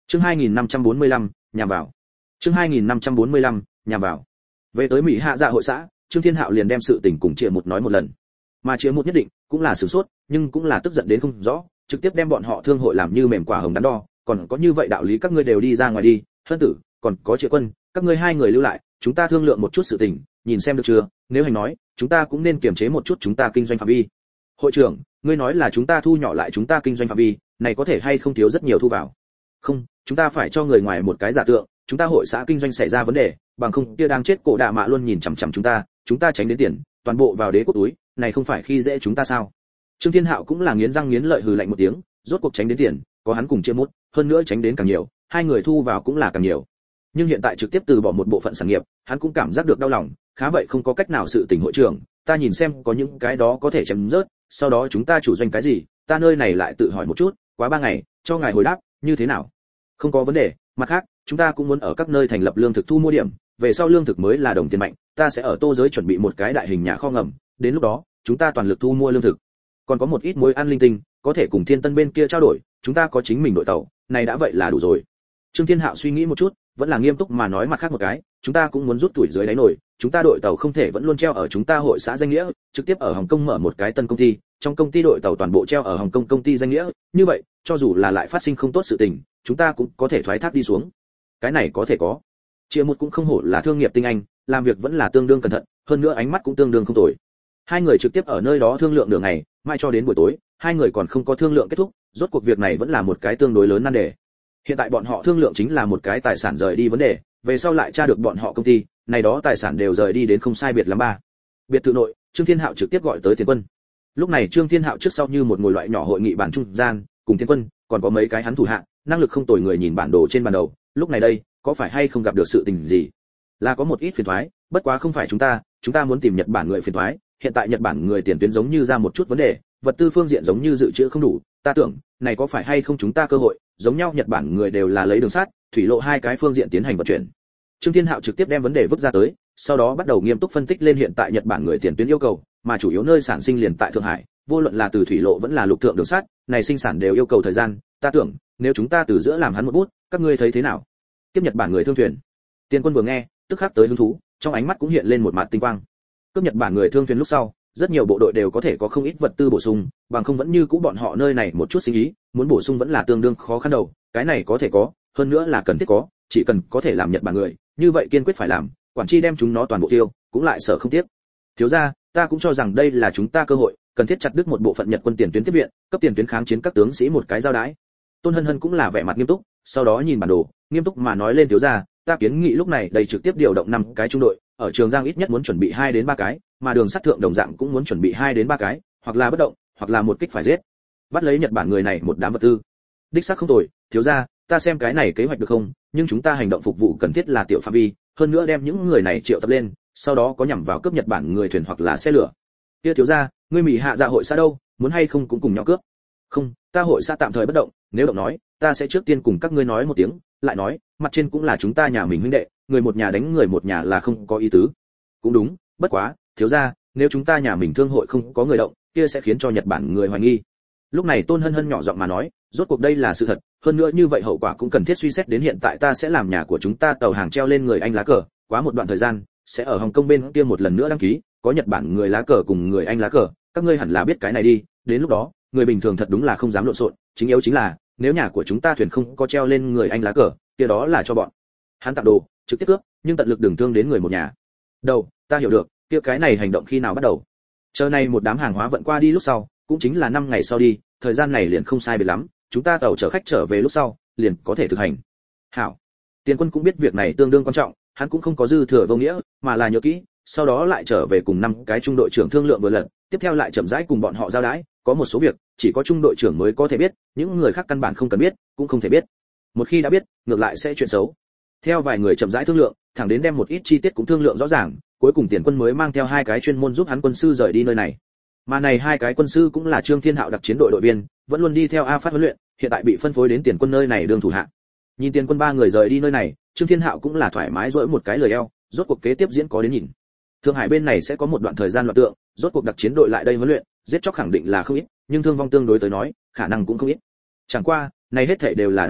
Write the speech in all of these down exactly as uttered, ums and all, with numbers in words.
Chương hai nghìn năm trăm bốn mươi lăm, nhằm vào. Chương hai nghìn năm trăm bốn mươi lăm, nhằm vào. Về tới Mỹ Hạ Dạ hội xã, Trương Thiên Hạo liền đem sự tình cùng Triệu Một nói một lần. Mà Triệu Một nhất định cũng là sửng sốt, nhưng cũng là tức giận đến không rõ, trực tiếp đem bọn họ thương hội làm như mềm quả hồng đắn đo, còn có như vậy đạo lý các ngươi đều đi ra ngoài đi, Hân Tử, còn có Triệu Quân, các ngươi hai người lưu lại, chúng ta thương lượng một chút sự tình, nhìn xem được chưa, nếu hành nói, chúng ta cũng nên kiềm chế một chút chúng ta kinh doanh phạm vi. Hội trưởng, ngươi nói là chúng ta thu nhỏ lại chúng ta kinh doanh phạm vi, này có thể hay không thiếu rất nhiều thu vào? Không, chúng ta phải cho người ngoài một cái giả tượng, chúng ta hội xã kinh doanh xảy ra vấn đề, bằng không kia đang chết cổ đạ mạ luôn nhìn chằm chằm chúng ta, chúng ta tránh đến tiền, toàn bộ vào đế quốc túi, này không phải khi dễ chúng ta sao? Trương Thiên Hạo cũng là nghiến răng nghiến lợi hừ lạnh một tiếng, rốt cuộc tránh đến tiền, có hắn cùng chia mút, hơn nữa tránh đến càng nhiều, hai người thu vào cũng là càng nhiều. Nhưng hiện tại trực tiếp từ bỏ một bộ phận sản nghiệp, hắn cũng cảm giác được đau lòng, khá vậy không có cách nào sự tình hội trưởng, ta nhìn xem có những cái đó có thể chém rớt, sau đó chúng ta chủ doanh cái gì, ta nơi này lại tự hỏi một chút, quá ba ngày, cho ngài hồi đáp, như thế nào? Không có vấn đề, mặt khác, chúng ta cũng muốn ở các nơi thành lập lương thực thu mua điểm, về sau lương thực mới là đồng tiền mạnh, ta sẽ ở Tô giới chuẩn bị một cái đại hình nhà kho ngầm, đến lúc đó, chúng ta toàn lực thu mua lương thực. Còn có một ít muối ăn linh tinh, có thể cùng Thiên Tân bên kia trao đổi, chúng ta có chính mình đội tàu, này đã vậy là đủ rồi. Trương Thiên Hạo suy nghĩ một chút, vẫn là nghiêm túc mà nói mặt khác một cái, chúng ta cũng muốn rút tuổi dưới đáy nổi, chúng ta đội tàu không thể vẫn luôn treo ở chúng ta hội xã danh nghĩa, trực tiếp ở Hồng Kông mở một cái tân công ty, trong công ty đội tàu toàn bộ treo ở Hồng Kông công ty danh nghĩa, như vậy, cho dù là lại phát sinh không tốt sự tình, chúng ta cũng có thể thoái thác đi xuống. Cái này có thể có. Triệu Một cũng không hổ là thương nghiệp tinh anh, làm việc vẫn là tương đương cẩn thận, hơn nữa ánh mắt cũng tương đương không tồi. Hai người trực tiếp ở nơi đó thương lượng nửa ngày, mai cho đến buổi tối, hai người còn không có thương lượng kết thúc, rốt cuộc việc này vẫn là một cái tương đối lớn nan đề. Hiện tại bọn họ thương lượng chính là một cái tài sản rời đi vấn đề, về sau lại tra được bọn họ công ty, này đó tài sản đều rời đi đến không sai biệt lắm ba. Biệt thự nội, Trương Thiên Hạo trực tiếp gọi tới Tiền Quân. Lúc này Trương Thiên Hạo trước sau như một ngồi loại nhỏ hội nghị bản trung gian, cùng Tiền Quân, còn có mấy cái hắn thủ hạ, năng lực không tồi người nhìn bản đồ trên bàn đầu, lúc này đây, có phải hay không gặp được sự tình gì? Là có một ít phiền toái, bất quá không phải chúng ta, chúng ta muốn tìm Nhật Bản người phiền toái, hiện tại Nhật Bản người tiền tuyến giống như ra một chút vấn đề, vật tư phương diện giống như dự trữ không đủ, ta tưởng, này có phải hay không chúng ta cơ hội, giống nhau Nhật Bản người đều là lấy đường sắt, thủy lộ hai cái phương diện tiến hành vận chuyển. Trương Thiên Hạo trực tiếp đem vấn đề vứt ra tới, sau đó bắt đầu nghiêm túc phân tích lên hiện tại Nhật Bản người tiền tuyến yêu cầu, mà chủ yếu nơi sản sinh liền tại Thượng Hải, vô luận là từ thủy lộ vẫn là lục thượng đường sắt, này sinh sản đều yêu cầu thời gian, ta tưởng, nếu chúng ta từ giữa làm hắn một bút, các ngươi thấy thế nào? Tiếp Nhật Bản người thương thuyền. Tiền Quân vừa nghe, tức khắc tới hứng thú, trong ánh mắt cũng hiện lên một mạt tinh quang. Cướp Nhật Bản người thương thuyền lúc sau, rất nhiều bộ đội đều có thể có không ít vật tư bổ sung, bằng không vẫn như cũ bọn họ nơi này một chút sinh ý, muốn bổ sung vẫn là tương đương khó khăn đầu, cái này có thể có, hơn nữa là cần thiết có, chỉ cần có thể làm Nhật Bản người, như vậy kiên quyết phải làm, quản chi đem chúng nó toàn bộ tiêu, cũng lại sợ không tiếc. Thiếu gia, ta cũng cho rằng đây là chúng ta cơ hội, cần thiết chặt đứt một bộ phận Nhật quân tiền tuyến tiếp viện, cấp tiền tuyến kháng chiến các tướng sĩ một cái giao đái. Tôn Hân Hân cũng là vẻ mặt nghiêm túc, sau đó nhìn bản đồ, nghiêm túc mà nói lên thiếu gia, ta kiến nghị lúc này đây trực tiếp điều động năm cái trung đội, ở Trường Giang ít nhất muốn chuẩn bị hai đến ba cái, mà đường sắt thượng đồng dạng cũng muốn chuẩn bị hai đến ba cái, hoặc là bất động, hoặc là một kích phải giết. Bắt lấy Nhật Bản người này một đám vật tư. Đích xác không tồi, thiếu gia, ta xem cái này kế hoạch được không, nhưng chúng ta hành động phục vụ cần thiết là tiểu phạm vi, hơn nữa đem những người này triệu tập lên, sau đó có nhằm vào cướp Nhật Bản người thuyền hoặc là xe lửa. Kia thiếu gia, ngươi Mỹ Hạ Dạ hội xã đâu, muốn hay không cũng cùng nhau cướp? Không, ta hội xã tạm thời bất động, nếu động nói, ta sẽ trước tiên cùng các ngươi nói một tiếng, lại nói, mặt trên cũng là chúng ta nhà mình huynh đệ, người một nhà đánh người một nhà là không có ý tứ. Cũng đúng, bất quá, thiếu gia, nếu chúng ta nhà mình thương hội không có người động, kia sẽ khiến cho Nhật Bản người hoài nghi. Lúc này Tôn Hân Hân nhỏ giọng mà nói, rốt cuộc đây là sự thật, hơn nữa như vậy hậu quả cũng cần thiết suy xét đến hiện tại ta sẽ làm nhà của chúng ta tàu hàng treo lên người Anh lá cờ, quá một đoạn thời gian, sẽ ở Hồng Kông bên kia một lần nữa đăng ký, có Nhật Bản người lá cờ cùng người Anh lá cờ, các ngươi hẳn là biết cái này đi, đến lúc đó, người bình thường thật đúng là không dám lộn xộn, chính yếu chính là, nếu nhà của chúng ta thuyền không có treo lên người Anh lá cờ, kia đó là cho bọn hắn tặng đồ, trực tiếp cướp, nhưng tận lực đừng thương đến người một nhà. Đầu, ta hiểu được, kia cái này hành động khi nào bắt đầu? Chờ này một đám hàng hóa vận qua đi lúc sau, cũng chính là năm ngày sau đi, thời gian này liền không sai biệt lắm, chúng ta tàu chở khách trở về lúc sau, liền có thể thực hành. Hảo. Tiền Quân cũng biết việc này tương đương quan trọng, hắn cũng không có dư thừa vô nghĩa, mà là nhớ kỹ, sau đó lại trở về cùng năm cái trung đội trưởng thương lượng vừa lần, tiếp theo lại chậm rãi cùng bọn họ giao đái, có một số việc chỉ có trung đội trưởng mới có thể biết, những người khác căn bản không cần biết, cũng không thể biết. Một khi đã biết, ngược lại sẽ chuyện xấu. Theo vài người chậm rãi thương lượng, thẳng đến đem một ít chi tiết cũng thương lượng rõ ràng, cuối cùng Tiền Quân mới mang theo hai cái chuyên môn giúp hắn quân sư rời đi nơi này. Mà này hai cái quân sư cũng là Trương Thiên Hạo đặc chiến đội đội viên, vẫn luôn đi theo A Phát huấn luyện, hiện tại bị phân phối đến Tiền Quân nơi này đương thủ hạ. Nhìn Tiền Quân ba người rời đi nơi này, Trương Thiên Hạo cũng là thoải mái duỗi một cái lời eo, rốt cuộc kế tiếp diễn có đến nhìn. Thượng Hải bên này sẽ có một đoạn thời gian loạn tượng, rốt cuộc đặc chiến đội lại đây huấn luyện, giết chóc khẳng định là không ít, nhưng thương vong tương đối tới nói, khả năng cũng không ít. Chẳng qua, này hết thảy đều là đáng giá,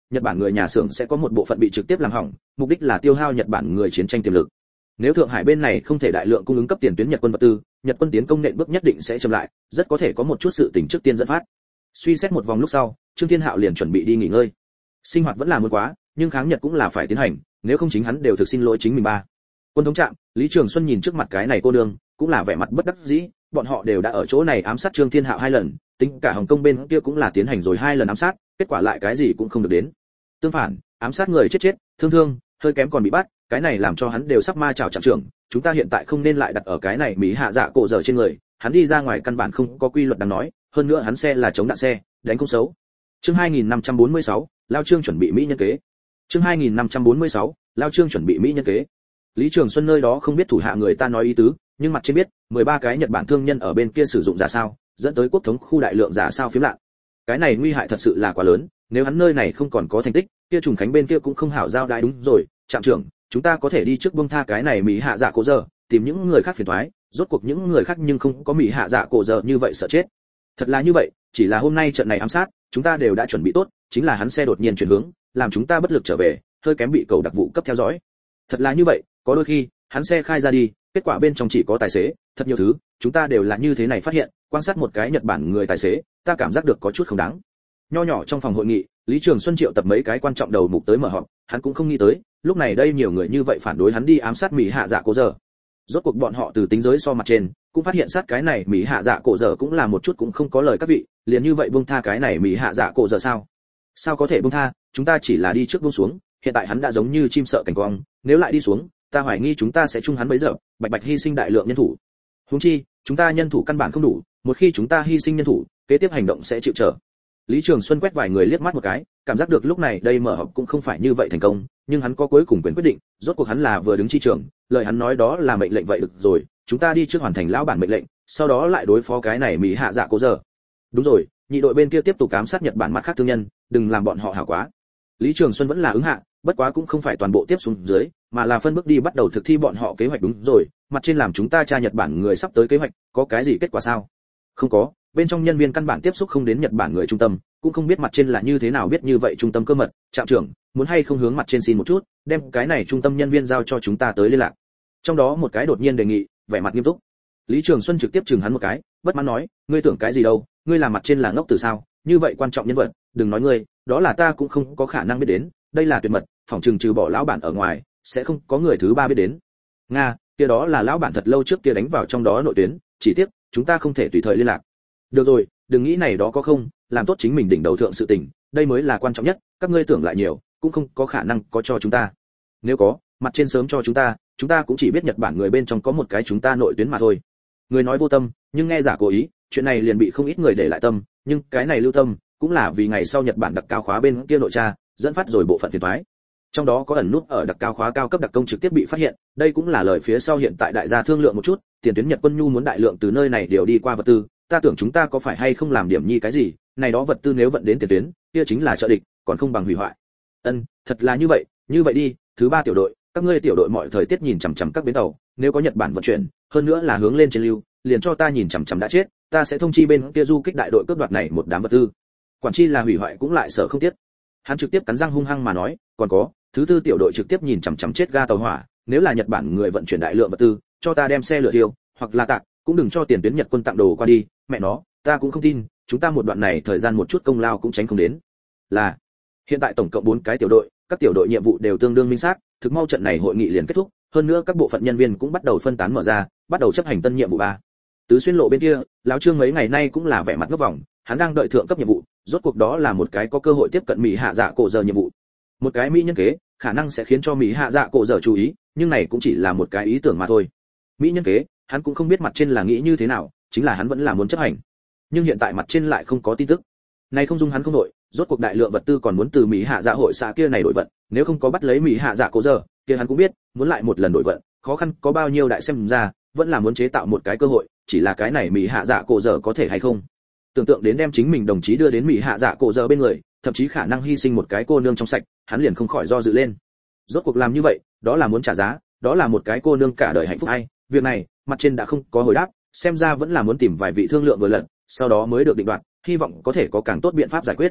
Nhật Bản người nhà xưởng sẽ có một bộ phận bị trực tiếp làm hỏng, mục đích là tiêu hao Nhật Bản người chiến tranh tiềm lực. Nếu Thượng Hải bên này không thể đại lượng cung ứng cấp tiền tuyến Nhật quân vật tư, Nhật quân tiến công nện bước nhất định sẽ chậm lại, rất có thể có một chút sự tình trước tiên dẫn phát. Suy xét một vòng lúc sau, Trương Thiên Hạo liền chuẩn bị đi nghỉ ngơi. Sinh hoạt vẫn là muốn quá, nhưng kháng Nhật cũng là phải tiến hành, nếu không chính hắn đều thực xin lỗi chính mình ba. Quân thống trạm, Lý Trường Xuân nhìn trước mặt cái này cô nương, cũng là vẻ mặt bất đắc dĩ, bọn họ đều đã ở chỗ này ám sát Trương Thiên Hạo hai lần, tính cả Hồng Kông bên kia cũng là tiến hành rồi hai lần ám sát, kết quả lại cái gì cũng không được đến. Tương phản, ám sát người chết chết, thương thương, hơi kém còn bị bắt, cái này làm cho hắn đều sắp ma chảo trạm trưởng, chúng ta hiện tại không nên lại đặt ở cái này Mỹ Hạ Dạ cổ dở trên người, hắn đi ra ngoài căn bản không có quy luật đáng nói, hơn nữa hắn xe là chống đạn xe, đánh không xấu. Chương hai nghìn năm trăm bốn mươi sáu, Lao Trương chuẩn bị Mỹ nhân kế. Chương hai nghìn năm trăm bốn mươi sáu, Lao Trương chuẩn bị Mỹ nhân kế. Lý Trường Xuân nơi đó không biết thủ hạ người ta nói ý tứ, nhưng mặt trên biết, mười ba cái Nhật Bản thương nhân ở bên kia sử dụng giả sao, dẫn tới quốc thống khu đại lượng giả sao phiếm lạ. Cái này nguy hại thật sự là quá lớn, nếu hắn nơi này không còn có thành tích, kia trùng khánh bên kia cũng không hảo giao đái. Đúng rồi, trạm trưởng, chúng ta có thể đi trước buông tha cái này Mỹ Hạ Dạ cổ giờ, tìm những người khác phiền toái, rốt cuộc những người khác nhưng không có Mỹ Hạ Dạ cổ giờ như vậy sợ chết. Thật là như vậy, chỉ là hôm nay trận này ám sát, chúng ta đều đã chuẩn bị tốt, chính là hắn xe đột nhiên chuyển hướng, làm chúng ta bất lực trở về, hơi kém bị cầu đặc vụ cấp theo dõi. Thật là như vậy, có đôi khi, hắn xe khai ra đi, kết quả bên trong chỉ có tài xế, thật nhiều thứ, chúng ta đều là như thế này phát hiện, quan sát một cái Nhật Bản người tài xế, ta cảm giác được có chút không đáng. Nho nhỏ trong phòng hội nghị, Lý Trường Xuân triệu tập mấy cái quan trọng đầu mục tới mở họp, hắn cũng không nghĩ tới, lúc này đây nhiều người như vậy phản đối hắn đi ám sát Mỹ Hạ Dạ cổ giờ. Rốt cuộc bọn họ từ tính giới so mặt trên, cũng phát hiện sát cái này Mỹ Hạ Dạ cổ giờ cũng là một chút cũng không có lời các vị, liền như vậy buông tha cái này Mỹ Hạ Dạ cổ giờ sao? Sao có thể buông tha, chúng ta chỉ là đi trước buông xuống, hiện tại hắn đã giống như chim sợ cảnh quang, nếu lại đi xuống, ta hoài nghi chúng ta sẽ chung hắn bấy giờ, bạch bạch hy sinh đại lượng nhân thủ. Huống chi, chúng ta nhân thủ căn bản không đủ, một khi chúng ta hy sinh nhân thủ, kế tiếp hành động sẽ chịu trở. Lý Trường Xuân quét vài người liếc mắt một cái, cảm giác được lúc này đây mở họp cũng không phải như vậy thành công, nhưng hắn có cuối cùng quyền quyết định, rốt cuộc hắn là vừa đứng chi trưởng, lời hắn nói đó là mệnh lệnh vậy được rồi, chúng ta đi trước hoàn thành lão bản mệnh lệnh, sau đó lại đối phó cái này Mỹ Hạ Dạ cổ giờ. Đúng rồi, nhị đội bên kia tiếp tục ám sát Nhật Bản mặt khác thương nhân, đừng làm bọn họ hảo quá. Lý Trường Xuân vẫn là ứng hạ, bất quá cũng không phải toàn bộ tiếp xuống dưới, mà là phân bước đi bắt đầu thực thi bọn họ kế hoạch. Đúng rồi, mặt trên làm chúng ta tra Nhật Bản người sắp tới kế hoạch, có cái gì kết quả sao? Không có, bên trong nhân viên căn bản tiếp xúc không đến Nhật Bản người trung tâm, cũng không biết mặt trên là như thế nào biết như vậy trung tâm cơ mật. Trạm trưởng, muốn hay không hướng mặt trên xin một chút, đem cái này trung tâm nhân viên giao cho chúng ta tới liên lạc. Trong đó một cái đột nhiên đề nghị, vẻ mặt nghiêm túc. Lý Trường Xuân trực tiếp chừng hắn một cái, bất mãn nói, ngươi tưởng cái gì đâu, ngươi làm mặt trên là ngốc từ sao? Như vậy quan trọng nhân vật, đừng nói ngươi, đó là ta cũng không có khả năng biết đến, đây là tuyệt mật, phòng trừng trừ bỏ lão bản ở ngoài, sẽ không có người thứ ba biết đến. Nga, kia đó là lão bản thật lâu trước kia đánh vào trong đó nội tuyến, chỉ tiếc chúng ta không thể tùy thời liên lạc. Được rồi, đừng nghĩ này đó có không, làm tốt chính mình đỉnh đầu thượng sự tình, đây mới là quan trọng nhất, các ngươi tưởng lại nhiều, cũng không có khả năng có cho chúng ta. Nếu có, mặt trên sớm cho chúng ta, chúng ta cũng chỉ biết Nhật Bản người bên trong có một cái chúng ta nội tuyến mà thôi. Người nói vô tâm, nhưng nghe giả cố ý, chuyện này liền bị không ít người để lại tâm, nhưng cái này lưu tâm, cũng là vì ngày sau Nhật Bản đặc cao khóa bên kia nội tra, dẫn phát rồi bộ phận phiền toái. Trong đó có ẩn nút ở đặc cao khóa cao cấp đặc công trực tiếp bị phát hiện, đây cũng là lời phía sau hiện tại đại gia thương lượng một chút, tiền tuyến Nhật quân nhu muốn đại lượng từ nơi này điều đi qua vật tư, ta tưởng chúng ta có phải hay không làm điểm nhi cái gì, này đó vật tư nếu vận đến tiền tuyến, kia chính là trợ địch, còn không bằng hủy hoại. Ân, thật là như vậy, như vậy đi, thứ ba tiểu đội, các ngươi tiểu đội mọi thời tiết nhìn chằm chằm các bến tàu, nếu có Nhật Bản vận chuyển, hơn nữa là hướng lên trên lưu, liền cho ta nhìn chằm chằm đã chết, ta sẽ thông chi bên kia du kích đại đội cướp đoạt này một đám vật tư. Quản chi là hủy hoại cũng lại sợ không tiếc. Hắn trực tiếp cắn răng hung hăng mà nói, còn có, thứ tư tiểu đội trực tiếp nhìn chằm chằm chết ga tàu hỏa, nếu là Nhật Bản người vận chuyển đại lượng vật tư, cho ta đem xe lửa tiêu, hoặc là tạc, cũng đừng cho tiền tuyến Nhật quân tặng đồ qua đi, mẹ nó, ta cũng không tin, chúng ta một đoạn này thời gian một chút công lao cũng tránh không đến. Là, hiện tại tổng cộng bốn cái tiểu đội, các tiểu đội nhiệm vụ đều tương đương minh xác, thực mau trận này hội nghị liền kết thúc, hơn nữa các bộ phận nhân viên cũng bắt đầu phân tán mở ra, bắt đầu chấp hành tân nhiệm vụ ba. Tứ xuyên lộ bên kia, lão Trương mấy ngày nay cũng là vẻ mặt ngốc vòng, hắn đang đợi thượng cấp nhiệm vụ, rốt cuộc đó là một cái có cơ hội tiếp cận Mỹ Hạ Dạ cổ giờ nhiệm vụ. Một cái mỹ nhân kế, khả năng sẽ khiến cho Mỹ Hạ Dạ cổ giờ chú ý, nhưng này cũng chỉ là một cái ý tưởng mà thôi. Mỹ nhân kế, hắn cũng không biết mặt trên là nghĩ như thế nào, chính là hắn vẫn là muốn chấp hành. Nhưng hiện tại mặt trên lại không có tin tức. Này không dung hắn không đổi, rốt cuộc đại lượng vật tư còn muốn từ Mỹ Hạ Dạ hội xã kia này đổi vận, nếu không có bắt lấy Mỹ Hạ Dạ cổ giờ, kia hắn cũng biết, muốn lại một lần đổi vận, khó khăn có bao nhiêu đại xem ra, vẫn là muốn chế tạo một cái cơ hội, chỉ là cái này Mỹ Hạ Dạ cổ giờ có thể hay không. Tưởng tượng đến đem chính mình đồng chí đưa đến Mỹ Hạ Dạ cổ giờ bên người, thậm chí khả năng hy sinh một cái cô nương trong sạch, hắn liền không khỏi do dự lên. Rốt cuộc làm như vậy, đó là muốn trả giá, đó là một cái cô nương cả đời hạnh phúc ai, việc này, mặt trên đã không có hồi đáp, xem ra vẫn là muốn tìm vài vị thương lượng vừa lần, sau đó mới được định đoạt, hy vọng có thể có càng tốt biện pháp giải quyết.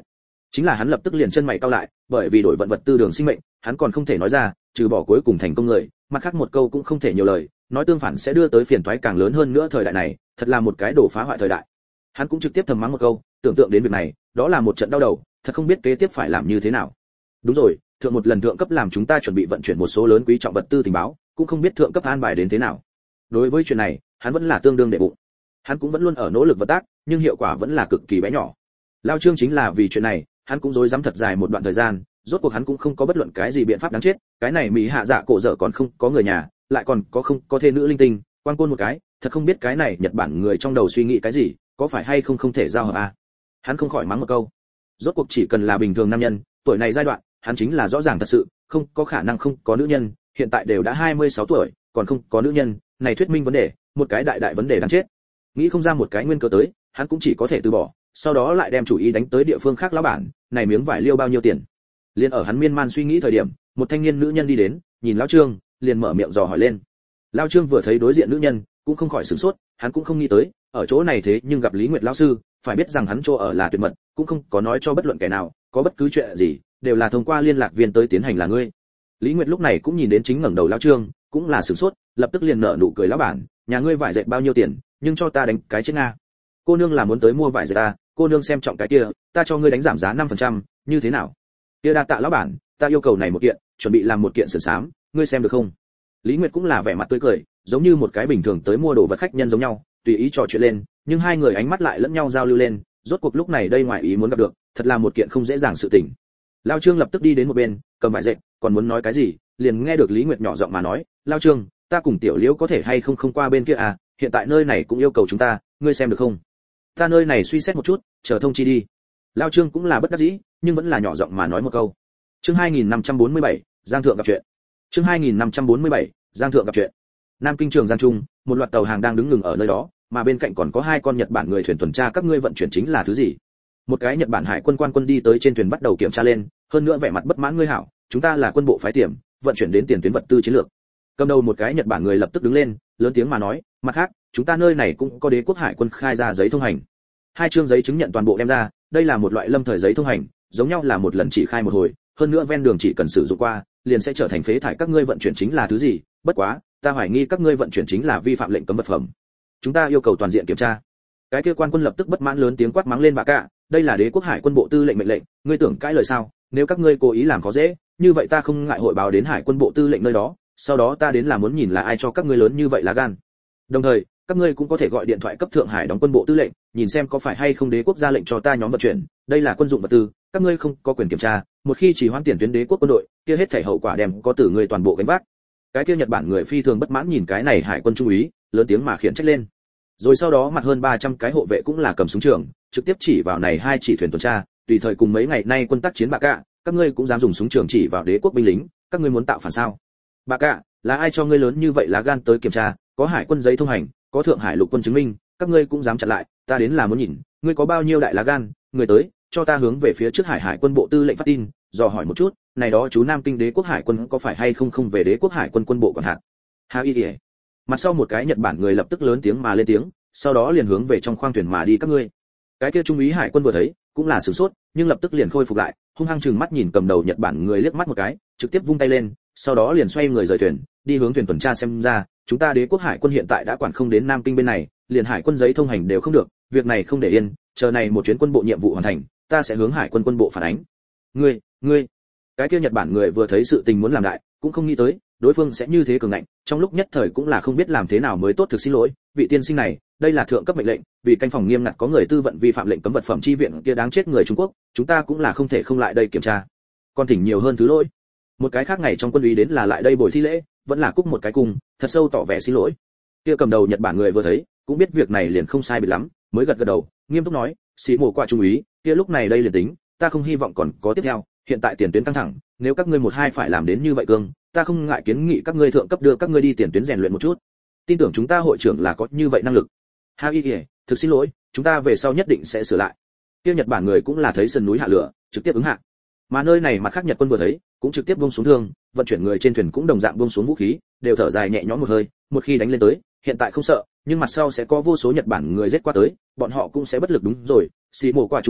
Chính là hắn lập tức liền chân mày cau lại, bởi vì đổi vận vật tư đường sinh mệnh, hắn còn không thể nói ra, trừ bỏ cuối cùng thành công người, mặt khác một câu cũng không thể nhiều lời, nói tương phản sẽ đưa tới phiền toái càng lớn hơn nữa. Thời đại này, thật là một cái đổ phá hoại thời đại. Hắn cũng trực tiếp thầm mắng một câu, tưởng tượng đến việc này, đó là một trận đau đầu, thật không biết kế tiếp phải làm như thế nào. Đúng rồi, thượng một lần thượng cấp làm chúng ta chuẩn bị vận chuyển một số lớn quý trọng vật tư tình báo, cũng không biết thượng cấp an bài đến thế nào. Đối với chuyện này, hắn vẫn là tương đương đệ bụng. Hắn cũng vẫn luôn ở nỗ lực vật tác, nhưng hiệu quả vẫn là cực kỳ bé nhỏ. Lao Trương chính là vì chuyện này, hắn cũng rối rắm thật dài một đoạn thời gian, rốt cuộc hắn cũng không có bất luận cái gì biện pháp đáng chết, cái này Mỹ Hạ Dạ cổ dở còn không có người nhà, lại còn có không có thê nữ linh tinh, quan côn một cái, thật không biết cái này Nhật Bản người trong đầu suy nghĩ cái gì, có phải hay không không thể giao hợp à? Hắn không khỏi mắng một câu. Rốt cuộc chỉ cần là bình thường nam nhân, tuổi này giai đoạn, hắn chính là rõ ràng thật sự, không có khả năng không có nữ nhân, hiện tại đều đã hai mươi sáu tuổi, còn không có nữ nhân, này thuyết minh vấn đề, một cái đại đại vấn đề đáng chết. Nghĩ không ra một cái nguyên cớ tới, hắn cũng chỉ có thể từ bỏ, sau đó lại đem chủ ý đánh tới địa phương khác lão bản, này miếng vải liêu bao nhiêu tiền. Liên ở hắn miên man suy nghĩ thời điểm, một thanh niên nữ nhân đi đến, nhìn lão Trương, liền mở miệng dò hỏi lên. Lão Trương vừa thấy đối diện nữ nhân, cũng không khỏi sửng sốt, hắn cũng không nghĩ tới, ở chỗ này thế nhưng gặp Lý Nguyệt lão sư, phải biết rằng hắn chỗ ở là tuyệt mật, cũng không có nói cho bất luận kẻ nào, có bất cứ chuyện gì, đều là thông qua liên lạc viên tới tiến hành là ngươi. Lý Nguyệt lúc này cũng nhìn đến chính ngẩng đầu lão Trương, cũng là sửng sốt, lập tức liền nở nụ cười lão bản, nhà ngươi vải dệt bao nhiêu tiền, nhưng cho ta đánh cái chết nga. Cô nương là muốn tới mua vải dệt ta, cô nương xem trọng cái kia, ta cho ngươi đánh giảm giá năm phần trăm, như thế nào? Kia đa tạ lão bản, ta yêu cầu này một kiện, chuẩn bị làm một kiện sườn xám, ngươi xem được không? Lý Nguyệt cũng là vẻ mặt tươi cười, giống như một cái bình thường tới mua đồ vật khách nhân giống nhau, tùy ý trò chuyện lên, nhưng hai người ánh mắt lại lẫn nhau giao lưu lên, rốt cuộc lúc này đây ngoài ý muốn gặp được, thật là một kiện không dễ dàng sự tình. Lão Trương lập tức đi đến một bên, cầm vải dệt, còn muốn nói cái gì, liền nghe được Lý Nguyệt nhỏ giọng mà nói, "Lão Trương, ta cùng Tiểu Liễu có thể hay không không qua bên kia à, hiện tại nơi này cũng yêu cầu chúng ta, ngươi xem được không? Ta nơi này suy xét một chút, chờ thông chi đi." Lão Trương cũng là bất đắc dĩ, nhưng vẫn là nhỏ giọng mà nói một câu. Chương hai nghìn năm trăm bốn mươi bảy, Giang thượng gặp chuyện. Chương hai nghìn năm trăm bốn mươi bảy, Giang thượng gặp chuyện. Nam Kinh Trường Giang Trung, một loạt tàu hàng đang đứng ngừng ở nơi đó, mà bên cạnh còn có hai con Nhật Bản người thuyền tuần tra các ngươi vận chuyển chính là thứ gì? Một cái Nhật Bản hải quân quan quân đi tới trên thuyền bắt đầu kiểm tra lên, hơn nữa vẻ mặt bất mãn, ngươi hảo, chúng ta là quân bộ phái tiềm, vận chuyển đến tiền tuyến vật tư chiến lược. Cầm đầu một cái Nhật Bản người lập tức đứng lên, lớn tiếng mà nói, mặt khác, chúng ta nơi này cũng có đế quốc hải quân khai ra giấy thông hành. Hai chương giấy chứng nhận toàn bộ đem ra, đây là một loại lâm thời giấy thông hành, giống nhau là một lần chỉ khai một hồi, hơn nữa ven đường chỉ cần sử dụng qua, liền sẽ trở thành phế thải. Các ngươi vận chuyển chính là thứ gì? Bất quá, ta hoài nghi các ngươi vận chuyển chính là vi phạm lệnh cấm vật phẩm. Chúng ta yêu cầu toàn diện kiểm tra. Cái kia quan quân lập tức bất mãn lớn tiếng quát mắng lên bà cả, đây là đế quốc hải quân bộ tư lệnh mệnh lệnh, ngươi tưởng cãi lời sao? Nếu các ngươi cố ý làm khó dễ, như vậy ta không ngại hội báo đến hải quân bộ tư lệnh nơi đó, sau đó ta đến là muốn nhìn là ai cho các ngươi lớn như vậy lá gan. Đồng thời, các ngươi cũng có thể gọi điện thoại cấp thượng hải đóng quân bộ tư lệnh, nhìn xem có phải hay không đế quốc ra lệnh cho ta nhóm vận chuyển, đây là quân dụng vật tư, các ngươi không có quyền kiểm tra, một khi chỉ hoãn tiền tuyến đế quốc quân đội, kia hết thảy hậu quả đem có tử người toàn bộ gánh vác. Cái kia Nhật Bản người phi thường bất mãn nhìn cái này hải quân trung úy, lớn tiếng mà khiển trách lên. Rồi sau đó mặt hơn ba trăm cái hộ vệ cũng là cầm súng trường, trực tiếp chỉ vào này hai chỉ thuyền tuần tra, tùy thời cùng mấy ngày nay quân tác chiến bạ cả, các ngươi cũng dám dùng súng trường chỉ vào đế quốc binh lính, các ngươi muốn tạo phản sao? Bạ cả, là ai cho ngươi lớn như vậy lá gan tới kiểm tra, có hải quân giấy thông hành, có thượng hải lục quân chứng minh, các ngươi cũng dám chặn lại, ta đến là muốn nhìn, ngươi có bao nhiêu đại lá gan, người tới, cho ta hướng về phía trước hải hải quân bộ tư lệnh phát tin, dò hỏi một chút, này đó chú Nam Kinh đế quốc hải quân có phải hay không không về đế quốc hải quân quân bộ quản hạt. Ha y. Mặt sau một cái Nhật Bản người lập tức lớn tiếng mà lên tiếng, sau đó liền hướng về trong khoang thuyền mà đi các ngươi. Cái kia trung úy hải quân vừa thấy, cũng là sửng sốt, nhưng lập tức liền khôi phục lại, hung hăng trừng mắt nhìn cầm đầu Nhật Bản người liếc mắt một cái, trực tiếp vung tay lên, sau đó liền xoay người rời thuyền, đi hướng thuyền tuần tra. Xem ra, chúng ta đế quốc hải quân hiện tại đã quản không đến Nam Kinh bên này, liền hải quân giấy thông hành đều không được, việc này không để yên, chờ này một chuyến quân bộ nhiệm vụ hoàn thành, ta sẽ hướng hải quân quân bộ phản ánh. Ngươi, ngươi. Cái kia Nhật Bản người vừa thấy sự tình muốn làm đại, cũng không nghĩ tới, đối phương sẽ như thế cường ngạnh, trong lúc nhất thời cũng là không biết làm thế nào mới tốt. Thực xin lỗi, vị tiên sinh này, đây là thượng cấp mệnh lệnh, vì canh phòng nghiêm ngặt có người tư vận vi phạm lệnh cấm vật phẩm chi viện kia đáng chết người Trung Quốc, chúng ta cũng là không thể không lại đây kiểm tra. Còn thỉnh nhiều hơn thứ lỗi. Một cái khác ngày trong quân úy đến là lại đây bồi thi lễ, vẫn là cúc một cái cung, thật sâu tỏ vẻ xin lỗi. Kia cầm đầu Nhật Bản người vừa thấy, cũng biết việc này liền không sai biệt lắm, mới gật gật đầu, nghiêm túc nói, xí mổ qua trung úy, kia lúc này đây liền tính, ta không hy vọng còn có tiếp theo, hiện tại tiền tuyến căng thẳng, nếu các ngươi một hai phải làm đến như vậy cương, ta không ngại kiến nghị các ngươi thượng cấp đưa các ngươi đi tiền tuyến rèn luyện một chút. Tin tưởng chúng ta hội trưởng là có như vậy năng lực. Ha y, thực xin lỗi, chúng ta về sau nhất định sẽ sửa lại. Kia Nhật Bản người cũng là thấy sườn núi hạ lửa, trực tiếp ứng hạ. Mà nơi này mặt khác Nhật quân vừa thấy, cũng trực tiếp buông xuống thương, vận chuyển người trên thuyền cũng đồng dạng buông xuống vũ khí, đều thở dài nhẹ nhõm một hơi, một khi đánh lên tới, hiện tại không sợ, nhưng mặt sau sẽ có vô số Nhật Bản người giết qua tới, bọn họ cũng sẽ bất lực. Đúng rồi, xì mổ quả trung úy,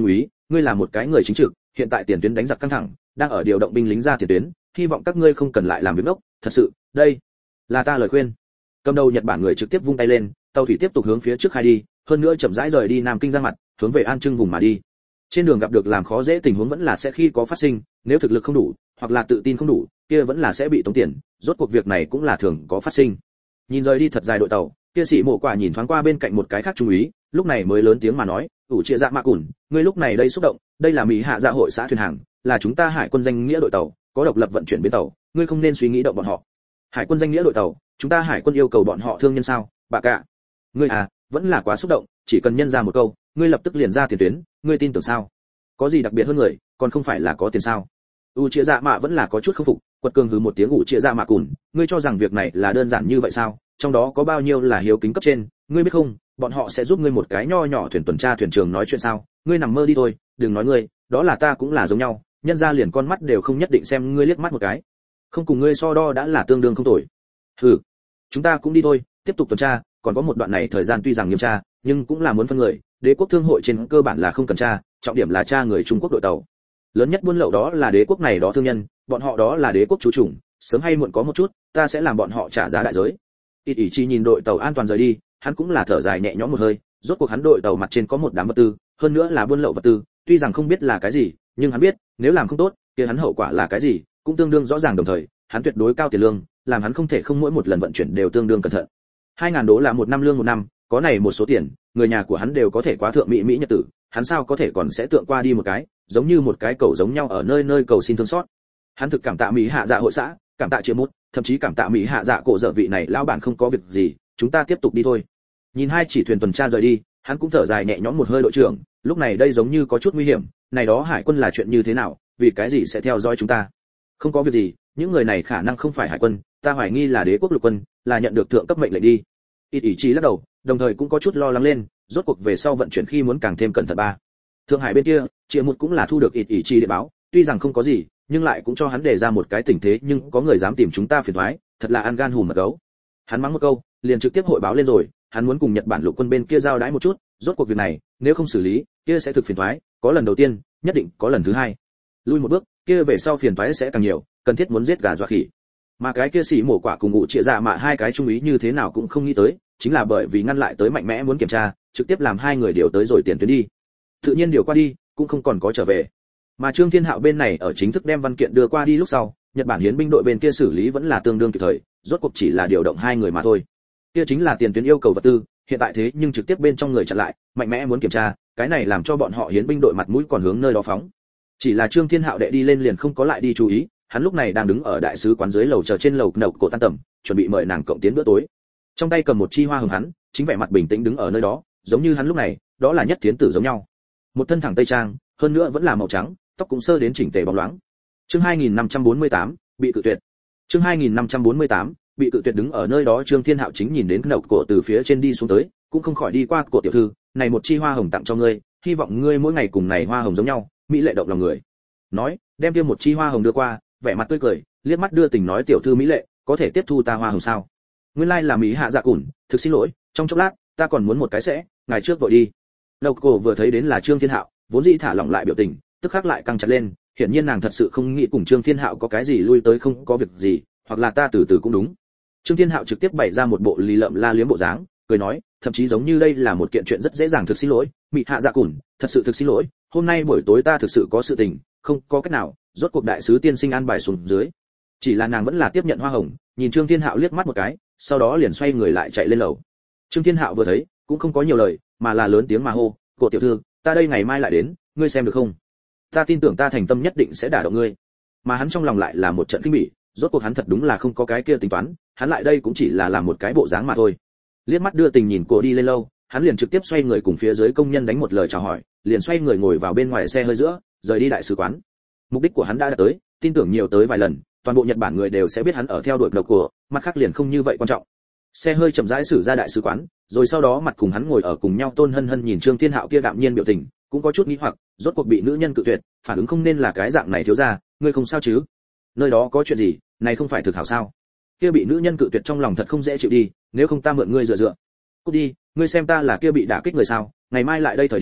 ngươi là một cái người chính trực, hiện tại tiền tuyến đánh giặc căng thẳng, đang ở điều động binh lính ra tiền tuyến, hy vọng các ngươi không cần lại làm việc ngốc, thật sự, đây là ta lời khuyên. Cầm đầu Nhật Bản người trực tiếp vung tay lên, tàu thủy tiếp tục hướng phía trước khai đi, hơn nữa chậm rãi rời đi Nam Kinh Giang mặt, hướng về An Trưng vùng mà đi. Trên đường gặp được làm khó dễ tình huống vẫn là sẽ khi có phát sinh, nếu thực lực không đủ, hoặc là tự tin không đủ, kia vẫn là sẽ bị tống tiền, rốt cuộc việc này cũng là thường có phát sinh. Nhìn rời đi thật dài đội tàu, kia sĩ mộ quả nhìn thoáng qua bên cạnh một cái khác trung úy, lúc này mới lớn tiếng mà nói, "Ủ Trịa Dạ Mạ Cùn, ngươi lúc này đây xúc động, đây là Mỹ Hạ Dạ hội xã thuyền hàng, là chúng ta hải quân danh nghĩa đội tàu, có độc lập vận chuyển bến tàu, ngươi không nên suy nghĩ động bọn họ." Hải quân danh nghĩa đội tàu, chúng ta hải quân yêu cầu bọn họ thương nhân sao? Bà cả, ngươi à, vẫn là quá xúc động, chỉ cần nhân ra một câu, ngươi lập tức liền ra tiền tuyến, ngươi tin tưởng sao? Có gì đặc biệt hơn người, còn không phải là có tiền sao? U Trịa Dạ Mạ vẫn là có chút không phục, quật cường hừ một tiếng. Ủ Trịa Dạ Mạ Cùn, ngươi cho rằng việc này là đơn giản như vậy sao? Trong đó có bao nhiêu là hiếu kính cấp trên, ngươi biết không, bọn họ sẽ giúp ngươi một cái nho nhỏ thuyền tuần tra thuyền trưởng nói chuyện sao? Ngươi nằm mơ đi thôi, đừng nói ngươi, đó là ta cũng là giống nhau, nhân ra liền con mắt đều không nhất định xem ngươi liếc mắt một cái. Không cùng ngươi so đo đã là tương đương không tồi. Hừ, chúng ta cũng đi thôi, tiếp tục tuần tra, còn có một đoạn này thời gian tuy rằng nghiêm tra, nhưng cũng là muốn phân người, đế quốc thương hội trên cơ bản là không cần tra, trọng điểm là tra người Trung Quốc đội tàu. Lớn nhất buôn lậu đó là đế quốc này đó thương nhân, bọn họ đó là đế quốc chú chủng, sớm hay muộn có một chút, ta sẽ làm bọn họ trả giá đại giới. Ít Ý Chi nhìn đội tàu an toàn rời đi, hắn cũng là thở dài nhẹ nhõm một hơi, rốt cuộc hắn đội tàu mặt trên có một đám vật tư, hơn nữa là buôn lậu vật tư, tuy rằng không biết là cái gì, nhưng hắn biết, nếu làm không tốt, kia hắn hậu quả là cái gì, cũng tương đương rõ ràng đồng thời, hắn tuyệt đối cao tiền lương, làm hắn không thể không mỗi một lần vận chuyển đều tương đương cẩn thận. hai ngàn đô là một năm lương một năm, có này một số tiền, người nhà của hắn đều có thể quá thượng mỹ mỹ nhật tử, hắn sao có thể còn sẽ tượng qua đi một cái, giống như một cái cầu giống nhau ở nơi nơi cầu xin thương xót. Hắn thực cảm tạ Mỹ Hạ Dạ hội xã, cảm tạ Chia Mút, thậm chí cảm tạ Mỹ Hạ Dạ cổ dở vị này lão bản không có việc gì, chúng ta tiếp tục đi thôi. Nhìn hai chỉ thuyền tuần tra rời đi, hắn cũng thở dài nhẹ nhõm một hơi. Đội trưởng, lúc này đây giống như có chút nguy hiểm, này đó hải quân là chuyện như thế nào, vì cái gì sẽ theo dõi chúng ta? Không có việc gì, những người này khả năng không phải hải quân, ta hoài nghi là đế quốc lục quân, là nhận được thượng cấp mệnh lệnh đi. Ít Ý Chí lắc đầu, đồng thời cũng có chút lo lắng lên, rốt cuộc về sau vận chuyển khi muốn càng thêm cẩn thận ba. Thượng Hải bên kia, Triệu Mục cũng là thu được Ít Ý Chí điện báo, tuy rằng không có gì, nhưng lại cũng cho hắn đề ra một cái tình thế, nhưng có người dám tìm chúng ta phiền toái, thật là ăn gan hùm mật gấu. Hắn mắng một câu, liền trực tiếp hội báo lên rồi, hắn muốn cùng Nhật Bản lục quân bên kia giao đái một chút, rốt cuộc việc này, nếu không xử lý, kia sẽ thực phiền toái, có lần đầu tiên, nhất định có lần thứ hai. Lui một bước, kia về sau phiền toái sẽ càng nhiều, cần thiết muốn giết gà dọa khỉ. Mà cái kia sĩ mổ quả cùng ngụ Trịa Dạ Mạ hai cái trung ý như thế nào cũng không nghĩ tới, chính là bởi vì ngăn lại tới mạnh mẽ muốn kiểm tra, trực tiếp làm hai người điều tới rồi tiền tuyến đi. Tự nhiên điều qua đi, cũng không còn có trở về. Mà Trương Thiên Hạo bên này ở chính thức đem văn kiện đưa qua đi lúc sau, Nhật Bản hiến binh đội bên kia xử lý vẫn là tương đương kịp thời, rốt cuộc chỉ là điều động hai người mà thôi. Kia chính là tiền tuyến yêu cầu vật tư, hiện tại thế nhưng trực tiếp bên trong người chặn lại, mạnh mẽ muốn kiểm tra, cái này làm cho bọn họ hiến binh đội mặt mũi còn hướng nơi đó phóng. Chỉ là Trương Thiên Hạo đệ đi lên liền không có lại đi chú ý, hắn lúc này đang đứng ở đại sứ quán dưới lầu chờ trên lầu nậu cổ tan tầm, chuẩn bị mời nàng cộng tiến bữa tối. Trong tay cầm một chi hoa hồng hắn, chính vẻ mặt bình tĩnh đứng ở nơi đó, giống như hắn lúc này, đó là nhất thiến tử giống nhau. Một thân thẳng tây trang, hơn nữa vẫn là màu trắng, tóc cũng sơ đến chỉnh tề bóng loáng. Chương hai nghìn năm trăm bốn mươi tám, bị cự tuyệt. Chương hai nghìn năm trăm bốn mươi tám, bị cự tuyệt. Đứng ở nơi đó Trương Thiên Hạo chính nhìn đến nậu cổ từ phía trên đi xuống tới, cũng không khỏi đi qua. Cổ tiểu thư, này một chi hoa hồng tặng cho ngươi, hy vọng ngươi mỗi ngày cùng này hoa hồng giống nhau, mỹ lệ động lòng người. Nói, đem kia một chi hoa hồng đưa qua, vẻ mặt tươi cười, liếc mắt đưa tình nói tiểu thư mỹ lệ, có thể tiếp thu ta hoa hồng sao? Nguyên lai like là Mỹ Hạ Dạ Cùn, thực xin lỗi, trong chốc lát, ta còn muốn một cái sẽ, ngài trước vội đi. Nậu cổ vừa thấy đến là Trương Thiên Hạo, vốn dĩ thả lỏng lại biểu tình, tức khắc lại căng chặt lên, hiển nhiên nàng thật sự không nghĩ cùng Trương Thiên Hạo có cái gì lui tới không có việc gì, hoặc là ta từ từ cũng đúng. Trương Thiên Hạo trực tiếp bày ra một bộ lì lợm la liếm bộ dáng, cười nói, thậm chí giống như đây là một kiện chuyện rất dễ dàng. Thực xin lỗi, Mỹ Hạ Dạ Cùn, thật sự thực xin lỗi, hôm nay buổi tối ta thực sự có sự tình, không có cách nào, rốt cuộc đại sứ tiên sinh an bài xuống dưới. Chỉ là nàng vẫn là tiếp nhận hoa hồng, nhìn Trương Thiên Hạo liếc mắt một cái, sau đó liền xoay người lại chạy lên lầu. Trương Thiên Hạo vừa thấy, cũng không có nhiều lời, mà là lớn tiếng mà hô, "Cổ tiểu thư, ta đây ngày mai lại đến, ngươi xem được không? Ta tin tưởng ta thành tâm nhất định sẽ đả động ngươi." Mà hắn trong lòng lại là một trận kinh bỉ, rốt cuộc hắn thật đúng là không có cái kia tính toán, hắn lại đây cũng chỉ là làm một cái bộ dáng mà thôi. Liếc mắt đưa tình nhìn cô đi lên lâu, hắn liền trực tiếp xoay người cùng phía dưới công nhân đánh một lời chào hỏi, liền xoay người ngồi vào bên ngoài xe hơi giữa, rời đi đại sứ quán. Mục đích của hắn đã đạt tới, tin tưởng nhiều tới vài lần, toàn bộ Nhật Bản người đều sẽ biết hắn ở theo đuổi độc của, mặt khác liền không như vậy quan trọng. Xe hơi chậm rãi xử ra đại sứ quán, rồi sau đó mặt cùng hắn ngồi ở cùng nhau Tôn Hân Hân nhìn Trương Thiên Hạo kia đạm nhiên biểu tình, cũng có chút nghi hoặc, rốt cuộc bị nữ nhân cự tuyệt, phản ứng không nên là cái dạng này thiếu gia, ngươi không sao chứ? Nơi đó có chuyện gì, này không phải thực hảo sao? Kia bị nữ nhân cự tuyệt trong lòng thật không dễ chịu đi, nếu không ta mượn ngươi dựa dựa. Cút đi, ngươi xem ta là kia bị đả kích người sao? Ngày mai lại đây thời điểm,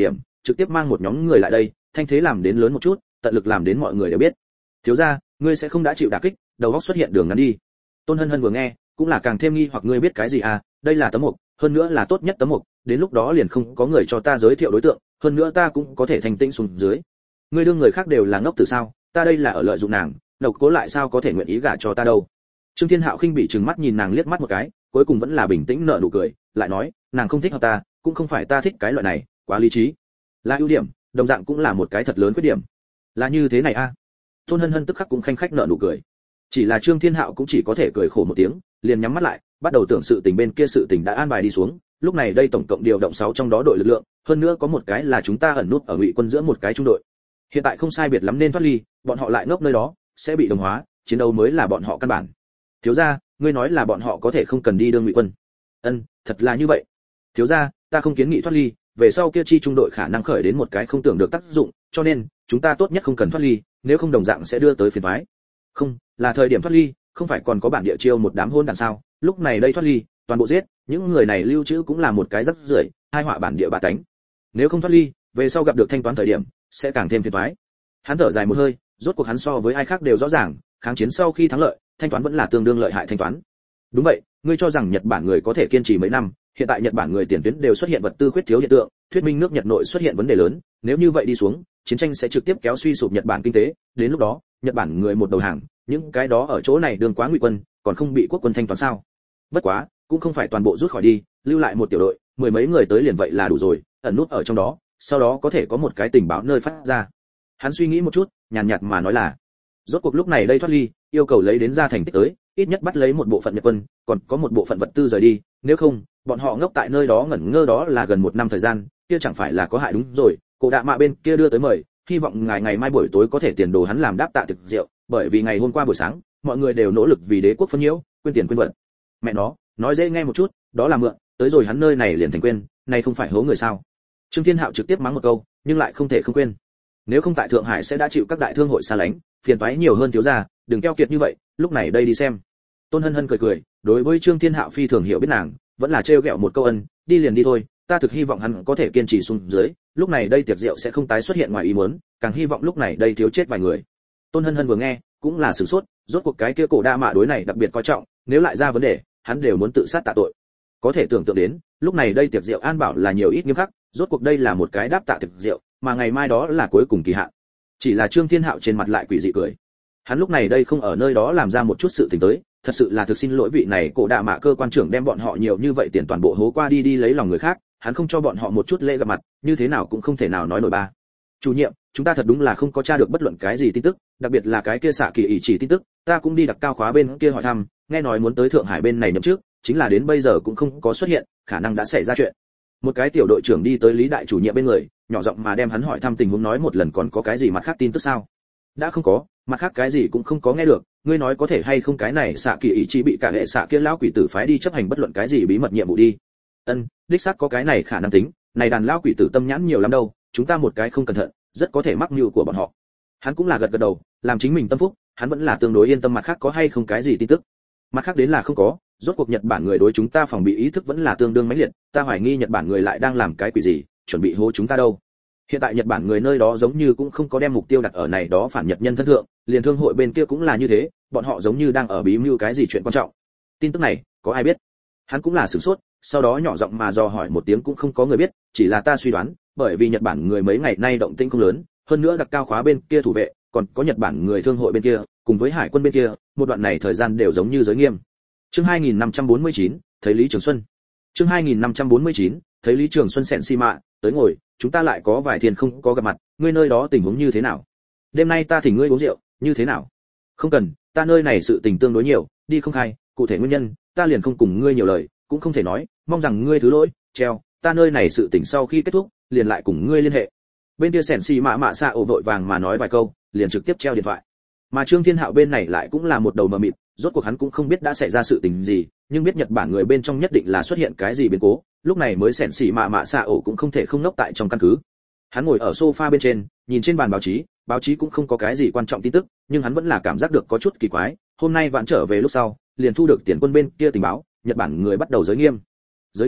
trực tiếp mang một nhóm người lại đây, thanh thế làm đến lớn một chút, tận lực làm đến mọi người đều biết. Thiếu gia, ngươi sẽ không đã chịu đả kích, đầu óc xuất hiện đường ngắn đi. Tôn Hân Hân vừa nghe, cũng là càng thêm nghi hoặc, ngươi biết cái gì à, đây là tấm mục, hơn nữa là tốt nhất tấm mục, đến lúc đó liền không có người cho ta giới thiệu đối tượng, hơn nữa ta cũng có thể thành tĩnh xuống dưới. Ngươi đương người khác đều là ngốc từ sao, ta đây là ở lợi dụng nàng, Độc Cố lại sao có thể nguyện ý gả cho ta đâu. Trương Thiên Hạo khinh bị trừng mắt nhìn nàng liếc mắt một cái, cuối cùng vẫn là bình tĩnh nở nụ cười, lại nói, nàng không thích hợp ta, cũng không phải ta thích cái loại này, quá lý trí. Là ưu điểm, đồng dạng cũng là một cái thật lớn khuyết điểm. Là như thế này a. À? Tôn Hân Hân tức khắc cũng khanh khách nở nụ cười. Chỉ là Trương Thiên Hạo cũng chỉ có thể cười khổ một tiếng, liền nhắm mắt lại, bắt đầu tưởng sự tình bên kia sự tình đã an bài đi xuống, lúc này đây tổng cộng điều động sáu trong đó đội lực lượng, hơn nữa có một cái là chúng ta ẩn nút ở Ngụy quân giữa một cái trung đội. Hiện tại không sai biệt lắm nên thoát ly, bọn họ lại ngốc nơi đó, sẽ bị đồng hóa, chiến đấu mới là bọn họ căn bản. Thiếu gia, ngươi nói là bọn họ có thể không cần đi đương Ngụy quân? Ân, thật là như vậy. Thiếu gia, ta không kiến nghị thoát ly, về sau kia chi trung đội khả năng khởi đến một cái không tưởng được tác dụng, cho nên chúng ta tốt nhất không cần thoát ly, nếu không đồng dạng sẽ đưa tới phiền toái. Không, là thời điểm thoát ly, không phải còn có bản địa chiêu một đám hôn đàn sao? Lúc này đây thoát ly, toàn bộ giết, những người này lưu trữ cũng là một cái rắc rưởi, hai họa bản địa bà tánh. Nếu không thoát ly, về sau gặp được thanh toán thời điểm, sẽ càng thêm phiền toái. Hắn thở dài một hơi, rốt cuộc hắn so với ai khác đều rõ ràng, kháng chiến sau khi thắng lợi, thanh toán vẫn là tương đương lợi hại thanh toán. Đúng vậy, ngươi cho rằng Nhật Bản người có thể kiên trì mấy năm, hiện tại Nhật Bản người tiền tuyến đều xuất hiện vật tư khuyết thiếu hiện tượng, thuyết minh nước Nhật nội xuất hiện vấn đề lớn, nếu như vậy đi xuống, chiến tranh sẽ trực tiếp kéo suy sụp Nhật Bản kinh tế, đến lúc đó, Nhật Bản người một đầu hàng, những cái đó ở chỗ này đường quá Ngụy quân, còn không bị quốc quân thanh toán sao? Bất quá, cũng không phải toàn bộ rút khỏi đi, lưu lại một tiểu đội, mười mấy người tới liền vậy là đủ rồi, ẩn nút ở trong đó, sau đó có thể có một cái tình báo nơi phát ra. Hắn suy nghĩ một chút, nhàn nhạt mà nói là, rốt cuộc lúc này đây thoát ly, yêu cầu lấy đến ra thành tích tới, ít nhất bắt lấy một bộ phận Nhật quân, còn có một bộ phận vật tư rời đi, nếu không, bọn họ ngốc tại nơi đó ngẩn ngơ đó là gần một năm thời gian, kia chẳng phải là có hại đúng rồi. Cổ Đạ Mạ bên kia đưa tới mời, hy vọng ngài ngày mai buổi tối có thể tiền đồ hắn làm đáp tạ thực rượu, bởi vì ngày hôm qua buổi sáng, mọi người đều nỗ lực vì đế quốc phân nhiễu, quên tiền quên vật. Mẹ nó, nói dễ nghe một chút, đó là mượn, tới rồi hắn nơi này liền thành quên, này không phải hố người sao? Trương Thiên Hạo trực tiếp mắng một câu, nhưng lại không thể không quên. Nếu không tại Thượng Hải sẽ đã chịu các đại thương hội xa lánh, phiền toái nhiều hơn thiếu gia, đừng keo kiệt như vậy, lúc này đây đi xem. Tôn Hân Hân cười cười, đối với Trương Thiên Hạo phi thường hiểu biết nàng, vẫn là trêu ghẹo một câu ân, đi liền đi thôi, ta thực hy vọng hắn có thể kiên trì xuống dưới, lúc này đây tiệc rượu sẽ không tái xuất hiện ngoài ý muốn, càng hy vọng lúc này đây thiếu chết vài người. Tôn Hân Hân vừa nghe, cũng là sửng sốt, rốt cuộc cái kia Cổ Đa Mạ đối này đặc biệt coi trọng, nếu lại ra vấn đề, hắn đều muốn tự sát tạ tội. Có thể tưởng tượng đến, lúc này đây tiệc rượu an bảo là nhiều ít nghiêm khắc, rốt cuộc đây là một cái đáp tạ tiệc rượu, mà ngày mai đó là cuối cùng kỳ hạn. Chỉ là Trương Thiên Hạo trên mặt lại quỷ dị cười. Hắn lúc này đây không ở nơi đó làm ra một chút sự tình tới, thật sự là thực xin lỗi vị này Cổ Đạ Mạ cơ quan trưởng đem bọn họ nhiều như vậy tiền toàn bộ hố qua đi đi lấy lòng người khác, hắn không cho bọn họ một chút lễ gặp mặt, như thế nào cũng không thể nào nói nổi ba. Chủ nhiệm, chúng ta thật đúng là không có tra được bất luận cái gì tin tức, đặc biệt là cái kia xạ kỳ ý chỉ tin tức, ta cũng đi đặt cao khóa bên kia hỏi thăm, nghe nói muốn tới Thượng Hải bên này nhậm trước, chính là đến bây giờ cũng không có xuất hiện, khả năng đã xảy ra chuyện. Một cái tiểu đội trưởng đi tới Lý đại chủ nhiệm bên người, nhỏ giọng mà đem hắn hỏi thăm tình huống nói một lần, còn có cái gì mặt khác tin tức sao? Đã không có, mặt khác cái gì cũng không có nghe được, ngươi nói có thể hay không cái này xạ kỳ ý chí bị cả hệ xạ kia lão quỷ tử phái đi chấp hành bất luận cái gì bí mật nhiệm vụ đi. Ân, đích xác có cái này khả năng tính, này đàn lão quỷ tử tâm nhãn nhiều lắm đâu, chúng ta một cái không cẩn thận, rất có thể mắc mưu của bọn họ. Hắn cũng là gật gật đầu, làm chính mình tâm phúc, hắn vẫn là tương đối yên tâm mặt khác có hay không cái gì tin tức. Mặt khác đến là không có, rốt cuộc Nhật Bản người đối chúng ta phòng bị ý thức vẫn là tương đương mãnh liệt, ta hoài nghi Nhật Bản người lại đang làm cái quỷ gì, chuẩn bị hố chúng ta đâu. Hiện tại Nhật Bản người nơi đó giống như cũng không có đem mục tiêu đặt ở này đó phản Nhật nhân thân thượng, liền thương hội bên kia cũng là như thế, bọn họ giống như đang ở bí mưu cái gì chuyện quan trọng. Tin tức này, có ai biết? Hắn cũng là sửng sốt, sau đó nhỏ giọng mà dò hỏi một tiếng cũng không có người biết, chỉ là ta suy đoán, bởi vì Nhật Bản người mấy ngày nay động tĩnh không lớn, hơn nữa đặc cao khóa bên kia thủ vệ, còn có Nhật Bản người thương hội bên kia, cùng với hải quân bên kia, một đoạn này thời gian đều giống như giới nghiêm. Chương hai nghìn năm trăm bốn mươi chín, thấy Lý Trường Xuân. Chương hai nghìn năm trăm bốn mươi chín, thấy Lý Trường Xuân xẹn xi mạ, tới ngồi, chúng ta lại có vài thiên không có gặp mặt, ngươi nơi đó tình huống như thế nào? Đêm nay ta thỉnh ngươi uống rượu, như thế nào? Không cần, ta nơi này sự tình tương đối nhiều, đi không khai, cụ thể nguyên nhân, ta liền không cùng ngươi nhiều lời, cũng không thể nói, mong rằng ngươi thứ lỗi, treo, ta nơi này sự tình sau khi kết thúc, liền lại cùng ngươi liên hệ. Bên kia xẻn xì mạ mạ xạ ổ vội vàng mà nói vài câu, liền trực tiếp treo điện thoại. Mà Trương Thiên Hạo bên này lại cũng là một đầu mờ mịt, rốt cuộc hắn cũng không biết đã xảy ra sự tình gì, nhưng biết Nhật Bản người bên trong nhất định là xuất hiện cái gì biến cố, lúc này mới xẻn xì mạ mạ xạ ổ cũng không thể không nốc tại trong căn cứ. Hắn ngồi ở sofa bên trên, nhìn trên bàn báo chí, báo chí cũng không có cái gì quan trọng tin tức, nhưng hắn vẫn là cảm giác được có chút kỳ quái, hôm nay vãn trở về lúc sau, liền thu được tiền quân bên kia tình báo, Nhật Bản người bắt đầu giới nghiêm. Giới nghiêm,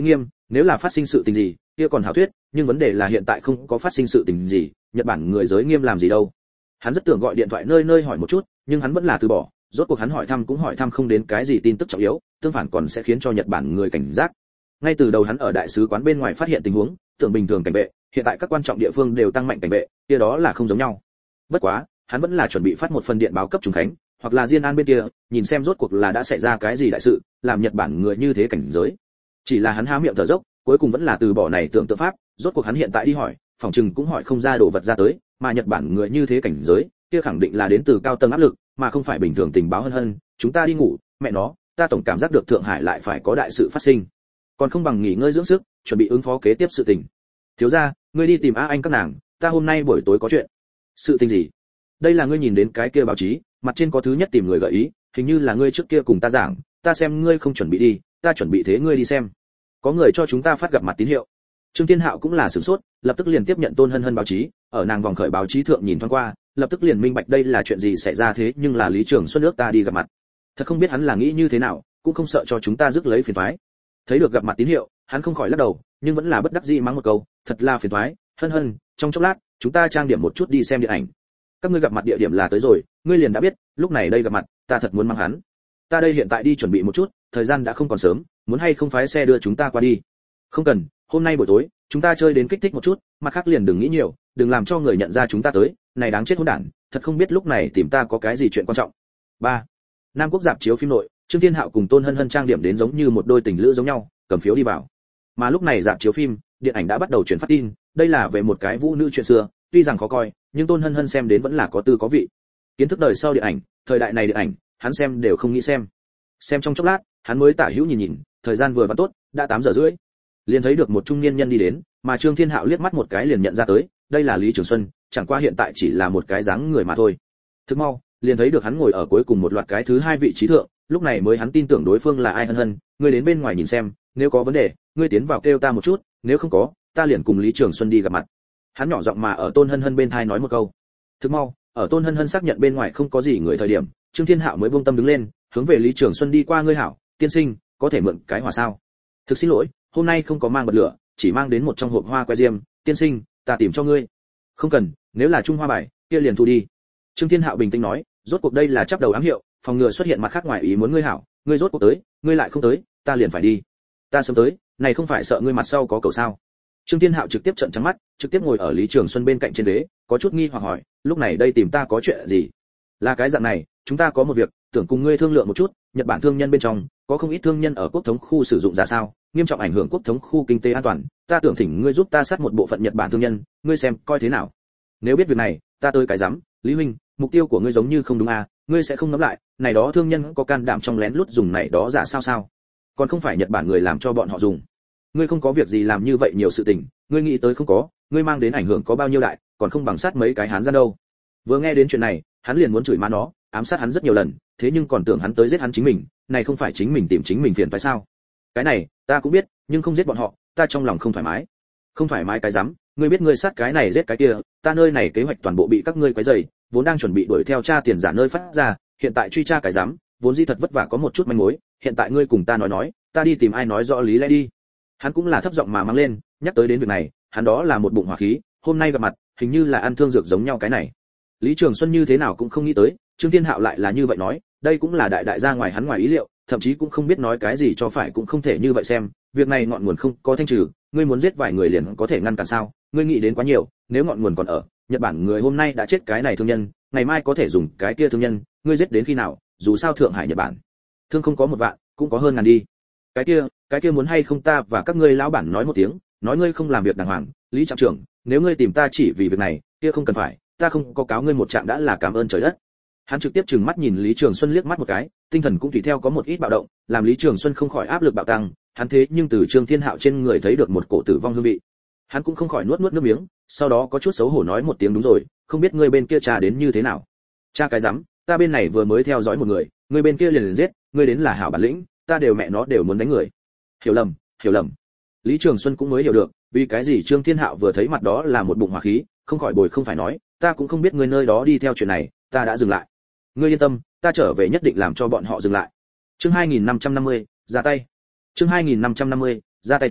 Nếu là phát sinh sự tình gì, kia còn hảo thuyết, nhưng vấn đề là hiện tại không có phát sinh sự tình gì, Nhật Bản người giới nghiêm làm gì đâu. Hắn rất tưởng gọi điện thoại nơi nơi hỏi một chút, nhưng hắn vẫn là từ bỏ, rốt cuộc hắn hỏi thăm cũng hỏi thăm không đến cái gì tin tức trọng yếu, tương phản còn sẽ khiến cho Nhật Bản người cảnh giác. Ngay từ đầu hắn ở đại sứ quán bên ngoài phát hiện tình huống, tưởng bình thường cảnh vệ, hiện tại các quan trọng địa phương đều tăng mạnh cảnh vệ, kia đó là không giống nhau. Bất quá, hắn vẫn là chuẩn bị phát một phần điện báo cấp Trùng Khánh, hoặc là Diên An bên kia, nhìn xem rốt cuộc là đã xảy ra cái gì đại sự, làm Nhật Bản người như thế cảnh giới. Chỉ là hắn há miệng thở dốc, cuối cùng vẫn là từ bỏ này tưởng tượng pháp, rốt cuộc hắn hiện tại đi hỏi, phòng trừng cũng hỏi không ra đồ vật ra tới, mà Nhật Bản người như thế cảnh giới, kia khẳng định là đến từ cao tầng áp lực, mà không phải bình thường tình báo hân hân, chúng ta đi ngủ, mẹ nó, ta tổng cảm giác được Thượng Hải lại phải có đại sự phát sinh. Còn không bằng nghỉ ngơi dưỡng sức, chuẩn bị ứng phó kế tiếp sự tình. Thiếu gia, ngươi đi tìm A Anh các nàng, ta hôm nay buổi tối có chuyện. Sự tình gì? Đây là ngươi nhìn đến cái kia báo chí, mặt trên có thứ nhất tìm người gợi ý, hình như là ngươi trước kia cùng ta giảng, ta xem ngươi không chuẩn bị đi, ta chuẩn bị thế ngươi đi xem. Có người cho chúng ta phát gặp mặt tín hiệu. Trương Thiên Hạo cũng là sửng sốt, lập tức liền tiếp nhận Tôn Hân Hân báo chí, ở nàng vòng khởi báo chí thượng nhìn thoáng qua, lập tức liền minh bạch đây là chuyện gì xảy ra thế, nhưng là Lý Trường Xuân nước ta đi gặp mặt. Thật không biết hắn là nghĩ như thế nào, cũng không sợ cho chúng ta rước lấy phiền toái. Thấy được gặp mặt tín hiệu, hắn không khỏi lắc đầu, nhưng vẫn là bất đắc dĩ mắng một câu, thật là phiền toái, Hân Hân, trong chốc lát, chúng ta trang điểm một chút đi xem điện ảnh. Các ngươi gặp mặt địa điểm là tới rồi, ngươi liền đã biết, lúc này đây gặp mặt, ta thật muốn mắng hắn. Ta đây hiện tại đi chuẩn bị một chút, thời gian đã không còn sớm, muốn hay không phái xe đưa chúng ta qua đi. Không cần, hôm nay buổi tối, chúng ta chơi đến kích thích một chút, mặt khác liền đừng nghĩ nhiều, đừng làm cho người nhận ra chúng ta tới, này đáng chết hỗn đản, thật không biết lúc này tìm ta có cái gì chuyện quan trọng. ba. Nam Quốc dạp chiếu phim nội, Trương Thiên Hạo cùng Tôn Hân Hân trang điểm đến giống như một đôi tình lữ giống nhau, cầm phiếu đi vào. Mà lúc này dạp chiếu phim, điện ảnh đã bắt đầu truyền phát tin, đây là về một cái vũ nữ chuyện xưa, tuy rằng khó coi, nhưng Tôn Hân Hân xem đến vẫn là có tư có vị. Kiến thức đời sau điện ảnh, thời đại này điện ảnh, hắn xem đều không nghĩ xem. Xem trong chốc lát, hắn mới tả hữu nhìn nhìn, thời gian vừa vặn tốt, đã tám giờ rưỡi. Liền thấy được một trung niên nhân đi đến, mà Trương Thiên Hạo liếc mắt một cái liền nhận ra tới, đây là Lý Trường Xuân, chẳng qua hiện tại chỉ là một cái dáng người mà thôi. Thức mau, liền thấy được hắn ngồi ở cuối cùng một loạt cái thứ hai vị trí thượng, lúc này mới hắn tin tưởng đối phương là ai. Hân Hân, ngươi đến bên ngoài nhìn xem, nếu có vấn đề, ngươi tiến vào kêu ta một chút, nếu không có, ta liền cùng Lý Trường Xuân đi gặp mặt. Hắn nhỏ giọng mà ở Tôn Hân Hân bên tai nói một câu. Thức mau, ở Tôn Hân Hân xác nhận bên ngoài không có gì người thời điểm, Trương Thiên Hạo mới buông tâm đứng lên, hướng về Lý Trường Xuân đi qua. Ngươi hảo, tiên sinh, có thể mượn cái hỏa sao? Thực xin lỗi, hôm nay không có mang bật lửa, chỉ mang đến một trong hộp hoa que diêm, tiên sinh, ta tìm cho ngươi. Không cần, nếu là trung hoa bài, kia liền thu đi. Trương Thiên Hạo bình tĩnh nói, rốt cuộc đây là chắp đầu ám hiệu, phòng ngừa xuất hiện mặt khác ngoài ý muốn. Ngươi hảo, ngươi rốt cuộc tới, ngươi lại không tới, ta liền phải đi. Ta sớm tới, này không phải sợ ngươi mặt sau có cầu sao? Trương Thiên Hạo trực tiếp trợn trắng mắt, trực tiếp ngồi ở Lý Trường Xuân bên cạnh trên ghế, có chút nghi hoặc hỏi, lúc này đây tìm ta có chuyện gì? Là cái dạng này, chúng ta có một việc, tưởng cùng ngươi thương lượng một chút. Nhật Bản thương nhân bên trong có không ít thương nhân ở quốc thống khu sử dụng ra sao, nghiêm trọng ảnh hưởng quốc thống khu kinh tế an toàn, ta tưởng thỉnh ngươi giúp ta sát một bộ phận Nhật Bản thương nhân, ngươi xem coi thế nào. Nếu biết việc này, ta tới cái dám, Lý huynh, mục tiêu của ngươi giống như không đúng à, ngươi sẽ không ngẫm lại, này đó thương nhân có can đảm trong lén lút dùng này đó giả sao sao? Còn không phải Nhật Bản người làm cho bọn họ dùng. Ngươi không có việc gì làm như vậy nhiều sự tình, ngươi nghĩ tới không có, ngươi mang đến ảnh hưởng có bao nhiêu đại, còn không bằng sát mấy cái hán gian đâu. Vừa nghe đến chuyện này, hắn liền muốn chửi má nó, ám sát hắn rất nhiều lần, thế nhưng còn tưởng hắn tới giết hắn chính mình, này không phải chính mình tìm chính mình phiền phải sao? Cái này, ta cũng biết, nhưng không giết bọn họ, ta trong lòng không thoải mái. Không thoải mái cái rắm, ngươi biết ngươi sát cái này giết cái kia, ta nơi này kế hoạch toàn bộ bị các ngươi quấy rầy, vốn đang chuẩn bị đuổi theo tra tiền giả nơi phát ra, hiện tại truy tra cái rắm, vốn dĩ thật vất vả có một chút manh mối, hiện tại ngươi cùng ta nói nói, ta đi tìm ai nói rõ lý lẽ đi. Hắn cũng là thấp giọng mà mang lên, nhắc tới đến việc này, hắn đó là một bụng hỏa khí, hôm nay gặp mặt, hình như là ăn thương dược giống nhau cái này. Lý Trường Xuân như thế nào cũng không nghĩ tới, Trương Thiên Hạo lại là như vậy nói, đây cũng là đại đại ra ngoài hắn ngoài ý liệu, thậm chí cũng không biết nói cái gì cho phải, cũng không thể như vậy xem, việc này ngọn nguồn không có thanh trừ, ngươi muốn giết vài người liền có thể ngăn cản sao? Ngươi nghĩ đến quá nhiều, nếu ngọn nguồn còn ở, Nhật Bản người hôm nay đã chết cái này thương nhân, ngày mai có thể dùng cái kia thương nhân, ngươi giết đến khi nào? Dù sao Thượng Hải Nhật Bản, thương không có một vạn, cũng có hơn ngàn đi. Cái kia, cái kia muốn hay không ta và các ngươi lão bản nói một tiếng, nói ngươi không làm việc đàng hoàng, Lý trạm trưởng, nếu ngươi tìm ta chỉ vì việc này, kia không cần phải, ta không có cáo ngươi một trạng đã là cảm ơn trời đất. Hắn trực tiếp trừng mắt nhìn Lý Trường Xuân liếc mắt một cái, tinh thần cũng tùy theo có một ít bạo động, làm Lý Trường Xuân không khỏi áp lực bạo tăng, hắn thế nhưng từ Trương Thiên Hạo trên người thấy được một cổ tử vong hương vị. Hắn cũng không khỏi nuốt nuốt nước miếng, sau đó có chút xấu hổ nói một tiếng đúng rồi, không biết ngươi bên kia tra đến như thế nào. Tra cái rắm, ta bên này vừa mới theo dõi một người, ngươi bên kia liền liền giết, ngươi đến là hảo bản lĩnh, ta đều mẹ nó đều muốn đánh người. Hiểu lầm, hiểu lầm. Lý Trường Xuân cũng mới hiểu được, vì cái gì Trương Thiên Hạo vừa thấy mặt đó là một bụng hỏa khí, không khỏi bồi không phải nói, ta cũng không biết ngươi nơi đó đi theo chuyện này, ta đã dừng lại. Ngươi yên tâm, ta trở về nhất định làm cho bọn họ dừng lại. Chương hai nghìn năm trăm năm mươi, ra tay. Chương hai nghìn năm trăm năm mươi, ra tay tính,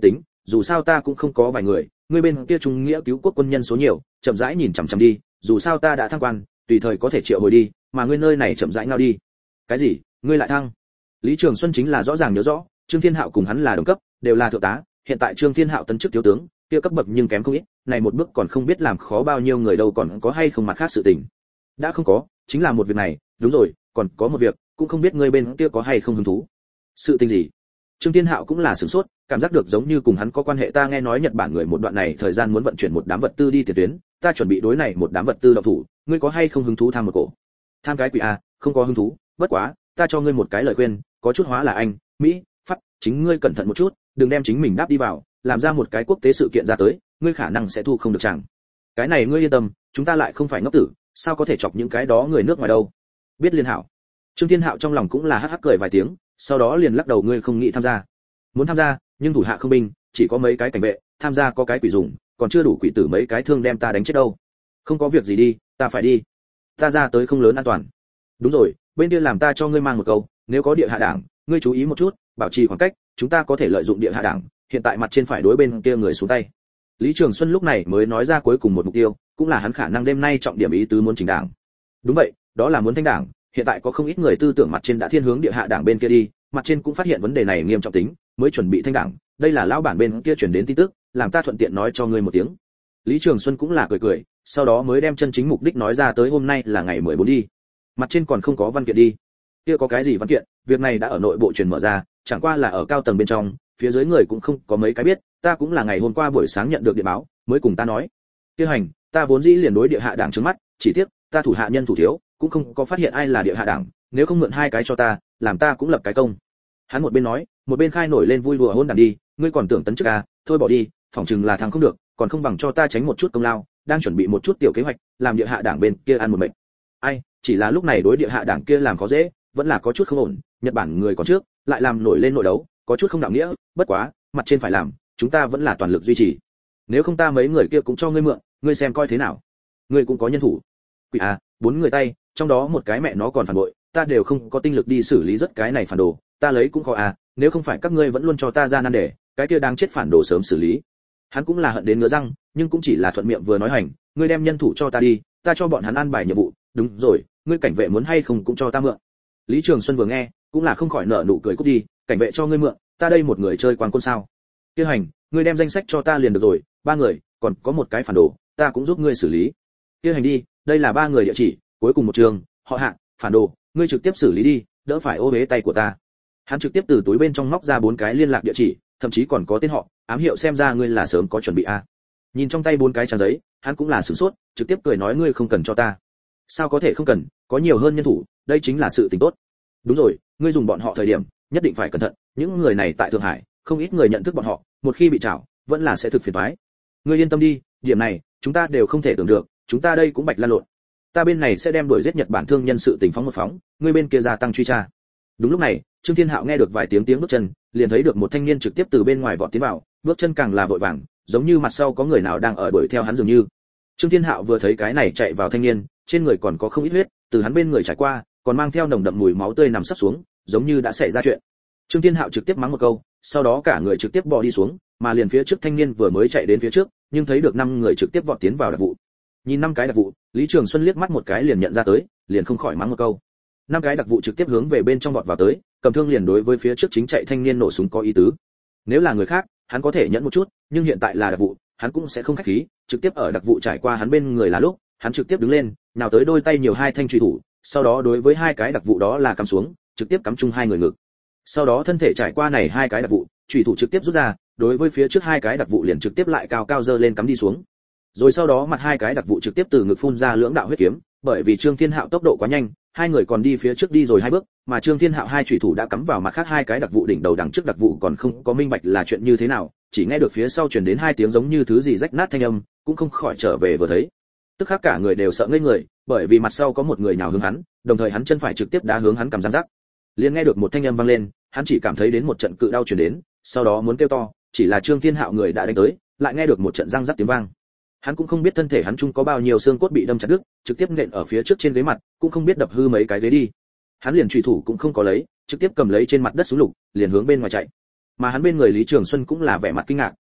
dù sao ta cũng không có vài người, ngươi bên kia trung nghĩa cứu quốc quân nhân số nhiều, chậm rãi nhìn chằm chằm đi, dù sao ta đã thăng quan, tùy thời có thể triệu hồi đi, mà ngươi nơi này chậm rãi ngao đi. Cái gì? Ngươi lại thăng? Lý Trường Xuân chính là rõ ràng nhớ rõ, Trương Thiên Hạo cùng hắn là đồng cấp, đều là thượng tá, hiện tại Trương Thiên Hạo tấn chức thiếu tướng, kia cấp bậc nhưng kém không ít, này một bước còn không biết làm khó bao nhiêu người đâu, còn có hay không mặt khác sự tình. Đã không có, chính là một việc này, đúng rồi, còn có một việc, cũng không biết ngươi bên kia có hay không hứng thú. Sự tình gì? Trương Thiên Hạo cũng là sửng sốt, cảm giác được giống như cùng hắn có quan hệ. Ta nghe nói Nhật Bản người một đoạn này thời gian muốn vận chuyển một đám vật tư đi tiền tuyến, ta chuẩn bị đối này một đám vật tư động thủ, ngươi có hay không hứng thú tham một cổ? Tham cái quỷ a, không có hứng thú, bất quá, ta cho ngươi một cái lời khuyên, có chút hóa là Anh, Mỹ, Pháp, chính ngươi cẩn thận một chút, đừng đem chính mình đáp đi vào, làm ra một cái quốc tế sự kiện ra tới, ngươi khả năng sẽ thu không được chẳng. Cái này ngươi yên tâm, chúng ta lại không phải ngốc tử, sao có thể chọc những cái đó người nước ngoài đâu. Biết liên hảo. Trương Thiên Hạo trong lòng cũng là hắc hắc cười vài tiếng, sau đó liền lắc đầu, ngươi không nghĩ tham gia. Muốn tham gia, nhưng thủ hạ không binh, chỉ có mấy cái cảnh vệ, tham gia có cái quỷ dùng, còn chưa đủ quỷ tử mấy cái thương đem ta đánh chết đâu. Không có việc gì đi, ta phải đi. Ta ra tới không lớn an toàn. Đúng rồi, bên kia làm ta cho ngươi mang một câu, nếu có địa hạ đảng, ngươi chú ý một chút, bảo trì khoảng cách, chúng ta có thể lợi dụng địa hạ đảng, hiện tại mặt trên phải đối bên kia người xuống tay. Lý Trường Xuân lúc này mới nói ra cuối cùng một mục tiêu, cũng là hắn khả năng đêm nay trọng điểm ý tứ muốn chỉnh đảng. Đúng vậy, đó là muốn thanh đảng, hiện tại có không ít người tư tưởng mặt trên đã thiên hướng địa hạ đảng bên kia đi, mặt trên cũng phát hiện vấn đề này nghiêm trọng tính, mới chuẩn bị thanh đảng, đây là lão bản bên kia truyền đến tin tức, làm ta thuận tiện nói cho ngươi một tiếng. Lý Trường Xuân cũng là cười cười, sau đó mới đem chân chính mục đích nói ra tới, hôm nay là ngày mười bốn đi. Mặt trên còn không có văn kiện đi. Kia có cái gì văn kiện, việc này đã ở nội bộ truyền mở ra, chẳng qua là ở cao tầng bên trong, phía dưới người cũng không có mấy cái biết, ta cũng là ngày hôm qua buổi sáng nhận được điện báo, mới cùng ta nói. Kia hành, ta vốn dĩ liền đối địa hạ đảng trước mắt, chỉ tiếc, ta thủ hạ nhân thủ thiếu, cũng không có phát hiện ai là địa hạ đảng, nếu không mượn hai cái cho ta, làm ta cũng lập cái công. Hắn một bên nói, một bên khai nổi lên vui đùa hôn đàn đi, ngươi còn tưởng tấn chức à, thôi bỏ đi, phỏng chừng là thằng không được, còn không bằng cho ta tránh một chút công lao, đang chuẩn bị một chút tiểu kế hoạch, làm địa hạ đảng bên kia ăn một mệnh. Ai, chỉ là lúc này đối địa hạ đảng kia làm khó dễ, vẫn là có chút không ổn, Nhật Bản người còn trước, lại làm nổi lên nội đấu, có chút không đạo nghĩa, bất quá, mặt trên phải làm, chúng ta vẫn là toàn lực duy trì. Nếu không ta mấy người kia cũng cho ngươi mượn, ngươi xem coi thế nào. Ngươi cũng có nhân thủ. Quỷ à, bốn người tay, trong đó một cái mẹ nó còn phản bội, ta đều không có tinh lực đi xử lý rất cái này phản đồ, ta lấy cũng khó à, nếu không phải các ngươi vẫn luôn cho ta ra nan đề, cái kia đang chết phản đồ sớm xử lý. Hắn cũng là hận đến ngứa răng, nhưng cũng chỉ là thuận miệng vừa nói hành, ngươi đem nhân thủ cho ta đi, ta cho bọn hắn an bài nhiệm vụ, đúng rồi, ngươi cảnh vệ muốn hay không cũng cho ta mượn. Lý Trường Xuân vừa nghe, cũng là không khỏi nở nụ cười cút đi, cảnh vệ cho ngươi mượn, ta đây một người chơi quan côn sao? Kia hành, ngươi đem danh sách cho ta liền được rồi, ba người, còn có một cái phản đồ, ta cũng giúp ngươi xử lý. Kia hành đi, đây là ba người địa chỉ, cuối cùng một trường, họ Hạng, phản đồ, ngươi trực tiếp xử lý đi, đỡ phải ô bế tay của ta. Hắn trực tiếp từ túi bên trong móc ra bốn cái liên lạc địa chỉ, thậm chí còn có tên họ, ám hiệu xem ra ngươi là sớm có chuẩn bị a. À. Nhìn trong tay bốn cái trang giấy, hắn cũng là sửng sốt, trực tiếp cười nói ngươi không cần cho ta. Sao có thể không cần, có nhiều hơn nhân thủ, đây chính là sự tình tốt. Đúng rồi, ngươi dùng bọn họ thời điểm, nhất định phải cẩn thận, những người này tại Thượng Hải, không ít người nhận thức bọn họ, một khi bị trảo, vẫn là sẽ thực phiền toái. Ngươi yên tâm đi, điểm này, chúng ta đều không thể tưởng được, chúng ta đây cũng bạch lan lộn. Ta bên này sẽ đem đuổi giết Nhật Bản thương nhân sự tình phóng một phóng, ngươi bên kia gia tăng truy tra. Đúng lúc này, Trương Thiên Hạo nghe được vài tiếng tiếng bước chân, liền thấy được một thanh niên trực tiếp từ bên ngoài vọt tiến vào, bước chân càng là vội vàng, giống như mặt sau có người nào đang ở đuổi theo hắn dường như. Trương Thiên Hạo vừa thấy cái này chạy vào thanh niên, trên người còn có không ít huyết, từ hắn bên người trải qua, còn mang theo nồng đậm mùi máu tươi nằm sắp xuống, giống như đã xảy ra chuyện. Trương Thiên Hạo trực tiếp mắng một câu, sau đó cả người trực tiếp bò đi xuống, mà liền phía trước thanh niên vừa mới chạy đến phía trước, nhưng thấy được năm người trực tiếp vọt tiến vào đặc vụ. Nhìn năm cái đặc vụ, Lý Trường Xuân liếc mắt một cái liền nhận ra tới, liền không khỏi mắng một câu. Năm cái đặc vụ trực tiếp hướng về bên trong vọt vào tới, cầm thương liền đối với phía trước chính chạy thanh niên nổ súng có ý tứ. Nếu là người khác, hắn có thể nhẫn một chút, nhưng hiện tại là đặc vụ, hắn cũng sẽ không khách khí, trực tiếp ở đặc vụ trải qua hắn bên người là lúc, hắn trực tiếp đứng lên, nào tới đôi tay nhiều hai thanh chùy thủ, sau đó đối với hai cái đặc vụ đó là cắm xuống, trực tiếp cắm chung hai người ngực. Sau đó thân thể trải qua này hai cái đặc vụ, chùy thủ trực tiếp rút ra, đối với phía trước hai cái đặc vụ liền trực tiếp lại cao cao giơ lên cắm đi xuống. Rồi sau đó mặt hai cái đặc vụ trực tiếp từ ngực phun ra lưỡng đạo huyết kiếm, bởi vì Trương Thiên Hạo tốc độ quá nhanh, hai người còn đi phía trước đi rồi hai bước, mà Trương Thiên Hạo hai chủy thủ đã cắm vào mặt khác hai cái đặc vụ đỉnh đầu, đằng trước đặc vụ còn không có minh bạch là chuyện như thế nào, chỉ nghe được phía sau truyền đến hai tiếng giống như thứ gì rách nát thanh âm, cũng không khỏi trở về vừa thấy. Tức khắc cả người đều sợ ngây người, bởi vì mặt sau có một người nhào hướng hắn, đồng thời hắn chân phải trực tiếp đá hướng hắn cầm răng rắc. Liền nghe được một thanh âm vang lên, hắn chỉ cảm thấy đến một trận cự đau truyền đến, sau đó muốn kêu to, chỉ là Trương Thiên Hạo người đã đánh tới, lại nghe được một trận răng rắc tiếng vang. Hắn cũng không biết thân thể hắn chung có bao nhiêu xương cốt bị đâm chặt đứt, trực tiếp nện ở phía trước trên ghế mặt, cũng không biết đập hư mấy cái ghế đi. Hắn liền chủy thủ cũng không có lấy, trực tiếp cầm lấy trên mặt đất súng lục, liền hướng bên ngoài chạy. Mà hắn bên người Lý Trường Xuân cũng là vẻ mặt kinh ngạc,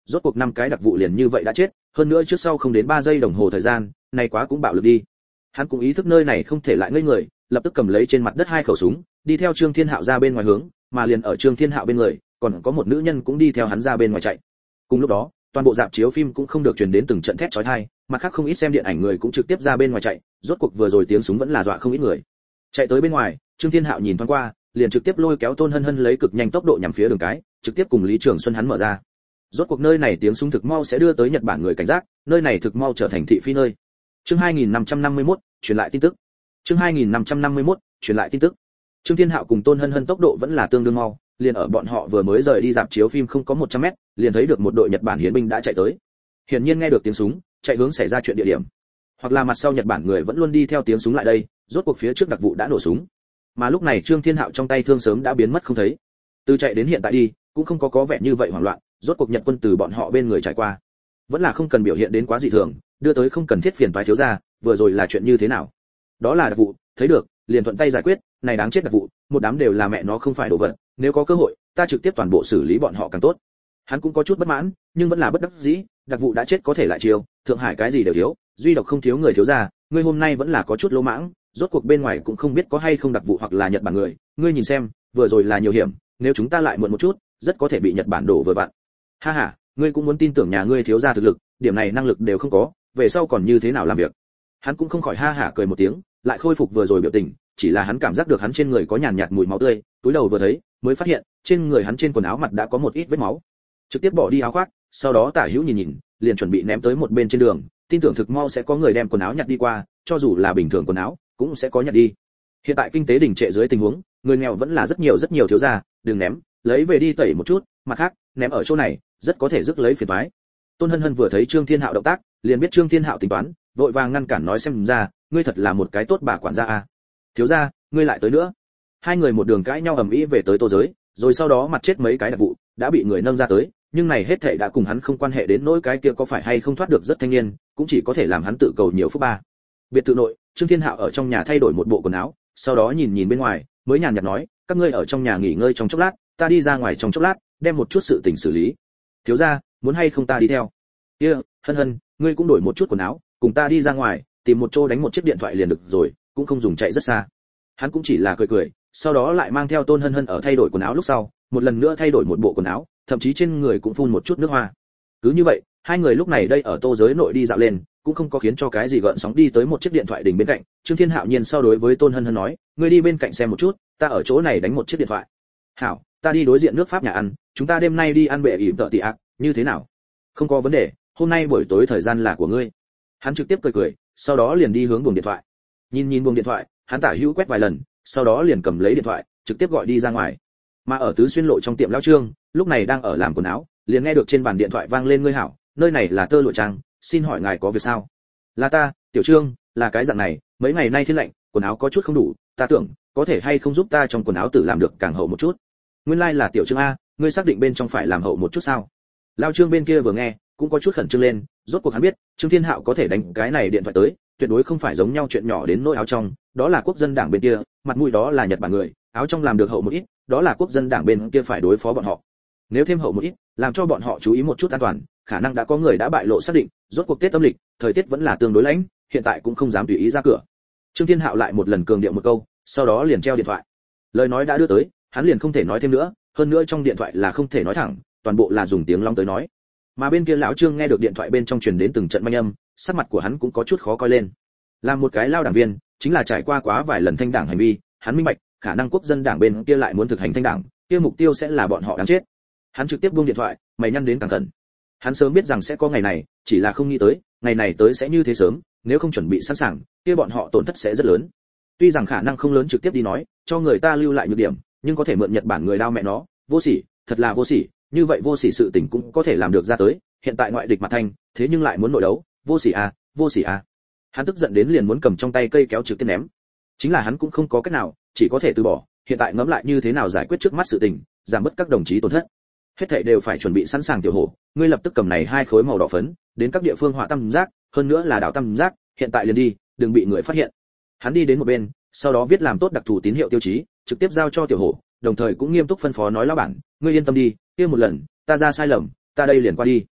rốt cuộc năm cái đặc vụ liền như vậy đã chết, hơn nữa trước sau không đến ba giây đồng hồ thời gian, này quá cũng bạo lực đi. Hắn cũng ý thức nơi này không thể lại ngây người, lập tức cầm lấy trên mặt đất hai khẩu súng, đi theo Trương Thiên Hạo ra bên ngoài hướng, mà liền ở Trương Thiên Hạo bên người, còn có một nữ nhân cũng đi theo hắn ra bên ngoài chạy. Cùng lúc đó, toàn bộ rạp chiếu phim cũng không được truyền đến từng trận thét chói tai, mặt khác không ít xem điện ảnh người cũng trực tiếp ra bên ngoài chạy, rốt cuộc vừa rồi tiếng súng vẫn là dọa không ít người. Chạy tới bên ngoài, Trương Thiên Hạo nhìn thoáng qua, liền trực tiếp lôi kéo Tôn Hân Hân lấy cực nhanh tốc độ nhằm phía đường cái, trực tiếp cùng Lý Trường Xuân hắn mở ra. Rốt cuộc nơi này tiếng súng thực mau sẽ đưa tới Nhật Bản người cảnh giác, nơi này thực mau trở thành thị phi nơi. Chương hai nghìn năm trăm năm mươi mốt, truyền lại tin tức. Chương hai nghìn năm trăm năm mươi mốt, truyền lại tin tức. Trương Thiên Hạo cùng Tôn Hân Hân tốc độ vẫn là tương đương mau, liền ở bọn họ vừa mới rời đi rạp chiếu phim không có một trăm mét, liền thấy được một đội Nhật Bản hiến binh đã chạy tới. Hiển nhiên nghe được tiếng súng, chạy hướng xảy ra chuyện địa điểm. Hoặc là mặt sau Nhật Bản người vẫn luôn đi theo tiếng súng lại đây, rốt cuộc phía trước đặc vụ đã nổ súng. Mà lúc này Trương Thiên Hạo trong tay thương sớm đã biến mất không thấy. Từ chạy đến hiện tại đi, cũng không có có vẻ như vậy hoảng loạn, rốt cuộc Nhật quân từ bọn họ bên người trải qua. Vẫn là không cần biểu hiện đến quá dị thường, đưa tới không cần thiết phiền toái thiếu gia, vừa rồi là chuyện như thế nào? Đó là đặc vụ, thấy được, liền thuận tay giải quyết, này đáng chết đặc vụ, một đám đều là mẹ nó không phải đồ vật, nếu có cơ hội, ta trực tiếp toàn bộ xử lý bọn họ càng tốt. Hắn cũng có chút bất mãn, nhưng vẫn là bất đắc dĩ, đặc vụ đã chết có thể lại chiêu, Thượng Hải cái gì đều thiếu, duy độc không thiếu người thiếu gia, ngươi hôm nay vẫn là có chút lỗ mãng, rốt cuộc bên ngoài cũng không biết có hay không đặc vụ hoặc là Nhật Bản người, ngươi nhìn xem, vừa rồi là nhiều hiểm, nếu chúng ta lại muộn một chút, rất có thể bị Nhật Bản đổ vừa vặn. Ha ha, ngươi cũng muốn tin tưởng nhà ngươi thiếu gia thực lực, điểm này năng lực đều không có, về sau còn như thế nào làm việc? Hắn cũng không khỏi ha hả cười một tiếng, lại khôi phục vừa rồi biểu tình, chỉ là hắn cảm giác được hắn trên người có nhàn nhạt mùi máu tươi, túi đầu vừa thấy, mới phát hiện, trên người hắn trên quần áo mặt đã có một ít vết máu. Trực tiếp bỏ đi áo khoác, sau đó Tả Hữu nhìn nhìn, liền chuẩn bị ném tới một bên trên đường, tin tưởng thực mau sẽ có người đem quần áo nhặt đi qua, cho dù là bình thường quần áo, cũng sẽ có nhặt đi. Hiện tại kinh tế đình trệ dưới tình huống, người nghèo vẫn là rất nhiều rất nhiều thiếu gia, đừng ném, lấy về đi tẩy một chút, mặt khác, ném ở chỗ này, rất có thể rước lấy phiền toái. Tôn Hân Hân vừa thấy Trương Thiên Hạo động tác, liền biết Trương Thiên Hạo tính toán, vội vàng ngăn cản nói xem ra, ngươi thật là một cái tốt bà quản gia a. À. Thiếu gia, ngươi lại tới nữa. Hai người một đường cãi nhau ầm ĩ về tới Tô giới, rồi sau đó mặt chết mấy cái đặc vụ, đã bị người nâng ra tới, nhưng này hết thảy đã cùng hắn không quan hệ đến nỗi cái kia có phải hay không thoát được rất thanh niên, cũng chỉ có thể làm hắn tự cầu nhiều phúc ba. Biệt thự nội, Trương Thiên Hạo ở trong nhà thay đổi một bộ quần áo, sau đó nhìn nhìn bên ngoài, mới nhàn nhạt nói, các ngươi ở trong nhà nghỉ ngơi trong chốc lát, ta đi ra ngoài trong chốc lát, đem một chút sự tình xử lý. Thiếu gia, muốn hay không ta đi theo? Kia, yeah, Hân Hân, ngươi cũng đổi một chút quần áo, cùng ta đi ra ngoài, tìm một chỗ đánh một chiếc điện thoại liền được rồi, cũng không dùng chạy rất xa. Hắn cũng chỉ là cười cười, sau đó lại mang theo Tôn Hân Hân ở thay đổi quần áo lúc sau, một lần nữa thay đổi một bộ quần áo, thậm chí trên người cũng phun một chút nước hoa. Cứ như vậy, hai người lúc này đây ở Tô giới nội đi dạo lên, cũng không có khiến cho cái gì gợn sóng đi tới một chiếc điện thoại đình bên cạnh. Trương Thiên Hạo nhiên sau đối với Tôn Hân Hân nói, ngươi đi bên cạnh xem một chút, ta ở chỗ này đánh một chiếc điện thoại. Hảo, ta đi đối diện nước Pháp nhà ăn, chúng ta đêm nay đi ăn bệ ỉm tợ tị ạc, như thế nào? Không có vấn đề, hôm nay buổi tối thời gian là của ngươi. Hắn trực tiếp cười cười, sau đó liền đi hướng buồng điện thoại. Nhìn nhìn buồng điện thoại, hắn Tả Hữu quét vài lần, sau đó liền cầm lấy điện thoại, trực tiếp gọi đi ra ngoài. Mà ở Tứ Xuyên lộ trong tiệm lão Trương, lúc này đang ở làm quần áo, liền nghe được trên bàn điện thoại vang lên, ngươi hảo, nơi này là Tơ Lụa Trang, xin hỏi ngài có việc sao? Là ta, Tiểu Trương, là cái dạng này, mấy ngày nay thiên lạnh, quần áo có chút không đủ, ta tưởng có thể hay không giúp ta trong quần áo tự làm được càng hậu một chút. Nguyên lai like là Tiểu Trương a, ngươi xác định bên trong phải làm hậu một chút sao? Lão Trương bên kia vừa nghe, cũng có chút khẩn trương lên, rốt cuộc hắn biết, Trương Thiên Hạo có thể đánh cái này điện thoại tới, tuyệt đối không phải giống nhau chuyện nhỏ đến nỗi áo trong, đó là quốc dân đảng bên kia, mặt mũi đó là Nhật Bản người, áo trong làm được hậu một ít, đó là quốc dân đảng bên kia phải đối phó bọn họ. Nếu thêm hậu một ít, làm cho bọn họ chú ý một chút an toàn, khả năng đã có người đã bại lộ xác định, rốt cuộc Tết âm lịch, thời tiết vẫn là tương đối lạnh, hiện tại cũng không dám tùy ý ra cửa. Trương Thiên Hạo lại một lần cường điệu một câu, sau đó liền treo điện thoại. Lời nói đã đưa tới, hắn liền không thể nói thêm nữa, hơn nữa trong điện thoại là không thể nói thẳng, toàn bộ là dùng tiếng long tới nói. Mà bên kia lão Trương nghe được điện thoại bên trong truyền đến từng trận manh âm, sắc mặt của hắn cũng có chút khó coi lên. Làm một cái lao đảng viên, chính là trải qua quá vài lần thanh đảng hành vi, hắn minh bạch, khả năng quốc dân đảng bên kia lại muốn thực hành thanh đảng, kia mục tiêu sẽ là bọn họ đáng chết. Hắn trực tiếp buông điện thoại, mày nhăn đến càng khẩn. Hắn sớm biết rằng sẽ có ngày này, chỉ là không nghĩ tới, ngày này tới sẽ như thế sớm, nếu không chuẩn bị sẵn sàng, kia bọn họ tổn thất sẽ rất lớn. Tuy rằng khả năng không lớn trực tiếp đi nói, cho người ta lưu lại nhược điểm, nhưng có thể mượn Nhật Bản người đao mẹ nó, vô sỉ, thật là vô sỉ, như vậy vô sỉ sự tình cũng có thể làm được ra tới, hiện tại ngoại địch mặt thanh, thế nhưng lại muốn nội đấu, vô sỉ à, vô sỉ à. Hắn tức giận đến liền muốn cầm trong tay cây kéo trực tiếp ném. Chính là hắn cũng không có cách nào, chỉ có thể từ bỏ, hiện tại ngẫm lại như thế nào giải quyết trước mắt sự tình, giảm bớt các đồng chí tổn thất. Hết thảy đều phải chuẩn bị sẵn sàng. Tiểu Hổ, ngươi lập tức cầm này hai khối màu đỏ phấn, đến các địa phương họa tam giác, hơn nữa là đảo tam giác, hiện tại liền đi, đừng bị người phát hiện. Hắn đi đến một bên, sau đó viết làm tốt đặc thù tín hiệu tiêu chí, trực tiếp giao cho Tiểu Hổ, đồng thời cũng nghiêm túc phân phó nói lão bản, ngươi yên tâm đi, kia một lần, ta ra sai lầm, ta đây liền qua đi.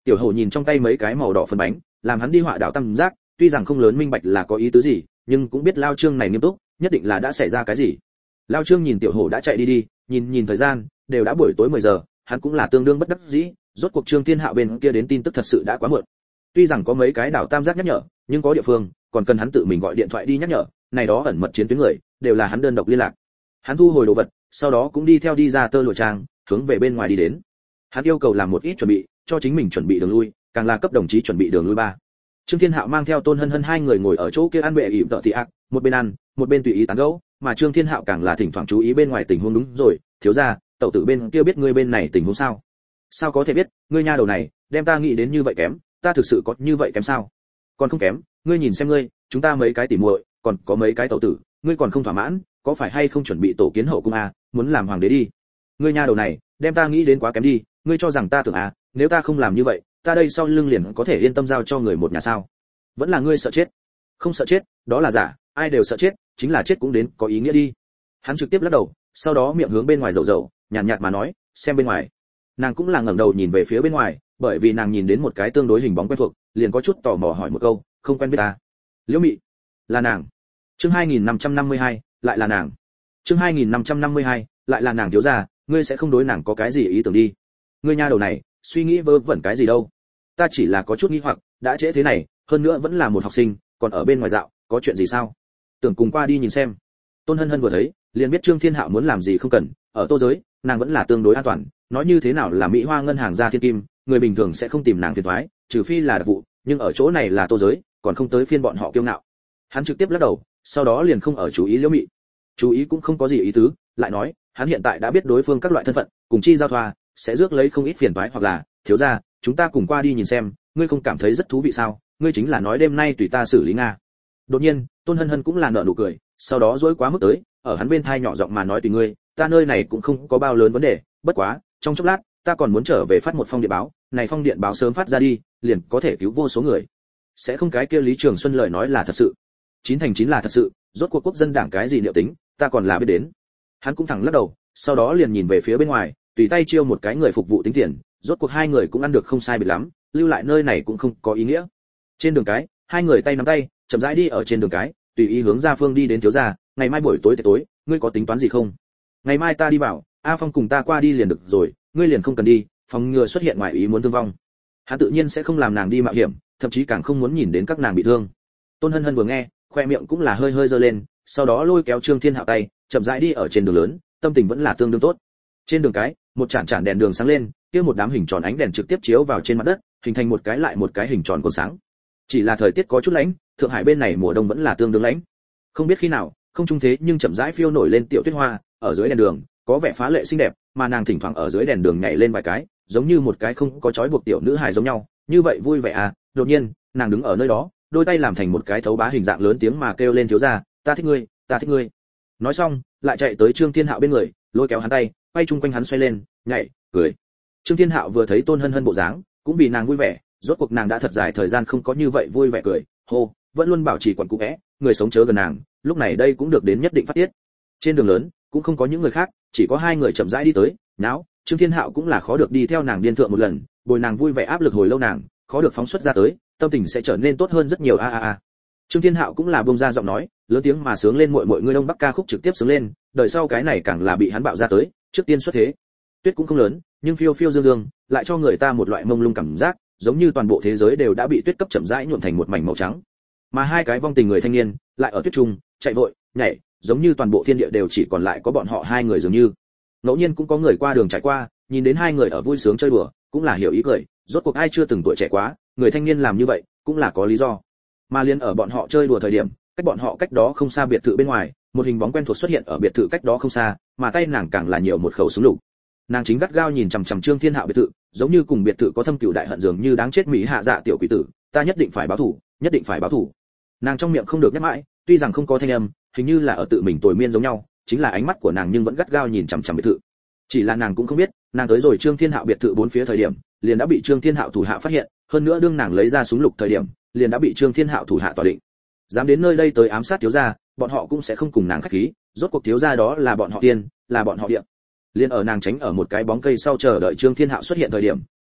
Tiểu Hổ nhìn trong tay mấy cái màu đỏ phân bánh, làm hắn đi họa đảo tam giác, tuy rằng không lớn minh bạch là có ý tứ gì, nhưng cũng biết Lao Trương này nghiêm túc, nhất định là đã xảy ra cái gì. Lao Trương nhìn Tiểu Hổ đã chạy đi đi, nhìn nhìn thời gian, đều đã buổi tối mười giờ, hắn cũng là tương đương bất đắc dĩ, rốt cuộc Trương Thiên Hạo bên kia đến tin tức thật sự đã quá muộn. Tuy rằng có mấy cái đảo tam giác nhắc nhở, nhưng có địa phương còn cần hắn tự mình gọi điện thoại đi nhắc nhở, này đó ẩn mật chiến tuyến người, đều là hắn đơn độc liên lạc. Hắn thu hồi đồ vật, sau đó cũng đi theo đi ra tơ lụa trang, hướng về bên ngoài đi đến. Hắn yêu cầu làm một ít chuẩn bị, cho chính mình chuẩn bị đường lui, càng là cấp đồng chí chuẩn bị đường lui ba. Trương Thiên Hạo mang theo Tôn Hân Hân hai người ngồi ở chỗ kia ăn bệ ỉm tợ thị ác, một bên ăn, một bên tùy ý tán gẫu, mà Trương Thiên Hạo càng là thỉnh thoảng chú ý bên ngoài tình huống. Đúng rồi, thiếu gia, tẩu tử bên kia biết ngươi bên này tình huống sao? Sao có thể biết, ngươi nha đầu này, đem ta nghĩ đến như vậy kém, ta thực sự có như vậy kém sao? Còn không kém, ngươi nhìn xem ngươi, chúng ta mấy cái tỉ muội, còn có mấy cái tẩu tử, ngươi còn không thỏa mãn, có phải hay không chuẩn bị tổ kiến hậu cung à, muốn làm hoàng đế đi? Ngươi nha đầu này, đem ta nghĩ đến quá kém đi, ngươi cho rằng ta tưởng à, nếu ta không làm như vậy, ta đây sau lưng liền có thể yên tâm giao cho người một nhà sao? Vẫn là ngươi sợ chết? Không sợ chết, đó là giả, ai đều sợ chết, chính là chết cũng đến có ý nghĩa đi. Hắn trực tiếp lắc đầu, sau đó miệng hướng bên ngoài rầu rầu, nhàn nhạt, nhạt mà nói, xem bên ngoài. Nàng cũng là ngẩng đầu nhìn về phía bên ngoài, bởi vì nàng nhìn đến một cái tương đối hình bóng quen thuộc, liền có chút tò mò hỏi một câu, không quen biết ta? Liễu Mị, là nàng. Chương hai nghìn năm trăm năm mươi hai, lại là nàng. Chương hai nghìn năm trăm năm mươi hai, lại là nàng. Thiếu gia, ngươi sẽ không đối nàng có cái gì ý tưởng đi? Ngươi nha đầu này, suy nghĩ vớ vẩn cái gì đâu? Ta chỉ là có chút nghi hoặc, đã trễ thế này, hơn nữa vẫn là một học sinh, còn ở bên ngoài dạo, có chuyện gì sao? Tưởng cùng qua đi nhìn xem. Tôn Hân Hân vừa thấy, liền biết Trương Thiên Hạo muốn làm gì không cần, ở Tô giới, nàng vẫn là tương đối an toàn, nói như thế nào là Mỹ Hoa ngân hàng gia thiên kim, người bình thường sẽ không tìm nàng phiền toái, trừ phi là đặc vụ, nhưng ở chỗ này là Tô giới, còn không tới phiên bọn họ kiêu ngạo. Hắn trực tiếp lắc đầu, sau đó liền không ở chú ý Liễu Mị. Chú ý cũng không có gì ý tứ, lại nói, hắn hiện tại đã biết đối phương các loại thân phận, cùng chi giao thoa, sẽ rước lấy không ít phiền toái, hoặc là, thiếu gia, chúng ta cùng qua đi nhìn xem, ngươi không cảm thấy rất thú vị sao? Ngươi chính là nói đêm nay tùy ta xử lý nga. Đột nhiên, Tôn Hân Hân cũng là nở nụ cười, sau đó dỗi quá mức tới, ở hắn bên thai nhỏ giọng mà nói tùy ngươi, ta nơi này cũng không có bao lớn vấn đề, bất quá, trong chốc lát, ta còn muốn trở về phát một phong điện báo, này phong điện báo sớm phát ra đi, liền có thể cứu vô số người. Sẽ không cái kia Lý Trường Xuân lời nói là thật sự. Chín thành chín là thật sự, rốt cuộc quốc dân đảng cái gì liệu tính, ta còn là biết đến. Hắn cũng thẳng lắc đầu, sau đó liền nhìn về phía bên ngoài, tùy tay chiêu một cái người phục vụ tính tiền, rốt cuộc hai người cũng ăn được không sai biệt lắm, lưu lại nơi này cũng không có ý nghĩa. Trên đường cái, hai người tay nắm tay, chậm rãi đi ở trên đường cái, tùy ý hướng ra phương đi đến. Thiếu gia, ngày mai buổi tối tới tối, ngươi có tính toán gì không? Ngày mai ta đi vào, A Phong cùng ta qua đi liền được rồi, ngươi liền không cần đi, phòng ngừa xuất hiện ngoại ý muốn thương vong. Hắn tự nhiên sẽ không làm nàng đi mạo hiểm, thậm chí càng không muốn nhìn đến các nàng bị thương. Tôn Hân Hân vừa nghe, khoe miệng cũng là hơi hơi giơ lên, sau đó lôi kéo Trương Thiên Hạo tay, chậm rãi đi ở trên đường lớn, tâm tình vẫn là tương đương tốt. Trên đường cái, một chản chản đèn đường sáng lên, kia một đám hình tròn ánh đèn trực tiếp chiếu vào trên mặt đất, hình thành một cái lại một cái hình tròn còn sáng. Chỉ là thời tiết có chút lạnh, Thượng Hải bên này mùa đông vẫn là tương đương lạnh. Không biết khi nào, không trung thế nhưng chậm rãi phiêu nổi lên tiểu tuyết hoa, ở dưới đèn đường, có vẻ phá lệ xinh đẹp, mà nàng thỉnh thoảng ở dưới đèn đường nhảy lên vài cái, giống như một cái không có trói buộc tiểu nữ hài giống nhau, như vậy vui vẻ à. Đột nhiên, nàng đứng ở nơi đó, đôi tay làm thành một cái thấu bá hình dạng lớn tiếng mà kêu lên thiếu gia, ta thích ngươi, ta thích ngươi. Nói xong, lại chạy tới Trương Thiên Hạo bên người, lôi kéo hắn tay, quay chung quanh hắn xoay lên, nhảy, cười. Trương Thiên Hạo vừa thấy Tôn Hân Hân bộ dáng, cũng vì nàng vui vẻ, rốt cuộc nàng đã thật dài thời gian không có như vậy vui vẻ cười, hô, vẫn luôn bảo trì quẩn cũ é, người sống chớ gần nàng, lúc này đây cũng được đến nhất định phát tiết. Trên đường lớn, cũng không có những người khác, chỉ có hai người chậm rãi đi tới, náo, Trương Thiên Hạo cũng là khó được đi theo nàng điên thượng một lần, bồi nàng vui vẻ áp lực hồi lâu nàng, khó được phóng xuất ra tới, tâm tình sẽ trở nên tốt hơn rất nhiều a a a. Trương Thiên Hạo cũng là bông ra giọng nói, lớn tiếng mà sướng lên muội muội ngươi đông bắc ca khúc trực tiếp sướng lên, đời sau cái này càng là bị hắn bạo ra tới, trước tiên xuất thế. Tuyết cũng không lớn, nhưng phiêu phiêu dương dương, lại cho người ta một loại mông lung cảm giác, giống như toàn bộ thế giới đều đã bị tuyết cấp chậm rãi nhuộm thành một mảnh màu trắng. Mà hai cái vong tình người thanh niên, lại ở tuyết trung, chạy vội, nhảy, giống như toàn bộ thiên địa đều chỉ còn lại có bọn họ hai người dường như. Ngẫu nhiên cũng có người qua đường trải qua, nhìn đến hai người ở vui sướng chơi đùa, cũng là hiểu ý cười, rốt cuộc ai chưa từng tuổi trẻ quá, người thanh niên làm như vậy, cũng là có lý do. Mà liên ở bọn họ chơi đùa thời điểm, cách bọn họ cách đó không xa biệt thự bên ngoài, một hình bóng quen thuộc xuất hiện ở biệt thự cách đó không xa, mà tay nàng càng là nhiều một khẩu súng lục. Nàng chính gắt gao nhìn chằm chằm Trương Thiên Hạo biệt thự, giống như cùng biệt thự có thâm cừu đại hận dường như đáng chết mỹ hạ dạ tiểu quỷ tử, ta nhất định phải báo thù, nhất định phải báo thù. Nàng trong miệng không được nhắc mãi, tuy rằng không có thanh âm, hình như là ở tự mình tồi miên giống nhau, chính là ánh mắt của nàng nhưng vẫn gắt gao nhìn chằm chằm biệt thự. Chỉ là nàng cũng không biết, nàng tới rồi Trương Thiên Hạo biệt thự bốn phía thời điểm, liền đã bị Trương Thiên Hạo thủ hạ phát hiện, hơn nữa đương nàng lấy ra súng lục thời điểm, liền đã bị Trương Thiên Hạo thủ hạ tỏa định. Dám đến nơi đây tới ám sát thiếu gia, bọn họ cũng sẽ không cùng nàng khách khí, rốt cuộc thiếu gia đó là bọn họ tiên, là bọn họ địa. Liên ở nàng tránh ở một cái bóng cây sau chờ đợi Trương Thiên Hạo xuất hiện thời điểm,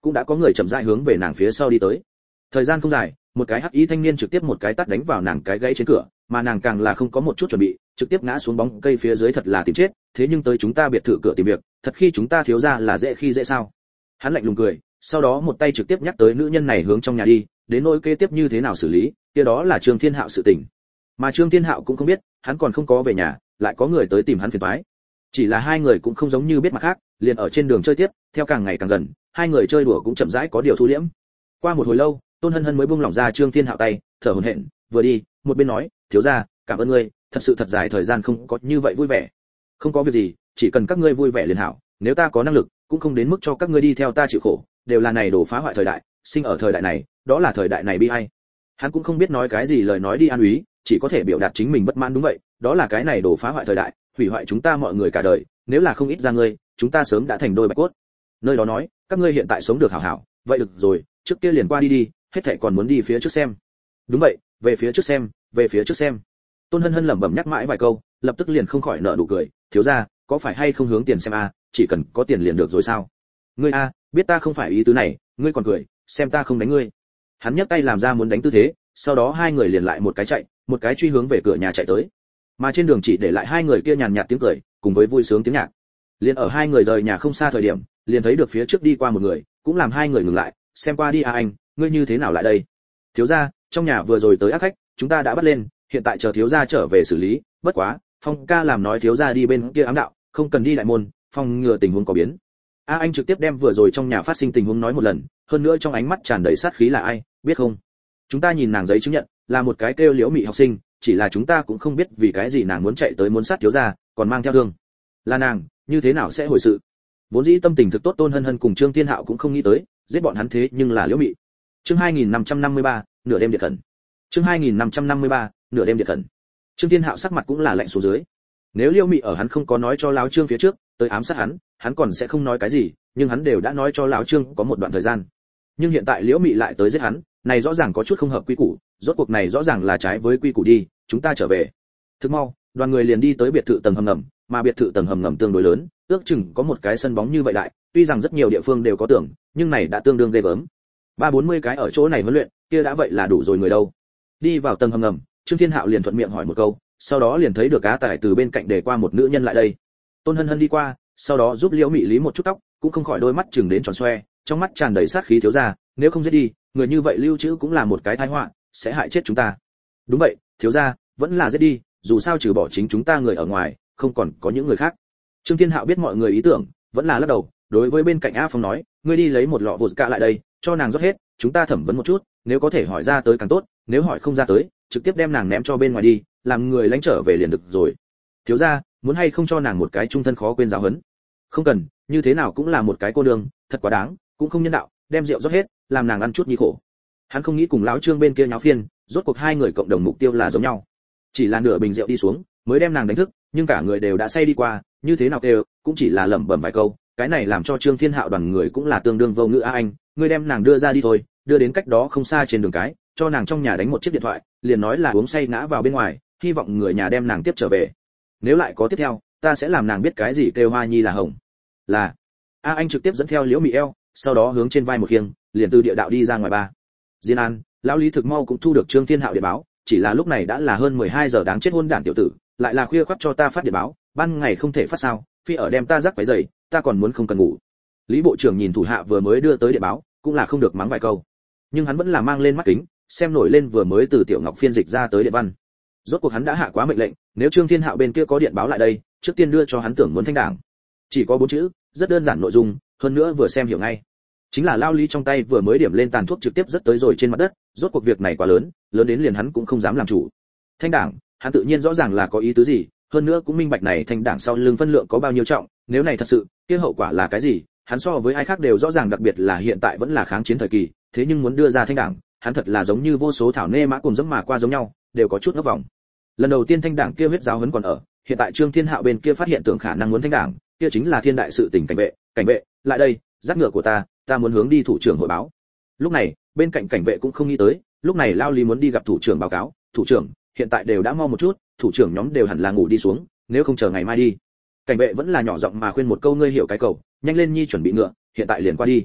cũng đã có người chậm rãi hướng về nàng phía sau đi tới. Thời gian không dài, một cái hắc y thanh niên trực tiếp một cái tát đánh vào nàng cái gãy trên cửa, mà nàng càng là không có một chút chuẩn bị, trực tiếp ngã xuống bóng cây phía dưới, thật là tìm chết, thế nhưng tới chúng ta biệt thự cửa tìm việc, thật khi chúng ta thiếu gia là dễ khi dễ sao? Hắn lạnh lùng cười, sau đó một tay trực tiếp nhắc tới nữ nhân này hướng trong nhà đi, đến nỗi kế tiếp như thế nào xử lý, kia đó là Trương Thiên Hạo sự tình. Mà Trương Thiên Hạo cũng không biết, hắn còn không có về nhà, lại có người tới tìm hắn phiền toái. Chỉ là hai người cũng không giống như biết mặt khác, liền ở trên đường chơi tiếp, theo càng ngày càng gần, hai người chơi đùa cũng chậm rãi có điều thu liễm. Qua một hồi lâu, Tôn Hân Hân mới buông lỏng ra Trương Thiên Hạo tay, thở hổn hển, vừa đi, một bên nói, thiếu gia, cảm ơn ngươi, thật sự thật dài thời gian không có như vậy vui vẻ. Không có việc gì, chỉ cần các ngươi vui vẻ liền hảo, nếu ta có năng lực, cũng không đến mức cho các ngươi đi theo ta chịu khổ, đều là này đổ phá hoại thời đại, sinh ở thời đại này, đó là thời đại này bi ai. Hắn cũng không biết nói cái gì lời nói đi an úy, chỉ có thể biểu đạt chính mình bất mãn. Đúng vậy, đó là cái này đổ phá hoại thời đại, hủy hoại chúng ta mọi người cả đời, nếu là không ít ra ngươi, chúng ta sớm đã thành đôi bạch cốt. Nơi đó nói, các ngươi hiện tại sống được hảo hảo, vậy được rồi, trước kia liền qua đi đi, hết thảy còn muốn đi phía trước xem. Đúng vậy, về phía trước xem, về phía trước xem. Tôn Hân Hân lẩm bẩm nhắc mãi vài câu, lập tức liền không khỏi nở nụ cười, thiếu gia, có phải hay không hướng tiền xem a, chỉ cần có tiền liền được rồi sao? Ngươi a, biết ta không phải ý tứ này, ngươi còn cười, xem ta không đánh ngươi. Hắn nhấc tay làm ra muốn đánh tư thế, sau đó hai người liền lại một cái chạy, một cái truy hướng về cửa nhà chạy tới. Mà trên đường chỉ để lại hai người kia nhàn nhạt tiếng cười, cùng với vui sướng tiếng nhạc. Liền ở hai người rời nhà không xa thời điểm, liền thấy được phía trước đi qua một người, cũng làm hai người ngừng lại, xem qua đi a anh, ngươi như thế nào lại đây? Thiếu gia, trong nhà vừa rồi tới ác khách, chúng ta đã bắt lên, hiện tại chờ thiếu gia trở về xử lý, bất quá, Phong ca làm nói thiếu gia đi bên kia ám đạo, không cần đi đại môn, phòng ngừa tình huống có biến. A anh trực tiếp đem vừa rồi trong nhà phát sinh tình huống nói một lần, hơn nữa trong ánh mắt tràn đầy sát khí là ai, biết không? Chúng ta nhìn nàng giấy chứng nhận, là một cái kêu Liễu Mị học sinh, chỉ là chúng ta cũng không biết vì cái gì nàng muốn chạy tới muốn sát thiếu gia, còn mang theo thương. Là nàng, như thế nào sẽ hồi sự? Vốn dĩ tâm tình thực tốt Tôn Hân Hân cùng Trương Thiên Hạo cũng không nghĩ tới, giết bọn hắn thế nhưng là Liễu Mị. Chương hai nghìn năm trăm năm mươi ba, nửa đêm điện khẩn. Chương hai nghìn năm trăm năm mươi ba, nửa đêm điện khẩn. Trương Thiên Hạo sắc mặt cũng là lạnh xuống dưới. Nếu Liễu Mị ở hắn không có nói cho lão Trương phía trước, tới ám sát hắn, hắn còn sẽ không nói cái gì, nhưng hắn đều đã nói cho lão Trương có một đoạn thời gian. Nhưng hiện tại Liễu Mị lại tới giết hắn, này rõ ràng có chút không hợp quy củ, rốt cuộc này rõ ràng là trái với quy củ đi, chúng ta trở về. Thức mau, đoàn người liền đi tới biệt thự tầng hầm ngầm, mà biệt thự tầng hầm ngầm tương đối lớn, ước chừng có một cái sân bóng như vậy đại, tuy rằng rất nhiều địa phương đều có tường, nhưng này đã tương đương ghê gớm. Ba bốn mươi cái ở chỗ này huấn luyện, kia đã vậy là đủ rồi người đâu. Đi vào tầng hầm ngầm, Trương Thiên Hạo liền thuận miệng hỏi một câu, sau đó liền thấy được cá tải từ bên cạnh để qua một nữ nhân lại đây. Tôn Hân Hân đi qua, sau đó giúp Liễu Mị lý một chút tóc, cũng không khỏi đôi mắt chừng đến tròn xoe, trong mắt tràn đầy sát khí thiếu gia, nếu không giết đi, người như vậy lưu trữ cũng là một cái tai họa, sẽ hại chết chúng ta. Đúng vậy, thiếu gia, vẫn là giết đi, dù sao trừ bỏ chính chúng ta người ở ngoài, không còn có những người khác. Trương Thiên Hạo biết mọi người ý tưởng, vẫn là lắc đầu, đối với bên cạnh A Phong nói, ngươi đi lấy một lọ vodka lại đây, cho nàng rót hết, chúng ta thẩm vấn một chút, nếu có thể hỏi ra tới càng tốt, nếu hỏi không ra tới, trực tiếp đem nàng ném cho bên ngoài đi, làm người lãnh trở về liền được rồi. Thiếu gia, muốn hay không cho nàng một cái trung thân khó quên giáo huấn? Không cần, như thế nào cũng là một cái cô nương, thật quá đáng, cũng không nhân đạo, đem rượu rót hết, làm nàng ăn chút nhi khổ. Hắn không nghĩ cùng lão Trương bên kia nháo phiên, rốt cuộc hai người cộng đồng mục tiêu là giống nhau. Chỉ là nửa bình rượu đi xuống, mới đem nàng đánh thức, nhưng cả người đều đã say đi qua, như thế nào kêu, cũng chỉ là lẩm bẩm vài câu, cái này làm cho Trương Thiên Hạo đoàn người cũng là tương đương vô ngữ. A anh, ngươi đem nàng đưa ra đi thôi, đưa đến cách đó không xa trên đường cái, cho nàng trong nhà đánh một chiếc điện thoại, liền nói là uống say ngã vào bên ngoài, hy vọng người nhà đem nàng tiếp trở về. Nếu lại có tiếp theo, ta sẽ làm nàng biết cái gì kêu hoa nhi là hồng. Là. A anh trực tiếp dẫn theo Liễu Mị eo, sau đó hướng trên vai một khiêng, liền từ địa đạo đi ra ngoài ba. Diên An, lão Lý thực mau cũng thu được Trương Thiên Hạo điện báo, chỉ là lúc này đã là hơn mười hai giờ đáng chết hôn đản tiểu tử, lại là khuya khoắt cho ta phát điện báo, ban ngày không thể phát sao, phi ở đem ta rắc váy dày, ta còn muốn không cần ngủ. Lý bộ trưởng nhìn thủ hạ vừa mới đưa tới điện báo, cũng là không được mắng vài câu, nhưng hắn vẫn là mang lên mắt kính, xem nổi lên vừa mới từ Tiểu Ngọc phiên dịch ra tới điện văn. Rốt cuộc hắn đã hạ quá mệnh lệnh, nếu Trương Thiên Hạo bên kia có điện báo lại đây, trước tiên đưa cho hắn tưởng muốn thanh đảng. Chỉ có bốn chữ, rất đơn giản nội dung, hơn nữa vừa xem hiểu ngay. Chính là lao Lý trong tay vừa mới điểm lên tàn thuốc trực tiếp rất tới rồi trên mặt đất, rốt cuộc việc này quá lớn, lớn đến liền hắn cũng không dám làm chủ. Thanh đảng, hắn tự nhiên rõ ràng là có ý tứ gì, hơn nữa cũng minh bạch này thanh đảng sau lưng phân lượng có bao nhiêu trọng, nếu này thật sự, kia hậu quả là cái gì, hắn so với ai khác đều rõ ràng, đặc biệt là hiện tại vẫn là kháng chiến thời kỳ, thế nhưng muốn đưa ra thanh đảng, hắn thật là giống như vô số thảo nê mã cùng dẫm mà qua giống nhau, đều có chút ngấp vòng. Lần đầu tiên thanh đảng kia huyết giáo huấn còn ở, hiện tại Trương Thiên Hạo bên kia phát hiện tưởng khả năng muốn thanh đảng, kia chính là thiên đại sự tình. Cảnh vệ, cảnh vệ, lại đây, dắt ngựa của ta, ta muốn hướng đi thủ trưởng hội báo. Lúc này, bên cạnh cảnh vệ cũng không nghĩ tới, lúc này lao Lý muốn đi gặp thủ trưởng báo cáo, thủ trưởng, hiện tại đều đã mau một chút, thủ trưởng nhóm đều hẳn là ngủ đi xuống, nếu không chờ ngày mai đi. Cảnh vệ vẫn là nhỏ giọng mà khuyên một câu, ngươi hiểu cái cầu, nhanh lên nhi chuẩn bị ngựa, hiện tại liền qua đi.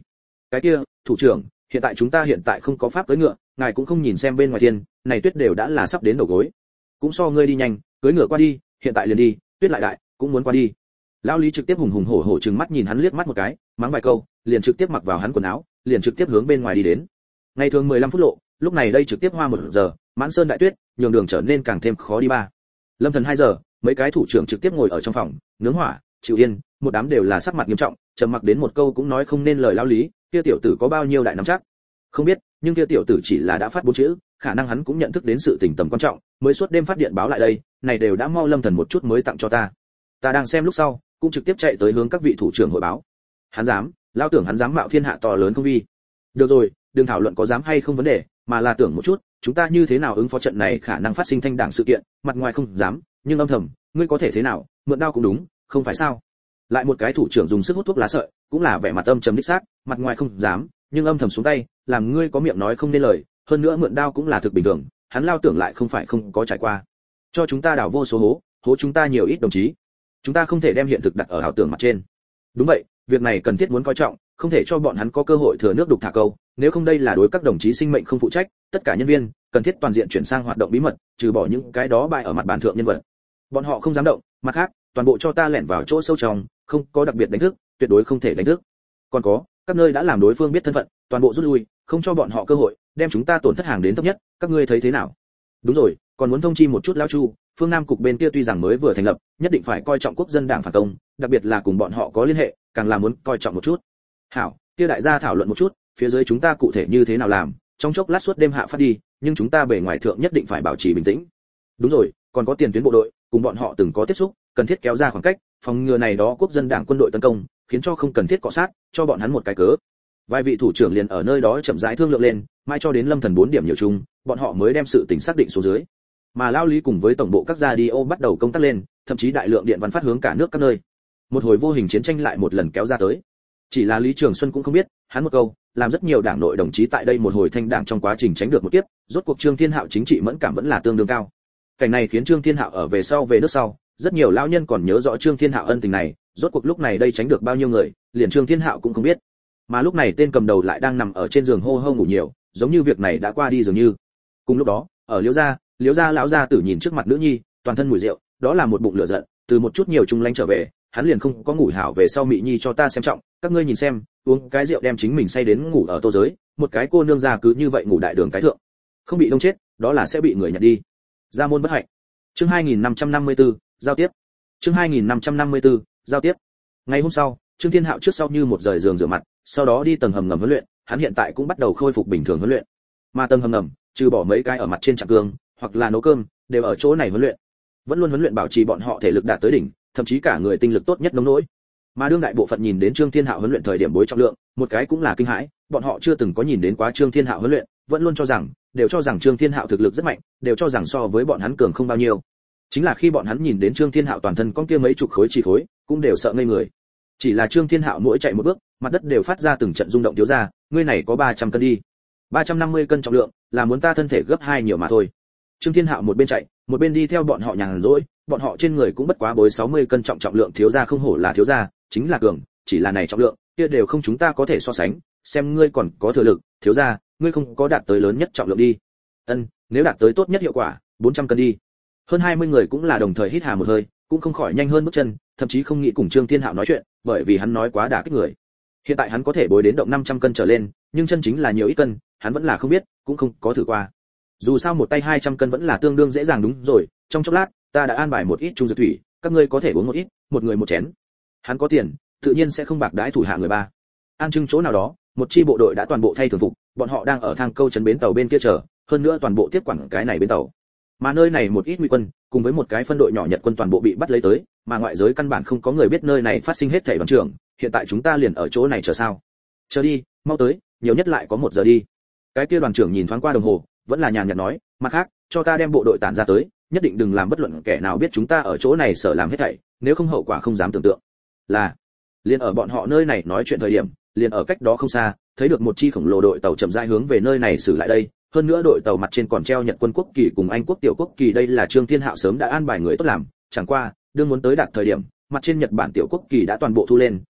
Cái kia, thủ trưởng, hiện tại chúng ta hiện tại không có pháp cưỡi ngựa, ngài cũng không nhìn xem bên ngoài thiên, này tuyết đều đã là sắp đến đầu gối. Cũng so ngươi đi nhanh, cưỡi ngựa qua đi, hiện tại liền đi, tuyết lại đại, cũng muốn qua đi. Lão Lý trực tiếp hùng hùng hổ hổ trừng mắt nhìn hắn liếc mắt một cái, mắng vài câu, liền trực tiếp mặc vào hắn quần áo, liền trực tiếp hướng bên ngoài đi đến. Ngày thường mười lăm phút lộ, lúc này đây trực tiếp hoa một giờ, mãn sơn đại tuyết, nhường đường trở nên càng thêm khó đi ba. Lâm Thần hai giờ, mấy cái thủ trưởng trực tiếp ngồi ở trong phòng, nướng hỏa, chịu yên, một đám đều là sắc mặt nghiêm trọng, trầm mặc đến một câu cũng nói không nên lời. Lão Lý, kia tiểu tử có bao nhiêu đại nắm chắc? Không biết, nhưng kia tiểu tử chỉ là đã phát bốn chữ, khả năng hắn cũng nhận thức đến sự tình tầm quan trọng, mới suốt đêm phát điện báo lại đây, này đều đã mau Lâm Thần một chút mới tặng cho ta. Ta đang xem lúc sau, cũng trực tiếp chạy tới hướng các vị thủ trưởng hội báo. Hắn dám, lao tưởng hắn dám mạo thiên hạ to lớn không vi. Được rồi, đừng thảo luận có dám hay không vấn đề, mà là tưởng một chút, chúng ta như thế nào ứng phó trận này khả năng phát sinh thanh đảng sự kiện, mặt ngoài không dám, nhưng âm thầm, ngươi có thể thế nào, mượn đao cũng đúng, không phải sao? Lại một cái thủ trưởng dùng sức hút thuốc lá sợi, cũng là vẻ mặt âm trầm đích xác, mặt ngoài không dám, nhưng âm thầm xuống tay, làm ngươi có miệng nói không nên lời, hơn nữa mượn đao cũng là thực bình thường, hắn lao tưởng lại không phải không có trải qua. Cho chúng ta đào vô số hố, hố chúng ta nhiều ít đồng chí. Chúng ta không thể đem hiện thực đặt ở ảo tưởng mặt trên. Đúng vậy, việc này cần thiết muốn coi trọng, không thể cho bọn hắn có cơ hội thừa nước đục thả câu, nếu không đây là đối các đồng chí sinh mệnh không phụ trách, tất cả nhân viên cần thiết toàn diện chuyển sang hoạt động bí mật, trừ bỏ những cái đó bại ở mặt bàn thượng nhân vật. Bọn họ không dám động, mặt khác, toàn bộ cho ta lẻn vào chỗ sâu trong, không có đặc biệt đánh thức, tuyệt đối không thể đánh thức. Còn có, các nơi đã làm đối phương biết thân phận, toàn bộ rút lui, không cho bọn họ cơ hội, đem chúng ta tổn thất hàng đến thấp nhất, các ngươi thấy thế nào? Đúng rồi, còn muốn thông chi một chút lão Chu, phương Nam cục bên kia tuy rằng mới vừa thành lập, nhất định phải coi trọng quốc dân đảng phản công, đặc biệt là cùng bọn họ có liên hệ, càng là muốn coi trọng một chút. Hảo, kia đại gia thảo luận một chút, phía dưới chúng ta cụ thể như thế nào làm, trong chốc lát suốt đêm hạ phát đi, nhưng chúng ta bề ngoài thượng nhất định phải bảo trì bình tĩnh. Đúng rồi, còn có tiền tuyến bộ đội, cùng bọn họ từng có tiếp xúc, cần thiết kéo ra khoảng cách, phòng ngừa này đó quốc dân đảng quân đội tấn công, khiến cho không cần thiết cọ sát, cho bọn hắn một cái cớ. Vài vị thủ trưởng liền ở nơi đó chậm rãi thương lượng lên, mai cho đến Lâm Thần bốn điểm nhiều chung, bọn họ mới đem sự tình xác định xuống dưới. Mà Lao Lý cùng với tổng bộ các radio bắt đầu công tác lên, thậm chí đại lượng điện văn phát hướng cả nước các nơi. Một hồi vô hình chiến tranh lại một lần kéo ra tới. Chỉ là Lý Trường Xuân cũng không biết, hắn một câu, làm rất nhiều đảng nội đồng chí tại đây một hồi thanh đảng trong quá trình tránh được một kiếp, rốt cuộc Trương Thiên Hạo chính trị mẫn cảm vẫn là tương đương cao. Cảnh này khiến Trương Thiên Hạo ở về sau về nước sau, rất nhiều lão nhân còn nhớ rõ Trương Thiên Hạo ân tình này, rốt cuộc lúc này đây tránh được bao nhiêu người, liền Trương Thiên Hạo cũng không biết. Mà lúc này tên cầm đầu lại đang nằm ở trên giường hô hô ngủ nhiều, giống như việc này đã qua đi dường như. Cùng lúc đó, ở Liễu gia, Liễu gia lão gia tử nhìn trước mặt nữ nhi, toàn thân mùi rượu, đó là một bụng lửa giận, từ một chút nhiều trung lánh trở về, hắn liền không có ngủ hảo về sau mị nhi cho ta xem trọng, các ngươi nhìn xem, uống cái rượu đem chính mình say đến ngủ ở tô giới, một cái cô nương già cứ như vậy ngủ đại đường cái thượng, không bị đông chết, đó là sẽ bị người nhặt đi. Gia môn bất hạnh. Chương hai nghìn năm trăm năm mươi tư, giao tiếp. Chương hai nghìn năm trăm năm mươi tư, giao tiếp. Ngày hôm sau, Trương Thiên Hạo trước sau như một rời giường rửa mặt, sau đó đi tầng hầm ngầm huấn luyện, hắn hiện tại cũng bắt đầu khôi phục bình thường huấn luyện. Mà tầng hầm ngầm, trừ bỏ mấy cái ở mặt trên trạm cương, hoặc là nấu cơm, đều ở chỗ này huấn luyện. Vẫn luôn huấn luyện bảo trì bọn họ thể lực đạt tới đỉnh, thậm chí cả người tinh lực tốt nhất nông nỗi. Mà đương đại bộ phận nhìn đến Trương Thiên Hạo huấn luyện thời điểm bối trọng lượng, một cái cũng là kinh hãi, bọn họ chưa từng có nhìn đến quá Trương Thiên Hạo huấn luyện, vẫn luôn cho rằng, đều cho rằng Trương Thiên Hạo thực lực rất mạnh, đều cho rằng so với bọn hắn cường không bao nhiêu. Chính là khi bọn hắn nhìn đến Trương Thiên Hạo toàn thân con kia mấy chục khối chỉ khối, cũng đều sợ ngây người. Chỉ là Trương Thiên Hạo mỗi chạy một bước, mặt đất đều phát ra từng trận rung động thiếu ra, ngươi này có ba trăm cân đi. ba trăm năm mươi cân trọng lượng, là muốn ta thân thể gấp hai nhiều mà thôi. Trương Thiên Hạo một bên chạy, một bên đi theo bọn họ nhàn rỗi, bọn họ trên người cũng bất quá bối sáu mươi cân trọng trọng lượng thiếu gia không hổ là thiếu gia, chính là cường, chỉ là này trọng lượng, kia đều không chúng ta có thể so sánh, xem ngươi còn có thừa lực, thiếu gia, ngươi không có đạt tới lớn nhất trọng lượng đi. Ân, nếu đạt tới tốt nhất hiệu quả, bốn trăm cân đi. Hơn hai mươi người cũng là đồng thời hít hà một hơi, cũng không khỏi nhanh hơn bước chân, thậm chí không nghĩ cùng Trương Thiên Hạo nói chuyện, bởi vì hắn nói quá đả kích người. Hiện tại hắn có thể bối đến động năm trăm cân trở lên, nhưng chân chính là nhiều ít cân, hắn vẫn là không biết, cũng không có thử qua. Dù sao một tay hai trăm cân vẫn là tương đương dễ dàng đúng rồi, trong chốc lát, ta đã an bài một ít trung dược thủy, các ngươi có thể uống một ít, một người một chén. Hắn có tiền, tự nhiên sẽ không bạc đãi thủ hạ người ba. An Trưng chỗ nào đó, một chi bộ đội đã toàn bộ thay thường phục, bọn họ đang ở thang câu trấn bến tàu bên kia chờ, hơn nữa toàn bộ tiếp quản cái này bến tàu. Mà nơi này một ít ngụy quân, cùng với một cái phân đội nhỏ Nhật quân toàn bộ bị bắt lấy tới, mà ngoại giới căn bản không có người biết nơi này phát sinh hết thảy đoàn trưởng, hiện tại chúng ta liền ở chỗ này chờ sao? Chờ đi, mau tới, nhiều nhất lại có một giờ đi. Cái kia đoàn trưởng nhìn thoáng qua đồng hồ, vẫn là nhàn nhạt nói, mặt khác, cho ta đem bộ đội tản ra tới, nhất định đừng làm bất luận kẻ nào biết chúng ta ở chỗ này sợ làm hết thảy, nếu không hậu quả không dám tưởng tượng. Là, liền ở bọn họ nơi này nói chuyện thời điểm, liền ở cách đó không xa, thấy được một chi khổng lồ đội tàu chậm rãi hướng về nơi này xử lại đây, hơn nữa đội tàu mặt trên còn treo Nhật quân quốc kỳ cùng Anh quốc tiểu quốc kỳ, đây là Trương Thiên Hạo sớm đã an bài người tốt làm, chẳng qua, đương muốn tới đạt thời điểm, mặt trên Nhật Bản tiểu quốc kỳ đã toàn bộ thu lên,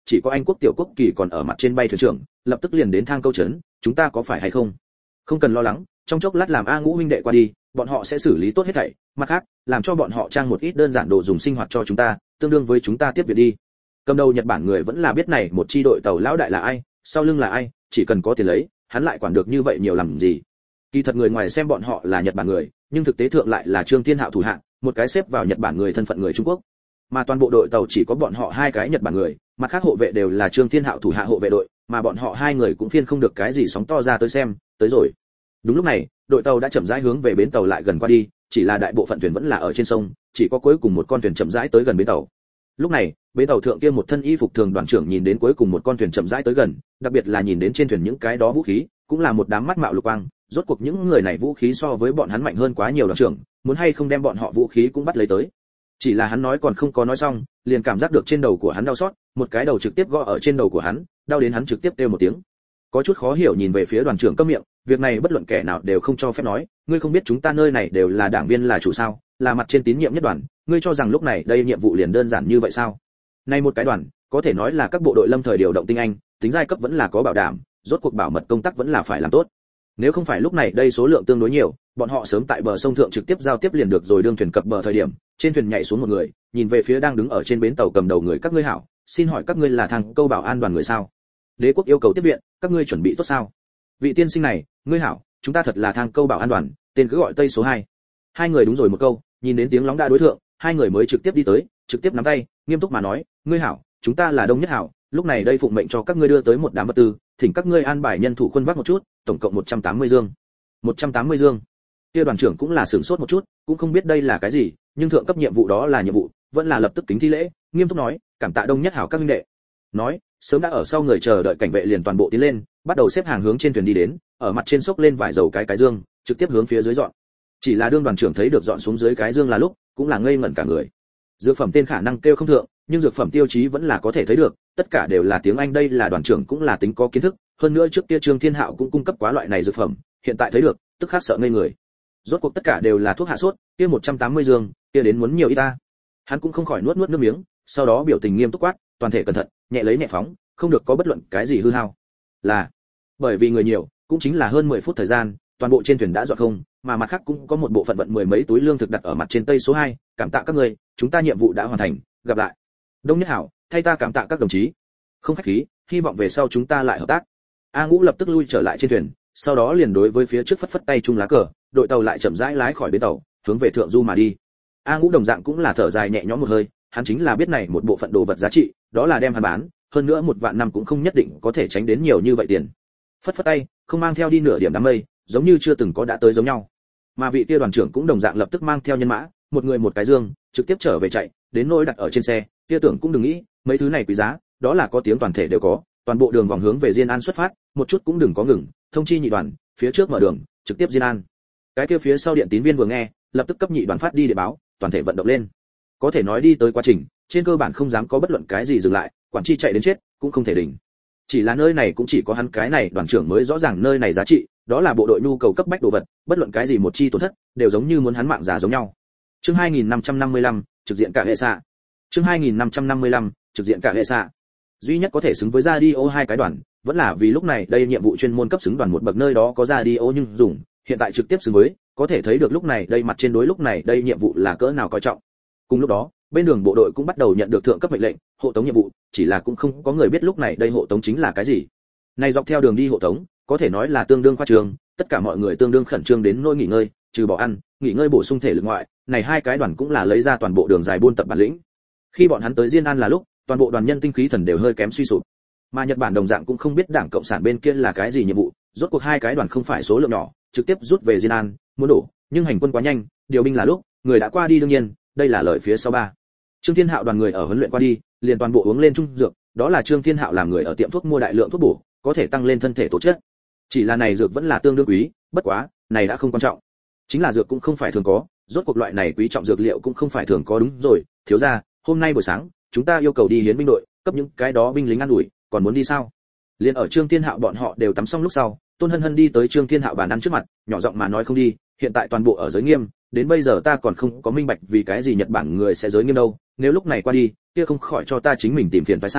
chỉ có Anh quốc tiểu quốc kỳ còn ở mặt trên bay thuyền trưởng, lập tức liền đến thang câu trấn, chúng ta có phải hay không? Không cần lo lắng, trong chốc lát làm A Ngũ huynh đệ qua đi, bọn họ sẽ xử lý tốt hết thảy, mặt khác, làm cho bọn họ trang một ít đơn giản đồ dùng sinh hoạt cho chúng ta, tương đương với chúng ta tiếp viện đi. Cầm đầu Nhật Bản người vẫn là biết này một chi đội tàu lão đại là ai, sau lưng là ai, chỉ cần có tiền lấy, hắn lại quản được như vậy nhiều làm gì? Kỳ thật người ngoài xem bọn họ là Nhật Bản người, nhưng thực tế thượng lại là Trương Thiên Hạo thủ hạ, một cái xếp vào Nhật Bản người thân phận người Trung Quốc. Mà toàn bộ đội tàu chỉ có bọn họ hai cái Nhật Bản người, mặt khác hộ vệ đều là Trương Thiên Hạo thủ hạ hộ vệ đội, mà bọn họ hai người cũng phiên không được cái gì sóng to ra tới xem, tới rồi. Đúng lúc này, đội tàu đã chậm rãi hướng về bến tàu lại gần qua đi, chỉ là đại bộ phận thuyền vẫn là ở trên sông, chỉ có cuối cùng một con thuyền chậm rãi tới gần bến tàu. Lúc này, bến tàu thượng kia một thân y phục thường đoàn trưởng nhìn đến cuối cùng một con thuyền chậm rãi tới gần, đặc biệt là nhìn đến trên thuyền những cái đó vũ khí, cũng là một đám mắt mạo lục quang, rốt cuộc những người này vũ khí so với bọn hắn mạnh hơn quá nhiều đoàn trưởng, muốn hay không đem bọn họ vũ khí cũng bắt lấy tới. Chỉ là hắn nói còn không có nói xong, liền cảm giác được trên đầu của hắn đau xót, một cái đầu trực tiếp gõ ở trên đầu của hắn, đau đến hắn trực tiếp kêu một tiếng. Có chút khó hiểu nhìn về phía đoàn trưởng câm miệng, việc này bất luận kẻ nào đều không cho phép nói, ngươi không biết chúng ta nơi này đều là đảng viên là chủ sao, là mặt trên tín nhiệm nhất đoàn, ngươi cho rằng lúc này đây nhiệm vụ liền đơn giản như vậy sao? Nay một cái đoàn, có thể nói là các bộ đội lâm thời điều động tinh anh, tính giai cấp vẫn là có bảo đảm, rốt cuộc bảo mật công tác vẫn là phải làm tốt. Nếu không phải lúc này đây số lượng tương đối nhiều, bọn họ sớm tại bờ sông thượng trực tiếp giao tiếp liền được rồi, đương thuyền cập bờ thời điểm, trên thuyền nhảy xuống một người, nhìn về phía đang đứng ở trên bến tàu cầm đầu người, các ngươi hảo, xin hỏi các ngươi là thằng câu bảo an đoàn người sao? Đế quốc yêu cầu tiếp viện, các ngươi chuẩn bị tốt sao? Vị tiên sinh này, ngươi hảo, chúng ta thật là thang câu bảo an đoàn, tên cứ gọi Tây số hai. Hai người đúng rồi một câu, nhìn đến tiếng lóng đã đối thượng, hai người mới trực tiếp đi tới, trực tiếp nắm tay, nghiêm túc mà nói, ngươi hảo, chúng ta là Đông Nhất Hảo, lúc này đây phụng mệnh cho các ngươi đưa tới một đám vật tư, thỉnh các ngươi an bài nhân thủ khuân vác một chút, tổng cộng một trăm tám mươi dương. một trăm tám mươi dương. Kia đoàn trưởng cũng là sửng sốt một chút, cũng không biết đây là cái gì, nhưng thượng cấp nhiệm vụ đó là nhiệm vụ, vẫn là lập tức kính thi lễ, nghiêm túc nói, cảm tạ Đông Nhất Hảo các huynh đệ. Nói, sớm đã ở sau người chờ đợi cảnh vệ liền toàn bộ tiến lên, bắt đầu xếp hàng hướng trên thuyền đi đến, ở mặt trên xốc lên vải dầu cái cái dương, trực tiếp hướng phía dưới dọn. Chỉ là đương đoàn trưởng thấy được dọn xuống dưới cái dương là lúc, cũng là ngây ngẩn cả người. Dược phẩm tên khả năng kêu không thượng, nhưng dược phẩm tiêu chí vẫn là có thể thấy được, tất cả đều là tiếng Anh, đây là đoàn trưởng cũng là tính có kiến thức, hơn nữa trước kia Trương Thiên Hạo cũng cung cấp quá loại này dược phẩm, hiện tại thấy được, tức khắc sợ ngây người. Rốt cuộc tất cả đều là thuốc hạ sốt, kia một trăm tám mươi dương, kia đến muốn nhiều ít ta. Hắn cũng không khỏi nuốt nuốt nước miếng, sau đó biểu tình nghiêm túc quát, toàn thể cẩn thận, nhẹ lấy nhẹ phóng, không được có bất luận cái gì hư hao. Là, bởi vì người nhiều, cũng chính là hơn mười phút thời gian, toàn bộ trên thuyền đã dọn không, mà mặt khác cũng có một bộ phận vận mười mấy túi lương thực đặt ở mặt trên Tây số hai, cảm tạ các người, chúng ta nhiệm vụ đã hoàn thành, gặp lại. Đông Nhất Hảo, thay ta cảm tạ các đồng chí. Không khách khí, hy vọng về sau chúng ta lại hợp tác. A Ngũ lập tức lui trở lại trên thuyền, sau đó liền đối với phía trước phất phất tay chung lá cờ, đội tàu lại chậm rãi lái khỏi bến tàu, hướng về thượng du mà đi. A Ngũ đồng dạng cũng là thở dài nhẹ nhõm một hơi, hắn chính là biết này một bộ phận đồ vật giá trị, đó là đem hắn bán, hơn nữa một vạn năm cũng không nhất định có thể tránh đến nhiều như vậy tiền. Phất phất tay, không mang theo đi nửa điểm đám mây, giống như chưa từng có đã tới giống nhau. Mà vị kia đoàn trưởng cũng đồng dạng lập tức mang theo nhân mã, một người một cái dương, trực tiếp trở về chạy, đến nỗi đặt ở trên xe, kia tưởng cũng đừng nghĩ, mấy thứ này quý giá, đó là có tiếng toàn thể đều có, toàn bộ đường vòng hướng về Diên An xuất phát, một chút cũng đừng có ngừng, thông chi nhị đoàn, phía trước mở đường, trực tiếp Diên An. Cái kia phía sau điện tín viên vừa nghe, lập tức cấp nhị đoàn phát đi để báo, toàn thể vận động lên. Có thể nói đi tới quá trình, trên cơ bản không dám có bất luận cái gì dừng lại, quản chi chạy đến chết, cũng không thể đỉnh. Chỉ là nơi này cũng chỉ có hắn cái này đoàn trưởng mới rõ ràng nơi này giá trị, đó là bộ đội nhu cầu cấp bách đồ vật, bất luận cái gì một chi tổn thất, đều giống như muốn hắn mạng giả giống nhau. Chương hai nghìn năm trăm năm mươi lăm, trực diện cả hệ xạ. Chương hai nghìn năm trăm năm mươi lăm, trực diện cả hệ xạ. Duy nhất có thể xứng với radio hai cái đoàn, vẫn là vì lúc này đây nhiệm vụ chuyên môn cấp xứng đoàn một bậc nơi đó có radio nhưng dùng, hiện tại trực tiếp xứng với, có thể thấy được lúc này đây mặt trên đối lúc này đây nhiệm vụ là cỡ nào coi trọng. Cùng lúc đó, bên đường bộ đội cũng bắt đầu nhận được thượng cấp mệnh lệnh, hộ tống nhiệm vụ, chỉ là cũng không có người biết lúc này đây hộ tống chính là cái gì. Này dọc theo đường đi hộ tống, có thể nói là tương đương khoa trương, tất cả mọi người tương đương khẩn trương đến nỗi nghỉ ngơi, trừ bỏ ăn, nghỉ ngơi bổ sung thể lực ngoại, này hai cái đoàn cũng là lấy ra toàn bộ đường dài buôn tập bản lĩnh. Khi bọn hắn tới Diên An là lúc, toàn bộ đoàn nhân tinh khí thần đều hơi kém suy sụp. Mà Nhật Bản đồng dạng cũng không biết Đảng Cộng sản bên kia là cái gì nhiệm vụ, rốt cuộc hai cái đoàn không phải số lượng nhỏ, trực tiếp rút về Diên An, muốn đổ, nhưng hành quân quá nhanh, điều binh là lúc, người đã qua đi đương nhiên, đây là lợi phía sau ba. Trương Thiên Hạo đoàn người ở huấn luyện qua đi, liền toàn bộ uống lên trung dược, đó là Trương Thiên Hạo làm người ở tiệm thuốc mua đại lượng thuốc bổ, có thể tăng lên thân thể tố chất. Chỉ là này dược vẫn là tương đương quý, bất quá, này đã không quan trọng. Chính là dược cũng không phải thường có, rốt cuộc loại này quý trọng dược liệu cũng không phải thường có, đúng rồi, thiếu gia, hôm nay buổi sáng, chúng ta yêu cầu đi hiến binh đội, cấp những cái đó binh lính ăn ủi, còn muốn đi sao? Liên ở Trương Thiên Hạo bọn họ đều tắm xong lúc sau, Tôn Hân Hân đi tới Trương Thiên Hạo bàn ăn trước mặt, nhỏ giọng mà nói không đi, hiện tại toàn bộ ở giới nghiêm, đến bây giờ ta còn không có minh bạch vì cái gì Nhật Bản người sẽ giới nghiêm đâu, nếu lúc này qua đi, kia không khỏi cho ta chính mình tìm phiền phải sao?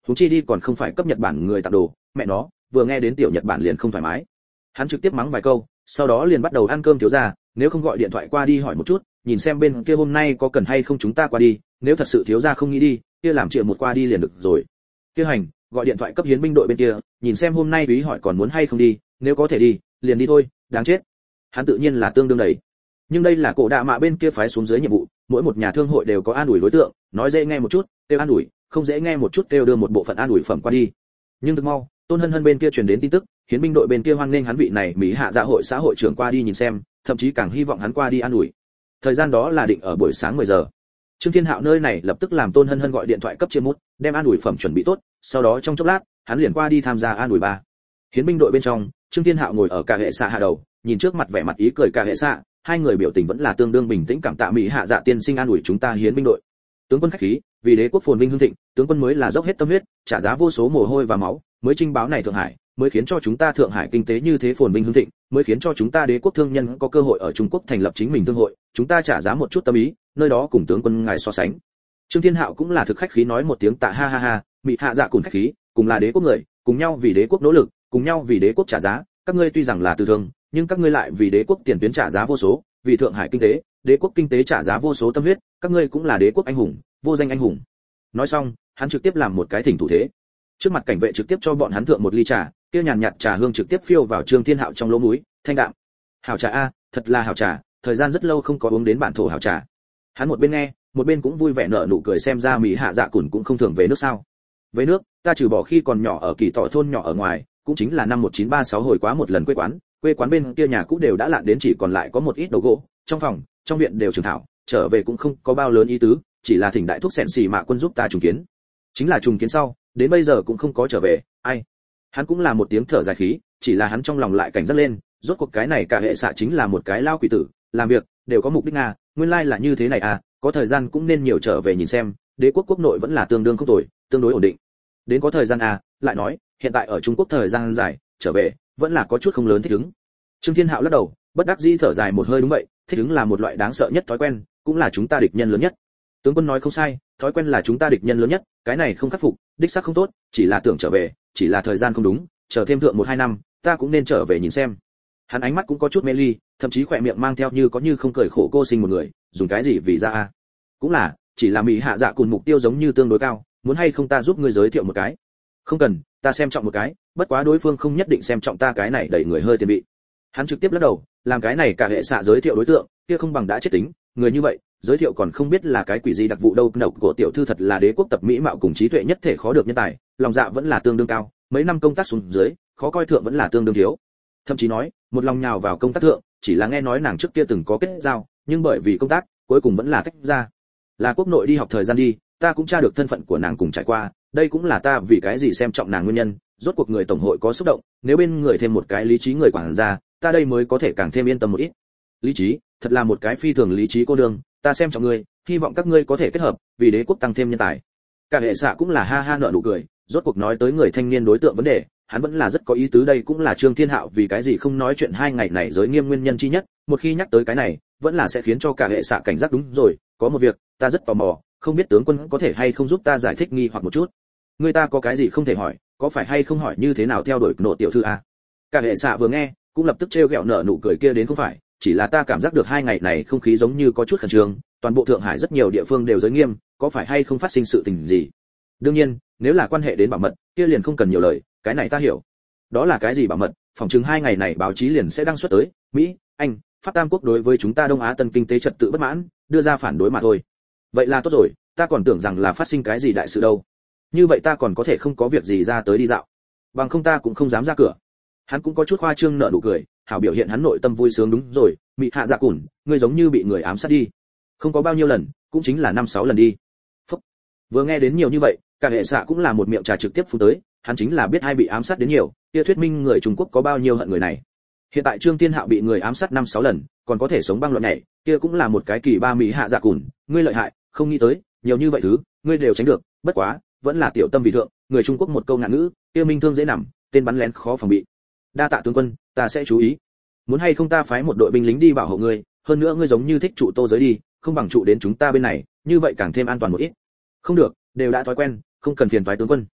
huống chi đi còn không phải cấp Nhật Bản người tặng đồ, mẹ nó, vừa nghe đến tiểu Nhật Bản liền không thoải mái. Hắn trực tiếp mắng vài câu, sau đó liền bắt đầu ăn cơm thiếu gia, nếu không gọi điện thoại qua đi hỏi một chút, nhìn xem bên kia hôm nay có cần hay không chúng ta qua đi, nếu thật sự thiếu gia không nghĩ đi, kia làm chuyện một qua đi liền được rồi. Kia hành, gọi điện thoại cấp hiến binh đội bên kia, nhìn xem hôm nay úy hỏi còn muốn hay không đi, nếu có thể đi, liền đi thôi, đáng chết. Hắn tự nhiên là tương đương đầy. Nhưng đây là cổ đạ mạ bên kia phái xuống dưới nhiệm vụ, mỗi một nhà thương hội đều có an ủi đối tượng, nói dễ nghe một chút, kêu an ủi, không dễ nghe một chút kêu đưa một bộ phận an ủi phẩm qua đi. Nhưng thực mau, Tôn Hân Hân bên kia truyền đến tin tức, hiến binh đội bên kia hoan nghênh hắn vị này Mỹ hạ dạ hội xã hội trưởng qua đi nhìn xem, thậm chí càng hy vọng hắn qua đi an ủi. Thời gian đó là định ở buổi sáng mười giờ. Trương Thiên Hạo nơi này lập tức làm Tôn Hân Hân gọi điện thoại cấp Chiêm Mút, đem an ủi phẩm chuẩn bị tốt, sau đó trong chốc lát, hắn liền qua đi tham gia an ủi ba. Hiến binh đội bên trong, Trương Thiên Hạo ngồi ở cả hệ xạ hạ đầu, nhìn trước mặt vẻ mặt ý cười cả hệ xạ, hai người biểu tình vẫn là tương đương bình tĩnh cảm tạ Mỹ hạ dạ tiên sinh an ủi chúng ta hiến binh đội. Tướng quân khách khí, vì đế quốc phồn vinh hưng thịnh, tướng quân mới là dốc hết tâm huyết, trả giá vô số mồ hôi và máu, mới trinh báo này Thượng Hải, mới khiến cho chúng ta Thượng Hải kinh tế như thế phồn vinh hưng thịnh, mới khiến cho chúng ta đế quốc thương nhân có cơ hội ở Trung Quốc thành lập chính mình thương hội, chúng ta trả giá một chút tâm ý, nơi đó cùng tướng quân ngài so sánh. Trương Thiên Hạo cũng là thực khách khí nói một tiếng tạ ha ha ha, Mỹ hạ dạ cùng khách khí, cùng là đế quốc người, cùng nhau vì đế quốc nỗ lực, cùng nhau vì đế quốc trả giá, các ngươi tuy rằng là từ thương, nhưng các ngươi lại vì đế quốc tiền tuyến trả giá vô số, vì Thượng Hải kinh tế, đế quốc kinh tế trả giá vô số tâm huyết, các ngươi cũng là đế quốc anh hùng, vô danh anh hùng. Nói xong, hắn trực tiếp làm một cái thỉnh thủ thế. Trước mặt cảnh vệ trực tiếp cho bọn hắn thượng một ly trà, kia nhàn nhạt trà hương trực tiếp phiêu vào Trương Thiên Hạo trong lỗ mũi, thanh đạm. Hảo trà a, thật là hảo trà, thời gian rất lâu không có uống đến bản thổ hảo trà. Hắn một bên nghe, một bên cũng vui vẻ nở nụ cười xem ra Mỹ hạ dạ cùn cũng không thường về nước sao. Về nước, ta trừ bỏ khi còn nhỏ ở Kỳ Tọ thôn nhỏ ở ngoài, cũng chính là năm một chín ba sáu hồi quá một lần quê quán, quê quán bên kia nhà cũ đều đã lạn đến chỉ còn lại có một ít đầu gỗ, trong phòng, trong viện đều trường thảo, trở về cũng không có bao lớn ý tứ, chỉ là thỉnh đại thúc xẹn xì mạ quân giúp ta trùng kiến. Chính là trùng kiến sau, đến bây giờ cũng không có trở về, ai. Hắn cũng là một tiếng thở dài khí, chỉ là hắn trong lòng lại cảnh giác lên, rốt cuộc cái này cả hệ xạ chính là một cái lao quỷ tử, làm việc đều có mục đích nga, nguyên lai là như thế này à, có thời gian cũng nên nhiều trở về nhìn xem, đế quốc quốc nội vẫn là tương đương không tồi, tương đối ổn định. Đến có thời gian à, lại nói, hiện tại ở Trung Quốc thời gian dài, trở về, vẫn là có chút không lớn thích ứng. Trương Thiên Hạo lắc đầu, bất đắc dĩ thở dài một hơi đúng vậy, thích ứng là một loại đáng sợ nhất thói quen, cũng là chúng ta địch nhân lớn nhất. Tướng quân nói không sai, thói quen là chúng ta địch nhân lớn nhất, cái này không khắc phục, đích xác không tốt, chỉ là tưởng trở về, chỉ là thời gian không đúng, chờ thêm thượng một hai năm, ta cũng nên trở về nhìn xem. Hắn ánh mắt cũng có chút mê ly, thậm chí khỏe miệng mang theo như có như không cười khổ cô sinh một người, dùng cái gì vì ra a? Cũng là, chỉ là Mỹ hạ dạ cùng mục tiêu giống như tương đối cao, muốn hay không ta giúp ngươi giới thiệu một cái? Không cần, ta xem trọng một cái, bất quá đối phương không nhất định xem trọng ta cái này đẩy người hơi tiền bị. Hắn trực tiếp lắc đầu, làm cái này cả hệ xạ giới thiệu đối tượng, kia không bằng đã chết tính, người như vậy, giới thiệu còn không biết là cái quỷ gì đặc vụ đâu. Nậu của tiểu thư thật là đế quốc tập mỹ mạo cùng trí tuệ nhất thể khó được nhân tài, lòng dạ vẫn là tương đương cao, mấy năm công tác xuống dưới, khó coi thượng vẫn là tương đương thiếu. Thậm chí nói, một lòng nhào vào công tác thượng, chỉ là nghe nói nàng trước kia từng có kết giao, nhưng bởi vì công tác, cuối cùng vẫn là tách ra. Là quốc nội đi học thời gian đi, ta cũng tra được thân phận của nàng cùng trải qua, đây cũng là ta vì cái gì xem trọng nàng nguyên nhân, rốt cuộc người tổng hội có xúc động, nếu bên người thêm một cái lý trí người quản gia, ta đây mới có thể càng thêm yên tâm một ít. Lý trí, thật là một cái phi thường lý trí cô đương, ta xem trọng ngươi, hy vọng các ngươi có thể kết hợp, vì đế quốc tăng thêm nhân tài. Cả hệ xạ cũng là ha ha nở nụ cười, rốt cuộc nói tới người thanh niên đối tượng vấn đề, hắn vẫn là rất có ý tứ, đây cũng là Trương Thiên Hạo vì cái gì không nói chuyện hai ngày này giới nghiêm nguyên nhân chi nhất, một khi nhắc tới cái này, vẫn là sẽ khiến cho cả hệ xạ cảnh giác. Đúng rồi, có một việc, ta rất tò mò, không biết tướng quân có thể hay không giúp ta giải thích nghi hoặc một chút. Người ta có cái gì không thể hỏi, có phải hay không hỏi như thế nào theo đuổi nộ tiểu thư a? Cả hệ xạ vừa nghe, cũng lập tức trêu ghẹo nở nụ cười kia đến không phải, chỉ là ta cảm giác được hai ngày này không khí giống như có chút khẩn trương, toàn bộ Thượng Hải rất nhiều địa phương đều giới nghiêm, có phải hay không phát sinh sự tình gì? Đương nhiên, nếu là quan hệ đến bảo mật, kia liền không cần nhiều lời, cái này ta hiểu. Đó là cái gì bảo mật? Phòng chừng hai ngày này báo chí liền sẽ đăng xuất tới, Mỹ, Anh, Pháp tam quốc đối với chúng ta Đông Á Tân kinh tế trật tự bất mãn, đưa ra phản đối mà thôi. Vậy là tốt rồi, ta còn tưởng rằng là phát sinh cái gì đại sự đâu. Như vậy ta còn có thể không có việc gì ra tới đi dạo, bằng không ta cũng không dám ra cửa. Hắn cũng có chút khoa trương nở nụ cười, hảo biểu hiện hắn nội tâm vui sướng. Đúng rồi, Mị hạ dạ cùn, ngươi giống như bị người ám sát đi. Không có bao nhiêu lần, cũng chính là năm sáu lần đi. Phúc. Vừa nghe đến nhiều như vậy, cả hệ xạ cũng là một miệng trà trực tiếp phun tới, hắn chính là biết ai bị ám sát đến nhiều, kia thuyết minh người Trung Quốc có bao nhiêu hận người này. Hiện tại Trương Thiên Hạo bị người ám sát năm sáu lần, còn có thể sống băng luận nhảy, kia cũng là một cái kỳ ba. Mị hạ dạ cùn, ngươi lợi hại, không nghĩ tới, nhiều như vậy thứ, ngươi đều tránh được, bất quá, vẫn là tiểu tâm vì thượng, người Trung Quốc một câu ngạn ngữ, kia minh thương dễ nằm, tên bắn lén khó phòng bị. Đa tạ tướng quân, ta sẽ chú ý. Muốn hay không ta phái một đội binh lính đi bảo hộ ngươi, hơn nữa ngươi giống như thích trụ Tô giới đi, không bằng trụ đến chúng ta bên này, như vậy càng thêm an toàn một ít. Không được, đều đã thói quen, không cần phiền toái tướng quân.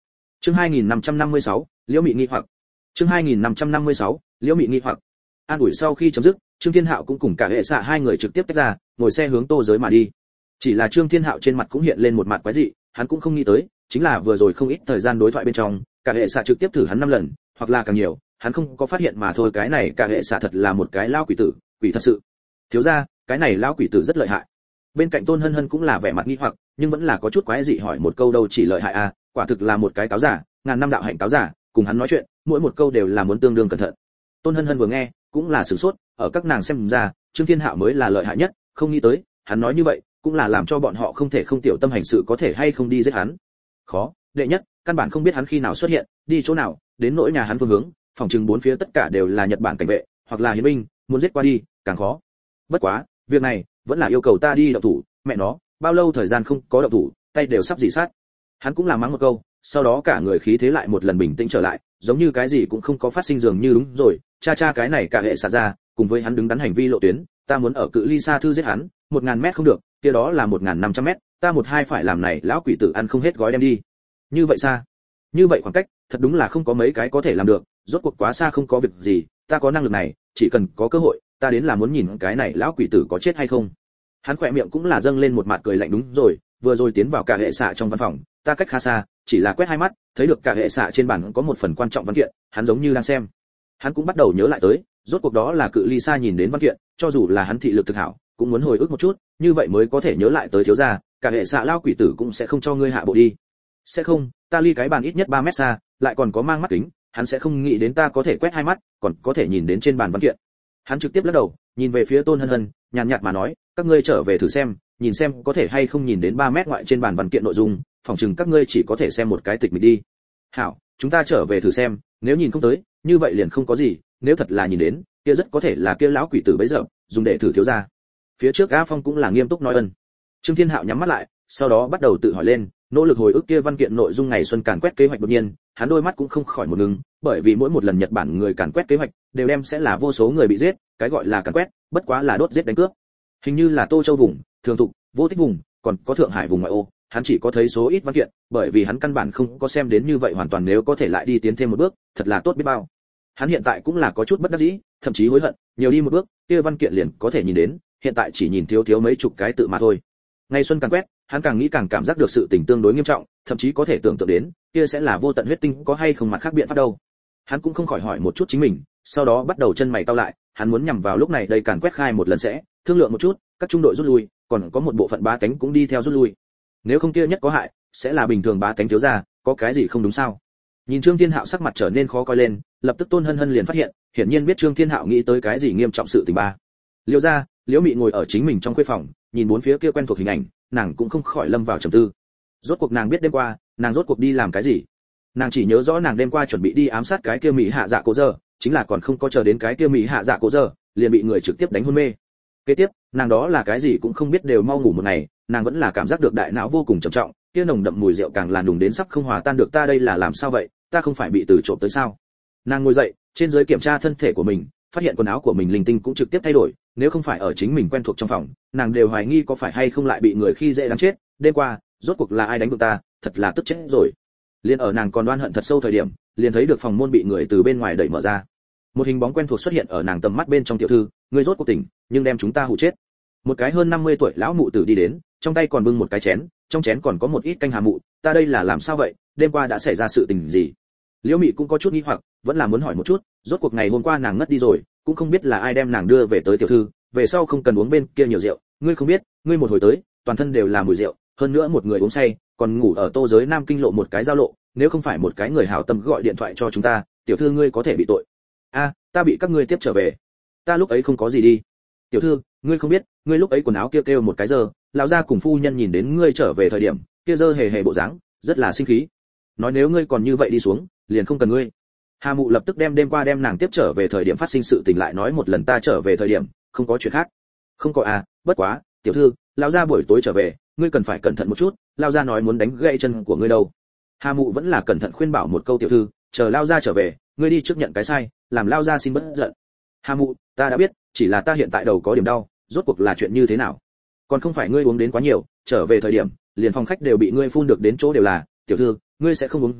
Chương hai nghìn năm trăm năm mươi sáu, Liễu Mị nghi hoặc. Chương hai nghìn năm trăm năm mươi sáu, Liễu Mị nghi hoặc. An ủi sau khi chấm dứt, Trương Thiên Hạo cũng cùng cả hệ xạ hai người trực tiếp tách ra, ngồi xe hướng Tô Giới mà đi. Chỉ là Trương Thiên Hạo trên mặt cũng hiện lên một mặt quái dị, hắn cũng không nghĩ tới, chính là vừa rồi không ít thời gian đối thoại bên trong, cả hệ xạ trực tiếp thử hắn năm lần, hoặc là càng nhiều, hắn không có phát hiện mà thôi. Cái này cả hệ xạ thật là một cái lao quỷ tử, quỷ thật sự. Thiếu gia, cái này lao quỷ tử rất lợi hại. Bên cạnh Tôn Hân Hân cũng là vẻ mặt nghi hoặc, nhưng vẫn là có chút quái dị hỏi một câu đâu chỉ lợi hại à, quả thực là một cái cáo giả, ngàn năm đạo hạnh cáo giả, cùng hắn nói chuyện, mỗi một câu đều là muốn tương đương cẩn thận. Tôn Hân Hân vừa nghe, cũng là sửng sốt, ở các nàng xem ra, Trương Thiên Hạo mới là lợi hại nhất, không nghĩ tới, hắn nói như vậy, cũng là làm cho bọn họ không thể không tiểu tâm hành sự có thể hay không đi giết hắn. Khó, đệ nhất, căn bản không biết hắn khi nào xuất hiện, đi chỗ nào, đến nỗi nhà hắn phương hướng, phòng trừng bốn phía tất cả đều là Nhật Bản cảnh vệ, hoặc là hiến binh, muốn giết qua đi, càng khó. Bất quá, việc này vẫn là yêu cầu ta đi động thủ, mẹ nó, bao lâu thời gian không có động thủ, tay đều sắp dị sát. Hắn cũng là mắng một câu, sau đó cả người khí thế lại một lần bình tĩnh trở lại, giống như cái gì cũng không có phát sinh dường như. Đúng rồi, cha cha cái này cả hệ xả ra, cùng với hắn đứng đắn hành vi lộ tuyến, ta muốn ở cự ly xa thư giết hắn, một ngàn mét không được, kia đó là một ngàn năm trăm mét, ta một hai phải làm này lão quỷ tử ăn không hết gói đem đi. Như vậy xa, như vậy khoảng cách, thật đúng là không có mấy cái có thể làm được, rốt cuộc quá xa không có việc gì, ta có năng lực này, chỉ cần có cơ hội, ta đến là muốn nhìn cái này lão quỷ tử có chết hay không. Hắn khỏe miệng cũng là dâng lên một mặt cười lạnh. Đúng rồi, vừa rồi tiến vào cả hệ xạ trong văn phòng, ta cách khá xa, chỉ là quét hai mắt, thấy được cả hệ xạ trên bàn có một phần quan trọng văn kiện, hắn giống như đang xem. Hắn cũng bắt đầu nhớ lại tới, rốt cuộc đó là cự ly xa nhìn đến văn kiện, cho dù là hắn thị lực thực hảo, cũng muốn hồi ức một chút, như vậy mới có thể nhớ lại tới. Thiếu gia, cả hệ xạ lao quỷ tử cũng sẽ không cho ngươi hạ bộ đi. Sẽ không, ta ly cái bàn ít nhất ba mét xa, lại còn có mang mắt kính, hắn sẽ không nghĩ đến ta có thể quét hai mắt, còn có thể nhìn đến trên bàn văn kiện. Hắn trực tiếp lắc đầu, nhìn về phía Tôn Hân Hân, nhàn nhạt mà nói, các ngươi trở về thử xem, nhìn xem có thể hay không nhìn đến ba mét ngoại trên bàn văn kiện nội dung, phòng chừng các ngươi chỉ có thể xem một cái tịch mịch đi. Hảo, chúng ta trở về thử xem, nếu nhìn không tới, như vậy liền không có gì, nếu thật là nhìn đến, kia rất có thể là kia lão quỷ tử bấy giờ, dùng để thử thiếu gia. Phía trước A Phong cũng là nghiêm túc nói ân. Trương Thiên Hạo nhắm mắt lại, sau đó bắt đầu tự hỏi lên, nỗ lực hồi ức kia văn kiện nội dung ngày xuân càn quét kế hoạch. Đột nhiên, hắn đôi mắt cũng không khỏi một ngừng, bởi vì mỗi một lần Nhật Bản người càn quét kế hoạch, đều đem sẽ là vô số người bị giết, cái gọi là càn quét, bất quá là đốt giết đánh cướp. Hình như là Tô Châu vùng, Thường Thục, Vô Tích vùng, còn có Thượng Hải vùng ngoại ô, hắn chỉ có thấy số ít văn kiện, bởi vì hắn căn bản không có xem đến như vậy hoàn toàn. Nếu có thể lại đi tiến thêm một bước, thật là tốt biết bao. Hắn hiện tại cũng là có chút bất đắc dĩ, thậm chí hối hận, nhiều đi một bước, kia văn kiện liền có thể nhìn đến, hiện tại chỉ nhìn thiếu thiếu mấy chục cái tự mà thôi. Ngày xuân càng quét, hắn càng nghĩ càng cảm giác được sự tình tương đối nghiêm trọng, thậm chí có thể tưởng tượng đến, kia sẽ là vô tận huyết tinh có hay không mặt khác biện pháp đâu. Hắn cũng không khỏi hỏi một chút chính mình, sau đó bắt đầu chân mày cau lại, hắn muốn nhằm vào lúc này đây càn quét khai một lần sẽ, thương lượng một chút, các trung đội rút lui, còn có một bộ phận bá tánh cũng đi theo rút lui. Nếu không kia nhất có hại, sẽ là bình thường bá tánh thiếu gia, có cái gì không đúng sao? Nhìn Trương Thiên Hạo sắc mặt trở nên khó coi lên, lập tức Tôn Hân Hân liền phát hiện, hiển nhiên biết Trương Thiên Hạo nghĩ tới cái gì nghiêm trọng sự tình ba. Liễu gia, Liễu Mị ngồi ở chính mình trong khuê phòng, nhìn bốn phía kia quen thuộc hình ảnh, nàng cũng không khỏi lâm vào trầm tư. Rốt cuộc nàng biết đêm qua, nàng rốt cuộc đi làm cái gì? Nàng chỉ nhớ rõ nàng đêm qua chuẩn bị đi ám sát cái kia Mỹ Hạ Dạ Cố Giờ, chính là còn không có chờ đến cái kia Mỹ Hạ Dạ Cố Giờ, liền bị người trực tiếp đánh hôn mê. Kế tiếp, nàng đó là cái gì cũng không biết, đều mau ngủ một ngày, nàng vẫn là cảm giác được đại não vô cùng trầm trọng, kia nồng đậm mùi rượu càng là đùng đến sắp không hòa tan được. Ta đây là làm sao vậy, ta không phải bị từ trộm tới sao? Nàng ngồi dậy, trên dưới kiểm tra thân thể của mình, phát hiện quần áo của mình linh tinh cũng trực tiếp thay đổi, nếu không phải ở chính mình quen thuộc trong phòng, nàng đều hoài nghi có phải hay không lại bị người khi dễ đáng chết. Đêm qua, rốt cuộc là ai đánh được ta, thật là tức chết rồi. Liên ở nàng còn đoan hận thật sâu thời điểm, liền thấy được phòng môn bị người từ bên ngoài đẩy mở ra. Một hình bóng quen thuộc xuất hiện ở nàng tầm mắt bên trong. Tiểu thư, ngươi rốt cuộc tỉnh, nhưng đem chúng ta hù chết. Một cái hơn năm mươi tuổi lão mụ tử đi đến, trong tay còn bưng một cái chén, trong chén còn có một ít canh hà mụ. Ta đây là làm sao vậy, đêm qua đã xảy ra sự tình gì? Liễu Mị cũng có chút nghi hoặc, vẫn là muốn hỏi một chút, rốt cuộc ngày hôm qua nàng ngất đi rồi, cũng không biết là ai đem nàng đưa về tới. Tiểu thư, về sau không cần uống bên kia nhiều rượu, ngươi không biết, ngươi một hồi tới, toàn thân đều là mùi rượu, hơn nữa một người uống say, còn ngủ ở Tô Giới Nam Kinh lộ một cái giao lộ, nếu không phải một cái người hảo tâm gọi điện thoại cho chúng ta, tiểu thư ngươi có thể bị tội. A, ta bị các ngươi tiếp trở về. Ta lúc ấy không có gì đi. Tiểu thư, ngươi không biết, ngươi lúc ấy quần áo kia kêu, kêu một cái giờ, lão gia cùng phu nhân nhìn đến ngươi trở về thời điểm, kia dơ hề hề bộ dáng, rất là sinh khí. Nói nếu ngươi còn như vậy đi xuống, liền không cần ngươi. Hà Mụ lập tức đem đêm qua đem nàng tiếp trở về thời điểm phát sinh sự tình lại nói một lần. Ta trở về thời điểm, không có chuyện khác. Không có à, bất quá, tiểu thư, lão gia buổi tối trở về, ngươi cần phải cẩn thận một chút, lão gia nói muốn đánh gãy chân của ngươi đâu. Hà Mụ vẫn là cẩn thận khuyên bảo một câu. Tiểu thư, chờ lão gia trở về, ngươi đi trước nhận cái sai, làm lão gia xin bất giận. Hà Mụ, ta đã biết, chỉ là ta hiện tại đầu có điểm đau, rốt cuộc là chuyện như thế nào? Còn không phải ngươi uống đến quá nhiều, trở về thời điểm, liền phòng khách đều bị ngươi phun được đến chỗ đều là. Tiểu thư, ngươi sẽ không uống rượu,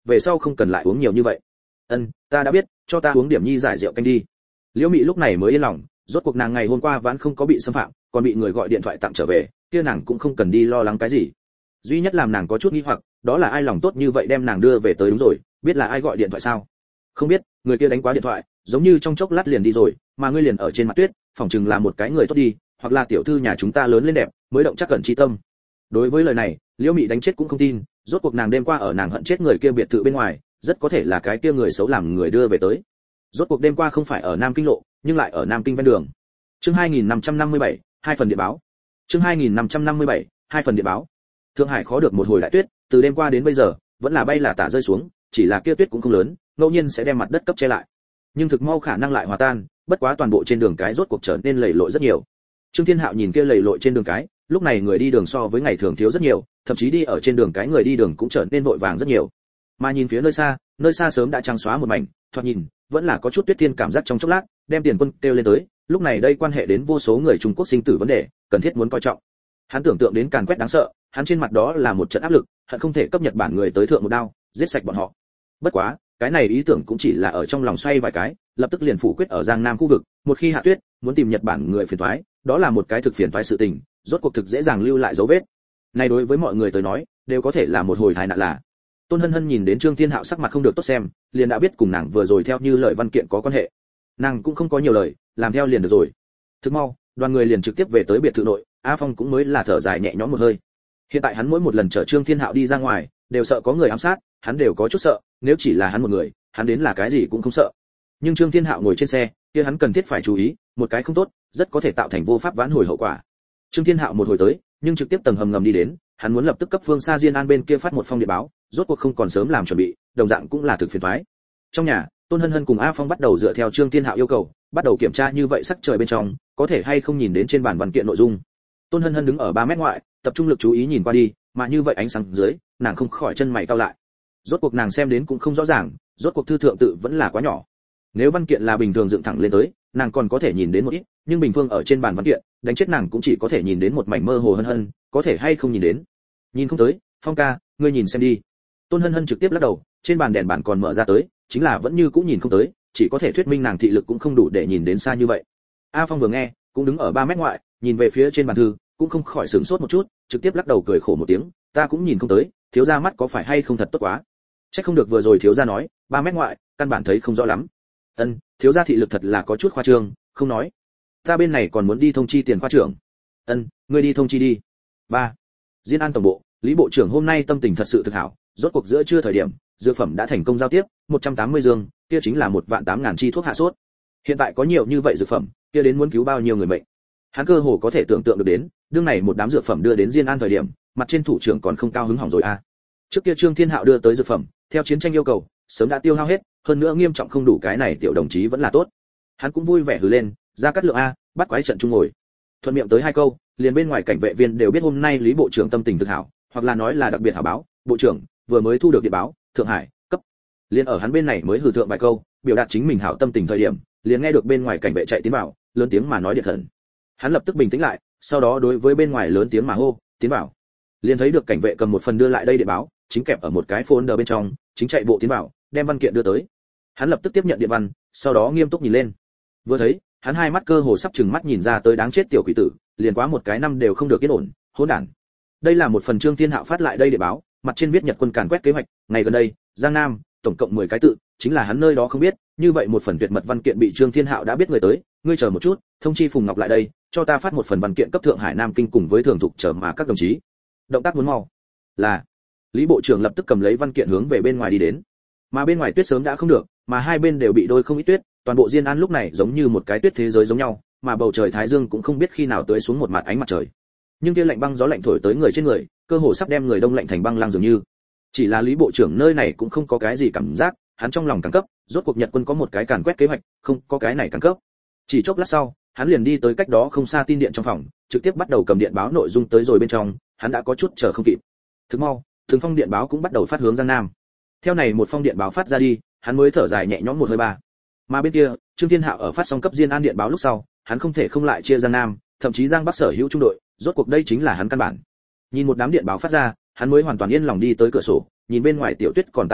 về sau không cần lại uống nhiều như vậy. Ân, ta đã biết, cho ta uống điểm nhi giải rượu canh đi. Liễu Mị lúc này mới yên lòng, rốt cuộc nàng ngày hôm qua vẫn không có bị xâm phạm, còn bị người gọi điện thoại tặng trở về, kia nàng cũng không cần đi lo lắng cái gì. Duy nhất làm nàng có chút nghi hoặc, đó là ai lòng tốt như vậy đem nàng đưa về tới. Đúng rồi, biết là ai gọi điện thoại sao? Không biết, người kia đánh quá điện thoại, giống như trong chốc lát liền đi rồi, mà ngươi liền ở trên mặt tuyết, phỏng chừng là một cái người tốt đi, hoặc là tiểu thư nhà chúng ta lớn lên đẹp, mới động chắc cẩn chi tâm. Đối với lời này, Liễu Mị đánh chết cũng không tin, rốt cuộc nàng đêm qua ở nàng hận chết người kia biệt thự bên ngoài, rất có thể là cái kia người xấu làm người đưa về tới. Rốt cuộc đêm qua không phải ở Nam Kinh lộ, nhưng lại ở Nam Kinh ven đường. Chương hai nghìn năm trăm năm mươi bảy, hai phần địa báo. Chương hai nghìn năm trăm năm mươi bảy, hai phần địa báo. Thượng Hải khó được một hồi đại tuyết, từ đêm qua đến bây giờ, vẫn là bay là tả rơi xuống, chỉ là kia tuyết cũng không lớn, ngẫu nhiên sẽ đem mặt đất cấp che lại. Nhưng thực mau khả năng lại hòa tan, bất quá toàn bộ trên đường cái rốt cuộc trở nên lầy lội rất nhiều. Trương Thiên Hạo nhìn kia lầy lội trên đường cái, lúc này người đi đường so với ngày thường thiếu rất nhiều, thậm chí đi ở trên đường cái người đi đường cũng trở nên vội vàng rất nhiều. Mà nhìn phía nơi xa, nơi xa sớm đã trắng xóa một mảnh, thoạt nhìn vẫn là có chút tuyết thiên cảm giác trong chốc lát, đem Tiền Quân kêu lên tới, lúc này đây quan hệ đến vô số người Trung Quốc sinh tử vấn đề, cần thiết muốn coi trọng. Hắn tưởng tượng đến càn quét đáng sợ, hắn trên mặt đó là một trận áp lực, hận không thể cấp Nhật Bản người tới thượng một đao, giết sạch bọn họ. Bất quá, cái này ý tưởng cũng chỉ là ở trong lòng xoay vài cái, lập tức liền phủ quyết ở Giang Nam khu vực, một khi hạ tuyết, muốn tìm Nhật Bản người phiền toái, đó là một cái thực phiền toái sự tình, rốt cuộc thực dễ dàng lưu lại dấu vết. Này đối với mọi người tới nói, đều có thể là một hồi tai nạn là. Tôn Hân Hân nhìn đến Trương Thiên Hạo sắc mặt không được tốt xem, liền đã biết cùng nàng vừa rồi theo như lời văn kiện có quan hệ. Nàng cũng không có nhiều lời, làm theo liền được rồi. Thức mau, đoàn người liền trực tiếp về tới biệt thự nội, A Phong cũng mới là thở dài nhẹ nhõm một hơi. Hiện tại hắn mỗi một lần chở Trương Thiên Hạo đi ra ngoài, đều sợ có người ám sát, hắn đều có chút sợ, nếu chỉ là hắn một người, hắn đến là cái gì cũng không sợ. Nhưng Trương Thiên Hạo ngồi trên xe, kia hắn cần thiết phải chú ý, một cái không tốt, rất có thể tạo thành vô pháp vãn hồi hậu quả. Trương Thiên Hạo một hồi tới, nhưng trực tiếp tầng hầm ngầm đi đến, hắn muốn lập tức cấp Phương Sa Diên An bên kia phát một phong điện báo, rốt cuộc không còn sớm làm chuẩn bị, đồng dạng cũng là thực phiền toái. Trong nhà, Tôn Hân Hân cùng A Phong bắt đầu dựa theo Trương Thiên Hạo yêu cầu, bắt đầu kiểm tra như vậy sắc trời bên trong, có thể hay không nhìn đến trên bản văn kiện nội dung. Tôn Hân Hân đứng ở ba mét ngoại, tập trung lực chú ý nhìn qua đi, mà như vậy ánh sáng dưới, nàng không khỏi chân mày cau lại. Rốt cuộc nàng xem đến cũng không rõ ràng, rốt cuộc thư thượng tự vẫn là quá nhỏ. Nếu văn kiện là bình thường dựng thẳng lên tới, nàng còn có thể nhìn đến một ít, nhưng bình phương ở trên bàn văn kiện, đánh chết nàng cũng chỉ có thể nhìn đến một mảnh mơ hồ Hân Hân, có thể hay không nhìn đến. Nhìn không tới, Phong ca, ngươi nhìn xem đi. Tôn Hân Hân trực tiếp lắc đầu, trên bàn đèn bản còn mở ra tới, chính là vẫn như cũng nhìn không tới, chỉ có thể thuyết minh nàng thị lực cũng không đủ để nhìn đến xa như vậy. A Phong vừa nghe, cũng đứng ở ba mét ngoại, nhìn về phía trên bàn thư, cũng không khỏi sửng sốt một chút, trực tiếp lắc đầu cười khổ một tiếng, ta cũng nhìn không tới, thiếu gia mắt có phải hay không thật tốt quá. Chắc không được vừa rồi thiếu gia nói, ba mét ngoại, căn bản thấy không rõ lắm. Ân, thiếu gia thị lực thật là có chút khoa trương, không nói. Ta bên này còn muốn đi thông chi tiền khoa trưởng. Ân, ngươi đi thông chi đi. Ba. Diên An tổng bộ, Lý bộ trưởng hôm nay tâm tình thật sự thực hảo, rốt cuộc giữa trưa thời điểm, dược phẩm đã thành công giao tiếp, một trăm tám mươi giường, kia chính là một vạn tám ngàn chi thuốc hạ sốt. Hiện tại có nhiều như vậy dược phẩm, kia đến muốn cứu bao nhiêu người mệnh. Hắn cơ hồ có thể tưởng tượng được đến, đương này một đám dược phẩm đưa đến Diên An thời điểm, mặt trên thủ trưởng còn không cao hứng hỏng rồi a. À. Trước kia Trương Thiên Hạo đưa tới dược phẩm, theo chiến tranh yêu cầu, sớm đã tiêu hao hết, hơn nữa nghiêm trọng không đủ, cái này tiểu đồng chí vẫn là tốt. Hắn cũng vui vẻ hừ lên, ra cắt lượng a, bắt quái trận chung ngồi. Thuận miệng tới hai câu, liền bên ngoài cảnh vệ viên đều biết hôm nay Lý bộ trưởng tâm tình thực hảo, hoặc là nói là đặc biệt hảo báo, bộ trưởng vừa mới thu được điện báo, Thượng Hải cấp. Liên ở hắn bên này mới hừ thượng vài câu, biểu đạt chính mình hảo tâm tình thời điểm, liền nghe được bên ngoài cảnh vệ chạy tiến vào, lớn tiếng mà nói điện thần. Hắn lập tức bình tĩnh lại, sau đó đối với bên ngoài lớn tiếng mà hô, tiến vào. Liền thấy được cảnh vệ cầm một phần đưa lại đây điện báo, chính kẹp ở một cái folder bên trong, chính chạy bộ tiến vào, đem văn kiện đưa tới. Hắn lập tức tiếp nhận điện văn, sau đó nghiêm túc nhìn lên. Vừa thấy, hắn hai mắt cơ hồ sắp trừng mắt nhìn ra tới đáng chết tiểu quỷ tử, liền quá một cái năm đều không được yên ổn, hỗn đản. Đây là một phần Trương Thiên Hạo phát lại đây điện báo, mặt trên viết Nhật quân càn quét kế hoạch, ngày gần đây, Giang Nam, tổng cộng mười cái tự, chính là hắn nơi đó không biết, như vậy một phần tuyệt mật văn kiện bị Trương Thiên Hạo đã biết người tới, ngươi chờ một chút, thông chi Phùng Ngọc lại đây, cho ta phát một phần văn kiện cấp Thượng Hải Nam Kinh cùng với thường thục chờ mà các đồng chí. Động tác muốn mau. Là. Lý bộ trưởng lập tức cầm lấy văn kiện hướng về bên ngoài đi đến. Mà bên ngoài tuyết sớm đã không được, mà hai bên đều bị đôi không ít tuyết, toàn bộ Diên An lúc này giống như một cái tuyết thế giới giống nhau, mà bầu trời thái dương cũng không biết khi nào tưới xuống một mặt ánh mặt trời. Nhưng kia lạnh băng gió lạnh thổi tới người trên người, cơ hồ sắp đem người đông lạnh thành băng lăng dường như. Chỉ là Lý bộ trưởng nơi này cũng không có cái gì cảm giác, hắn trong lòng càng cấp, rốt cuộc Nhật quân có một cái càn quét kế hoạch, không, có cái này càng cấp. Chỉ chốc lát sau, hắn liền đi tới cách đó không xa tin điện trong phòng, trực tiếp bắt đầu cầm điện báo nội dung tới rồi bên trong, hắn đã có chút chờ không kịp. Thức mau, từng phong điện báo cũng bắt đầu phát hướng Giang Nam. Theo này một phong điện báo phát ra đi, hắn mới thở dài nhẹ nhõm một hơi ba. Mà bên kia, Trương Thiên Hạo ở phát xong cấp Diên An điện báo lúc sau, hắn không thể không lại chia Giang Nam, thậm chí Giang Bắc sở hữu trung đội, rốt cuộc đây chính là hắn căn bản. Nhìn một đám điện báo phát ra, hắn mới hoàn toàn yên lòng đi tới cửa sổ, nhìn bên ngoài tiểu tuyết còn tại hạ,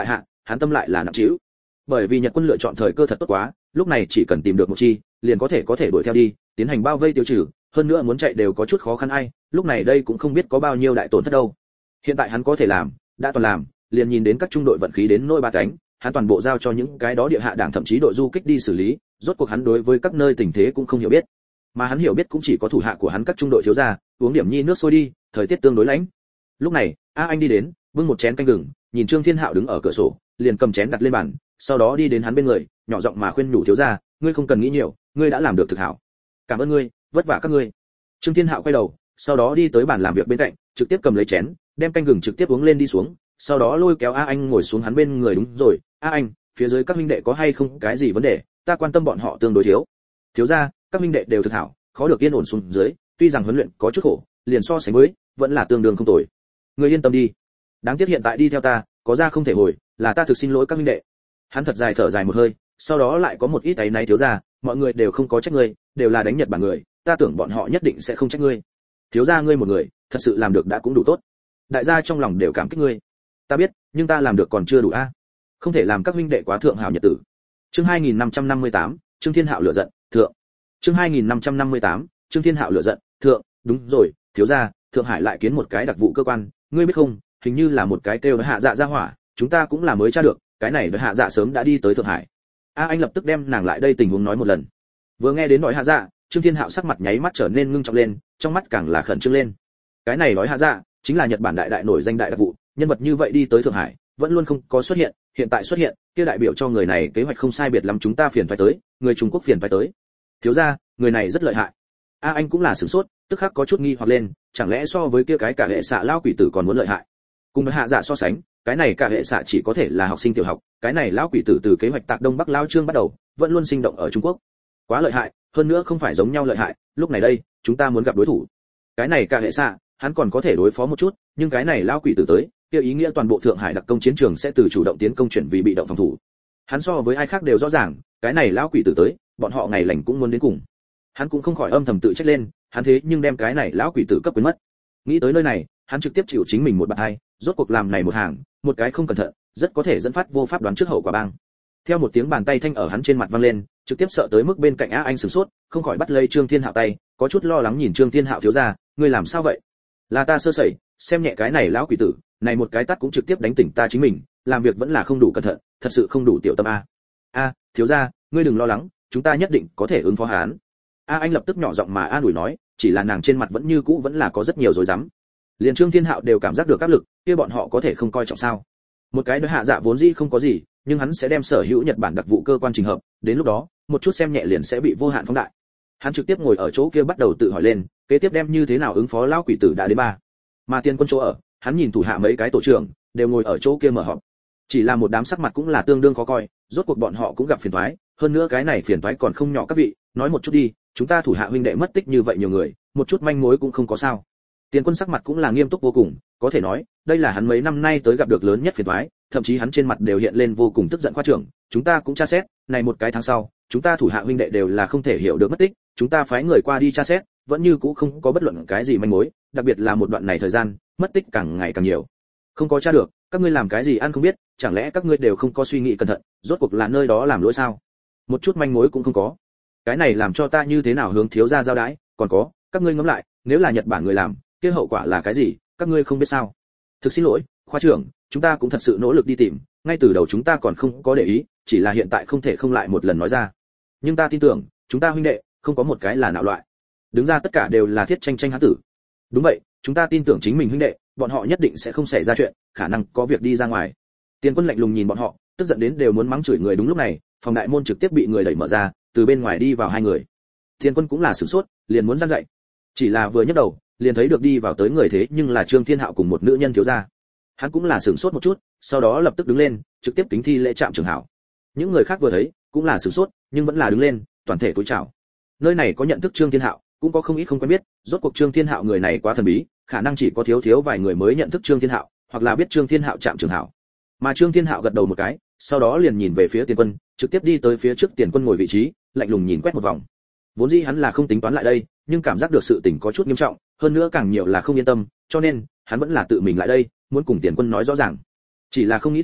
hắn tâm lại là nặng trĩu. Bởi vì Nhật quân lựa chọn thời cơ thật tốt quá, lúc này chỉ cần tìm được một chi, liền có thể có thể đuổi theo đi, tiến hành bao vây tiêu trừ, hơn nữa muốn chạy đều có chút khó khăn ai, lúc này đây cũng không biết có bao nhiêu đại tổn thất đâu. Hiện tại hắn có thể làm, đã toàn làm, liền nhìn đến các trung đội vận khí đến nỗi ba cánh, hắn toàn bộ giao cho những cái đó địa hạ đảng thậm chí đội du kích đi xử lý, rốt cuộc hắn đối với các nơi tình thế cũng không hiểu biết. Mà hắn hiểu biết cũng chỉ có thủ hạ của hắn các trung đội thiếu gia, uống điểm nhi nước sôi đi, thời tiết tương đối lạnh. Lúc này, A Anh đi đến, bưng một chén canh gừng, nhìn Trương Thiên Hạo đứng ở cửa sổ, liền cầm chén đặt lên bàn, sau đó đi đến hắn bên người, nhỏ giọng mà khuyên nhủ thiếu gia, ngươi không cần nghĩ nhiều, ngươi đã làm được thực hảo. Cảm ơn ngươi, vất vả các ngươi. Trương Thiên Hạo quay đầu, sau đó đi tới bàn làm việc bên cạnh, trực tiếp cầm lấy chén, đem canh gừng trực tiếp uống lên đi xuống, sau đó lôi kéo A Anh ngồi xuống hắn bên người. Đúng rồi, A Anh, phía dưới các huynh đệ có hay không cái gì vấn đề, ta quan tâm bọn họ tương đối thiếu. Thiếu gia, các huynh đệ đều thực hảo, khó được yên ổn xuống dưới, tuy rằng huấn luyện có chút khổ, liền so sánh với, vẫn là tương đương không tồi. Ngươi yên tâm đi. Đáng tiếc hiện tại đi theo ta, có ra không thể hồi, là ta thực xin lỗi các huynh đệ. Hắn thật dài thở dài một hơi, sau đó lại có một ít áy náy thiếu gia, mọi người đều không có trách ngươi, đều là đánh Nhật Bản người, ta tưởng bọn họ nhất định sẽ không trách ngươi. Thiếu gia ngươi một người, thật sự làm được đã cũng đủ tốt. Đại gia trong lòng đều cảm kích ngươi. Ta biết, nhưng ta làm được còn chưa đủ a. Không thể làm các huynh đệ quá thượng hảo nhật tử. Chương hai nghìn năm trăm năm mươi tám, Trương Thiên Hạo lửa giận, thượng. Chương hai nghìn năm trăm năm mươi tám, Trương Thiên Hạo lửa giận, thượng, đúng rồi, thiếu gia, Thượng Hải lại kiến một cái đặc vụ cơ quan, ngươi biết không, hình như là một cái kêu Hạ Dạ ra hỏa, chúng ta cũng là mới tra được, cái này với Hạ Dạ sớm đã đi tới Thượng Hải. A Anh lập tức đem nàng lại đây tình huống nói một lần. Vừa nghe đến nói Hạ Dạ, Trương Thiên Hạo sắc mặt nháy mắt trở nên ngưng trọng lên, trong mắt càng là khẩn trương lên. Cái này nói Hạ Dạ, chính là Nhật Bản đại đại nổi danh đại đặc vụ, nhân vật như vậy đi tới Thượng Hải, vẫn luôn không có xuất hiện, hiện tại xuất hiện, kia đại biểu cho người này kế hoạch không sai biệt lắm chúng ta phiền phải tới, người Trung Quốc phiền phải tới. Thiếu gia, người này rất lợi hại. A Anh cũng là sửng sốt, tức khắc có chút nghi hoặc lên, chẳng lẽ so với kia cái cả hệ xạ lão quỷ tử còn muốn lợi hại? Cùng với Hạ Dạ so sánh, cái này cả hệ xạ chỉ có thể là học sinh tiểu học, cái này lão quỷ tử từ kế hoạch Tạc Đông Bắc lão Trương bắt đầu, vẫn luôn sinh động ở Trung Quốc. Quá lợi hại, hơn nữa không phải giống nhau lợi hại, lúc này đây, chúng ta muốn gặp đối thủ. Cái này cả hệ xạ, hắn còn có thể đối phó một chút, nhưng cái này lão quỷ tử tới, kia ý nghĩa toàn bộ Thượng Hải đặc công chiến trường sẽ từ chủ động tiến công chuyển vì bị động phòng thủ. Hắn so với ai khác đều rõ ràng, cái này lão quỷ tử tới, bọn họ ngày lành cũng muốn đến cùng. Hắn cũng không khỏi âm thầm tự trách lên, hắn thế nhưng đem cái này lão quỷ tử cấp quên mất. Nghĩ tới nơi này, hắn trực tiếp chịu chính mình một bạt hai, rốt cuộc làm này một hàng, một cái không cẩn thận, rất có thể dẫn phát vô pháp đoán trước hậu quả bang. Theo một tiếng bàn tay thanh ở hắn trên mặt vang lên, trực tiếp sợ tới mức bên cạnh Á Anh sửng sốt, không khỏi bắt lấy Trương Thiên Hạo tay, có chút lo lắng nhìn Trương Thiên Hạo thiếu gia, ngươi làm sao vậy? Là ta sơ sẩy, xem nhẹ cái này lão quỷ tử, này một cái tát cũng trực tiếp đánh tỉnh ta chính mình, làm việc vẫn là không đủ cẩn thận, thật sự không đủ tiểu tâm a. A, thiếu gia, ngươi đừng lo lắng, chúng ta nhất định có thể ứng phó hắn. A Anh lập tức nhỏ giọng mà an ủi nói, chỉ là nàng trên mặt vẫn như cũ vẫn là có rất nhiều rối rắm. Liền Trương Thiên Hạo đều cảm giác được áp lực, kia bọn họ có thể không coi trọng sao? Một cái đối Hạ Dạ vốn dĩ không có gì, nhưng hắn sẽ đem sở hữu Nhật Bản đặc vụ cơ quan trình hợp, đến lúc đó, một chút xem nhẹ liền sẽ bị vô hạn phóng đại. Hắn trực tiếp ngồi ở chỗ kia bắt đầu tự hỏi lên, kế tiếp đem như thế nào ứng phó lão quỷ tử đã đến ba. Mà Tiên Quân chỗ ở, hắn nhìn thủ hạ mấy cái tổ trưởng, đều ngồi ở chỗ kia mở họp. Chỉ là một đám sắc mặt cũng là tương đương khó coi, rốt cuộc bọn họ cũng gặp phiền toái, hơn nữa cái này phiền toái còn không nhỏ các vị, nói một chút đi, chúng ta thủ hạ huynh đệ mất tích như vậy nhiều người, một chút manh mối cũng không có sao. Tiền Quân sắc mặt cũng là nghiêm túc vô cùng, có thể nói, đây là hắn mấy năm nay tới gặp được lớn nhất phiền toái, thậm chí hắn trên mặt đều hiện lên vô cùng tức giận khoa trưởng, chúng ta cũng tra xét, này một cái tháng sau, chúng ta thủ hạ huynh đệ đều là không thể hiểu được mất tích, chúng ta phái người qua đi tra xét, vẫn như cũ không có bất luận cái gì manh mối, đặc biệt là một đoạn này thời gian, mất tích càng ngày càng nhiều. Không có tra được, các ngươi làm cái gì ăn không biết, chẳng lẽ các ngươi đều không có suy nghĩ cẩn thận, rốt cuộc là nơi đó làm lỗi sao? Một chút manh mối cũng không có. Cái này làm cho ta như thế nào hướng thiếu gia giao đái, còn có, các ngươi ngẫm lại, nếu là Nhật Bản người làm, kia hậu quả là cái gì, các ngươi không biết sao? Thực xin lỗi, khoa trưởng, chúng ta cũng thật sự nỗ lực đi tìm, ngay từ đầu chúng ta còn không có để ý, chỉ là hiện tại không thể không lại một lần nói ra. Nhưng ta tin tưởng, chúng ta huynh đệ, không có một cái là nạo loại. Đứng ra tất cả đều là thiết tranh tranh hán tử. Đúng vậy, chúng ta tin tưởng chính mình huynh đệ, bọn họ nhất định sẽ không xảy ra chuyện, khả năng có việc đi ra ngoài. Tiền Quân lạnh lùng nhìn bọn họ, tức giận đến đều muốn mắng chửi người. Đúng lúc này, phòng đại môn trực tiếp bị người đẩy mở ra, từ bên ngoài đi vào hai người. Tiền Quân cũng là sửng sốt, liền muốn gian dậy. Chỉ là vừa nhấc đầu, liền thấy được đi vào tới người thế nhưng là Trương Thiên Hạo cùng một nữ nhân thiếu gia. Hắn cũng là sửng sốt một chút, sau đó lập tức đứng lên, trực tiếp kính thi lễ chạm trưởng hảo. Những người khác vừa thấy, cũng là sửng sốt, nhưng vẫn là đứng lên, toàn thể cúi chào. Nơi này có nhận thức Trương Thiên Hạo, cũng có không ít không quen biết, rốt cuộc Trương Thiên Hạo người này quá thần bí, khả năng chỉ có thiếu thiếu vài người mới nhận thức Trương Thiên Hạo, hoặc là biết Trương Thiên Hạo chạm trưởng hảo. Mà Trương Thiên Hạo gật đầu một cái, sau đó liền nhìn về phía Tiền Quân, trực tiếp đi tới phía trước Tiền Quân ngồi vị trí, lạnh lùng nhìn quét một vòng. Vốn dĩ hắn là không tính toán lại đây, nhưng cảm giác được sự tình có chút nghiêm trọng, hơn nữa càng nhiều là không yên tâm, cho nên hắn vẫn là tự mình lại đây, muốn cùng Tiền Quân nói rõ ràng. Chỉ là không nghĩ tới,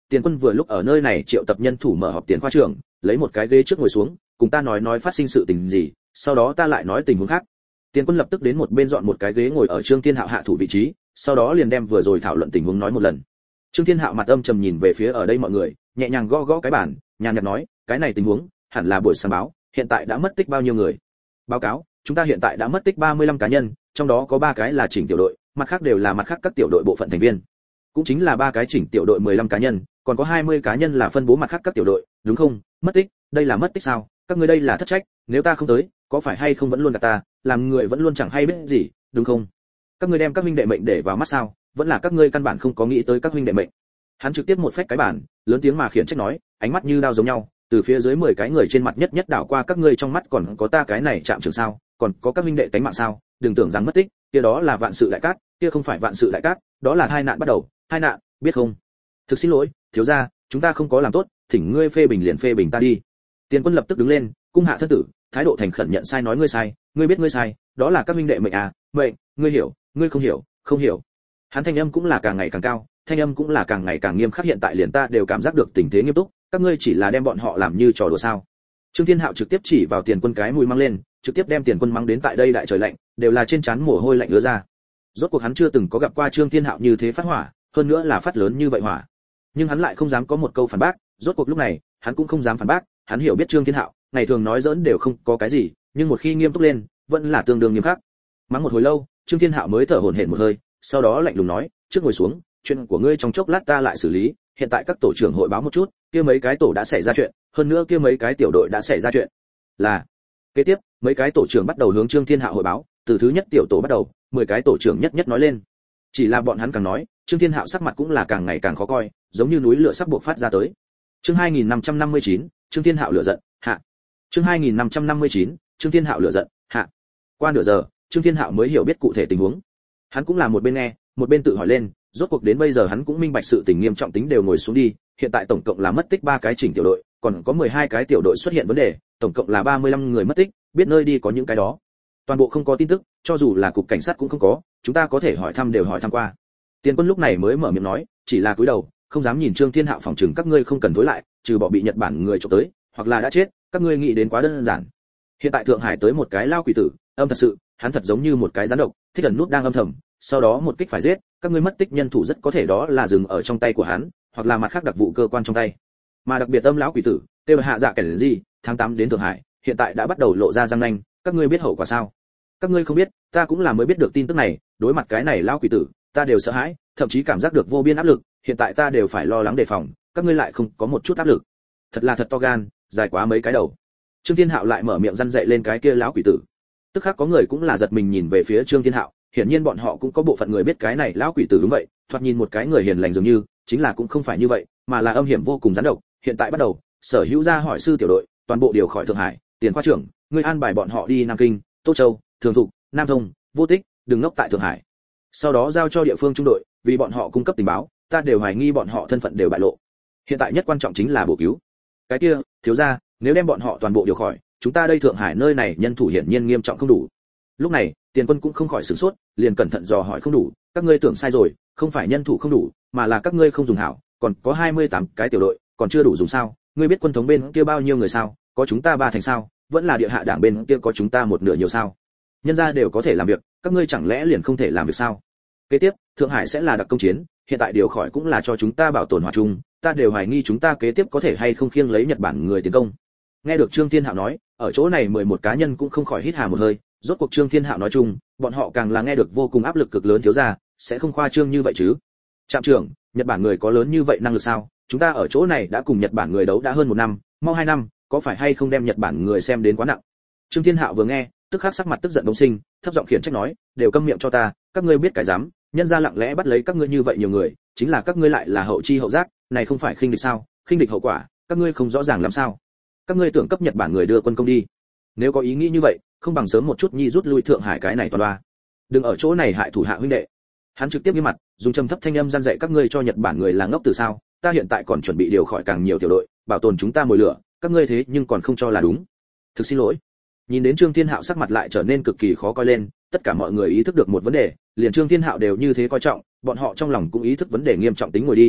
Tiền Quân vừa lúc ở nơi này triệu tập nhân thủ mở họp tiền khoa trưởng, lấy một cái ghế trước ngồi xuống, cùng ta nói nói phát sinh sự tình gì, sau đó ta lại nói tình huống khác. Tiền Quân lập tức đến một bên dọn một cái ghế ngồi ở Trương Thiên Hạo hạ thủ vị trí, sau đó liền đem vừa rồi thảo luận tình huống nói một lần. Trương Thiên Hạo mặt âm trầm nhìn về phía ở đây mọi người, nhẹ nhàng gõ gõ cái bàn, nhàn nhạt nói, cái này tình huống, hẳn là buổi sáng báo, hiện tại đã mất tích bao nhiêu người? Báo cáo, chúng ta hiện tại đã mất tích ba mươi lăm cá nhân, trong đó có ba cái là chỉnh tiểu đội, mặt khác đều là mặt khác các tiểu đội bộ phận thành viên. Cũng chính là ba cái chỉnh tiểu đội mười lăm cá nhân, còn có hai mươi cá nhân là phân bố mặt khác các tiểu đội, đúng không? Mất tích, đây là mất tích sao? Các ngươi đây là thất trách, nếu ta không tới, có phải hay không vẫn luôn gạt ta, làm người vẫn luôn chẳng hay biết gì, đúng không? Các ngươi đem các huynh đệ mệnh để vào mắt sao? Vẫn là các ngươi căn bản không có nghĩ tới các huynh đệ mệnh. Hắn trực tiếp một phách cái bàn, lớn tiếng mà khiển trách nói, ánh mắt như đao giống nhau, từ phía dưới mười cái người trên mặt nhất nhất đảo qua các ngươi trong mắt còn có ta cái này chạm trường sao, còn có các huynh đệ tánh mạng sao, đừng tưởng rằng mất tích, kia đó là vạn sự đại cát, kia không phải vạn sự đại cát, đó là tai nạn bắt đầu, tai nạn, biết không? Thực xin lỗi, thiếu gia, chúng ta không có làm tốt, thỉnh ngươi phê bình liền phê bình ta đi. Tiền Quân lập tức đứng lên, cung hạ thân tử, thái độ thành khẩn nhận sai nói ngươi sai, ngươi biết ngươi sai, đó là các huynh đệ mệnh à, mệnh, ngươi hiểu, ngươi không hiểu, không hiểu. Hắn thanh âm cũng là càng ngày càng cao, thanh âm cũng là càng ngày càng nghiêm khắc, hiện tại liền ta đều cảm giác được tình thế nghiêm túc, các ngươi chỉ là đem bọn họ làm như trò đùa sao? Trương Thiên Hạo trực tiếp chỉ vào Tiền Quân cái mũi mang lên, trực tiếp đem Tiền Quân mang đến tại đây đại trời lạnh, đều là trên trán mồ hôi lạnh ứa ra. Rốt cuộc hắn chưa từng có gặp qua Trương Thiên Hạo như thế phát hỏa, hơn nữa là phát lớn như vậy hỏa. Nhưng hắn lại không dám có một câu phản bác, rốt cuộc lúc này, hắn cũng không dám phản bác, hắn hiểu biết Trương Thiên Hạo, ngày thường nói giỡn đều không có cái gì, nhưng một khi nghiêm túc lên, vẫn là tương đương nghiêm khắc. Mắng một hồi lâu, Trương Thiên Hạo mới thở hổn hển một hơi, sau đó lạnh lùng nói, trước ngồi xuống, chuyện của ngươi trong chốc lát ta lại xử lý, hiện tại các tổ trưởng hội báo một chút, kia mấy cái tổ đã xảy ra chuyện, hơn nữa kia mấy cái tiểu đội đã xảy ra chuyện. Là. Kế tiếp, mấy cái tổ trưởng bắt đầu hướng Trương Thiên Hạo hội báo, từ thứ nhất tiểu tổ bắt đầu, mười cái tổ trưởng nhất nhất nói lên. Chỉ là bọn hắn càng nói, Trương Thiên Hạo sắc mặt cũng là càng ngày càng khó coi, giống như núi lửa sắp bộc phát ra tới. Chương hai nghìn năm trăm năm mươi chín, Trương Thiên Hạo lửa giận, hạ. Chương hai nghìn năm trăm năm mươi chín, Trương Thiên Hạo lửa giận, hạ. Qua nửa giờ, Trương Thiên Hạo mới hiểu biết cụ thể tình huống. Hắn cũng là một bên nghe, một bên tự hỏi lên, rốt cuộc đến bây giờ hắn cũng minh bạch sự tình nghiêm trọng tính đều ngồi xuống đi, hiện tại tổng cộng là mất tích ba cái chỉnh tiểu đội, còn có mười hai cái tiểu đội xuất hiện vấn đề, tổng cộng là ba mươi lăm người mất tích, biết nơi đi có những cái đó. Toàn bộ không có tin tức, cho dù là cục cảnh sát cũng không có, chúng ta có thể hỏi thăm đều hỏi thăm qua. Tiền Quân lúc này mới mở miệng nói, chỉ là cúi đầu, không dám nhìn Trương Thiên Hạo, phòng trừng các ngươi không cần tối lại, trừ bỏ bị Nhật Bản người chụp tới, hoặc là đã chết, các ngươi nghĩ đến quá đơn giản. Hiện tại Thượng Hải tới một cái lao quỷ tử, âm thật sự, hắn thật giống như một cái gián độc, thích ẩn nút đang âm thầm, sau đó một kích phải giết, các ngươi mất tích nhân thủ rất có thể đó là dừng ở trong tay của hắn, hoặc là mặt khác đặc vụ cơ quan trong tay. Mà đặc biệt âm lão quỷ tử, tiêu hạ dạ kẻ gì, tháng tám đến Thượng Hải, hiện tại đã bắt đầu lộ ra răng nanh, các ngươi biết hậu quả sao? Các ngươi không biết, ta cũng là mới biết được tin tức này, đối mặt cái này lão quỷ tử, ta đều sợ hãi, thậm chí cảm giác được vô biên áp lực, hiện tại ta đều phải lo lắng đề phòng, các ngươi lại không có một chút áp lực. Thật là thật to gan, dài quá mấy cái đầu. Trương Thiên Hạo lại mở miệng răn dạy lên cái kia lão quỷ tử. Tức khắc có người cũng là giật mình nhìn về phía Trương Thiên Hạo, hiển nhiên bọn họ cũng có bộ phận người biết cái này lão quỷ tử đúng vậy, thoạt nhìn một cái người hiền lành dường như, chính là cũng không phải như vậy, mà là âm hiểm vô cùng gián độc. Hiện tại bắt đầu, Sở Hữu ra hỏi sư tiểu đội, toàn bộ điều khỏi Thượng Hải, Tiền khoa trưởng, ngươi an bài bọn họ đi Nam Kinh, Tô Châu, Thường Thục, Nam Thông, Vô Tích, đừng ngốc tại Thượng Hải. Sau đó giao cho địa phương trung đội, vì bọn họ cung cấp tình báo, ta đều hoài nghi bọn họ thân phận đều bại lộ. Hiện tại nhất quan trọng chính là bổ cứu. Cái kia, thiếu gia, nếu đem bọn họ toàn bộ điều khỏi, chúng ta đây Thượng Hải nơi này nhân thủ hiển nhiên nghiêm trọng không đủ. Lúc này, Tiền Quân cũng không khỏi sửng sốt, liền cẩn thận dò hỏi không đủ, các ngươi tưởng sai rồi, không phải nhân thủ không đủ, mà là các ngươi không dùng hảo, còn có hai mươi tám cái tiểu đội, còn chưa đủ dùng sao? Ngươi biết quân thống bên kia bao nhiêu người sao? Có chúng ta ba thành sao? Vẫn là địa hạ đảng bên kia có chúng ta một nửa nhiều sao? Nhân gia đều có thể làm việc, các ngươi chẳng lẽ liền không thể làm việc sao? Kế tiếp, Thượng Hải sẽ là đặc công chiến, hiện tại điều khỏi cũng là cho chúng ta bảo tồn hòa chung, ta đều hoài nghi chúng ta kế tiếp có thể hay không khiêng lấy Nhật Bản người tiến công. Nghe được Trương Thiên Hạo nói, ở chỗ này mười một cá nhân cũng không khỏi hít hà một hơi, rốt cuộc Trương Thiên Hạo nói chung, bọn họ càng là nghe được vô cùng áp lực cực lớn, thiếu gia, sẽ không khoa trương như vậy chứ? Trạm trưởng, Nhật Bản người có lớn như vậy năng lực sao? Chúng ta ở chỗ này đã cùng Nhật Bản người đấu đã hơn một năm, mau hai năm, có phải hay không đem Nhật Bản người xem đến quá nặng? Trương Thiên Hạo vừa nghe, tức khắc sắc mặt tức giận đông sinh, thấp giọng khiển trách nói, đều câm miệng cho ta, các ngươi biết cái dám, nhân gia lặng lẽ bắt lấy các ngươi như vậy nhiều người, chính là các ngươi lại là hậu chi hậu giác, này không phải khinh địch sao? Khinh địch hậu quả, các ngươi không rõ ràng làm sao? Các ngươi tưởng cấp Nhật Bản người đưa quân công đi? Nếu có ý nghĩ như vậy, không bằng sớm một chút nhi rút lui Thượng Hải cái này toàn loa. Đừng ở chỗ này hại thủ hạ huynh đệ. Hắn trực tiếp nghiêm mặt, dùng trầm thấp thanh âm gian dạy các ngươi cho Nhật Bản người là ngốc từ sao? Ta hiện tại còn chuẩn bị điều khỏi càng nhiều tiểu đội, bảo tồn chúng ta mồi lửa, các ngươi thế nhưng còn không cho là đúng. Thực xin lỗi. Nhìn đến Trương Thiên Hạo sắc mặt lại trở nên cực kỳ khó coi lên, tất cả mọi người ý thức được một vấn đề, liền Trương Thiên Hạo đều như thế coi trọng, bọn họ trong lòng cũng ý thức vấn đề nghiêm trọng tính ngồi đi.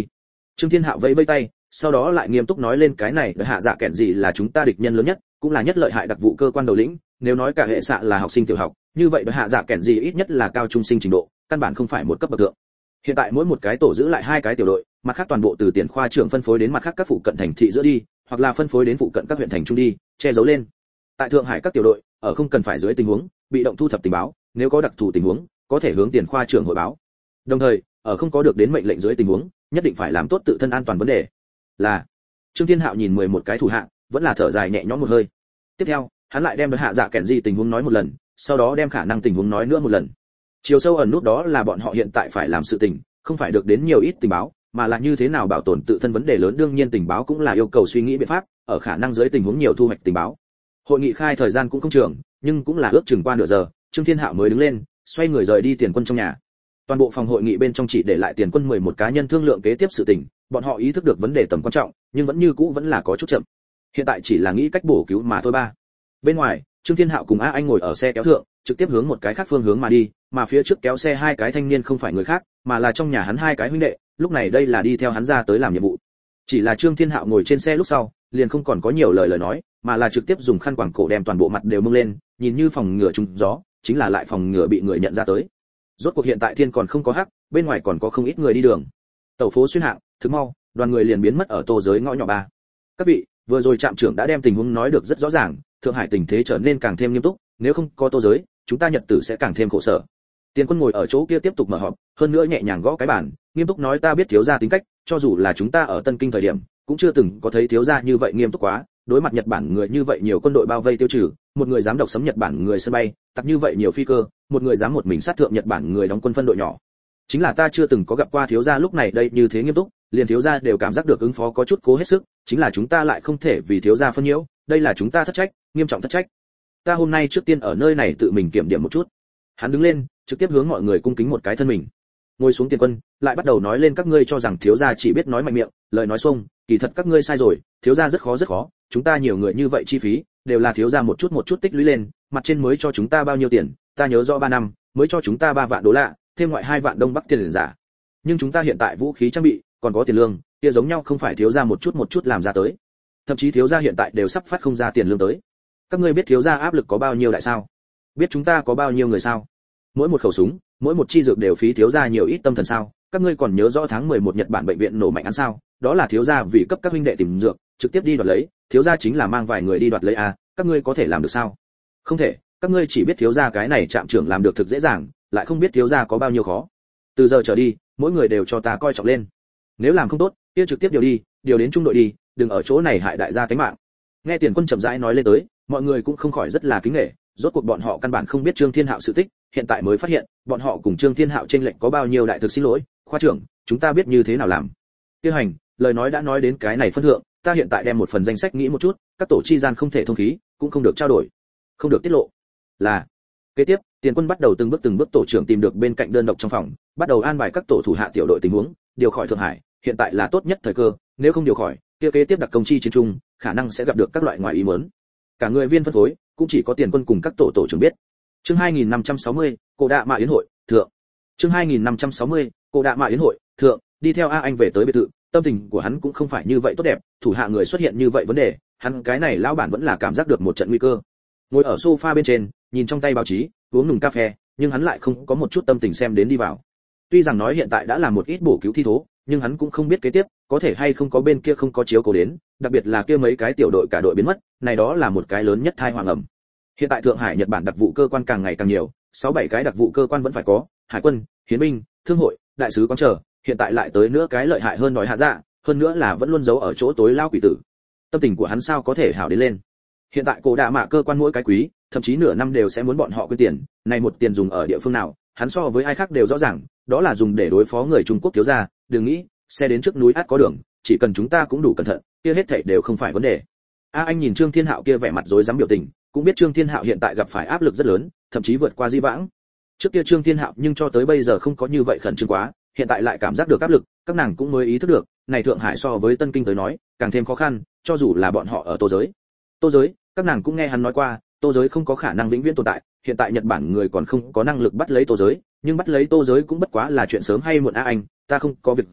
Trương Thiên Hạo vẫy vẫy tay, sau đó lại nghiêm túc nói lên cái này, đội hạ dạ kẹn gì là chúng ta địch nhân lớn nhất, cũng là nhất lợi hại đặc vụ cơ quan đầu lĩnh, nếu nói cả hệ xạ là học sinh tiểu học, như vậy đội hạ dạ kẹn gì ít nhất là cao trung sinh trình độ, căn bản không phải một cấp bậc thượng. Hiện tại mỗi một cái tổ giữ lại hai cái tiểu đội, mặt khác toàn bộ từ tiền khoa trưởng phân phối đến mặt khác các phụ cận thành thị giữa đi, hoặc là phân phối đến phụ cận các huyện thành trung đi, che giấu lên. Tại Thượng Hải các tiểu đội, ở không cần phải dưới tình huống, bị động thu thập tình báo, nếu có đặc thù tình huống, có thể hướng tiền khoa trưởng hội báo. Đồng thời, ở không có được đến mệnh lệnh dưới tình huống, nhất định phải làm tốt tự thân an toàn vấn đề. Là Trương Thiên Hạo nhìn mười một cái thủ hạ, vẫn là thở dài nhẹ nhõm một hơi. Tiếp theo, hắn lại đem đối hạ dạ kèn gì tình huống nói một lần, sau đó đem khả năng tình huống nói nữa một lần. Chiều sâu ẩn nút đó là bọn họ hiện tại phải làm sự tình, không phải được đến nhiều ít tình báo, mà là như thế nào bảo tồn tự thân vấn đề lớn. Đương nhiên tình báo cũng là yêu cầu suy nghĩ biện pháp, ở khả năng dưới tình huống nhiều thu hoạch tình báo. Hội nghị khai thời gian cũng không trường, nhưng cũng là ước chừng qua nửa giờ, Trương Thiên Hạo mới đứng lên, xoay người rời đi tiền quân trong nhà. Toàn bộ phòng hội nghị bên trong chỉ để lại tiền quân mười một cá nhân thương lượng kế tiếp sự tình, bọn họ ý thức được vấn đề tầm quan trọng, nhưng vẫn như cũ vẫn là có chút chậm. Hiện tại chỉ là nghĩ cách bổ cứu mà thôi ba. Bên ngoài, Trương Thiên Hạo cùng A Anh ngồi ở xe kéo thượng, trực tiếp hướng một cái khác phương hướng mà đi, mà phía trước kéo xe hai cái thanh niên không phải người khác, mà là trong nhà hắn hai cái huynh đệ, lúc này đây là đi theo hắn ra tới làm nhiệm vụ. Chỉ là Trương Thiên Hạo ngồi trên xe lúc sau, liền không còn có nhiều lời lời nói, mà là trực tiếp dùng khăn quàng cổ đem toàn bộ mặt đều mông lên, nhìn như phòng ngừa trúng gió, chính là lại phòng ngừa bị người nhận ra tới. Rốt cuộc hiện tại thiên còn không có hắc, bên ngoài còn có không ít người đi đường. Tàu phố xuyên hạng, thực mau, đoàn người liền biến mất ở Tô giới ngõ nhỏ ba. Các vị, vừa rồi trạm trưởng đã đem tình huống nói được rất rõ ràng, Thượng Hải tình thế trở nên càng thêm nghiêm túc, nếu không có Tô giới, chúng ta nhật tử sẽ càng thêm khổ sở. Tiền Quân ngồi ở chỗ kia tiếp tục mở họp, hơn nữa nhẹ nhàng gõ cái bàn, nghiêm túc nói ta biết thiếu gia tính cách, cho dù là chúng ta ở Tân Kinh thời điểm, cũng chưa từng có thấy thiếu gia như vậy nghiêm túc quá, đối mặt Nhật Bản người như vậy nhiều quân đội bao vây tiêu trừ, một người dám độc sấm Nhật Bản người sân bay, tặc như vậy nhiều phi cơ, một người dám một mình sát thượng Nhật Bản người đóng quân phân đội nhỏ. Chính là ta chưa từng có gặp qua thiếu gia lúc này đây như thế nghiêm túc, liền thiếu gia đều cảm giác được ứng phó có chút cố hết sức, chính là chúng ta lại không thể vì thiếu gia phân nhiễu, đây là chúng ta thất trách, nghiêm trọng thất trách. Ta hôm nay trước tiên ở nơi này tự mình kiểm điểm một chút. Hắn đứng lên, trực tiếp hướng mọi người cung kính một cái thân mình. Ngồi xuống Tiền Quân, lại bắt đầu nói lên các ngươi cho rằng thiếu gia chỉ biết nói mạnh miệng, lời nói xuông, kỳ thật các ngươi sai rồi, thiếu gia rất khó rất khó, chúng ta nhiều người như vậy chi phí, đều là thiếu gia một chút một chút tích lũy lên, mặt trên mới cho chúng ta bao nhiêu tiền, ta nhớ rõ ba năm, mới cho chúng ta ba vạn đô la, thêm ngoại hai vạn đông bắc tiền giả. Nhưng chúng ta hiện tại vũ khí trang bị, còn có tiền lương, kia giống nhau không phải thiếu gia một chút một chút làm ra tới. Thậm chí thiếu gia hiện tại đều sắp phát không ra tiền lương tới. Các ngươi biết thiếu gia áp lực có bao nhiêu đại sao? Biết chúng ta có bao nhiêu người sao? Mỗi một khẩu súng, mỗi một chi dược đều phí thiếu gia nhiều ít tâm thần sao? Các ngươi còn nhớ rõ tháng mười một Nhật Bản bệnh viện nổ mạnh án sao? Đó là thiếu gia vì cấp các huynh đệ tìm dược, trực tiếp đi đoạt lấy, thiếu gia chính là mang vài người đi đoạt lấy à, các ngươi có thể làm được sao? Không thể, các ngươi chỉ biết thiếu gia cái này trạm trưởng làm được thực dễ dàng, lại không biết thiếu gia có bao nhiêu khó. Từ giờ trở đi, mỗi người đều cho ta coi trọng lên. Nếu làm không tốt, kia trực tiếp điều đi, điều đến trung đội đi, đừng ở chỗ này hại đại gia tính mạng. Nghe Tiền Quân chậm rãi nói lên tới, mọi người cũng không khỏi rất là kính nể, rốt cuộc bọn họ căn bản không biết Trương Thiên Hạo sự tích, hiện tại mới phát hiện, bọn họ cùng Trương Thiên Hạo chênh lệch có bao nhiêu đại. Thực xin lỗi, khoa trưởng, chúng ta biết như thế nào làm. Tiêu Hành, lời nói đã nói đến cái này phân thượng, ta hiện tại đem một phần danh sách nghĩ một chút, các tổ chi gian không thể thông khí, cũng không được trao đổi, không được tiết lộ. Là. Kế tiếp, Tiền Quân bắt đầu từng bước từng bước tổ trưởng tìm được bên cạnh đơn độc trong phòng, bắt đầu an bài các tổ thủ hạ tiểu đội tình huống, điều khỏi Thượng Hải, hiện tại là tốt nhất thời cơ, nếu không điều khỏi, kia kế tiếp đặc công chi chiến trung, khả năng sẽ gặp được các loại ngoại ý muốn. Cả người viên phân phối, cũng chỉ có Tiền Quân cùng các tổ tổ trưởng biết. Chương hai nghìn năm trăm sáu mươi, Cổ Đạ Mạ Yến hội, thượng. Chương hai nghìn năm trăm sáu mươi, Cổ Đạ Mạ Yến hội, thượng, đi theo A Anh về tới biệt thự, tâm tình của hắn cũng không phải như vậy tốt đẹp, thủ hạ người xuất hiện như vậy vấn đề, hắn cái này lão bản vẫn là cảm giác được một trận nguy cơ. Ngồi ở sofa bên trên, nhìn trong tay báo chí, uống nùng cà phê, nhưng hắn lại không có một chút tâm tình xem đến đi vào. Tuy rằng nói hiện tại đã là một ít bổ cứu thi thố, nhưng hắn cũng không biết kế tiếp có thể hay không có bên kia không có chiếu cố đến, đặc biệt là kia mấy cái tiểu đội cả đội biến mất, này đó là một cái lớn nhất tai họa ngầm. Hiện tại Thượng Hải Nhật Bản đặc vụ cơ quan càng ngày càng nhiều, sáu bảy cái đặc vụ cơ quan vẫn phải có, hải quân, hiến binh, thương hội, đại sứ quán chờ, hiện tại lại tới nữa cái lợi hại hơn nói hạ dạ, hơn nữa là vẫn luôn giấu ở chỗ tối lao quỷ tử. Tâm tình của hắn sao có thể hảo đến lên. Hiện tại Cổ Đạ Mạ cơ quan mỗi cái quý, thậm chí nửa năm đều sẽ muốn bọn họ quyên tiền, này một tiền dùng ở địa phương nào, hắn so với ai khác đều rõ ràng, đó là dùng để đối phó người Trung Quốc thiếu gia, đừng nghĩ, xe đến trước núi ắt có đường, chỉ cần chúng ta cũng đủ cẩn thận, kia hết thảy đều không phải vấn đề. A Anh nhìn Trương Thiên Hạo kia vẻ mặt rối rắm biểu tình, cũng biết Trương Thiên Hạo hiện tại gặp phải áp lực rất lớn, thậm chí vượt qua di vãng. Trước kia Trương Thiên Hạo nhưng cho tới bây giờ không có như vậy khẩn trương quá, hiện tại lại cảm giác được áp lực, các nàng cũng mới ý thức được, này Thượng Hải so với Tân Kinh tới nói, càng thêm khó khăn, cho dù là bọn họ ở Tô giới. Tô giới, các nàng cũng nghe hắn nói qua, Tô giới không có khả năng vĩnh viễn tồn tại, hiện tại Nhật Bản người còn không có năng lực bắt lấy Tô giới, nhưng bắt lấy Tô giới cũng bất quá là chuyện sớm hay muộn. A Anh, ta không có việc gì,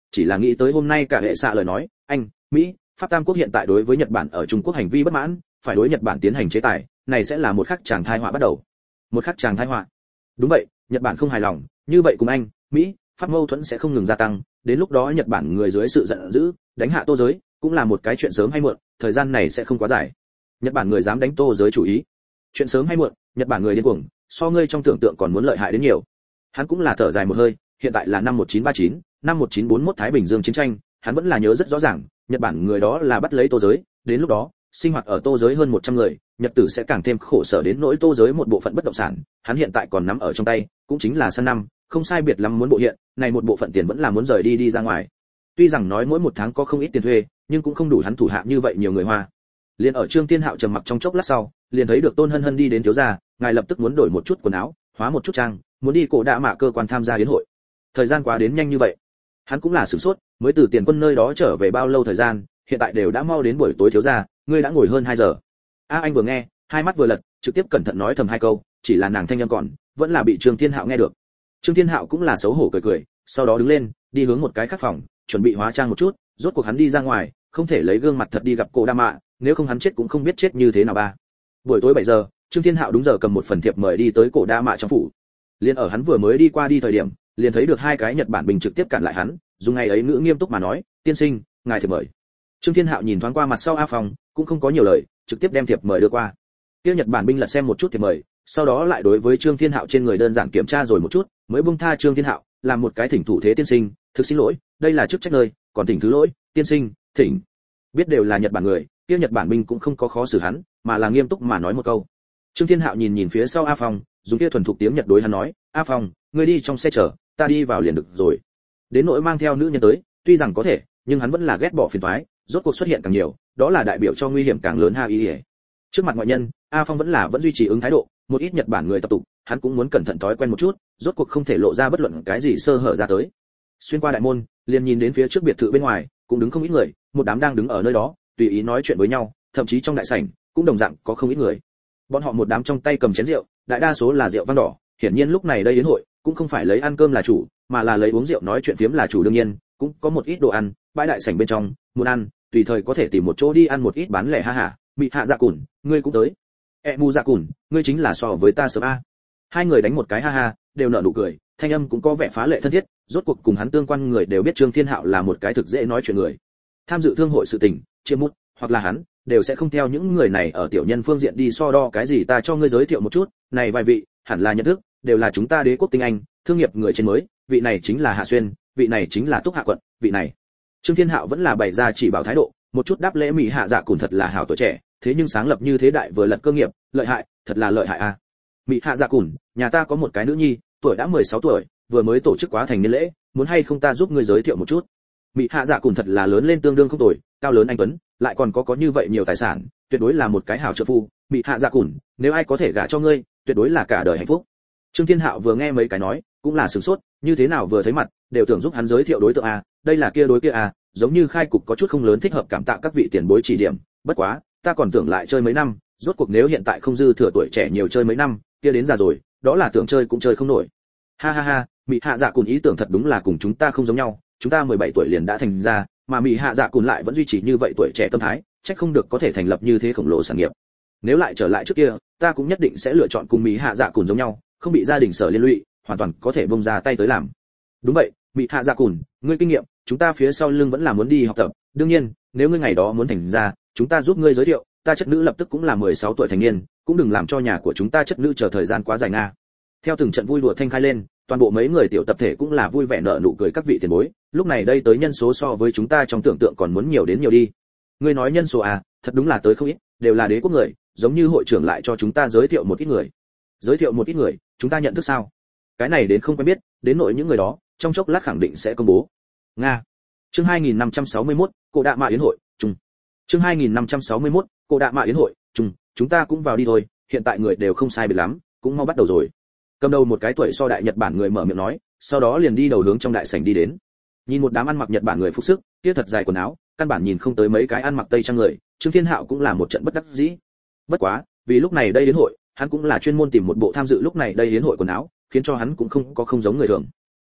chỉ là nghĩ tới hôm nay cả hệ xạ lời nói, anh, Mỹ, Pháp Tam quốc hiện tại đối với Nhật Bản ở Trung Quốc hành vi bất mãn, phải đối Nhật Bản tiến hành chế tài, này sẽ là một khắc chàng tai họa bắt đầu. Một khắc chàng tai họa. Đúng vậy, Nhật Bản không hài lòng, như vậy cùng anh, Mỹ, Pháp mâu thuẫn sẽ không ngừng gia tăng, đến lúc đó Nhật Bản người dưới sự giận dữ, đánh hạ Tô giới, cũng là một cái chuyện sớm hay muộn, thời gian này sẽ không quá dài. Nhật Bản người dám đánh Tô giới chủ ý. Chuyện sớm hay muộn, Nhật Bản người điên cuồng, so ngươi trong tưởng tượng còn muốn lợi hại đến nhiều. Hắn cũng là thở dài một hơi, hiện tại là năm một chín ba chín, năm một chín bốn mốt Thái Bình Dương chiến tranh, hắn vẫn là nhớ rất rõ ràng, Nhật Bản người đó là bắt lấy Tô giới, đến lúc đó, sinh hoạt ở Tô giới hơn một trăm người, Nhật tử sẽ càng thêm khổ sở đến nỗi Tô giới một bộ phận bất động sản, hắn hiện tại còn nắm ở trong tay, cũng chính là sân năm, không sai biệt lắm muốn bộ hiện, này một bộ phận tiền vẫn là muốn rời đi đi ra ngoài. Tuy rằng nói mỗi một tháng có không ít tiền thuê, nhưng cũng không đủ hắn thủ hạ như vậy nhiều người Hoa. Liền ở Trương Thiên Hạo trầm mặc trong chốc lát sau, liền thấy được Tôn Hân Hân đi đến thiếu gia, ngài lập tức muốn đổi một chút quần áo, hóa một chút trang, muốn đi cổ đạ mạ cơ quan tham gia yến hội. Thời gian quá đến nhanh như vậy, hắn cũng là sửng sốt, mới từ tiền quân nơi đó trở về bao lâu thời gian, hiện tại đều đã mau đến buổi tối thiếu gia, ngươi đã ngồi hơn hai giờ. A anh vừa nghe, hai mắt vừa lật, trực tiếp cẩn thận nói thầm hai câu, chỉ là nàng thanh âm còn, vẫn là bị Trương Thiên Hạo nghe được. Trương Thiên Hạo cũng là xấu hổ cười cười, sau đó đứng lên, đi hướng một cái khác phòng, chuẩn bị hóa trang một chút, rốt cuộc hắn đi ra ngoài, không thể lấy gương mặt thật đi gặp cô đa mạ, nếu không hắn chết cũng không biết chết như thế nào ba. Buổi tối bảy giờ, Trương Thiên Hạo đúng giờ cầm một phần thiệp mời đi tới cổ đa mạ trong phủ. Liên ở hắn vừa mới đi qua đi thời điểm, liền thấy được hai cái Nhật Bản binh trực tiếp cản lại hắn, dùng ngày ấy ngữ nghiêm túc mà nói, tiên sinh, ngài thiệp mời. Trương Thiên Hạo nhìn thoáng qua mặt sau A Phong, cũng không có nhiều lời, trực tiếp đem thiệp mời đưa qua. Tiêu Nhật Bản binh lật xem một chút thiệp mời, sau đó lại đối với Trương Thiên Hạo trên người đơn giản kiểm tra rồi một chút, mới buông tha Trương Thiên Hạo, làm một cái thỉnh thủ thế tiên sinh, thực xin lỗi, đây là chức trách nơi, còn thỉnh thứ lỗi, tiên sinh, thỉnh. Biết đều là Nhật Bản người, Tiêu Nhật Bản binh cũng không có khó xử hắn, mà là nghiêm túc mà nói một câu. Trương Thiên Hạo nhìn nhìn phía sau A Phong, dùng kia thuần thục tiếng Nhật đối hắn nói, A Phong, ngươi đi trong xe chờ, ta đi vào liền được rồi. Đến nỗi mang theo nữ nhân tới, tuy rằng có thể, nhưng hắn vẫn là ghét bỏ phiền toái, rốt cuộc xuất hiện càng nhiều, đó là đại biểu cho nguy hiểm càng lớn ha ý. Trước mặt ngoại nhân, A Phong vẫn là vẫn duy trì ứng thái độ, một ít Nhật Bản người tập tục, hắn cũng muốn cẩn thận thói quen một chút, rốt cuộc không thể lộ ra bất luận cái gì sơ hở ra tới. Xuyên qua đại môn, liền nhìn đến phía trước biệt thự bên ngoài, cũng đứng không ít người, một đám đang đứng ở nơi đó, tùy ý nói chuyện với nhau, thậm chí trong đại sảnh cũng đồng dạng có không ít người. Bọn họ một đám trong tay cầm chén rượu, đại đa số là rượu vang đỏ, hiển nhiên lúc này đây đến hội, cũng không phải lấy ăn cơm là chủ, mà là lấy uống rượu nói chuyện phiếm là chủ đương nhiên, cũng có một ít đồ ăn, bãi đại sảnh bên trong, muốn ăn, tùy thời có thể tìm một chỗ đi ăn một ít bán lẻ ha hả. Mị Hạ Dạ Cùn, ngươi cũng tới. E Mu Dạ Cùn, ngươi chính là so với ta sớm a. Hai người đánh một cái ha ha, đều nở nụ cười, thanh âm cũng có vẻ phá lệ thân thiết, rốt cuộc cùng hắn tương quan người đều biết Trương Thiên Hạo là một cái thực dễ nói chuyện người. Tham dự thương hội sự tình, chia mút, hoặc là hắn, đều sẽ không theo những người này ở tiểu nhân phương diện đi so đo cái gì ta cho ngươi giới thiệu một chút, này vài vị, hẳn là nhận thức, đều là chúng ta đế quốc tinh anh, thương nghiệp người trên mới, vị này chính là Hạ Xuyên, vị này chính là Túc Hạ quận, vị này. Trương Thiên Hạo vẫn là bày ra chỉ bảo thái độ, một chút đáp lễ Mỹ Hạ Dạ Cùn thật là hảo tuổi trẻ, thế nhưng sáng lập như thế đại vừa lật cơ nghiệp, lợi hại, thật là lợi hại a. À. Mỹ Hạ Dạ Cùn, nhà ta có một cái nữ nhi, tuổi đã mười sáu tuổi, vừa mới tổ chức quá thành niên lễ, muốn hay không ta giúp ngươi giới thiệu một chút. Mỹ Hạ Dạ Cùn thật là lớn lên tương đương không tuổi, cao lớn anh tuấn, lại còn có có như vậy nhiều tài sản, tuyệt đối là một cái hảo trợ phu. Mỹ Hạ Dạ Cùn, nếu ai có thể gả cho ngươi, tuyệt đối là cả đời hạnh phúc. Trương Thiên Hạo vừa nghe mấy cái nói, cũng là sửng sốt, như thế nào vừa thấy mặt, đều tưởng giúp hắn giới thiệu đối tượng a, đây là kia đối kia a, giống như khai cục có chút không lớn thích hợp, cảm tạ các vị tiền bối chỉ điểm, bất quá, ta còn tưởng lại chơi mấy năm, rốt cuộc nếu hiện tại không dư thừa tuổi trẻ nhiều chơi mấy năm, kia đến già rồi, đó là tưởng chơi cũng chơi không nổi. Ha ha ha, Mỹ Hạ Dạ Cùn ý tưởng thật đúng là cùng chúng ta không giống nhau, chúng ta mười bảy tuổi liền đã thành ra, mà Mỹ Hạ Dạ Cùn lại vẫn duy trì như vậy tuổi trẻ tâm thái, chắc không được có thể thành lập như thế khổng lồ sản nghiệp. Nếu lại trở lại trước kia, ta cũng nhất định sẽ lựa chọn cùng Mỹ Hạ Dạ Cùn giống nhau, không bị gia đình sở liên lụy, hoàn toàn có thể bung ra tay tới làm. Đúng vậy, Mỹ Hạ Dạ Cùn, ngươi kinh nghiệm, chúng ta phía sau lưng vẫn là muốn đi học tập, đương nhiên, nếu ngươi ngày đó muốn thành ra, chúng ta giúp ngươi giới thiệu, ta chất nữ lập tức cũng là mười sáu tuổi thành niên, cũng đừng làm cho nhà của chúng ta chất nữ chờ thời gian quá dài nga. Theo từng trận vui đùa thanh khai lên, toàn bộ mấy người tiểu tập thể cũng là vui vẻ nở nụ cười các vị tiền bối, lúc này đây tới nhân số so với chúng ta trong tưởng tượng còn muốn nhiều đến nhiều đi. Ngươi nói nhân số à, thật đúng là tới không ít, đều là đế quốc người, giống như hội trưởng lại cho chúng ta giới thiệu một ít người. Giới thiệu một ít người, chúng ta nhận thức sao? Cái này đến không quen biết, đến nội những người đó, trong chốc lát khẳng định sẽ công bố. Nga. Chương hai nghìn năm trăm sáu mươi mốt, Cổ Đạ Mạ Yến hội, chung. Chương hai nghìn năm trăm sáu mươi mốt, Cổ Đạ Mạ Yến hội, chung, chúng ta cũng vào đi thôi, hiện tại người đều không sai biệt lắm, cũng mau bắt đầu rồi. Cầm đầu một cái tuổi so đại Nhật Bản người mở miệng nói, sau đó liền đi đầu hướng trong đại sảnh đi đến. Nhìn một đám ăn mặc Nhật Bản người phục sức, kia thật dài quần áo, căn bản nhìn không tới mấy cái ăn mặc Tây trang người, Trương Thiên Hạo cũng là một trận bất đắc dĩ. Bất quá, vì lúc này đây đến hội, hắn cũng là chuyên môn tìm một bộ tham dự lúc này đây đến hội quần áo, khiến cho hắn cũng không có không giống người thường.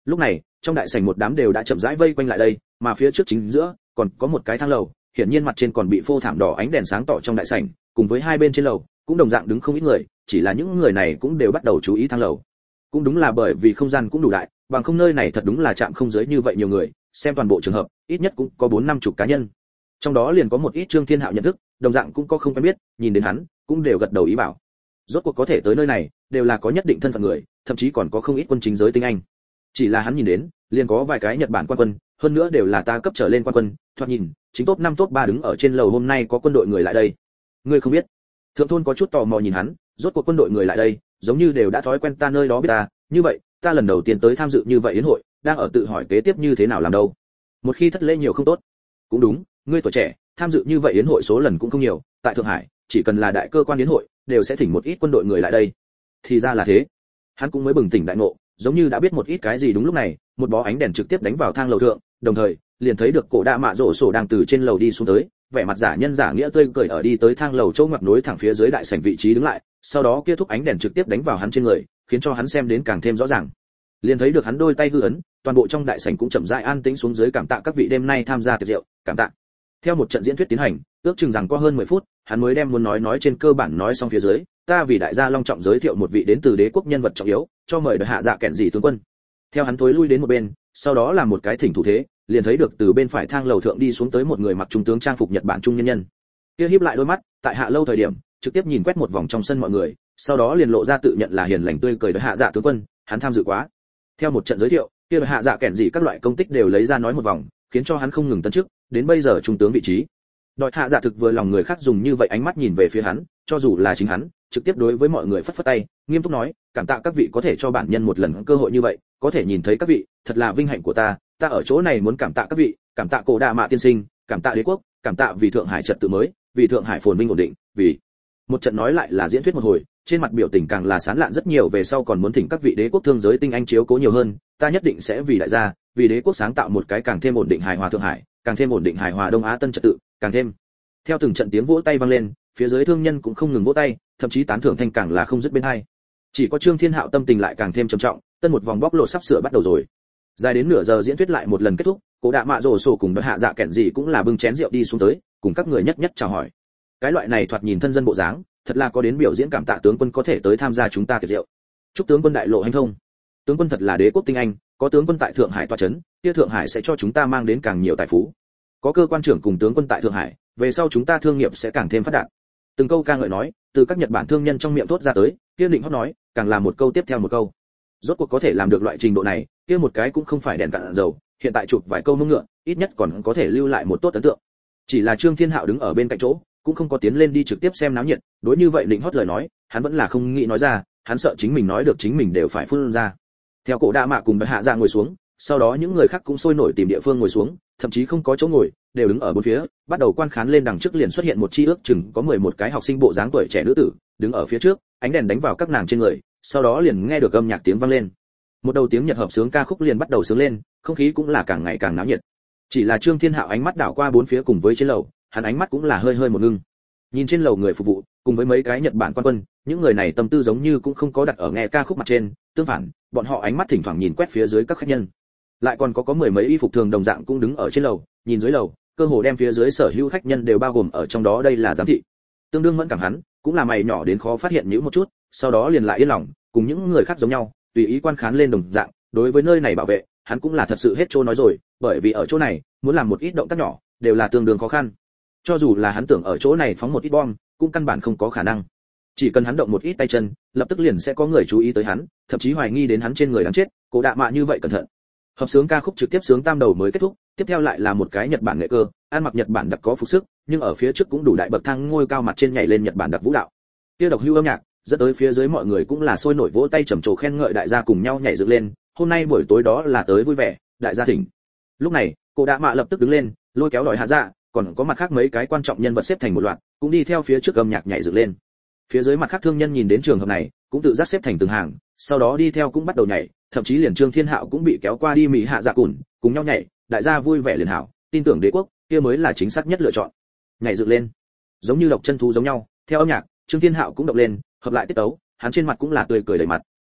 Lúc này, trong đại sảnh một đám đều đã chậm rãi vây quanh lại đây, mà phía trước chính giữa còn có một cái thang lầu, hiển nhiên mặt trên còn bị phô thảm đỏ ánh đèn sáng tỏ trong đại sảnh, cùng với hai bên trên lầu cũng đồng dạng đứng không ít người, chỉ là những người này cũng đều bắt đầu chú ý thang lầu. Cũng đúng là bởi vì không gian cũng đủ đại, bằng không nơi này thật đúng là chạm không dưới như vậy nhiều người, xem toàn bộ trường hợp, ít nhất cũng có bốn năm chục cá nhân. Trong đó liền có một ít Trương Thiên Hạo nhận thức, đồng dạng cũng có không quen biết, nhìn đến hắn, cũng đều gật đầu ý bảo. Rốt cuộc có thể tới nơi này, đều là có nhất định thân phận người, thậm chí còn có không ít quân chính giới tinh anh. Chỉ là hắn nhìn đến, liền có vài cái Nhật Bản quan quân, hơn nữa đều là ta cấp trở lên quan quân, thoạt nhìn, chính top năm top ba đứng ở trên lầu hôm nay có quân đội người lại đây. Ngươi không biết? Thượng thôn có chút tò mò nhìn hắn, rốt cuộc quân đội người lại đây, giống như đều đã thói quen ta nơi đó biết ta, như vậy, ta lần đầu tiên tới tham dự như vậy yến hội, đang ở tự hỏi kế tiếp như thế nào làm đâu. Một khi thất lễ nhiều không tốt. Cũng đúng, ngươi tuổi trẻ, tham dự như vậy yến hội số lần cũng không nhiều, tại Thượng Hải, chỉ cần là đại cơ quan yến hội, đều sẽ thỉnh một ít quân đội người lại đây. Thì ra là thế. Hắn cũng mới bừng tỉnh đại ngộ, giống như đã biết một ít cái gì. Đúng lúc này, một bó ánh đèn trực tiếp đánh vào thang lầu thượng, đồng thời, liền thấy được cổ đạ mạ rổ sổ đang từ trên lầu đi xuống tới, vẻ mặt giả nhân giả nghĩa tươi cười ở đi tới thang lầu chỗ ngoặt nối thẳng phía dưới đại sảnh vị trí đứng lại, sau đó kia thúc ánh đèn trực tiếp đánh vào hắn trên người, khiến cho hắn xem đến càng thêm rõ ràng. Liền thấy được hắn đôi tay hư ấn, toàn bộ trong đại sảnh cũng chậm rãi an tĩnh xuống dưới, cảm tạ các vị đêm nay tham gia tiệc rượu, cảm tạ. Theo một trận diễn thuyết tiến hành, ước chừng rằng có hơn mười phút, hắn mới đem muốn nói nói trên cơ bản nói xong phía dưới, ta vì đại gia long trọng giới thiệu một vị đến từ đế quốc nhân vật trọng yếu, cho mời được hạ dạ kẹn gì tướng quân. Theo hắn thối lui đến một bên, sau đó là một cái thỉnh thủ thế, liền thấy được từ bên phải thang lầu thượng đi xuống tới một người mặc trung tướng trang phục Nhật Bản trung nhân nhân. Kia híp lại đôi mắt, tại hạ lâu thời điểm, trực tiếp nhìn quét một vòng trong sân mọi người, sau đó liền lộ ra tự nhận là hiền lành tươi cười đối hạ dạ tướng quân, hắn tham dự quá. Theo một trận giới thiệu, kia hạ dạ kẹn gì các loại công tích đều lấy ra nói một vòng, khiến cho hắn không ngừng tấn chức, đến bây giờ trung tướng vị trí. Đòi hạ dạ thực vừa lòng người khác dùng như vậy ánh mắt nhìn về phía hắn, cho dù là chính hắn, trực tiếp đối với mọi người phất phất tay, nghiêm túc nói, cảm tạ các vị có thể cho bản nhân một lần cơ hội như vậy, có thể nhìn thấy các vị, thật là vinh hạnh của ta, ta ở chỗ này muốn cảm tạ các vị, cảm tạ cổ đạ mạ tiên sinh, cảm tạ đế quốc, cảm tạ vì Thượng Hải trật tự mới, vì Thượng Hải phồn vinh ổn định, vì một trận nói lại là diễn thuyết một hồi, trên mặt biểu tình càng là sán lạn rất nhiều, về sau còn muốn thỉnh các vị đế quốc thương giới tinh anh chiếu cố nhiều hơn, ta nhất định sẽ vì đại gia, vì đế quốc sáng tạo một cái càng thêm ổn định hài hòa Thượng Hải, càng thêm ổn định hài hòa Đông Á Tân trật tự, càng thêm. Theo từng trận tiếng vỗ tay vang lên, phía dưới thương nhân cũng không ngừng vỗ tay, thậm chí tán thưởng thanh càng là không dứt bên hai. Chỉ có Trương Thiên Hạo tâm tình lại càng thêm trầm trọng, tân một vòng bóc lột sắp sửa bắt đầu rồi. Dài đến nửa giờ diễn thuyết lại một lần kết thúc, Cố Đạ Mạ Rồ Sổ cùng Đội Hạ Dạ Kẹn gì cũng là bưng chén rượu đi xuống tới, cùng các người nhất nhất chào hỏi. Cái loại này thoạt nhìn thân dân bộ dáng, thật là có đến biểu diễn cảm tạ tướng quân có thể tới tham gia chúng ta tiệc rượu. Chúc tướng quân đại lộ hành thông. Tướng quân thật là đế quốc tinh anh, có tướng quân tại Thượng Hải tọa chấn, kia Thượng Hải sẽ cho chúng ta mang đến càng nhiều tài phú. Có cơ quan trưởng cùng tướng quân tại Thượng Hải, về sau chúng ta thương nghiệp sẽ càng thêm phát đạt. Từng câu ca ngợi nói, từ các Nhật Bản thương nhân trong miệng thốt ra tới, kia định hót nói, càng là một câu tiếp theo một câu. Rốt cuộc có thể làm được loại trình độ này, kia một cái cũng không phải đèn cạn dầu, hiện tại chụp vài câu mông ngựa, ít nhất còn có thể lưu lại một tốt ấn tượng. Chỉ là Trương Thiên Hạo đứng ở bên cạnh chỗ, cũng không có tiến lên đi trực tiếp xem náo nhiệt, đối như vậy định hót lời nói, hắn vẫn là không nghĩ nói ra, hắn sợ chính mình nói được chính mình đều phải phun ra. Theo Cổ Đạ Mạ cùng Bạch Hạ Dạ ngồi xuống, sau đó những người khác cũng sôi nổi tìm địa phương ngồi xuống, thậm chí không có chỗ ngồi, đều đứng ở bốn phía, bắt đầu quan khán lên. Đằng trước liền xuất hiện một chi ước chừng có mười một cái học sinh bộ dáng tuổi trẻ nữ tử, đứng ở phía trước, ánh đèn đánh vào các nàng trên người, sau đó liền nghe được âm nhạc tiếng vang lên. Một đầu tiếng Nhật hợp sướng ca khúc liền bắt đầu sướng lên, không khí cũng là càng ngày càng náo nhiệt. Chỉ là Trương Thiên Hạo ánh mắt đảo qua bốn phía cùng với trên lầu, hắn ánh mắt cũng là hơi hơi một ngưng. Nhìn trên lầu người phục vụ, cùng với mấy cái Nhật Bản quan quân, những người này tâm tư giống như cũng không có đặt ở nghe ca khúc mặt trên, tương phản, bọn họ ánh mắt thỉnh thoảng nhìn quét phía dưới các khách nhân. Lại còn có có mười mấy y phục thường đồng dạng cũng đứng ở trên lầu, nhìn dưới lầu, cơ hồ đem phía dưới sở hữu khách nhân đều bao gồm ở trong đó. Đây là giám thị. Tương đương mẫn cảm hắn, cũng là mày nhỏ đến khó phát hiện nhíu một chút, sau đó liền lại yên lòng, cùng những người khác giống nhau, tùy ý quan khán lên đồng dạng. Đối với nơi này bảo vệ, hắn cũng là thật sự hết chỗ nói rồi, bởi vì ở chỗ này, muốn làm một ít động tác nhỏ, đều là tương đương khó khăn. Cho dù là hắn tưởng ở chỗ này phóng một ít bom, cũng căn bản không có khả năng. Chỉ cần hắn động một ít tay chân, lập tức liền sẽ có người chú ý tới hắn, thậm chí hoài nghi đến hắn trên người đáng chết. Cổ Đạ Mạ như vậy cẩn thận. Hợp sướng ca khúc trực tiếp sướng tam đầu mới kết thúc, tiếp theo lại là một cái Nhật Bản nghệ cơ, ăn mặc Nhật Bản đặc có phục sức, nhưng ở phía trước cũng đủ đại bậc thang ngôi cao mặt trên nhảy lên Nhật Bản đặc vũ đạo. Kia độc hưu âm nhạc, dẫn tới phía dưới mọi người cũng là sôi nổi vỗ tay trầm trồ khen ngợi đại gia cùng nhau nhảy dựng lên, hôm nay buổi tối đó là tới vui vẻ, đại gia thỉnh. Lúc này, Cổ Đạ Mạ lập tức đứng lên, lôi kéo Đòi Hạ Dạ, còn có mặt khác mấy cái quan trọng nhân vật xếp thành một loạt, cũng đi theo phía trước âm nhạc nhảy dựng lên. Phía dưới mặt khác thương nhân nhìn đến trường hợp này, cũng tự giác xếp thành từng hàng, sau đó đi theo cũng bắt đầu nhảy, thậm chí liền Trương Thiên Hạo cũng bị kéo qua đi Mỹ Hạ Dạ Cùn, cùng nhau nhảy, đại gia vui vẻ liền hảo, tin tưởng đế quốc, kia mới là chính xác nhất lựa chọn. Nhảy dựng lên, giống như độc chân thú giống nhau, theo âm nhạc, Trương Thiên Hạo cũng động lên, hợp lại tiết tấu, hắn trên mặt cũng là tươi cười đầy mặt.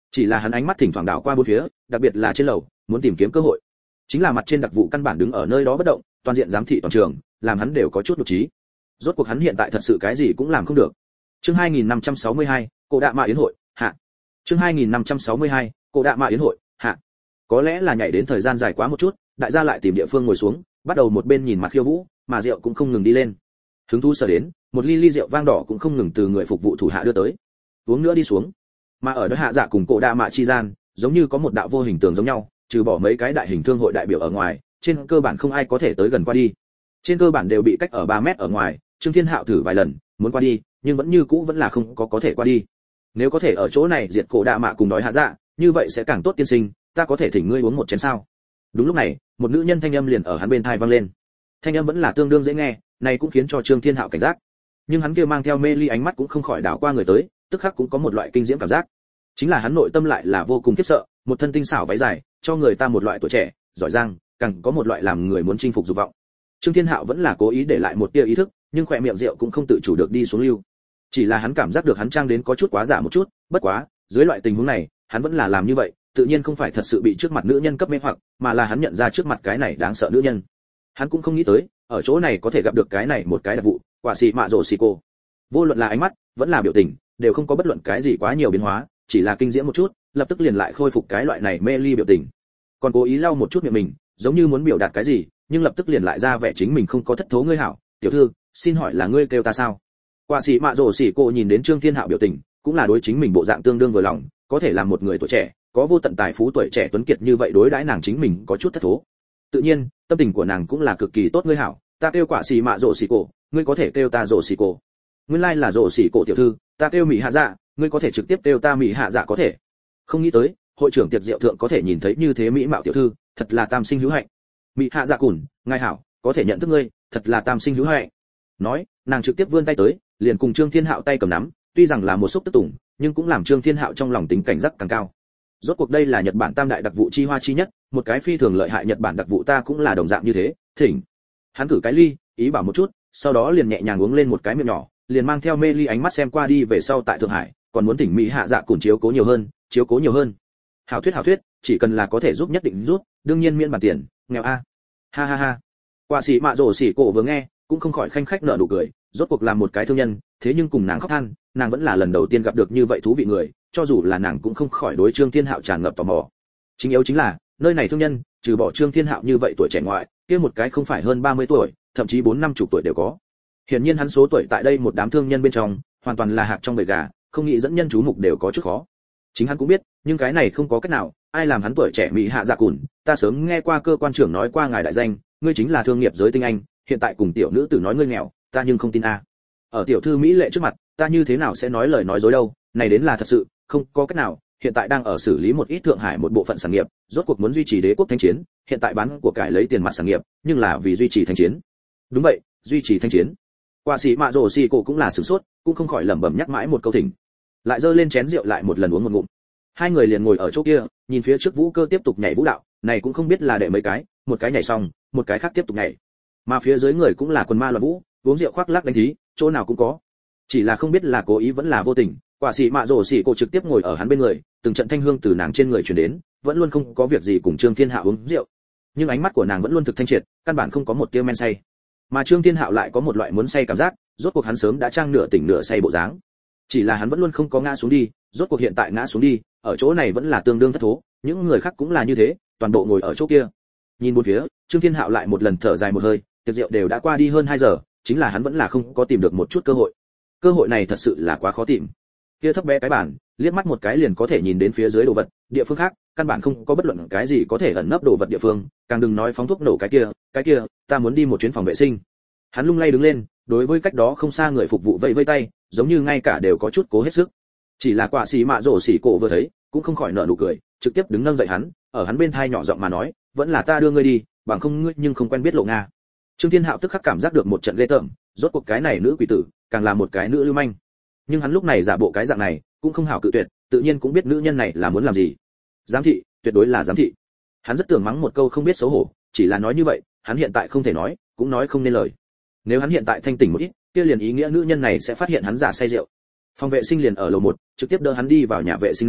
Chỉ là hắn ánh mắt thỉnh thoảng đảo qua bốn phía, đặc biệt là trên lầu, muốn tìm kiếm cơ hội. Chính là mặt trên đặc vụ căn bản đứng ở nơi đó bất động, toàn diện giám thị toàn trường, làm hắn đều có chút nhục trí. Rốt cuộc hắn hiện tại thật sự cái gì cũng làm không được. Chương hai nghìn năm trăm sáu mươi hai, Cổ Đạ Mạ Yến hội, hạ. Chương hai nghìn năm trăm sáu mươi hai, Cổ Đạ Mạ Yến hội, hạ. Có lẽ là nhảy đến thời gian dài quá một chút, đại gia lại tìm địa phương ngồi xuống, bắt đầu một bên nhìn mặt khiêu vũ, mà rượu cũng không ngừng đi lên. Hứng thú sở đến, một ly ly rượu vang đỏ cũng không ngừng từ người phục vụ thủ hạ đưa tới. Uống nữa đi xuống. Mà ở đó hạ dạ cùng Cổ Đạ Mạ chi gian, giống như có một đạo vô hình tường giống nhau, trừ bỏ mấy cái đại hình thương hội đại biểu ở ngoài, trên cơ bản không ai có thể tới gần qua đi. Trên cơ bản đều bị cách ở ba mét ở ngoài, Trương Thiên Hạo thử vài lần, muốn qua đi, nhưng vẫn như cũ vẫn là không có có thể qua đi. Nếu có thể ở chỗ này diệt Cổ Đạ Mạ cùng đói hạ dạ, như vậy sẽ càng tốt tiên sinh, ta có thể thỉnh ngươi uống một chén sao? Đúng lúc này, một nữ nhân thanh âm liền ở hắn bên tai vang lên. Thanh âm vẫn là tương đương dễ nghe, này cũng khiến cho Trương Thiên Hạo cảnh giác. Nhưng hắn kia mang theo mê ly ánh mắt cũng không khỏi đảo qua người tới, tức khắc cũng có một loại kinh diễm cảm giác. Chính là hắn nội tâm lại là vô cùng khiếp sợ, một thân tinh xảo váy dài, cho người ta một loại tuổi trẻ, giỏi giang, càng có một loại làm người muốn chinh phục dục vọng. Trương Thiên Hạo vẫn là cố ý để lại một tia ý thức, nhưng khỏe miệng rượu cũng không tự chủ được đi xuống lưu. Chỉ là hắn cảm giác được hắn trang đến có chút quá giả một chút, bất quá, dưới loại tình huống này, hắn vẫn là làm như vậy, tự nhiên không phải thật sự bị trước mặt nữ nhân cấp mê hoặc, mà là hắn nhận ra trước mặt cái này đáng sợ nữ nhân. Hắn cũng không nghĩ tới, ở chỗ này có thể gặp được cái này một cái đặc vụ, quả xì mạ rồ xì cô. Vô luận là ánh mắt, vẫn là biểu tình, đều không có bất luận cái gì quá nhiều biến hóa, chỉ là kinh diễm một chút, lập tức liền lại khôi phục cái loại này mê ly biểu tình. Còn cố ý lau một chút miệng mình, giống như muốn biểu đạt cái gì, nhưng lập tức liền lại ra vẻ chính mình không có thất thố ngươi hảo, tiểu thư, xin hỏi là ngươi kêu ta sao? Quả xì mạ rồ xì cô nhìn đến Trương Thiên Hạo biểu tình, cũng là đối chính mình bộ dạng tương đương vừa lòng, có thể làm một người tuổi trẻ, có vô tận tài phú tuổi trẻ tuấn kiệt như vậy đối đãi nàng chính mình có chút thất thố. Tự nhiên, tâm tình của nàng cũng là cực kỳ tốt ngươi hảo, ta kêu quả xì mạ rồ xì cô, ngươi có thể kêu ta rồ xì cô. Nguyên lai like là rồ xì cô tiểu thư, ta kêu mỹ hạ dạ, ngươi có thể trực tiếp kêu ta mỹ hạ dạ có thể. Không nghĩ tới, hội trưởng tiệc rượu thượng có thể nhìn thấy như thế mỹ mạo tiểu thư, thật là tam sinh hữu hạnh. Mỹ hạ dạ cùn, ngài hảo, có thể nhận thức ngươi, thật là tam sinh hữu hạnh. Nói, nàng trực tiếp vươn tay tới, liền cùng Trương Thiên Hạo tay cầm nắm, tuy rằng là một xúc tức tùng, nhưng cũng làm Trương Thiên Hạo trong lòng tính cảnh giác càng cao. Rốt cuộc đây là Nhật Bản tam đại đặc vụ chi hoa chi nhất, một cái phi thường lợi hại Nhật Bản đặc vụ ta cũng là đồng dạng như thế, thỉnh. Hắn cử cái ly, ý bảo một chút, sau đó liền nhẹ nhàng uống lên một cái miệng nhỏ, liền mang theo mê ly ánh mắt xem qua đi về sau tại Thượng Hải, còn muốn thỉnh Mỹ hạ dạ cùng chiếu cố nhiều hơn, chiếu cố nhiều hơn. Hảo thuyết hảo thuyết, chỉ cần là có thể giúp nhất định giúp, đương nhiên miễn bản tiền, nghèo a. Ha ha ha. Quả sĩ mạ rồ xỉ cổ vừa nghe, cũng không khỏi khanh khách nở nụ cười, rốt cuộc là một cái thương nhân, thế nhưng cùng nàng khóc than, nàng vẫn là lần đầu tiên gặp được như vậy thú vị người, cho dù là nàng cũng không khỏi đối Trương Thiên Hạo tràn ngập tò mò. Chính yếu chính là, nơi này thương nhân, trừ bỏ Trương Thiên Hạo như vậy tuổi trẻ ngoại, kia một cái không phải hơn ba mươi tuổi, thậm chí bốn năm chục tuổi đều có. Hiển nhiên hắn số tuổi tại đây một đám thương nhân bên trong, hoàn toàn là hạc trong bầy gà, không nghĩ dẫn nhân chú mục đều có chút khó. Chính hắn cũng biết, nhưng cái này không có cách nào, ai làm hắn tuổi trẻ mỹ hạ dạ cùn, ta sớm nghe qua cơ quan trưởng nói qua ngài đại danh, ngươi chính là thương nghiệp giới tinh anh, hiện tại cùng tiểu nữ tử nói ngươi nghèo, ta nhưng không tin a. Ở tiểu thư mỹ lệ trước mặt, ta như thế nào sẽ nói lời nói dối đâu, này đến là thật sự, không có cách nào, hiện tại đang ở xử lý một ít Thượng Hải một bộ phận sản nghiệp, rốt cuộc muốn duy trì đế quốc thanh chiến, hiện tại bán của cải lấy tiền mặt sản nghiệp, nhưng là vì duy trì thanh chiến. Đúng vậy, duy trì thanh chiến. Quả sĩ mạ rồ xì cổ cũng là sửng sốt, cũng không khỏi lẩm bẩm nhắc mãi một câu thỉnh. Lại giơ lên chén rượu lại một lần uống một ngụm. Hai người liền ngồi ở chỗ kia, nhìn phía trước Vũ Cơ tiếp tục nhảy vũ đạo, này cũng không biết là đệ mấy cái, một cái nhảy xong, một cái khác tiếp tục nhảy. Mà phía dưới người cũng là quần ma loạn vũ, uống rượu khoác lác đánh thí, chỗ nào cũng có. Chỉ là không biết là cố ý vẫn là vô tình, quả sĩ mạ rồ xì cổ trực tiếp ngồi ở hắn bên người, từng trận thanh hương từ nàng trên người truyền đến, vẫn luôn không có việc gì cùng Trương Thiên Hạo uống rượu. Nhưng ánh mắt của nàng vẫn luôn thực thanh triệt, căn bản không có một tia men say. Mà Trương Thiên Hạo lại có một loại muốn say cảm giác, rốt cuộc hắn sớm đã trang nửa tỉnh nửa say bộ dáng. Chỉ là hắn vẫn luôn không có ngã xuống đi, rốt cuộc hiện tại ngã xuống đi, ở chỗ này vẫn là tương đương thất thố, những người khác cũng là như thế, toàn bộ ngồi ở chỗ kia. Nhìn bốn phía, Trương Thiên Hạo lại một lần thở dài một hơi, tiệc rượu đều đã qua đi hơn hai giờ, chính là hắn vẫn là không có tìm được một chút cơ hội. Cơ hội này thật sự là quá khó tìm. Kia thấp bé cái bản, liếc mắt một cái liền có thể nhìn đến phía dưới đồ vật, địa phương khác, căn bản không có bất luận cái gì có thể ẩn nấp đồ vật địa phương, càng đừng nói phóng thuốc nổ cái kia, cái kia, ta muốn đi một chuyến phòng vệ sinh. Hắn lung lay đứng lên, đối với cách đó không xa người phục vụ vẫy vẫy tay, giống như ngay cả đều có chút cố hết sức. Chỉ là quả xì mạ rổ xì cổ vừa thấy, cũng không khỏi nở nụ cười, trực tiếp đứng nâng dậy hắn, ở hắn bên thai nhỏ giọng mà nói, vẫn là ta đưa ngươi đi, bằng không ngươi nhưng không quen biết lộ nga. Trương Thiên Hạo tức khắc cảm giác được một trận ghê tởm, rốt cuộc cái này nữ quỷ tử, càng là một cái nữ lưu manh. Nhưng hắn lúc này giả bộ cái dạng này, cũng không hảo cự tuyệt, tự nhiên cũng biết nữ nhân này là muốn làm gì. Giám thị, tuyệt đối là giám thị. Hắn rất tưởng mắng một câu không biết xấu hổ, chỉ là nói như vậy, hắn hiện tại không thể nói, cũng nói không nên lời. Nếu hắn hiện tại thanh tỉnh một ít, kia liền ý nghĩa nữ nhân này sẽ phát hiện hắn giả say rượu. Phòng vệ sinh liền ở lầu một, trực tiếp đỡ hắn đi vào nhà vệ sinh nam,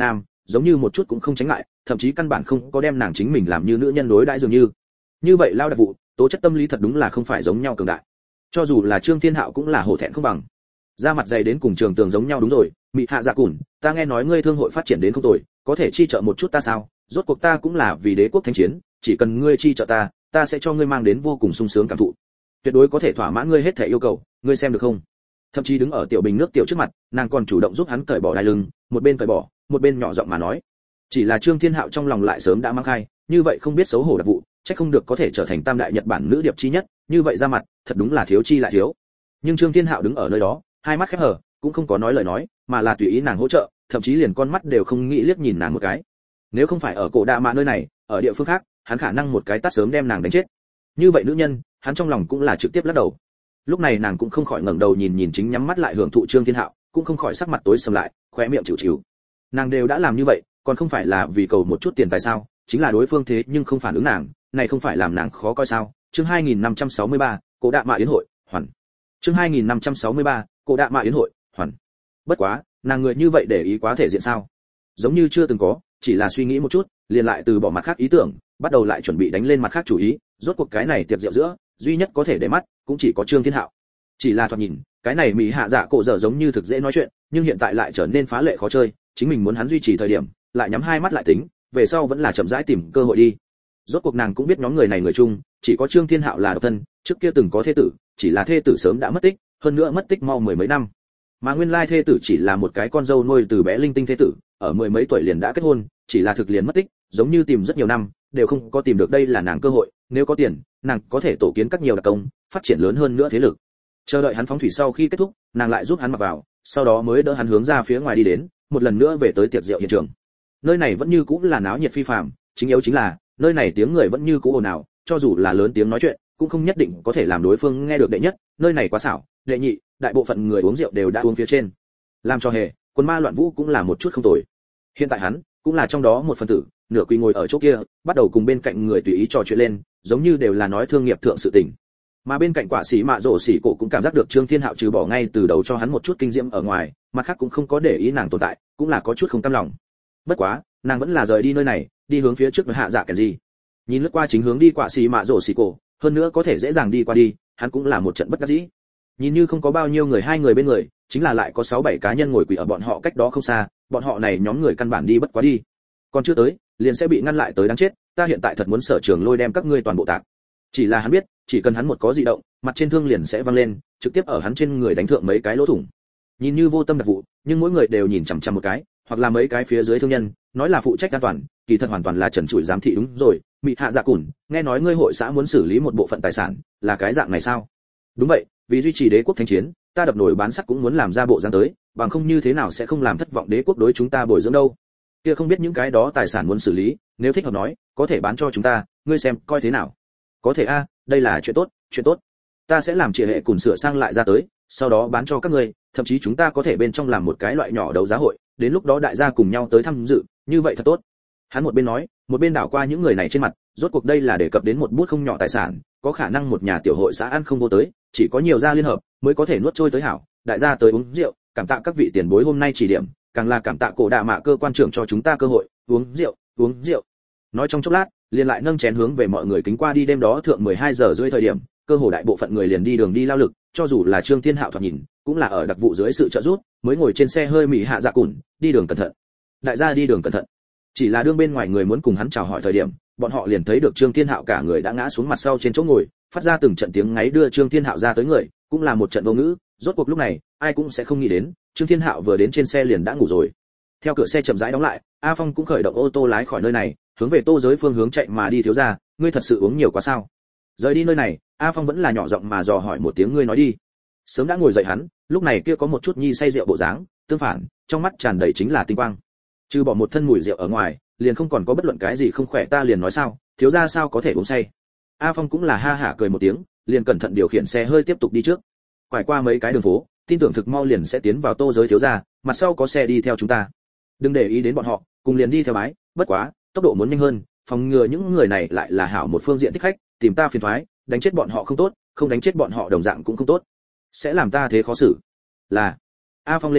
giống như một chút cũng không tránh ngại, thậm chí căn bản không có đem nàng chính mình làm như nữ nhân đối đãi dường như. Như vậy lao đặc vụ, tố chất tâm lý thật đúng là không phải giống nhau cường đại. Cho dù là Trương Thiên Hạo cũng là hổ thẹn không bằng. Da mặt dày đến cùng Trường Tường giống nhau đúng rồi, Mị Hạ Dạ Cùn, ta nghe nói ngươi thương hội phát triển đến không tồi, có thể chi trợ một chút ta sao? Rốt cuộc ta cũng là vì đế quốc thánh chiến, chỉ cần ngươi chi trợ ta, ta sẽ cho ngươi mang đến vô cùng sung sướng cảm thụ. Tuyệt đối có thể thỏa mãn ngươi hết thảy yêu cầu, ngươi xem được không? Thậm chí đứng ở tiểu bình nước tiểu trước mặt, nàng còn chủ động giúp hắn cởi bỏ đai lưng, một bên cởi bỏ, một bên nhỏ giọng mà nói. Chỉ là Trương Thiên Hạo trong lòng lại sớm đã mang khai, như vậy không biết xấu hổ đặc vụ, chắc không được có thể trở thành tam đại Nhật Bản nữ điệp chi nhất, như vậy ra mặt, thật đúng là thiếu chi lại thiếu. Nhưng Trương Thiên Hạo đứng ở nơi đó, hai mắt khép hờ, cũng không có nói lời nói, mà là tùy ý nàng hỗ trợ, thậm chí liền con mắt đều không nghĩ liếc nhìn nàng một cái. Nếu không phải ở cổ đạ mạ nơi này, ở địa phương khác, hắn khả năng một cái tát sớm đem nàng đánh chết. Như vậy nữ nhân, hắn trong lòng cũng là trực tiếp lắc đầu. Lúc này nàng cũng không khỏi ngẩng đầu nhìn nhìn chính nhắm mắt lại hưởng thụ Trương Thiên Hạo, cũng không khỏi sắc mặt tối sầm lại, khóe miệng chịu chịu. Nàng đều đã làm như vậy, còn không phải là vì cầu một chút tiền tài sao? Chính là đối phương thế nhưng không phản ứng nàng, này không phải làm nàng khó coi sao? Chương hai nghìn năm trăm sáu mươi ba, Cổ Đạ Mạ Yến hội, hoàn. Chương hai nghìn năm trăm sáu mươi ba, Cổ Đạ Mạ Yến hội, hoàn. Bất quá, nàng người như vậy để ý quá thể diện sao? Giống như chưa từng có, chỉ là suy nghĩ một chút, liền lại từ bỏ mặt khác ý tưởng, bắt đầu lại chuẩn bị đánh lên mặt khác chủ ý, rốt cuộc cái này tiệc rượu giữa, duy nhất có thể để mắt, cũng chỉ có Trương Thiên Hạo. Chỉ là thoạt nhìn, cái này Mỹ Hạ Dạ Cổ dở giống như thực dễ nói chuyện, nhưng hiện tại lại trở nên phá lệ khó chơi, chính mình muốn hắn duy trì thời điểm, lại nhắm hai mắt lại tính, về sau vẫn là chậm rãi tìm cơ hội đi. Rốt cuộc nàng cũng biết nhóm người này người chung, chỉ có Trương Thiên Hạo là độc thân, trước kia từng có thê tử, chỉ là thê tử sớm đã mất tích, hơn nữa mất tích mau mười mấy năm. Mà nguyên lai thê tử chỉ là một cái con dâu nuôi từ bé linh tinh thê tử, ở mười mấy tuổi liền đã kết hôn, chỉ là thực liền mất tích, giống như tìm rất nhiều năm, đều không có tìm được, đây là nàng cơ hội, nếu có tiền, nàng có thể tổ kiến các nhiều đặc công, phát triển lớn hơn nữa thế lực. Chờ đợi hắn phóng thủy sau khi kết thúc, nàng lại giúp hắn mặc vào, sau đó mới đỡ hắn hướng ra phía ngoài đi đến, một lần nữa về tới tiệc rượu hiện trường. Nơi này vẫn như cũ là náo nhiệt phi phàm, chính yếu chính là, nơi này tiếng người vẫn như cũ ồn ào, cho dù là lớn tiếng nói chuyện, cũng không nhất định có thể làm đối phương nghe được đệ nhất, nơi này quá xảo, đệ nhị, đại bộ phận người uống rượu đều đã uống phía trên. Làm cho hề, quân ma loạn vũ cũng là một chút không tồi. Hiện tại hắn, cũng là trong đó một phần tử, nửa quỳ ngồi ở chỗ kia, bắt đầu cùng bên cạnh người tùy ý trò chuyện lên, giống như đều là nói thương nghiệp thượng sự tình. Mà bên cạnh quả sĩ mạ rổ xỉ cổ cũng cảm giác được Trương Thiên Hạo trừ bỏ ngay từ đầu cho hắn một chút kinh diễm ở ngoài, mặt khác cũng không có để ý nàng tồn tại, cũng là có chút không cam lòng. Bất quá, nàng vẫn là rời đi nơi này, đi hướng phía trước với hạ dạ cái gì. Nhìn lướt qua chính hướng đi quả sĩ mạ rổ xỉ cổ, hơn nữa có thể dễ dàng đi qua đi, hắn cũng là một trận bất đắc dĩ. Nhìn như không có bao nhiêu người, hai người bên người, chính là lại có sáu bảy cá nhân ngồi quỳ ở bọn họ cách đó không xa, bọn họ này nhóm người căn bản đi bất quá đi. Còn chưa tới, liền sẽ bị ngăn lại tới đáng chết, ta hiện tại thật muốn Sở Trường Lôi đem các ngươi toàn bộ tạc. Chỉ là hắn biết, chỉ cần hắn một có dị động, mặt trên thương liền sẽ văng lên, trực tiếp ở hắn trên người đánh thượng mấy cái lỗ thủng. Nhìn như vô tâm đặc vụ, nhưng mỗi người đều nhìn chằm chằm một cái, hoặc là mấy cái phía dưới thương nhân, nói là phụ trách an toàn, kỳ thật hoàn toàn là trần trụi giám thị. Đúng rồi, Mị Hạ Dạ Cùn, nghe nói ngươi hội xã muốn xử lý một bộ phận tài sản, là cái dạng này sao? Đúng vậy, vì duy trì đế quốc thánh chiến, ta đập nổi bán sắt cũng muốn làm ra bộ dáng tới, bằng không như thế nào sẽ không làm thất vọng đế quốc đối chúng ta bồi dưỡng đâu. Kia không biết những cái đó tài sản muốn xử lý, nếu thích hợp nói, có thể bán cho chúng ta, ngươi xem coi thế nào. Có thể a, đây là chuyện tốt, chuyện tốt. Ta sẽ làm Triệt Hệ Cùn sửa sang lại ra tới, sau đó bán cho các ngươi, thậm chí chúng ta có thể bên trong làm một cái loại nhỏ đấu giá hội, đến lúc đó đại gia cùng nhau tới tham dự, như vậy thật tốt. Hắn một bên nói, một bên đảo qua những người này trên mặt, rốt cuộc đây là đề cập đến một bút không nhỏ tài sản, có khả năng một nhà tiểu hội xã ăn không vô tới, chỉ có nhiều gia liên hợp mới có thể nuốt trôi tới hảo, đại gia tới uống rượu, cảm tạ các vị tiền bối hôm nay chỉ điểm, càng là cảm tạ Cổ Đạ Mạ cơ quan trưởng cho chúng ta cơ hội, uống rượu, uống rượu. Nói trong chốc lát, liền lại nâng chén hướng về mọi người kính qua đi. Đêm đó thượng mười hai giờ rưỡi thời điểm, cơ hồ đại bộ phận người liền đi đường đi lao lực, cho dù là Trương Thiên Hạo thoạt nhìn, cũng là ở đặc vụ dưới sự trợ giúp, mới ngồi trên xe hơi Mỹ Hạ Dạ Cùn, đi đường cẩn thận. Đại gia đi đường cẩn thận. Chỉ là đương bên ngoài người muốn cùng hắn chào hỏi thời điểm, bọn họ liền thấy được Trương Thiên Hạo cả người đã ngã xuống mặt sau trên chỗ ngồi, phát ra từng trận tiếng ngáy đưa Trương Thiên Hạo ra tới người, cũng là một trận vô ngữ. Rốt cuộc lúc này, ai cũng sẽ không nghĩ đến, Trương Thiên Hạo vừa đến trên xe liền đã ngủ rồi. Theo cửa xe chậm rãi đóng lại, A Phong cũng khởi động ô tô lái khỏi nơi này, hướng về Tô Giới phương hướng chạy mà đi. Thiếu gia, ngươi thật sự uống nhiều quá sao? Rời đi nơi này, A Phong vẫn là nhỏ giọng mà dò hỏi một tiếng. Ngươi nói đi. Sớm đã ngồi dậy hắn, lúc này kia có một chút nhi say rượu bộ dáng, tương phản, trong mắt tràn đầy chính là tinh quang. Trừ bỏ một thân mùi rượu ở ngoài, liền không còn có bất luận cái gì không khỏe. Ta liền nói sao, thiếu gia sao có thể uống say? A Phong cũng là ha hả cười một tiếng, liền cẩn thận điều khiển xe hơi tiếp tục đi trước. Quải qua mấy cái đường phố, tin tưởng thực mau liền sẽ tiến vào Tô Giới thiếu gia, mặt sau có xe đi theo chúng ta. Đừng để ý đến bọn họ, cùng liền đi theo bái, bất quá, tốc độ muốn nhanh hơn, phòng ngừa những người này lại là hảo một phương diện thích khách, tìm ta phiền toái, đánh chết bọn họ không tốt, không đánh chết bọn họ đồng dạng cũng không tốt, sẽ làm ta thế khó xử. Là. A Phong lên tiếng,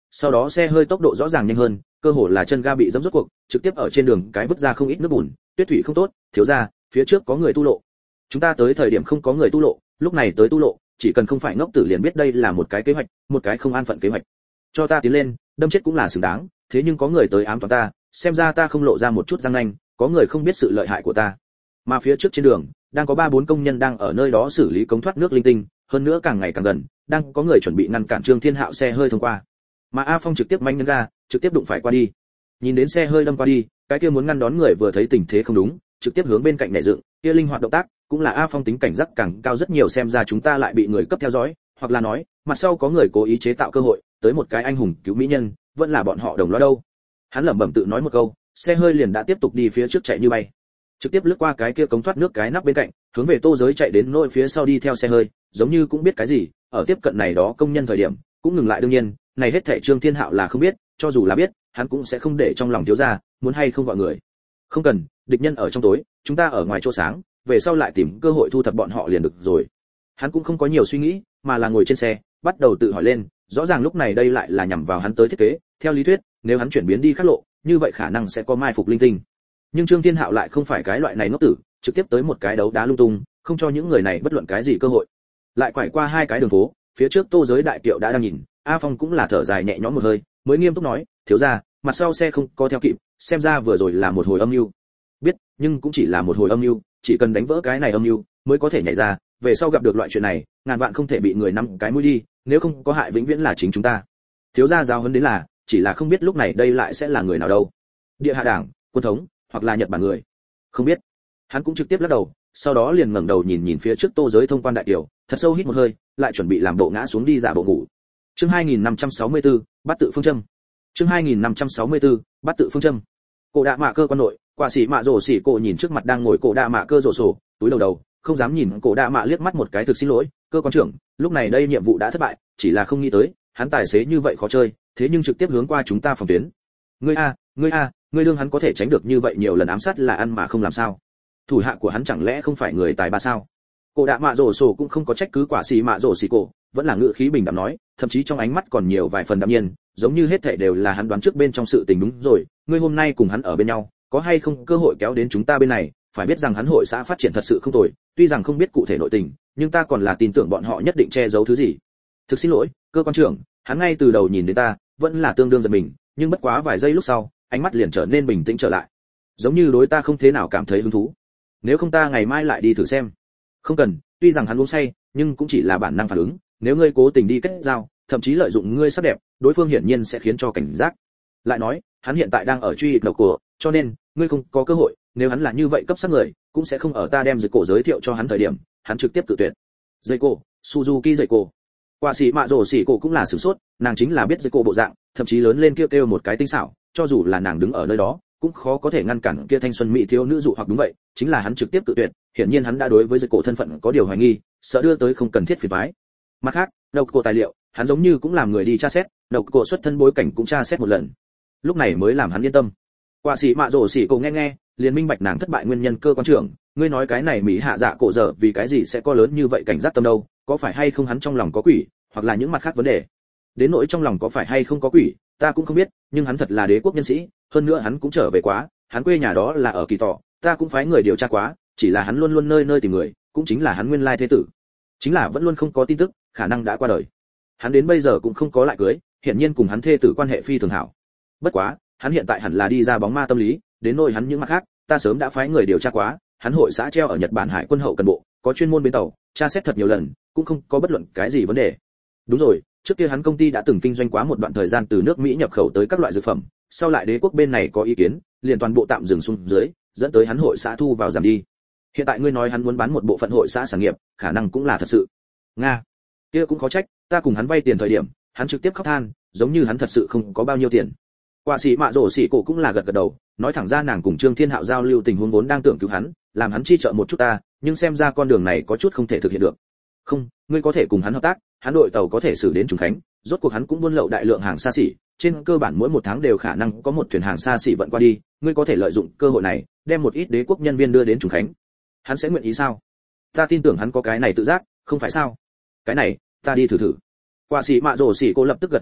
sau đó xe hơi tốc độ rõ ràng nhanh hơn, cơ hồ là chân ga bị giẫm rốt cuộc, trực tiếp ở trên đường cái vứt ra không ít nước bùn, tuyết thủy không tốt, thiếu gia, phía trước có người tu lộ. Chúng ta tới thời điểm không có người tu lộ, lúc này tới tu lộ, chỉ cần không phải ngốc tử liền biết đây là một cái kế hoạch, một cái không an phận kế hoạch. Cho ta tiến lên, đâm chết cũng là xứng đáng, thế nhưng có người tới ám toán ta, xem ra ta không lộ ra một chút răng nanh, có người không biết sự lợi hại của ta. Mà phía trước trên đường, đang có ba bốn công nhân đang ở nơi đó xử lý cống thoát nước linh tinh, hơn nữa càng ngày càng gần, đang có người chuẩn bị ngăn cản Trương Thiên Hạo xe hơi thông qua. Mà A Phong trực tiếp manh nhấn ga, trực tiếp đụng phải qua đi. Nhìn đến xe hơi đâm qua đi, cái kia muốn ngăn đón người vừa thấy tình thế không đúng, trực tiếp hướng bên cạnh nhảy dựng, kia linh hoạt động tác, cũng là A Phong tính cảnh giác càng cao rất nhiều, xem ra chúng ta lại bị người cấp theo dõi, hoặc là nói, mặt sau có người cố ý chế tạo cơ hội, tới một cái anh hùng cứu mỹ nhân, vẫn là bọn họ đồng lõa đâu. Hắn lẩm bẩm tự nói một câu, xe hơi liền đã tiếp tục đi phía trước chạy như bay. Trực tiếp lướt qua cái kia cống thoát nước cái nắp bên cạnh, hướng về Tô Giới chạy đến nỗi phía sau đi theo xe hơi, giống như cũng biết cái gì, ở tiếp cận này đó công nhân thời điểm, cũng ngừng lại đương nhiên, này hết thảy Trương Thiên Hạo là không biết, cho dù là biết, hắn cũng sẽ không để trong lòng thiếu gia, muốn hay không gọi người. Không cần, địch nhân ở trong tối, chúng ta ở ngoài chỗ sáng, về sau lại tìm cơ hội thu thập bọn họ liền được rồi. Hắn cũng không có nhiều suy nghĩ, mà là ngồi trên xe, bắt đầu tự hỏi lên, rõ ràng lúc này đây lại là nhằm vào hắn tới thiết kế, theo lý thuyết, nếu hắn chuyển biến đi khác lộ, như vậy khả năng sẽ có mai phục linh tinh. Nhưng Trương Thiên Hạo lại không phải cái loại này ngốc tử, trực tiếp tới một cái đấu đá lung tung, không cho những người này bất luận cái gì cơ hội. Lại quải qua hai cái đường phố, phía trước Tô Giới đại kiệu đã đang nhìn, A Phong cũng là thở dài nhẹ nhõm một hơi, mới nghiêm túc nói, thiếu gia, mặt sau xe không có theo kịp, xem ra vừa rồi là một hồi âm mưu. Biết, nhưng cũng chỉ là một hồi âm mưu, chỉ cần đánh vỡ cái này âm mưu, mới có thể nhảy ra, về sau gặp được loại chuyện này, ngàn vạn không thể bị người nắm cái mũi đi, nếu không có hại vĩnh viễn là chính chúng ta. Thiếu gia giáo huấn đến là, chỉ là không biết lúc này đây lại sẽ là người nào đâu. Địa hạ đảng, quân thống, hoặc là Nhật Bản người. Không biết. Hắn cũng trực tiếp lắc đầu, sau đó liền ngẩng đầu nhìn nhìn phía trước Tô Giới thông quan đại kiều, thật sâu hít một hơi, lại chuẩn bị làm bộ ngã xuống đi giả bộ ngủ. Chương hai nghìn năm trăm sáu mươi tư, bắt tự phương châm. Chương hai nghìn năm trăm sáu mươi tư, bắt tự phương châm. Cổ Đạ Mạ Cơ quan nội, quả sĩ Mạ Rồ Sĩ Cổ nhìn trước mặt đang ngồi Cổ Đạ Mạ Cơ rồ sổ, túi đầu đầu, không dám nhìn Cổ Đạ Mạ liếc mắt một cái, thực xin lỗi, cơ quan trưởng, lúc này đây nhiệm vụ đã thất bại, chỉ là không nghĩ tới, hắn tài xế như vậy khó chơi, thế nhưng trực tiếp hướng qua chúng ta phòng tuyến. Ngươi a, ngươi a, ngươi đương hắn có thể tránh được như vậy nhiều lần ám sát là ăn mà không làm sao? Thủ hạ của hắn chẳng lẽ không phải người tài ba sao? Cổ Đạ Mạ Rồ sổ cũng không có trách cứ quả sĩ Mạ Rồ Sĩ Cổ, vẫn là ngữ khí bình đạm nói, thậm chí trong ánh mắt còn nhiều vài phần đạm nhiên, giống như hết thảy đều là hắn đoán trước bên trong sự tình. Đúng rồi, ngươi hôm nay cùng hắn ở bên nhau, có hay không cơ hội kéo đến chúng ta bên này, phải biết rằng hắn hội xã phát triển thật sự không tồi, tuy rằng không biết cụ thể nội tình, nhưng ta còn là tin tưởng bọn họ nhất định che giấu thứ gì. Thực xin lỗi, cơ quan trưởng, hắn ngay từ đầu nhìn đến ta, vẫn là tương đương giật mình, nhưng bất quá vài giây lúc sau, ánh mắt liền trở nên bình tĩnh trở lại, giống như đối ta không thế nào cảm thấy hứng thú. Nếu không ta ngày mai lại đi thử xem. Không cần, tuy rằng hắn uống say, nhưng cũng chỉ là bản năng phản ứng, nếu ngươi cố tình đi kết giao, thậm chí lợi dụng ngươi sắc đẹp, đối phương hiển nhiên sẽ khiến cho cảnh giác. Lại nói, hắn hiện tại đang ở truy độc cổ, cho nên ngươi không có cơ hội, nếu hắn là như vậy cấp sắc người, cũng sẽ không ở ta đem Dây Cổ giới thiệu cho hắn thời điểm, hắn trực tiếp tự tuyệt. Dây Cổ, Suzuki Dây Cổ. Quả sĩ Mạ Rồ Sĩ Cổ cũng là sửng sốt, nàng chính là biết Dây Cổ bộ dạng, thậm chí lớn lên kêu kêu một cái tinh xảo, cho dù là nàng đứng ở nơi đó, cũng khó có thể ngăn cản kia thanh xuân mỹ thiếu nữ dụ hoặc. Đúng vậy, chính là hắn trực tiếp tự tuyệt, hiển nhiên hắn đã đối với Dây Cổ thân phận có điều hoài nghi, sợ đưa tới không cần thiết phiền toái. Mặt khác, đầu cổ tài liệu, hắn giống như cũng làm người đi tra xét, đầu cổ xuất thân bối cảnh cũng tra xét một lần, lúc này mới làm hắn yên tâm. Quả sĩ Mạ Rồ Sĩ Cổ nghe nghe, liền minh bạch nàng thất bại nguyên nhân. Cơ quan trưởng, ngươi nói cái này mỹ hạ dạ cổ giờ vì cái gì sẽ có lớn như vậy cảnh giác tâm đâu, có phải hay không hắn trong lòng có quỷ, hoặc là những mặt khác vấn đề. Đến nỗi trong lòng có phải hay không có quỷ, ta cũng không biết, nhưng hắn thật là đế quốc nhân sĩ, hơn nữa hắn cũng trở về quá, hắn quê nhà đó là ở Kỳ Tỏ, ta cũng phái người điều tra quá, chỉ là hắn luôn luôn nơi nơi tìm người, cũng chính là hắn nguyên lai thế tử, chính là vẫn luôn không có tin tức, khả năng đã qua đời. Hắn đến bây giờ cũng không có lại cưới, hiển nhiên cùng hắn thê tử quan hệ phi thường hảo. Bất quá, hắn hiện tại hẳn là đi ra bóng ma tâm lý, đến nỗi hắn những mặt khác, ta sớm đã phái người điều tra quá, hắn hội xã treo ở Nhật Bản Hải quân hậu cần bộ, có chuyên môn bến tàu, tra xét thật nhiều lần, cũng không có bất luận cái gì vấn đề. Đúng rồi, trước kia hắn công ty đã từng kinh doanh quá một đoạn thời gian từ nước Mỹ nhập khẩu tới các loại dược phẩm, sau lại đế quốc bên này có ý kiến, liền toàn bộ tạm dừng xuống dưới, dẫn tới hắn hội xã thu vào giảm đi. Hiện tại ngươi nói hắn muốn bán một bộ phận hội xã sản nghiệp, khả năng cũng là thật sự. Nga, kia cũng khó trách, ta cùng hắn vay tiền thời điểm, hắn trực tiếp khóc than, giống như hắn thật sự không có bao nhiêu tiền. Quả sĩ Mạ Rồ Sĩ Cổ cũng là gật gật đầu, nói thẳng ra nàng cùng Trương Thiên Hạo giao lưu tình huống vốn đang tưởng cứu hắn, làm hắn chi trợ một chút ta, nhưng xem ra con đường này có chút không thể thực hiện được. Không, ngươi có thể cùng hắn hợp tác, hắn đội tàu có thể xử đến Trùng Khánh, rốt cuộc hắn cũng buôn lậu đại lượng hàng xa xỉ, trên cơ bản mỗi một tháng đều khả năng có một thuyền hàng xa xỉ vận qua đi, ngươi có thể lợi dụng cơ hội này, đem một ít đế quốc nhân viên đưa đến Trùng Khánh. Hắn sẽ nguyện ý sao? Ta tin tưởng hắn có cái này tự giác, không phải sao? Cái này, ta đi thử thử. Quả sĩ Mạ Rồ Sĩ Cổ lập tức gật gật đầu,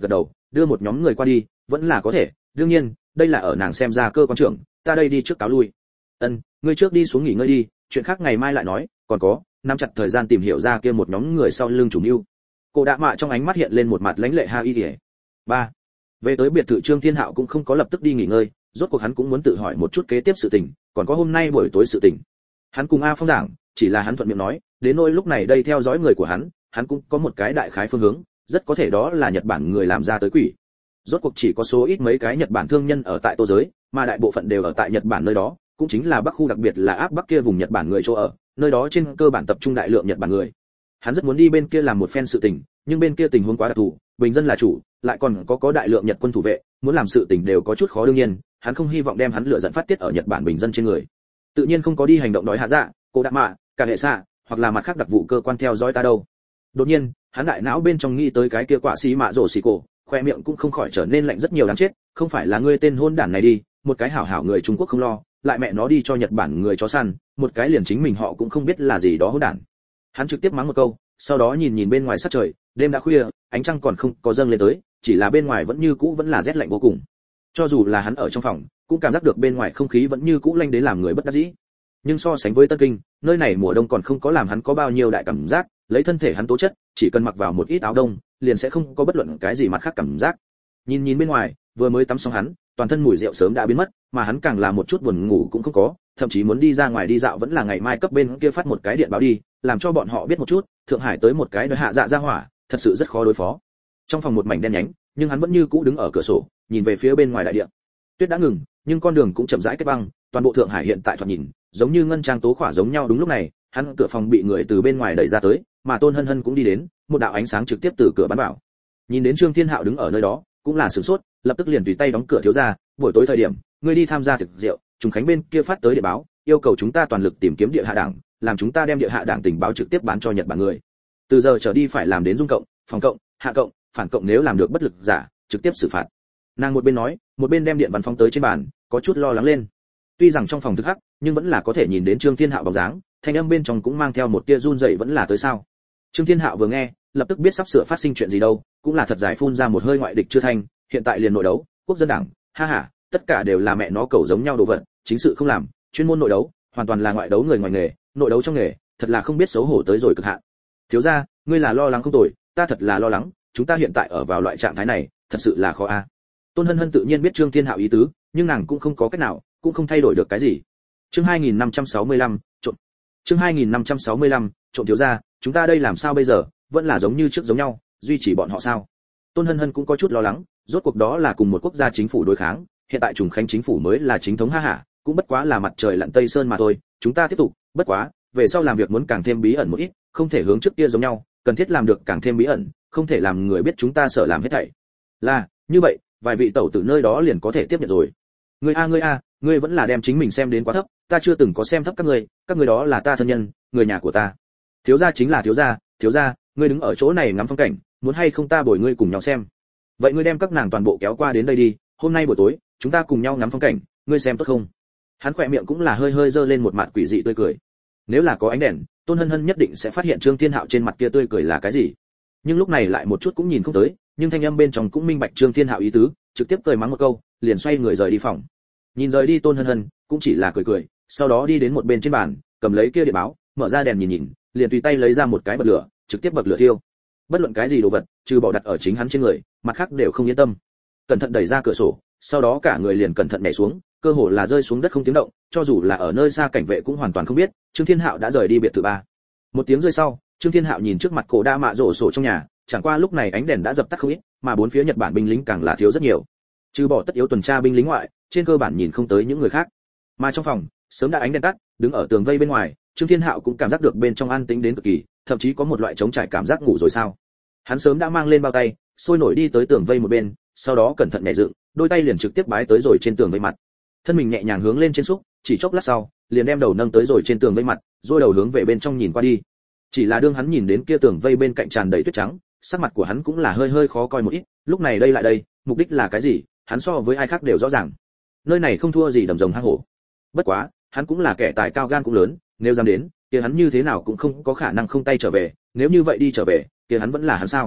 đưa một nhóm người qua đi vẫn là có thể, đương nhiên đây là ở nàng xem ra cơ quan trưởng, ta đây đi trước cáo lui. Ân, ngươi trước đi xuống nghỉ ngơi đi, chuyện khác ngày mai lại nói, còn có nắm chặt thời gian tìm hiểu ra kia một nhóm người sau lưng chủ mưu. Cổ Đạ Mạ trong ánh mắt hiện lên một mặt lãnh lệ ha y. Ba. Về tới biệt thự Trương Thiên Hạo cũng không có lập tức đi nghỉ ngơi, rốt cuộc hắn cũng muốn tự hỏi một chút kế tiếp sự tình, còn có hôm nay buổi tối sự tình. Hắn cùng A Phong giảng, chỉ là hắn thuận miệng nói, đến nỗi lúc này đây theo dõi người của hắn, hắn cũng có một cái đại khái phương hướng, rất có thể đó là Nhật Bản người làm ra tới quỷ. Rốt cuộc chỉ có số ít mấy cái Nhật Bản thương nhân ở tại Tô giới, mà đại bộ phận đều ở tại Nhật Bản nơi đó, cũng chính là Bắc khu, đặc biệt là áp Bắc kia vùng Nhật Bản người chỗ ở, nơi đó trên cơ bản tập trung đại lượng Nhật Bản người. Hắn rất muốn đi bên kia làm một phen sự tình, nhưng bên kia tình huống quá đặc thù, bình dân là chủ, lại còn có có đại lượng Nhật quân thủ vệ, muốn làm sự tình đều có chút khó đương nhiên, hắn không hy vọng đem hắn lựa giận phát tiết ở Nhật Bản bình dân trên người. Tự nhiên không có đi hành động đói hạ dạ, Cổ Đạ Mạ, cả hệ xạ, hoặc là mặt khác đặc vụ cơ quan theo dõi ta đâu. Đột nhiên, hắn đại não bên trong nghĩ tới cái kia quả xí mạ rổ xì cổ, khoe miệng cũng không khỏi trở nên lạnh rất nhiều đáng chết, không phải là ngươi tên hôn đản này đi, một cái hảo hảo người Trung Quốc không lo, lại mẹ nó đi cho Nhật Bản người chó săn, một cái liền chính mình họ cũng không biết là gì đó hỗn đản. Hắn trực tiếp mắng một câu, sau đó nhìn nhìn bên ngoài sắc trời, đêm đã khuya, ánh trăng còn không có dâng lên tới, chỉ là bên ngoài vẫn như cũ vẫn là rét lạnh vô cùng. Cho dù là hắn ở trong phòng, cũng cảm giác được bên ngoài không khí vẫn như cũ lạnh đến làm người bất đắc dĩ. Nhưng so sánh với Tân Kinh, nơi này mùa đông còn không có làm hắn có bao nhiêu đại cảm giác, lấy thân thể hắn tố chất, chỉ cần mặc vào một ít áo đông, liền sẽ không có bất luận cái gì mặt khác cảm giác. Nhìn nhìn bên ngoài, vừa mới tắm xong hắn, toàn thân mùi rượu sớm đã biến mất, mà hắn càng là một chút buồn ngủ cũng không có, thậm chí muốn đi ra ngoài đi dạo vẫn là ngày mai cấp bên kia phát một cái điện báo đi, làm cho bọn họ biết một chút, Thượng Hải tới một cái đối hạ dạ ra hỏa, thật sự rất khó đối phó. Trong phòng một mảnh đen nhánh, nhưng hắn vẫn như cũ đứng ở cửa sổ, nhìn về phía bên ngoài đại địa. Tuyết đã ngừng, nhưng con đường cũng chậm rãi kết băng, toàn bộ Thượng Hải hiện tại thoạt nhìn, giống như ngân trang tố khỏa giống nhau. Đúng lúc này, hắn cửa phòng bị người từ bên ngoài đẩy ra tới, mà Tôn Hân Hân cũng đi đến, một đạo ánh sáng trực tiếp từ cửa bắn vào. Nhìn đến Trương Thiên Hạo đứng ở nơi đó, cũng là sửng sốt, lập tức liền tùy tay đóng cửa thiếu ra, buổi tối thời điểm, ngươi đi tham gia thực rượu, Trùng Khánh bên kia phát tới địa báo, yêu cầu chúng ta toàn lực tìm kiếm địa hạ đảng, làm chúng ta đem địa hạ đảng tình báo trực tiếp bán cho Nhật Bản người. Từ giờ trở đi phải làm đến dung cộng, phòng cộng, hạ cộng, phản cộng, nếu làm được bất lực giả, trực tiếp xử phạt. Nàng một bên nói, một bên đem điện văn phóng tới trên bàn, có chút lo lắng lên. Tuy rằng trong phòng thực hắc, nhưng vẫn là có thể nhìn đến Trương Thiên Hạo bóng dáng, thanh âm bên trong cũng mang theo một tia run rẩy, vẫn là tới sao. Trương Thiên Hạo vừa nghe, lập tức biết sắp sửa phát sinh chuyện gì đâu, cũng là thật dài phun ra một hơi ngoại địch chưa thanh, hiện tại liền nội đấu, quốc dân đảng, ha ha, tất cả đều là mẹ nó cầu giống nhau đồ vật, chính sự không làm, chuyên môn nội đấu, hoàn toàn là ngoại đấu người ngoài nghề, nội đấu trong nghề, thật là không biết xấu hổ tới rồi cực hạn. Thiếu gia, ngươi là lo lắng không tồi, ta thật là lo lắng, chúng ta hiện tại ở vào loại trạng thái này, thật sự là khó a. Tôn Hân Hân tự nhiên biết Trương Thiên Hạo ý tứ, nhưng nàng cũng không có cách nào, cũng không thay đổi được cái gì. Chương hai nghìn năm trăm sáu mươi lăm, trộm. Chương hai nghìn năm trăm sáu mươi lăm, trộm. Thiếu gia, chúng ta đây làm sao bây giờ, vẫn là giống như trước giống nhau, duy trì bọn họ sao? Tôn Hân Hân cũng có chút lo lắng, rốt cuộc đó là cùng một quốc gia chính phủ đối kháng, hiện tại Trùng Khánh chính phủ mới là chính thống ha hả, cũng bất quá là mặt trời lặn tây sơn mà thôi, chúng ta tiếp tục, bất quá, về sau làm việc muốn càng thêm bí ẩn một ít, không thể hướng trước kia giống nhau, cần thiết làm được càng thêm bí ẩn, không thể làm người biết chúng ta sợ làm hết thảy. Là, như vậy, vài vị tẩu tử nơi đó liền có thể tiếp nhận rồi. Ngươi a ngươi a, ngươi vẫn là đem chính mình xem đến quá thấp, ta chưa từng có xem thấp các ngươi, các ngươi đó là ta thân nhân, người nhà của ta. Thiếu gia chính là thiếu gia, thiếu gia, ngươi đứng ở chỗ này ngắm phong cảnh, muốn hay không ta bồi ngươi cùng nhau xem. Vậy ngươi đem các nàng toàn bộ kéo qua đến đây đi, hôm nay buổi tối, chúng ta cùng nhau ngắm phong cảnh, ngươi xem tốt không? Hắn khỏe miệng cũng là hơi hơi dơ lên một mặt quỷ dị tươi cười. Nếu là có ánh đèn, Tôn Hân Hân nhất định sẽ phát hiện Trương Thiên Hạo trên mặt kia tươi cười là cái gì. Nhưng lúc này lại một chút cũng nhìn không tới, nhưng thanh âm bên trong cũng minh bạch Trương Thiên Hạo ý tứ, trực tiếp cười mắng một câu, liền xoay người rời đi phòng. Nhìn rời đi Tôn Hân Hân, cũng chỉ là cười cười, sau đó đi đến một bên trên bàn, cầm lấy kia điện báo, mở ra đèn nhìn nhìn, liền tùy tay lấy ra một cái bật lửa, trực tiếp bật lửa thiêu. Bất luận cái gì đồ vật, trừ bỏ đặt ở chính hắn trên người, mặt khác đều không yên tâm. Cẩn thận đẩy ra cửa sổ, sau đó cả người liền cẩn thận nhảy xuống, cơ hồ là rơi xuống đất không tiếng động, cho dù là ở nơi xa cảnh vệ cũng hoàn toàn không biết, Trương Thiên Hạo đã rời đi biệt thự ba. Một tiếng rơi sau, Trương Thiên Hạo nhìn trước mặt Cổ Đa Mạ rổ sổ trong nhà, chẳng qua lúc này ánh đèn đã dập tắt không ít, mà bốn phía Nhật Bản binh lính càng là thiếu rất nhiều. Trừ bỏ tất yếu tuần tra binh lính ngoại, trên cơ bản nhìn không tới những người khác. Mà trong phòng, sớm đã ánh đèn tắt, đứng ở tường vây bên ngoài, Trương Thiên Hạo cũng cảm giác được bên trong an tĩnh đến cực kỳ, thậm chí có một loại trống trải cảm giác ngủ rồi sao. Hắn sớm đã mang lên bao tay, sôi nổi đi tới tường vây một bên, sau đó cẩn thận nhảy dựng, đôi tay liền trực tiếp bái tới rồi trên tường vây mặt. Thân mình nhẹ nhàng hướng lên trên xúc, chỉ chốc lát sau, liền đem đầu nâng tới rồi trên tường vây mặt, rồi đầu hướng về bên trong nhìn qua đi. Chỉ là đương hắn nhìn đến kia tường vây bên cạnh tràn đầy tuyết trắng, sắc mặt của hắn cũng là hơi hơi khó coi một ít, lúc này đây lại đây, mục đích là cái gì, hắn so với ai khác đều rõ ràng. Nơi này không thua gì đầm rồng hang hổ. Bất quá, hắn cũng là kẻ tài cao gan cũng lớn, nếu dám đến, kia hắn như thế nào cũng không có khả năng không tay trở về, nếu như vậy đi trở về, kia hắn vẫn là hắn sao?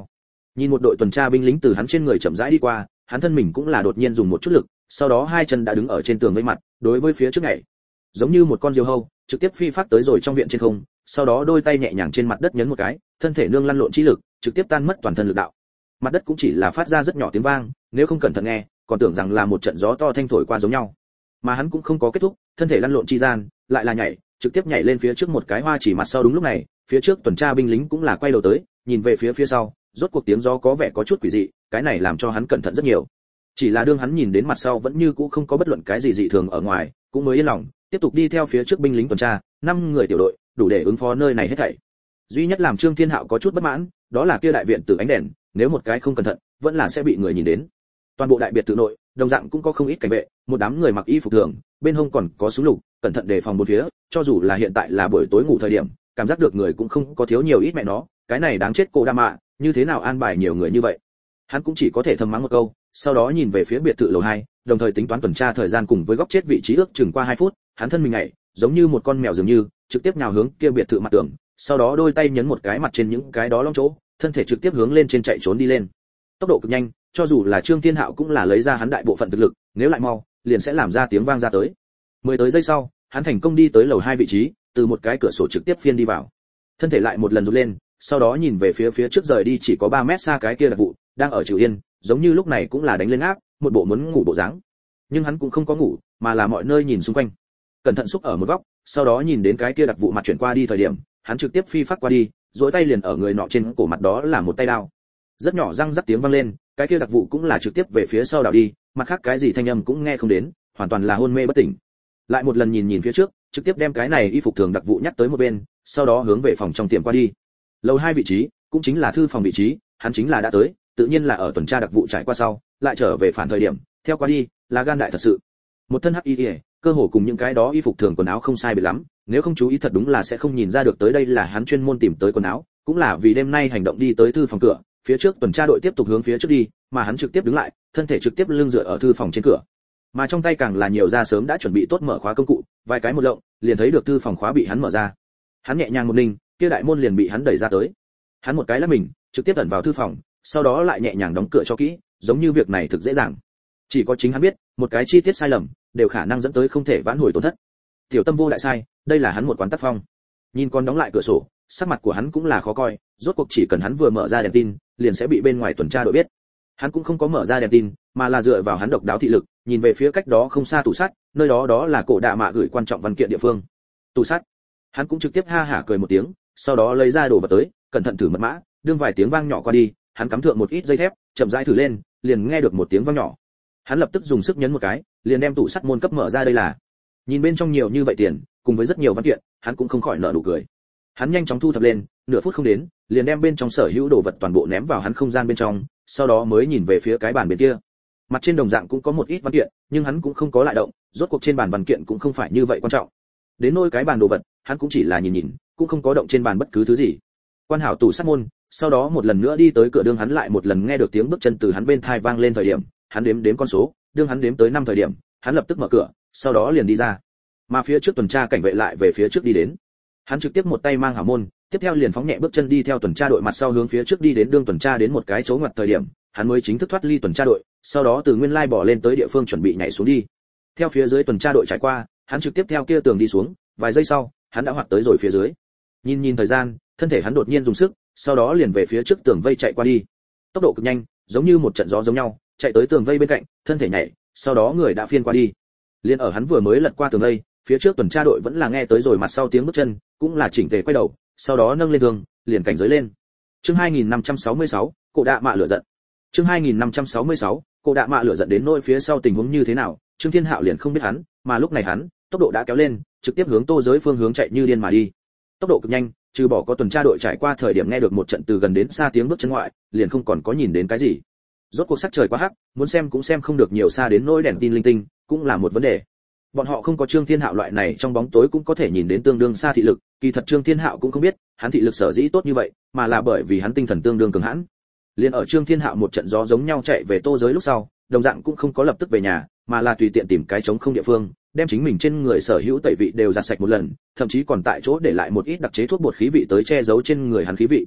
Nhìn một đội tuần tra binh lính từ hắn trên người chậm rãi đi qua, hắn thân mình cũng là đột nhiên dùng một chút lực, sau đó hai chân đã đứng ở trên tường vây mặt, đối với phía trước nhảy, giống như một con diều hâu, trực tiếp phi phát tới rồi trong viện trên không, sau đó đôi tay nhẹ nhàng trên mặt đất nhấn một cái, thân thể nương lăn lộn chi lực, trực tiếp tan mất toàn thân lực đạo. Mặt đất cũng chỉ là phát ra rất nhỏ tiếng vang, nếu không cẩn thận nghe, còn tưởng rằng là một trận gió to thanh thổi qua giống nhau. Mà hắn cũng không có kết thúc, thân thể lăn lộn chi gian, lại là nhảy, trực tiếp nhảy lên phía trước một cái hoa chỉ mặt sau. Đúng lúc này, phía trước tuần tra binh lính cũng là quay đầu tới, nhìn về phía phía sau, rốt cuộc tiếng gió có vẻ có chút quỷ dị, cái này làm cho hắn cẩn thận rất nhiều. Chỉ là đương hắn nhìn đến mặt sau vẫn như cũ không có bất luận cái gì dị thường ở ngoài, cũng mới yên lòng, tiếp tục đi theo phía trước binh lính tuần tra, năm người tiểu đội, đủ để ứng phó nơi này hết thảy. Duy nhất làm Trương Thiên Hạo có chút bất mãn, đó là kia đại viện tử ánh đèn, nếu một cái không cẩn thận, vẫn là sẽ bị người nhìn đến. Toàn bộ đại biệt thự nội, đồng dạng cũng có không ít cảnh vệ, một đám người mặc y phục thường, bên hông còn có súng lục, cẩn thận đề phòng bốn phía, cho dù là hiện tại là buổi tối ngủ thời điểm, cảm giác được người cũng không có thiếu nhiều ít mẹ nó, cái này đáng chết cô đa mạ, như thế nào an bài nhiều người như vậy. Hắn cũng chỉ có thể thầm mắng một câu, sau đó nhìn về phía biệt thự lầu hai, đồng thời tính toán tuần tra thời gian cùng với góc chết vị trí ước chừng qua hai phút, hắn thân mình nhảy, giống như một con mèo dường như, trực tiếp nhào hướng kia biệt thự mặt tường, sau đó đôi tay nhấn một cái mặt trên những cái đó lõm chỗ, thân thể trực tiếp hướng lên trên chạy trốn đi lên. Tốc độ cực nhanh, cho dù là Trương Thiên Hạo cũng là lấy ra hắn đại bộ phận thực lực, nếu lại mau, liền sẽ làm ra tiếng vang ra tới. Mười tới giây sau, hắn thành công đi tới lầu hai vị trí, từ một cái cửa sổ trực tiếp phiên đi vào. Thân thể lại một lần rụt lên, sau đó nhìn về phía phía trước rời đi chỉ có ba mét xa cái kia đặc vụ, đang ở chịu yên, giống như lúc này cũng là đánh lên áp, một bộ muốn ngủ bộ dáng. Nhưng hắn cũng không có ngủ, mà là mọi nơi nhìn xung quanh. Cẩn thận xúc ở một góc, sau đó nhìn đến cái kia đặc vụ mặt chuyển qua đi thời điểm, hắn trực tiếp phi phát qua đi, duỗi tay liền ở người nọ trên cổ mặt đó là một tay đao. Rất nhỏ răng rắc tiếng vang lên, cái kia đặc vụ cũng là trực tiếp về phía sau đảo đi, mặt khác cái gì thanh âm cũng nghe không đến, hoàn toàn là hôn mê bất tỉnh. Lại một lần nhìn nhìn phía trước, trực tiếp đem cái này y phục thường đặc vụ nhắc tới một bên, sau đó hướng về phòng trong tiệm qua đi. Lầu hai vị trí, cũng chính là thư phòng vị trí, hắn chính là đã tới, tự nhiên là ở tuần tra đặc vụ trải qua sau, lại trở về phản thời điểm, theo qua đi, là gan đại thật sự. Một thân hắc y, cơ hồ cùng những cái đó y phục thường quần áo không sai biệt lắm, nếu không chú ý thật đúng là sẽ không nhìn ra được tới đây là hắn chuyên môn tìm tới quần áo, cũng là vì đêm nay hành động đi tới thư phòng cửa, phía trước tuần tra đội tiếp tục hướng phía trước đi, mà hắn trực tiếp đứng lại, thân thể trực tiếp lưng dựa ở thư phòng trên cửa. Mà trong tay càng là nhiều ra sớm đã chuẩn bị tốt mở khóa công cụ, vài cái một lộng, liền thấy được thư phòng khóa bị hắn mở ra. Hắn nhẹ nhàng một ninh, kia đại môn liền bị hắn đẩy ra tới. Hắn một cái là mình, trực tiếp ẩn vào thư phòng, sau đó lại nhẹ nhàng đóng cửa cho kỹ, giống như việc này thực dễ dàng. Chỉ có chính hắn biết, một cái chi tiết sai lầm, đều khả năng dẫn tới không thể vãn hồi tổn thất. Tiểu tâm vô đại sai, đây là hắn một quán tác phong. Nhìn con đóng lại cửa sổ, sắc mặt của hắn cũng là khó coi, rốt cuộc chỉ cần hắn vừa mở ra đèn tin, liền sẽ bị bên ngoài tuần tra đội biết. Hắn cũng không có mở ra đèn tin, mà là dựa vào hắn độc đáo thị lực, nhìn về phía cách đó không xa tủ sắt, nơi đó đó là cổ đạ mạ gửi quan trọng văn kiện địa phương. Tủ sắt. Hắn cũng trực tiếp ha hả cười một tiếng, sau đó lấy ra đồ vật tới, cẩn thận thử mật mã, đương vài tiếng vang nhỏ qua đi, hắn cắm thượng một ít dây thép, chậm rãi thử lên, liền nghe được một tiếng vang nhỏ. Hắn lập tức dùng sức nhấn một cái, liền đem tủ sắt môn cấp mở ra. Đây là, nhìn bên trong nhiều như vậy tiền, cùng với rất nhiều văn kiện, hắn cũng không khỏi nở nụ cười. Hắn nhanh chóng thu thập lên, nửa phút không đến, liền đem bên trong sở hữu đồ vật toàn bộ ném vào hắn không gian bên trong, sau đó mới nhìn về phía cái bàn bên kia. Mặt trên đồng dạng cũng có một ít văn kiện, nhưng hắn cũng không có lại động, rốt cuộc trên bàn văn kiện cũng không phải như vậy quan trọng. Đến nỗi cái bàn đồ vật, hắn cũng chỉ là nhìn nhìn, cũng không có động trên bàn bất cứ thứ gì. Quan hảo tủ sắt môn, sau đó một lần nữa đi tới cửa, đương hắn lại một lần nghe được tiếng bước chân từ hắn bên tai vang lên thời điểm, hắn đếm đếm con số, đương hắn đếm tới năm thời điểm, hắn lập tức mở cửa, sau đó liền đi ra. Mà phía trước tuần tra cảnh vệ lại về phía trước đi đến. Hắn trực tiếp một tay mang hảo môn, tiếp theo liền phóng nhẹ bước chân đi theo tuần tra đội mặt sau hướng phía trước đi đến, đương tuần tra đến một cái chỗ ngoặt thời điểm, hắn mới chính thức thoát ly tuần tra đội, sau đó từ nguyên lai bỏ lên tới địa phương chuẩn bị nhảy xuống đi. Theo phía dưới tuần tra đội trải qua, hắn trực tiếp theo kia tường đi xuống, vài giây sau, hắn đã hoạt tới rồi phía dưới. Nhìn nhìn thời gian, thân thể hắn đột nhiên dùng sức, sau đó liền về phía trước tường vây chạy qua đi. Tốc độ cực nhanh, giống như một trận gió giống nhau, chạy tới tường vây bên cạnh, thân thể nhảy, sau đó người đã phiên qua đi. Liên ở hắn vừa mới lật qua tường vây, phía trước tuần tra đội vẫn là nghe tới rồi mặt sau tiếng bước chân, cũng là chỉnh tề quay đầu, sau đó nâng lên tường, liền cảnh giới lên. Chương hai nghìn năm trăm sáu mươi sáu, cổ đạ mạ lửa giận. Chương hai nghìn năm trăm sáu mươi sáu, cổ đạ mạ lửa giận. Đến nỗi phía sau tình huống như thế nào, Trương Thiên Hạo liền không biết hắn, mà lúc này hắn, tốc độ đã kéo lên, trực tiếp hướng Tô Giới phương hướng chạy như điên mà đi. Tốc độ cực nhanh, trừ bỏ có tuần tra đội trải qua thời điểm nghe được một trận từ gần đến xa tiếng bước chân ngoại, liền không còn có nhìn đến cái gì. Rốt cuộc sắc trời quá hắc, muốn xem cũng xem không được nhiều xa, đến nỗi đèn tin linh tinh, cũng là một vấn đề. Bọn họ không có Trương Thiên Hạo loại này trong bóng tối cũng có thể nhìn đến tương đương xa thị lực, kỳ thật Trương Thiên Hạo cũng không biết, hắn thị lực sở dĩ tốt như vậy, mà là bởi vì hắn tinh thần tương đương cường hãn. Liên ở Trương Thiên Hạo một trận gió giống nhau chạy về Tô Giới lúc sau, đồng dạng cũng không có lập tức về nhà, mà là tùy tiện tìm cái trống không địa phương, đem chính mình trên người sở hữu tẩy vị đều giặt sạch một lần, thậm chí còn tại chỗ để lại một ít đặc chế thuốc bột khí vị tới che giấu trên người hắn khí vị.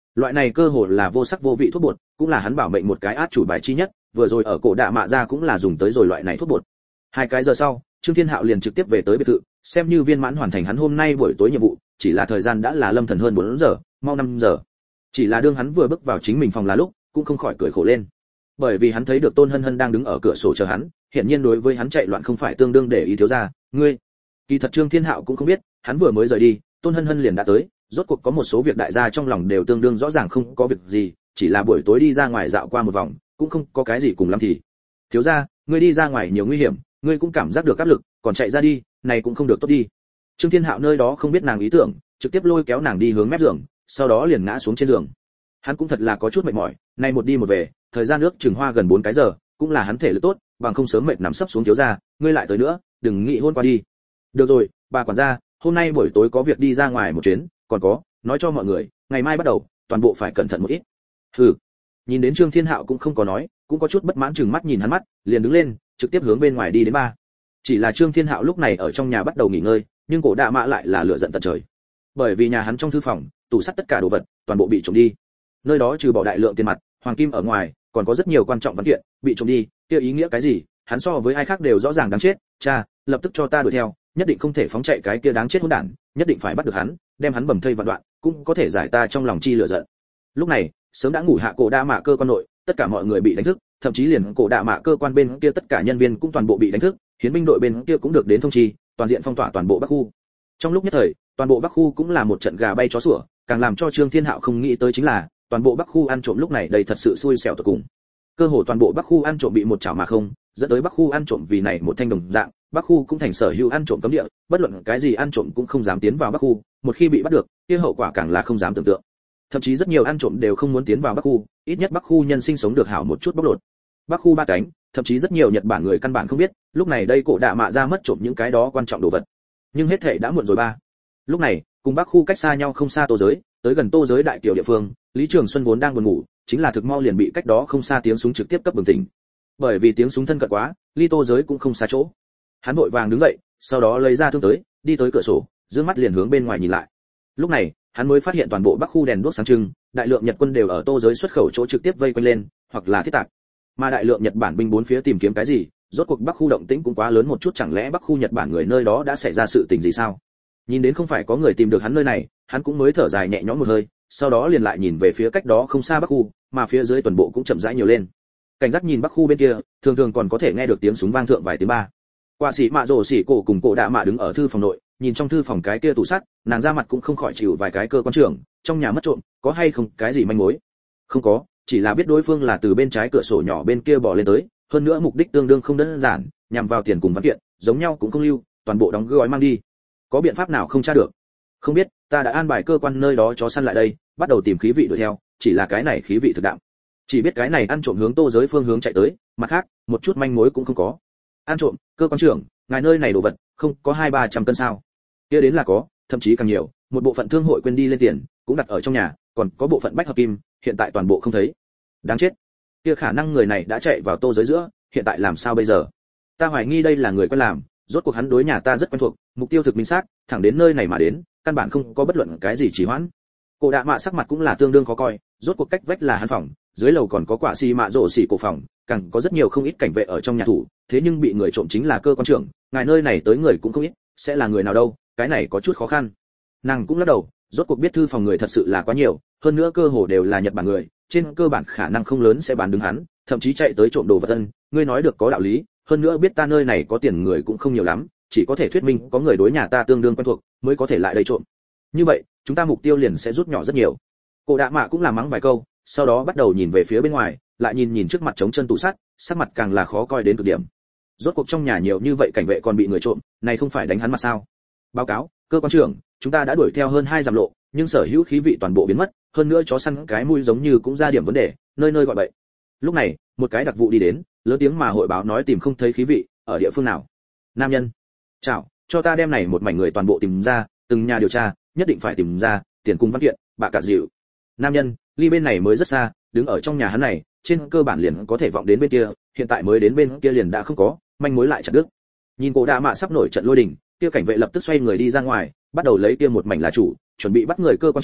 Loại này cơ hồ là vô sắc vô vị thuốc bột, cũng là hắn bảo mệnh một cái át chủ bài chi nhất, vừa rồi ở cổ đạ mạ ra cũng là dùng tới rồi loại này thuốc bột. Hai cái giờ sau, Trương Thiên Hạo liền trực tiếp về tới biệt thự, xem như viên mãn hoàn thành hắn hôm nay buổi tối nhiệm vụ, chỉ là thời gian đã là lâm thần hơn bốn giờ, mau năm giờ. Chỉ là đương hắn vừa bước vào chính mình phòng là lúc, cũng không khỏi cười khổ lên. Bởi vì hắn thấy được Tôn Hân Hân đang đứng ở cửa sổ chờ hắn, hiển nhiên đối với hắn chạy loạn không phải tương đương để ý thiếu gia, ngươi. Kỳ thật Trương Thiên Hạo cũng không biết, hắn vừa mới rời đi, Tôn Hân Hân liền đã tới, rốt cuộc có một số việc đại gia trong lòng đều tương đương rõ ràng không có việc gì, chỉ là buổi tối đi ra ngoài dạo qua một vòng, cũng không có cái gì cùng lắm thì. Thiếu gia, ngươi đi ra ngoài nhiều nguy hiểm, ngươi cũng cảm giác được áp lực, còn chạy ra đi, này cũng không được tốt đi. Trương Thiên Hạo nơi đó không biết nàng ý tưởng, trực tiếp lôi kéo nàng đi hướng mép giường, sau đó liền ngã xuống trên giường. Hắn cũng thật là có chút mệt mỏi, nay một đi một về, thời gian nước chừng hoa gần bốn cái giờ, cũng là hắn thể lực tốt, bằng không sớm mệt nằm sấp xuống thiếu gia, ngươi lại tới nữa, đừng nghĩ hôn qua đi. Được rồi, bà quản gia, hôm nay buổi tối có việc đi ra ngoài một chuyến, còn có, nói cho mọi người, ngày mai bắt đầu, toàn bộ phải cẩn thận một ít. Hừ. Nhìn đến Trương Thiên Hạo cũng không có nói, cũng có chút bất mãn chừng mắt nhìn hắn mắt, liền đứng lên, trực tiếp hướng bên ngoài đi đến ba. Chỉ là Trương Thiên Hạo lúc này ở trong nhà bắt đầu nghỉ ngơi, nhưng cổ đạ mạ lại là lửa giận tận trời. Bởi vì nhà hắn trong thư phòng, tủ sắt tất cả đồ vật, toàn bộ bị trộm đi. Nơi đó trừ bỏ đại lượng tiền mặt, hoàng kim ở ngoài, còn có rất nhiều quan trọng văn kiện bị trộm đi, kia ý nghĩa cái gì? Hắn so với ai khác đều rõ ràng đáng chết, cha, lập tức cho ta đuổi theo, nhất định không thể phóng chạy cái kia đáng chết hỗn đản, nhất định phải bắt được hắn, đem hắn bầm thây vạn đoạn, cũng có thể giải ta trong lòng chi lửa giận. Lúc này, sớm đã ngủ hạ cổ đạ mạ cơ quan nội, tất cả mọi người bị đánh thức, thậm chí liền cổ đạ mạ cơ quan bên kia tất cả nhân viên cũng toàn bộ bị đánh thức, hiến binh đội bên kia cũng được đến thông chi, toàn diện phong tỏa toàn bộ Bắc khu. Trong lúc nhất thời, toàn bộ Bắc khu cũng là một trận gà bay chó sủa, càng làm cho Trương Thiên Hạo không nghĩ tới chính là, toàn bộ Bắc khu ăn trộm lúc này đây thật sự xui xẻo tột cùng. Cơ hồ toàn bộ Bắc khu ăn trộm bị một chảo mà không, dẫn tới Bắc khu ăn trộm vì này một thanh đồng dạng, Bắc khu cũng thành sở hữu ăn trộm cấm địa, bất luận cái gì ăn trộm cũng không dám tiến vào Bắc khu, một khi bị bắt được, kia hậu quả càng là không dám tưởng tượng. Thậm chí rất nhiều ăn trộm đều không muốn tiến vào Bắc khu, ít nhất Bắc khu nhân sinh sống được hảo một chút bóc lột. Bắc khu ba cánh, thậm chí rất nhiều Nhật Bản người căn bản không biết, lúc này đây cổ đạ mạ ra mất trộm những cái đó quan trọng đồ vật. Nhưng hết thảy đã muộn rồi ba. Lúc này, cùng Bắc khu cách xa nhau không xa Tô giới, tới gần Tô giới đại tiểu địa phương, Lý Trường Xuân vốn đang buồn ngủ, chính là thực mau liền bị cách đó không xa tiếng súng trực tiếp cấp bừng tỉnh. Bởi vì tiếng súng thân cận quá, ly Tô giới cũng không xa chỗ. Hắn vội vàng đứng dậy, sau đó lấy ra thương tới, đi tới cửa sổ, dương mắt liền hướng bên ngoài nhìn lại. Lúc này, hắn mới phát hiện toàn bộ Bắc khu đèn đuốc sáng trưng, đại lượng Nhật quân đều ở Tô giới xuất khẩu chỗ trực tiếp vây quanh lên, hoặc là thiết tạp. Mà đại lượng Nhật Bản binh bốn phía tìm kiếm cái gì, rốt cuộc Bắc khu động tĩnh cũng quá lớn một chút, chẳng lẽ Bắc khu Nhật Bản người nơi đó đã xảy ra sự tình gì sao? Nhìn đến không phải có người tìm được hắn nơi này, hắn cũng mới thở dài nhẹ nhõm một hơi, sau đó liền lại nhìn về phía cách đó không xa Bắc khu, mà phía dưới toàn bộ cũng chậm rãi nhiều lên. Cảnh giác nhìn Bắc khu bên kia, thường thường còn có thể nghe được tiếng súng vang thượng vài tiếng ba. Quả sĩ mạ rồ xỉ cổ cùng cổ đạ mạ đứng ở thư phòng nội, nhìn trong thư phòng cái kia tủ sắt, nàng ra mặt cũng không khỏi chịu vài cái cơ quan trưởng, trong nhà mất trộm, có hay không cái gì manh mối? Không có, chỉ là biết đối phương là từ bên trái cửa sổ nhỏ bên kia bỏ lên tới, hơn nữa mục đích tương đương không đơn giản, nhằm vào tiền cùng văn kiện, giống nhau cũng không lưu, toàn bộ đóng gói mang đi. Có biện pháp nào không tra được? Không biết, ta đã an bài cơ quan nơi đó chó săn lại đây, bắt đầu tìm khí vị đuổi theo, chỉ là cái này khí vị thực đạm. Chỉ biết cái này ăn trộm hướng Tô giới phương hướng chạy tới, mặt khác, một chút manh mối cũng không có. Ăn trộm, cơ quan trưởng, ngài nơi này đồ vật, không có hai ba trăm cân sao? Kia đến là có, thậm chí càng nhiều, một bộ phận thương hội quên đi lên tiền, cũng đặt ở trong nhà, còn có bộ phận bách hợp kim, hiện tại toàn bộ không thấy. Đáng chết. Kia khả năng người này đã chạy vào Tô giới giữa, hiện tại làm sao bây giờ? Ta hoài nghi đây là người quen làm, rốt cuộc hắn đối nhà ta rất quen thuộc, mục tiêu thực minh xác, thẳng đến nơi này mà đến, căn bản không có bất luận cái gì trì hoãn. Cổ đạ mạ sắc mặt cũng là tương đương khó coi, rốt cuộc cách vách là hắn phòng, dưới lầu còn có quả xì mạ rổ xỉ cổ phòng, càng có rất nhiều không ít cảnh vệ ở trong nhà thủ, thế nhưng bị người trộm chính là cơ quan trưởng, ngài nơi này tới người cũng không ít, sẽ là người nào đâu, cái này có chút khó khăn. Nàng cũng lắc đầu, rốt cuộc biết thư phòng người thật sự là quá nhiều, hơn nữa cơ hồ đều là Nhật Bản người, trên cơ bản khả năng không lớn sẽ bán đứng hắn, thậm chí chạy tới trộm đồ vật thân, ngươi nói được có đạo lý, hơn nữa biết ta nơi này có tiền người cũng không nhiều lắm, chỉ có thể thuyết minh có người đối nhà ta tương đương quen thuộc, mới có thể lại đây trộm. Như vậy, chúng ta mục tiêu liền sẽ rút nhỏ rất nhiều. Cổ đạ mạ cũng làm mắng vài câu, sau đó bắt đầu nhìn về phía bên ngoài, lại nhìn nhìn trước mặt trống chân tủ sắt, sắc mặt càng là khó coi đến cực điểm. Rốt cuộc trong nhà nhiều như vậy cảnh vệ còn bị người trộm, này không phải đánh hắn mặt sao? Báo cáo, cơ quan trưởng, chúng ta đã đuổi theo hơn hai dặm lộ, nhưng sở hữu khí vị toàn bộ biến mất, hơn nữa chó săn cái mũi giống như cũng ra điểm vấn đề, nơi nơi gọi bậy. Lúc này, một cái đặc vụ đi đến, lớn tiếng mà hội báo nói tìm không thấy khí vị, ở địa phương nào? Nam nhân, chào, cho ta đem này một mảnh người toàn bộ tìm ra, từng nhà điều tra, nhất định phải tìm ra, tiền cung văn kiện, bạ cả dịu. Nam nhân, ly bên này mới rất xa, đứng ở trong nhà hắn này, trên cơ bản liền có thể vọng đến bên kia, hiện tại mới đến bên kia liền đã không có, manh mối lại chặt đứt. Nhìn cổ đạ mạ sắp nổi trận lôi đình, kia cảnh vệ lập tức xoay người đi ra ngoài, bắt đầu lấy kia một mảnh là chủ, chuẩn bị bắt người cơ quan trưởng,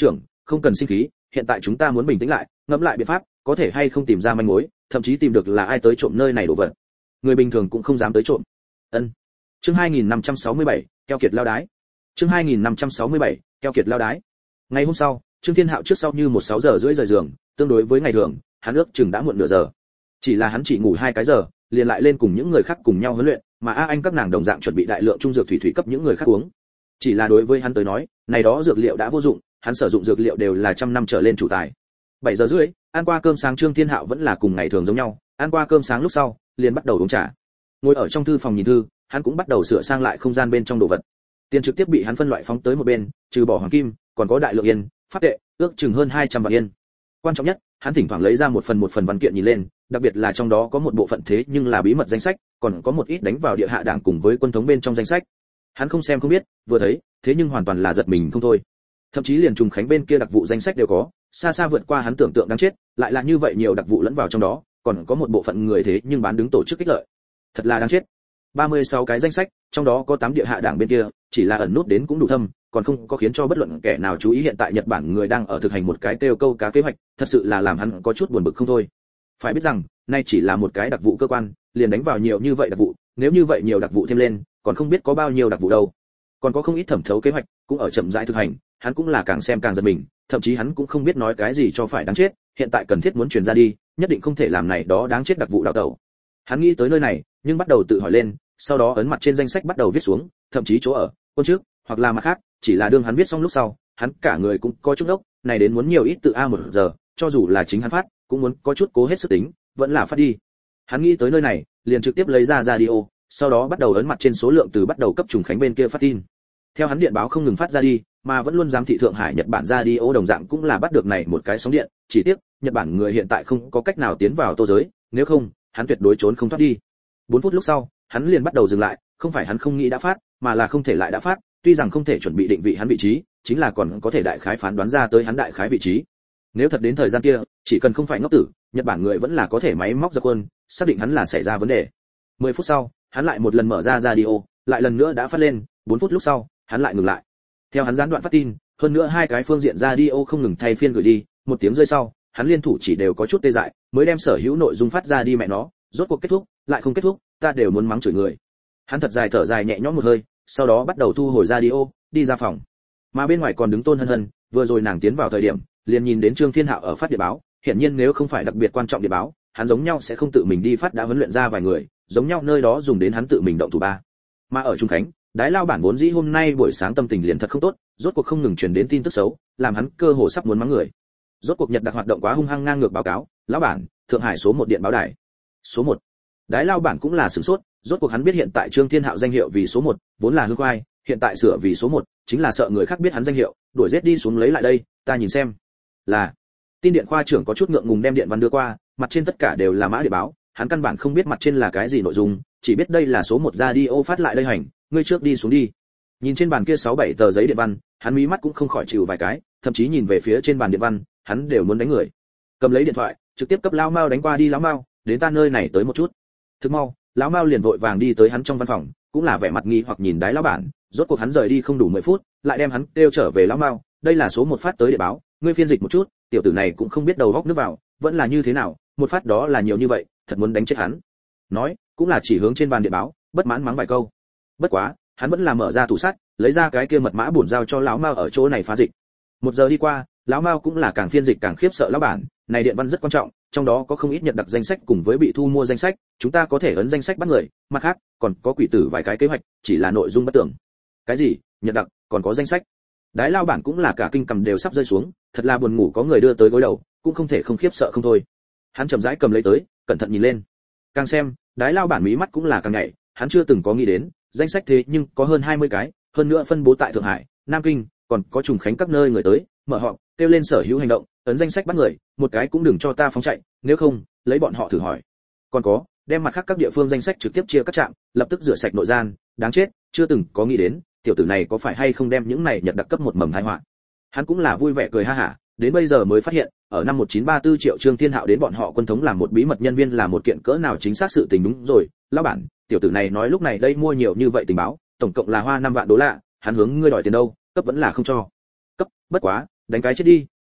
không cần sinh khí, hiện tại chúng ta muốn bình tĩnh lại, ngẫm lại biện pháp, có thể hay không tìm ra manh mối, thậm chí tìm được là ai tới trộm nơi này đồ vật. Người bình thường cũng không dám tới trộm. Ân. Chương hai nghìn năm trăm sáu mươi bảy, keo kiệt lao đái. Chương hai nghìn năm trăm sáu mươi bảy, keo kiệt lao đái. Ngày hôm sau, Trương Thiên Hạo trước sau như một sáu giờ rưỡi rời giường, tương đối với ngày thường, hắn ước chừng đã muộn nửa giờ. Chỉ là hắn chỉ ngủ hai cái giờ, liền lại lên cùng những người khác cùng nhau huấn luyện, mà A Anh các nàng đồng dạng chuẩn bị đại lượng trung dược thủy thủy cấp những người khác uống. Chỉ là đối với hắn tới nói, này đó dược liệu đã vô dụng, hắn sử dụng dược liệu đều là trăm năm trở lên chủ tài. bảy giờ rưỡi, ăn qua cơm sáng Trương Thiên Hạo vẫn là cùng ngày thường giống nhau, ăn qua cơm sáng lúc sau, liền bắt đầu uống trà. Ngồi ở trong thư phòng nhìn thư, hắn cũng bắt đầu sửa sang lại không gian bên trong đồ vật. Tiền trực tiếp bị hắn phân loại phóng tới một bên, trừ bỏ hoàng kim, còn có đại lượng yên, pháp tệ, ước chừng hơn hai trăm vạn yên. Quan trọng nhất, hắn thỉnh thoảng lấy ra một phần một phần văn kiện nhìn lên, đặc biệt là trong đó có một bộ phận thế nhưng là bí mật danh sách, còn có một ít đánh vào địa hạ đảng cùng với quân thống bên trong danh sách. Hắn không xem không biết, vừa thấy, thế nhưng hoàn toàn là giật mình không thôi. Thậm chí liền trùng khánh bên kia đặc vụ danh sách đều có, xa xa vượt qua hắn tưởng tượng đáng chết, lại là như vậy nhiều đặc vụ lẫn vào trong đó, còn có một bộ phận người thế nhưng bán đứng tổ chức kích lợi. Thật là đáng chết. ba mươi sáu cái danh sách, trong đó có tám địa hạ đảng bên kia, chỉ là ẩn nút đến cũng đủ thâm, còn không có khiến cho bất luận kẻ nào chú ý hiện tại Nhật Bản người đang ở thực hành một cái tiêu câu cá kế hoạch, thật sự là làm hắn có chút buồn bực không thôi. Phải biết rằng, nay chỉ là một cái đặc vụ cơ quan, liền đánh vào nhiều như vậy đặc vụ, nếu như vậy nhiều đặc vụ thêm lên, còn không biết có bao nhiêu đặc vụ đâu. Còn có không ít thẩm thấu kế hoạch, cũng ở chậm rãi thực hành, hắn cũng là càng xem càng giật mình, thậm chí hắn cũng không biết nói cái gì cho phải đáng chết, hiện tại cần thiết muốn truyền ra đi, nhất định không thể làm này đó đáng chết đặc vụ đào tẩu. Hắn nghĩ tới nơi này, nhưng bắt đầu tự hỏi lên, sau đó ấn mặt trên danh sách bắt đầu viết xuống, thậm chí chỗ ở, quân trước, hoặc là mặt khác, chỉ là đương hắn viết xong lúc sau, hắn cả người cũng có chút ốc, này đến muốn nhiều ít tự a một giờ, cho dù là chính hắn phát, cũng muốn có chút cố hết sức tính, vẫn là phát đi. Hắn nghĩ tới nơi này, liền trực tiếp lấy ra radio, sau đó bắt đầu ấn mặt trên số lượng từ bắt đầu cấp trùng khánh bên kia phát tin. Theo hắn điện báo không ngừng phát ra đi, mà vẫn luôn giám thị Thượng Hải Nhật Bản radio đồng dạng cũng là bắt được này một cái sóng điện, chỉ tiếc, Nhật Bản người hiện tại không có cách nào tiến vào tô giới, nếu không, hắn tuyệt đối trốn không thoát đi. bốn phút lúc sau, hắn liền bắt đầu dừng lại, không phải hắn không nghĩ đã phát, mà là không thể lại đã phát, tuy rằng không thể chuẩn bị định vị hắn vị trí, chính là còn có thể đại khái phán đoán ra tới hắn đại khái vị trí. Nếu thật đến thời gian kia, chỉ cần không phải ngốc tử, Nhật Bản người vẫn là có thể máy móc ra quân, xác định hắn là xảy ra vấn đề. mười phút sau, hắn lại một lần mở ra radio, lại lần nữa đã phát lên, bốn phút lúc sau, hắn lại ngừng lại. Theo hắn gián đoạn phát tin, hơn nữa hai cái phương diện radio không ngừng thay phiên gửi đi, một tiếng rơi sau, hắn liên thủ chỉ đều có chút tê dại, mới đem sở hữu nội dung phát ra đi mẹ nó, rốt cuộc kết thúc, lại không kết thúc, ta đều muốn mắng chửi người. Hắn thật dài thở dài nhẹ nhõm một hơi, sau đó bắt đầu thu hồi radio, đi ra phòng. Mà bên ngoài còn đứng Tôn Hân Hân, vừa rồi nàng tiến vào thời điểm, liền nhìn đến Trương Thiên Hạo ở phát điện báo, hiển nhiên nếu không phải đặc biệt quan trọng điện báo, hắn giống nhau sẽ không tự mình đi phát đã huấn luyện ra vài người, giống nhau nơi đó dùng đến hắn tự mình động thủ ba. Mà ở Trung Khánh, Đái Lao bản vốn dĩ hôm nay buổi sáng tâm tình liền thật không tốt, rốt cuộc không ngừng truyền đến tin tức xấu, làm hắn cơ hồ sắp muốn mắng người. Rốt cuộc Nhật đặc hoạt động quá hung hăng ngang ngược báo cáo, lão bản, Thượng Hải số một điện báo đài. Số một. Đái Lao bản cũng là sửng sốt, rốt cuộc hắn biết hiện tại Trương Thiên Hạo danh hiệu vì số một, vốn là hương khoai, hiện tại sửa vì số một, chính là sợ người khác biết hắn danh hiệu, đuổi giết đi xuống lấy lại đây, ta nhìn xem. Là. Tin điện khoa trưởng có chút ngượng ngùng đem điện văn đưa qua, mặt trên tất cả đều là mã địa báo, hắn căn bản không biết mặt trên là cái gì nội dung, chỉ biết đây là số một radio phát lại đây hành, ngươi trước đi xuống đi. Nhìn trên bàn kia sáu bảy tờ giấy điện văn, hắn mí mắt cũng không khỏi chịu vài cái, thậm chí nhìn về phía trên bàn điện văn, hắn đều muốn đánh người. Cầm lấy điện thoại, trực tiếp cấp lão Mao đánh qua đi, lão Mao, đến ta nơi này tới một chút. Thức mau, lão Mao liền vội vàng đi tới hắn trong văn phòng, cũng là vẻ mặt nghi hoặc nhìn Đái lão bản, rốt cuộc hắn rời đi không đủ mười phút, lại đem hắn kêu trở về lão Mao, đây là số một phát tới địa báo, ngươi phiên dịch một chút, tiểu tử này cũng không biết đầu góc nước vào, vẫn là như thế nào, một phát đó là nhiều như vậy, thật muốn đánh chết hắn. Nói, cũng là chỉ hướng trên bàn điện báo, bất mãn mắng vài câu. Bất quá, hắn vẫn là mở ra tủ sắt, lấy ra cái kia mật mã bổn giao cho lão Mao ở chỗ này phá dịch. Một giờ đi qua, lão Mao cũng là càng phiên dịch càng khiếp sợ lão bản, này điện văn rất quan trọng, trong đó có không ít Nhật đặc danh sách cùng với bị thu mua danh sách, chúng ta có thể ấn danh sách bắt người, mặt khác, còn có quỷ tử vài cái kế hoạch, chỉ là nội dung bất tưởng. Cái gì? Nhật đặc, còn có danh sách? Đái Lao bản cũng là cả kinh cầm đều sắp rơi xuống, thật là buồn ngủ có người đưa tới gối đầu, cũng không thể không khiếp sợ không thôi. Hắn chậm rãi cầm lấy tới, cẩn thận nhìn lên. Càng xem, Đái Lao bản mí mắt cũng là càng nhảy, hắn chưa từng có nghĩ đến, danh sách thế nhưng có hơn hai mươi cái, hơn nữa phân bố tại Thượng Hải, Nam Kinh, còn có Trùng Khánh các nơi người tới, mở họp, kêu lên sở hữu hành động, ấn danh sách bắt người, một cái cũng đừng cho ta phóng chạy, nếu không, lấy bọn họ thử hỏi. Còn có, đem mặt khác các địa phương danh sách trực tiếp chia các trạm, lập tức rửa sạch nội gian, đáng chết, chưa từng có nghĩ đến, tiểu tử này có phải hay không đem những này Nhật đặc cấp một mầm tai họa. Hắn cũng là vui vẻ cười ha hả, đến bây giờ mới phát hiện, ở năm một nghìn chín trăm ba mươi tư Triệu Trương Thiên Hạo đến bọn họ quân thống làm một bí mật nhân viên là một kiện cỡ nào chính xác sự tình. Đúng rồi, lão bản, tiểu tử này nói lúc này đây mua nhiều như vậy tình báo, tổng cộng là hoa năm vạn đô la, hắn hướng ngươi đòi tiền đâu, cấp vẫn là không cho. Cấp, bất quá, đánh cái chết đi,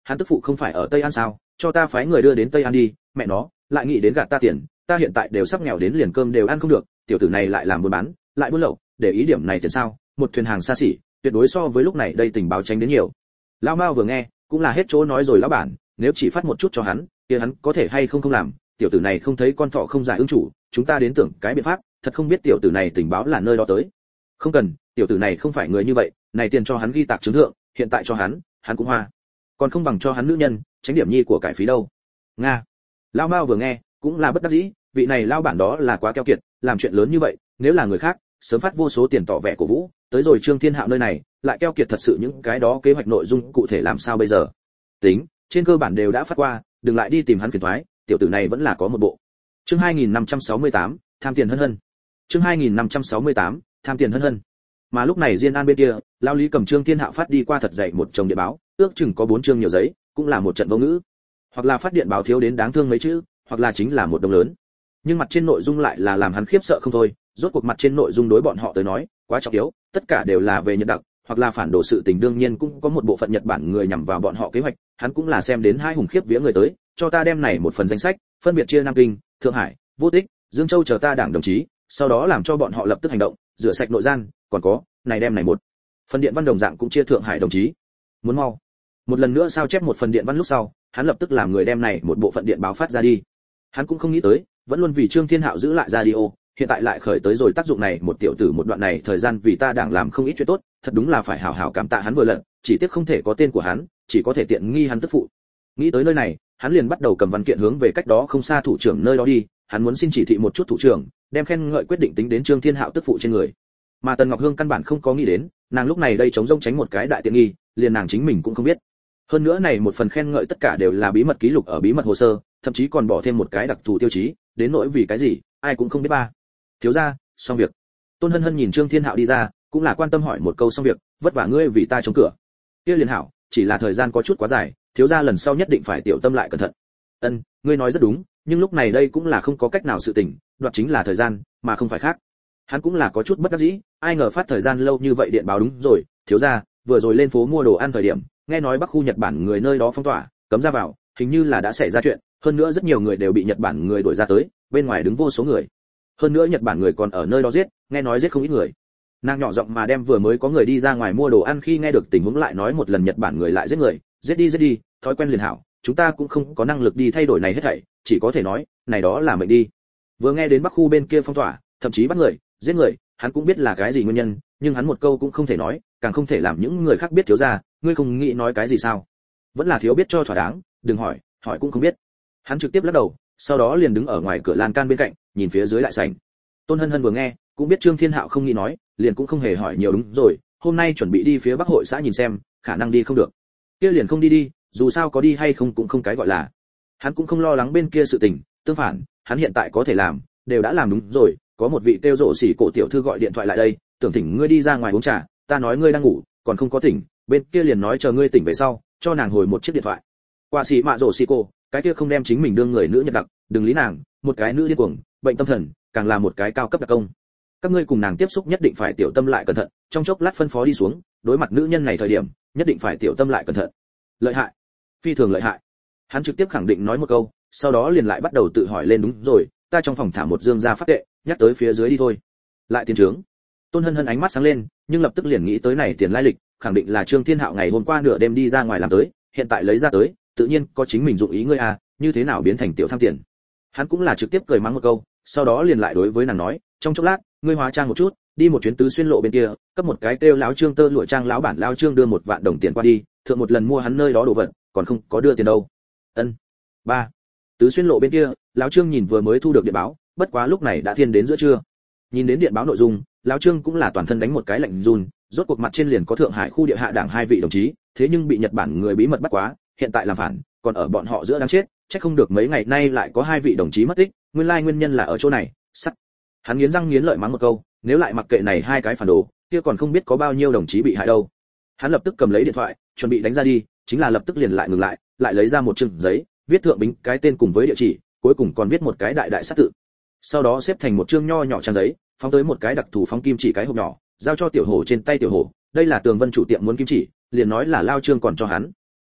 hắn tức phụ không phải ở Tây An sao, cho ta phái người đưa đến Tây An đi, mẹ nó, lại nghĩ đến gạt ta tiền, ta hiện tại đều sắp nghèo đến liền cơm đều ăn không được, tiểu tử này lại làm buôn bán, lại buôn lậu, để ý điểm này tiền sao, một thuyền hàng xa xỉ, tuyệt đối so với lúc này đây tình báo tránh đến nhiều. Lão Mao vừa nghe, cũng là hết chỗ nói rồi lão bản, nếu chỉ phát một chút cho hắn, kia hắn có thể hay không không làm, tiểu tử này không thấy con thỏ không giải ứng chủ, chúng ta đến tưởng cái biện pháp, thật không biết tiểu tử này tình báo là nơi đó tới. Không cần, tiểu tử này không phải người như vậy, này tiền cho hắn ghi tạc chứng thượng, hiện tại cho hắn, hắn cũng hoa. Còn không bằng cho hắn nữ nhân, tránh điểm nhi của cải phí đâu. Nga. Lão Mao vừa nghe, cũng là bất đắc dĩ, vị này lão bản đó là quá keo kiệt, làm chuyện lớn như vậy, nếu là người khác, sớm phát vô số tiền tỏ vẻ cổ vũ, tới rồi Trương Thiên Hạo nơi này, lại keo kiệt thật sự những cái đó kế hoạch nội dung cụ thể làm sao bây giờ. Tính, trên cơ bản đều đã phát qua, đừng lại đi tìm hắn phiền toái, tiểu tử này vẫn là có một bộ. Chương hai nghìn năm trăm sáu mươi tám, tham tiền hân hân. Chương hai nghìn năm trăm sáu mươi tám, tham tiền hân hân. Mà lúc này Diên An bên kia, lão Lý cầm Trương Thiên Hạo phát đi qua thật dày một chồng điện báo, ước chừng có bốn chương nhiều giấy, cũng là một trận vô ngữ. Hoặc là phát điện báo thiếu đến đáng thương mấy chữ, hoặc là chính là một đồng lớn. Nhưng mặt trên nội dung lại là làm hắn khiếp sợ không thôi, rốt cuộc mặt trên nội dung đối bọn họ tới nói, quá trọng yếu, tất cả đều là về Nhật Đặc, hoặc là phản đồ sự tình, đương nhiên cũng có một bộ phận Nhật Bản người nhằm vào bọn họ kế hoạch, hắn cũng là xem đến hai hùng khiếp vía người tới, cho ta đem này một phần danh sách, phân biệt chia Nam Kinh, Thượng Hải, Vô Tích, Dương Châu chờ ta đảng đồng chí, sau đó làm cho bọn họ lập tức hành động, rửa sạch nội gian, còn có, này đem này một phần điện văn đồng dạng cũng chia Thượng Hải đồng chí. Muốn mau. Một lần nữa sao chép một phần điện văn lúc sau, hắn lập tức làm người đem này một bộ phận điện báo phát ra đi. Hắn cũng không nghĩ tới, vẫn luôn vì Trương Thiên Hạo giữ lại radio, hiện tại lại khởi tới rồi tác dụng này, một tiểu tử một đoạn này thời gian vì ta đảng làm không ít chuyện tốt, thật đúng là phải hảo hảo cảm tạ hắn vừa lần, chỉ tiếc không thể có tên của hắn, chỉ có thể tiện nghi hắn tức phụ. Nghĩ tới nơi này, hắn liền bắt đầu cầm văn kiện hướng về cách đó không xa thủ trưởng nơi đó đi, hắn muốn xin chỉ thị một chút thủ trưởng, đem khen ngợi quyết định tính đến Trương Thiên Hạo tức phụ trên người. Mà Tần Ngọc Hương căn bản không có nghĩ đến, nàng lúc này đây chống rông tránh một cái đại tiện nghi, liền nàng chính mình cũng không biết. Hơn nữa này một phần khen ngợi tất cả đều là bí mật ký lục ở bí mật hồ sơ, thậm chí còn bỏ thêm một cái đặc thù tiêu chí, đến nỗi vì cái gì, ai cũng không biết ba. Thiếu gia, xong việc. Tôn Hân Hân nhìn Trương Thiên Hạo đi ra, cũng là quan tâm hỏi một câu xong việc, vất vả ngươi vì ta chống cửa. Kia liền hảo, chỉ là thời gian có chút quá dài, thiếu gia lần sau nhất định phải tiểu tâm lại cẩn thận. Ân, ngươi nói rất đúng, nhưng lúc này đây cũng là không có cách nào sự tình, đoạt chính là thời gian, mà không phải khác. Hắn cũng là có chút bất đắc dĩ, ai ngờ phát thời gian lâu như vậy điện báo đúng rồi, thiếu gia, vừa rồi lên phố mua đồ ăn thời điểm, nghe nói Bắc khu Nhật Bản người nơi đó phong tỏa, cấm ra vào, hình như là đã xảy ra chuyện, hơn nữa rất nhiều người đều bị Nhật Bản người đuổi ra tới, bên ngoài đứng vô số người. Hơn nữa Nhật Bản người còn ở nơi đó giết, nghe nói giết không ít người. Nàng nhỏ giọng mà đem vừa mới có người đi ra ngoài mua đồ ăn khi nghe được tình huống lại nói một lần, Nhật Bản người lại giết người, giết đi giết đi, thói quen liền hảo, chúng ta cũng không có năng lực đi thay đổi này hết thảy, chỉ có thể nói, này đó là mệnh đi. Vừa nghe đến Bắc khu bên kia phong tỏa, thậm chí bắt người, giết người, hắn cũng biết là cái gì nguyên nhân, nhưng hắn một câu cũng không thể nói, càng không thể làm những người khác biết. Thiếu gia, ngươi không nghĩ nói cái gì sao? Vẫn là thiếu biết cho thỏa đáng, đừng hỏi, hỏi cũng không biết. Hắn trực tiếp lắc đầu, sau đó liền đứng ở ngoài cửa lan can bên cạnh, nhìn phía dưới lại sảnh. Tôn Hân Hân vừa nghe, cũng biết Trương Thiên Hạo không nghĩ nói, liền cũng không hề hỏi nhiều. Đúng rồi, hôm nay chuẩn bị đi phía Bắc hội xã nhìn xem, khả năng đi không được. Kia liền không đi đi, dù sao có đi hay không cũng không cái gọi là. Hắn cũng không lo lắng bên kia sự tình, tương phản, hắn hiện tại có thể làm, đều đã làm. Đúng rồi, có một vị tiêu rộ xỉ cổ tiểu thư gọi điện thoại lại đây, tưởng thỉnh ngươi đi ra ngoài uống trà, ta nói ngươi đang ngủ, còn không có tỉnh, bên kia liền nói chờ ngươi tỉnh về sau, cho nàng hồi một chiếc điện thoại. Qua xỉ mạ rộ xỉ cổ, cái kia không đem chính mình đương người nữ Nhật Đặc, đừng lý nàng, một cái nữ điên cuồng, bệnh tâm thần, càng là một cái cao cấp đặc công. Các ngươi cùng nàng tiếp xúc nhất định phải tiểu tâm lại cẩn thận, trong chốc lát phân phó đi xuống, đối mặt nữ nhân này thời điểm, nhất định phải tiểu tâm lại cẩn thận. Lợi hại, phi thường lợi hại. Hắn trực tiếp khẳng định nói một câu, sau đó liền lại bắt đầu tự hỏi lên. Đúng rồi, ta trong phòng thả một dương gia pháp tệ, nhắc tới phía dưới đi thôi. Lại tiền trướng. Tôn Hân Hân ánh mắt sáng lên, nhưng lập tức liền nghĩ tới này tiền lai lịch, khẳng định là Trương Thiên Hạo ngày hôm qua nửa đêm đi ra ngoài làm tới, hiện tại lấy ra tới, tự nhiên có chính mình dụng ý. Ngươi à, như thế nào biến thành tiểu tham tiền? Hắn cũng là trực tiếp cười mắng một câu, sau đó liền lại đối với nàng nói, trong chốc lát, ngươi hóa trang một chút, đi một chuyến Tứ Xuyên lộ bên kia, cấp một cái kêu láo Trương tơ lụa trang lão bản lao Trương đưa một vạn đồng tiền qua đi, thượng một lần mua hắn nơi đó đồ vật, còn không có đưa tiền đâu. Ân. Ba. Tứ Xuyên lộ bên kia, lão Trương nhìn vừa mới thu được điện báo, bất quá lúc này đã thiên đến giữa trưa. Nhìn đến điện báo nội dung, lão Trương cũng là toàn thân đánh một cái lạnh run, rốt cuộc mặt trên liền có Thượng Hải khu địa hạ đảng hai vị đồng chí, thế nhưng bị Nhật Bản người bí mật bắt quá, hiện tại làm phản, còn ở bọn họ giữa đang chết, chắc không được mấy ngày nay lại có hai vị đồng chí mất tích, nguyên lai nguyên nhân là ở chỗ này. Sắt. Hắn nghiến răng nghiến lợi mắng một câu, nếu lại mặc kệ này hai cái phản đồ, kia còn không biết có bao nhiêu đồng chí bị hại đâu. Hắn lập tức cầm lấy điện thoại, chuẩn bị đánh ra đi, chính là lập tức liền lại ngừng lại, lại lấy ra một chừng giấy, viết thượng bính cái tên cùng với địa chỉ, cuối cùng còn viết một cái đại đại sát tự. Sau đó xếp thành một chương nho nhỏ trang giấy, phóng tới một cái đặc thù phóng kim chỉ cái hộp nhỏ, giao cho tiểu hổ trên tay. Tiểu hổ, đây là Tường Vân chủ tiệm muốn kim chỉ, liền nói là lao Trương còn cho hắn.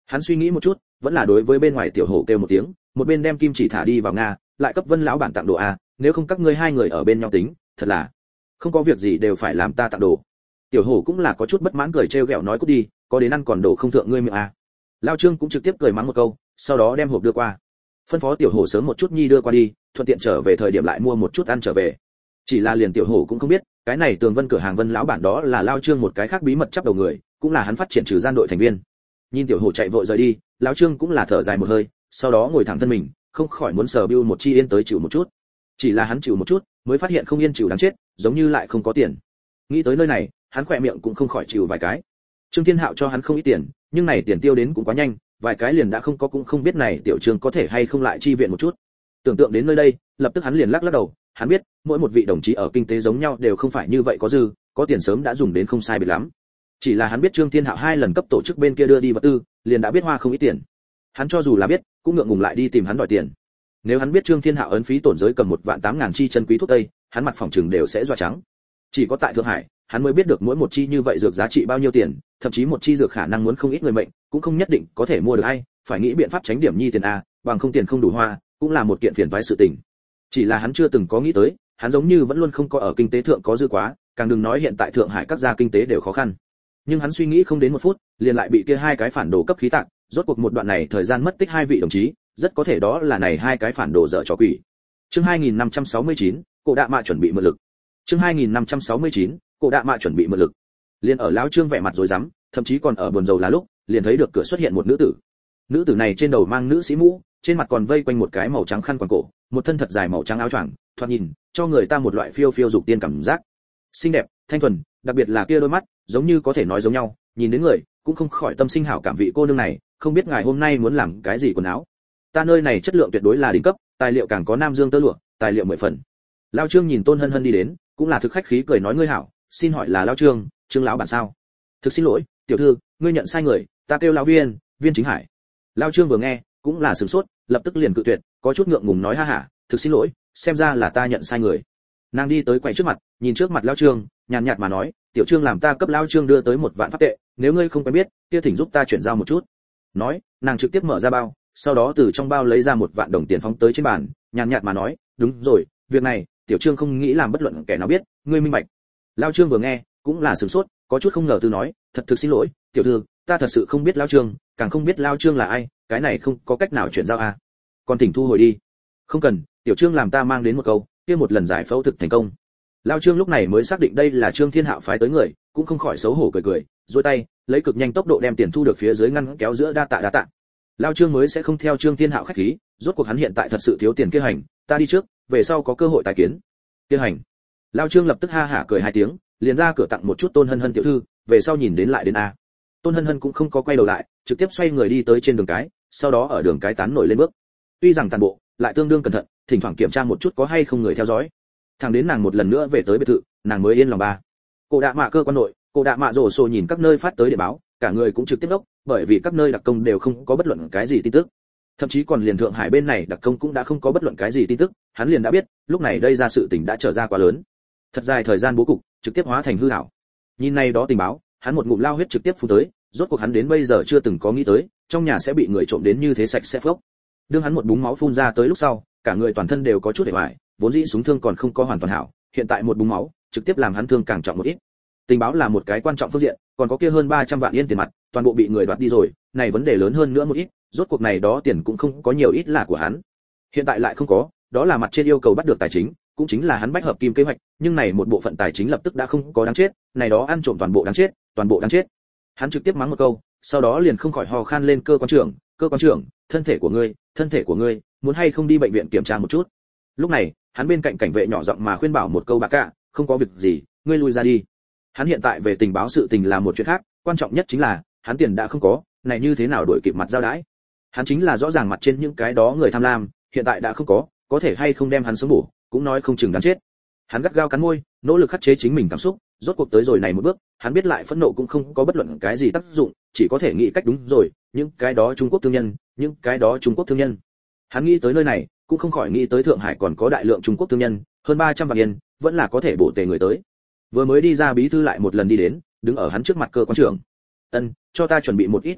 Hắn suy nghĩ một chút, vẫn là đối với bên ngoài tiểu hổ kêu một tiếng, một bên đem kim chỉ thả đi vào nga, lại cấp Vân lão bản tặng đồ a, nếu không các ngươi hai người ở bên nhau tính, thật là không có việc gì đều phải làm ta tặng đồ. Tiểu hổ cũng là có chút bất mãn cười trêu ghẹo nói cút đi, có đến ăn còn đổ không thượng ngươi miệng a. Lão Trương cũng trực tiếp cười mắng một câu, sau đó đem hộp đưa qua. Phân phó tiểu hổ sớm một chút nhi đưa qua đi, thuận tiện trở về thời điểm lại mua một chút ăn trở về. Chỉ là liền tiểu hổ cũng không biết, cái này Tường Vân cửa hàng Vân lão bản đó là Lão Trương một cái khác bí mật chấp đầu người, cũng là hắn phát triển trừ gian đội thành viên. Nhìn tiểu hổ chạy vội rời đi, Lão Trương cũng là thở dài một hơi, sau đó ngồi thẳng thân mình, không khỏi muốn sờ bưu một chi yên tới chịu một chút. Chỉ là hắn chịu một chút, mới phát hiện không yên chịu đáng chết, giống như lại không có tiền. Nghĩ tới nơi này, hắn khỏe miệng cũng không khỏi chịu vài cái. Trương Thiên Hạo cho hắn không ít tiền, nhưng này tiền tiêu đến cũng quá nhanh, vài cái liền đã không có, cũng không biết này tiểu Trương có thể hay không lại chi viện một chút. Tưởng tượng đến nơi đây, lập tức hắn liền lắc lắc đầu, hắn biết, mỗi một vị đồng chí ở kinh tế giống nhau đều không phải như vậy có dư, có tiền sớm đã dùng đến không sai biệt lắm. Chỉ là hắn biết Trương Thiên Hạo hai lần cấp tổ chức bên kia đưa đi vật tư, liền đã biết hoa không ít tiền. Hắn cho dù là biết, cũng ngượng ngùng lại đi tìm hắn đòi tiền. Nếu hắn biết Trương Thiên Hạo ấn phí tổn giới cầm một vạn tám ngàn chi chân quý thuốc tây, hắn mặt phòng trừng đều sẽ doa trắng. Chỉ có tại Thượng Hải, hắn mới biết được mỗi một chi như vậy dược giá trị bao nhiêu tiền, thậm chí một chi dược khả năng muốn không ít người mệnh, cũng không nhất định có thể mua được hay, phải nghĩ biện pháp tránh điểm nhi tiền a, bằng không tiền không đủ hoa, cũng là một kiện phiền toái sự tình. Chỉ là hắn chưa từng có nghĩ tới, hắn giống như vẫn luôn không có ở kinh tế thượng có dư quá, càng đừng nói hiện tại Thượng Hải các gia kinh tế đều khó khăn. Nhưng hắn suy nghĩ không đến một phút, liền lại bị kia hai cái phản đồ cấp khí tạc, rốt cuộc một đoạn này thời gian mất tích hai vị đồng chí, rất có thể đó là này hai cái phản đồ dở trò quỷ. Chương hai nghìn năm trăm sáu mươi chín, Cổ Đạ Mạ chuẩn bị mượn lực. Chương hai nghìn năm trăm sáu mươi chín, Cổ Đạ Mạ chuẩn bị mượn lực. Liền ở lão Trương vẻ mặt rối rắm, thậm chí còn ở buồn rầu là lúc, liền thấy được cửa xuất hiện một nữ tử. Nữ tử này trên đầu mang nữ sĩ mũ, trên mặt còn vây quanh một cái màu trắng khăn quàng cổ, một thân thật dài màu trắng áo choàng, thoạt nhìn cho người ta một loại phiêu phiêu dục tiên cảm giác. Xinh đẹp, thanh thuần, đặc biệt là kia đôi mắt, giống như có thể nói giống nhau, nhìn đến người, cũng không khỏi tâm sinh hảo cảm vị cô nương này, không biết ngài hôm nay muốn làm cái gì quần áo. Ta nơi này chất lượng tuyệt đối là đỉnh cấp, tài liệu càng có nam dương tơ lụa, tài liệu mười phần. Lão Trương nhìn Tôn Hân Hân đi đến, cũng là thực khách khí cười nói ngươi hảo, xin hỏi là lão Trương, Trương lão bản sao? Thực xin lỗi, tiểu thư, ngươi nhận sai người, ta kêu lão Viên, Viên Chính Hải. Lão Trương vừa nghe, cũng là sửng sốt, lập tức liền cự tuyệt, có chút ngượng ngùng nói ha hả, thực xin lỗi, xem ra là ta nhận sai người. Nàng đi tới quầy trước mặt, nhìn trước mặt lão Trương, nhàn nhạt mà nói, tiểu Trương làm ta cấp lão Trương đưa tới một vạn pháp tệ, nếu ngươi không quen biết, kia thỉnh giúp ta chuyển giao một chút. Nói, nàng trực tiếp mở ra bao, sau đó từ trong bao lấy ra một vạn đồng tiền phóng tới trên bàn, nhàn nhạt mà nói, đúng rồi, việc này, tiểu Trương không nghĩ làm bất luận kẻ nào biết, ngươi minh bạch. Lão Trương vừa nghe, cũng là sửng sốt, có chút không ngờ từ nói, thật thực xin lỗi, tiểu thư, ta thật sự không biết lão Trương, càng không biết lão Trương là ai, cái này không có cách nào chuyển giao à? Còn thỉnh thu hồi đi. Không cần, tiểu Trương làm ta mang đến một câu, kia một lần giải phẫu thực thành công. Lão Trương lúc này mới xác định đây là Trương Thiên Hạo phái tới người, cũng không khỏi xấu hổ cười cười, duỗi tay, lấy cực nhanh tốc độ đem tiền thu được phía dưới ngăn kéo giữa đa tạ đa tạ. Lão Trương mới sẽ không theo Trương Thiên Hạo khách khí, rốt cuộc hắn hiện tại thật sự thiếu tiền kia hành, ta đi trước, về sau có cơ hội tài kiến. Kia hành. Lão Trương lập tức ha hả cười hai tiếng, liền ra cửa tặng một chút Tôn Hân Hân tiểu thư, về sau nhìn đến lại đến a. Tôn Hân Hân cũng không có quay đầu lại, trực tiếp xoay người đi tới trên đường cái, sau đó ở đường cái tán nổi lên bước. Tuy rằng toàn bộ, lại tương đương cẩn thận, thỉnh thoảng kiểm tra một chút có hay không người theo dõi. Thẳng đến nàng một lần nữa về tới biệt thự, nàng mới yên lòng ba. Cổ Đạ Mạ cơ quan nội, Cổ Đạ Mạ rồ sồ nhìn các nơi phát tới điện báo, cả người cũng trực tiếp đốc, bởi vì các nơi đặc công đều không có bất luận cái gì tin tức. Thậm chí còn liền Thượng Hải bên này đặc công cũng đã không có bất luận cái gì tin tức, hắn liền đã biết, lúc này đây ra sự tình đã trở ra quá lớn. Thật dài thời gian bố cục, trực tiếp hóa thành hư ảo. Nhìn này đó tình báo, hắn một ngụm lao huyết trực tiếp phun tới, rốt cuộc hắn đến bây giờ chưa từng có nghĩ tới, trong nhà sẽ bị người trộm đến như thế sạch sẽ phốc. Đương hắn một búng máu phun ra tới lúc sau, cả người toàn thân đều có chút hề bại, vốn dĩ súng thương còn không có hoàn toàn hảo, hiện tại một búng máu, trực tiếp làm hắn thương càng trọng một ít. Tình báo là một cái quan trọng phương diện, còn có kia hơn ba trăm vạn yên tiền mặt, toàn bộ bị người đoạt đi rồi, này vấn đề lớn hơn nữa một ít, rốt cuộc này đó tiền cũng không có nhiều ít là của hắn. Hiện tại lại không có, đó là mặt trên yêu cầu bắt được tài chính, cũng chính là hắn bách hợp kim kế hoạch, nhưng này một bộ phận tài chính lập tức đã không có đáng chết, này đó ăn trộm toàn bộ đáng chết, toàn bộ đáng chết. Hắn trực tiếp mắng một câu, sau đó liền không khỏi ho khan lên cơ quan trưởng, cơ quan trưởng, thân thể của ngươi, thân thể của ngươi, muốn hay không đi bệnh viện kiểm tra một chút. Lúc này, hắn bên cạnh cảnh vệ nhỏ giọng mà khuyên bảo một câu bạc cả, không có việc gì, ngươi lui ra đi. Hắn hiện tại về tình báo sự tình là một chuyện khác, quan trọng nhất chính là, hắn tiền đã không có, này như thế nào đổi kịp mặt giao đãi. Hắn chính là rõ ràng mặt trên những cái đó người tham lam, hiện tại đã không có, có thể hay không đem hắn sống bổ, cũng nói không chừng đáng chết. Hắn gắt gao cắn môi, nỗ lực khắc chế chính mình cảm xúc, rốt cuộc tới rồi này một bước, hắn biết lại phẫn nộ cũng không có bất luận cái gì tác dụng, chỉ có thể nghĩ cách đúng rồi, những cái đó Trung Quốc thương nhân, những cái đó Trung Quốc thương nhân. Hắn nghĩ tới nơi này, cũng không khỏi nghĩ tới Thượng Hải còn có đại lượng Trung Quốc thương nhân, hơn ba trăm vạn yên, vẫn là có thể bổ tề người tới. Vừa mới đi ra bí thư lại một lần đi đến, đứng ở hắn trước mặt cơ quan trưởng. "Ân, cho ta chuẩn bị một ít tài liệu,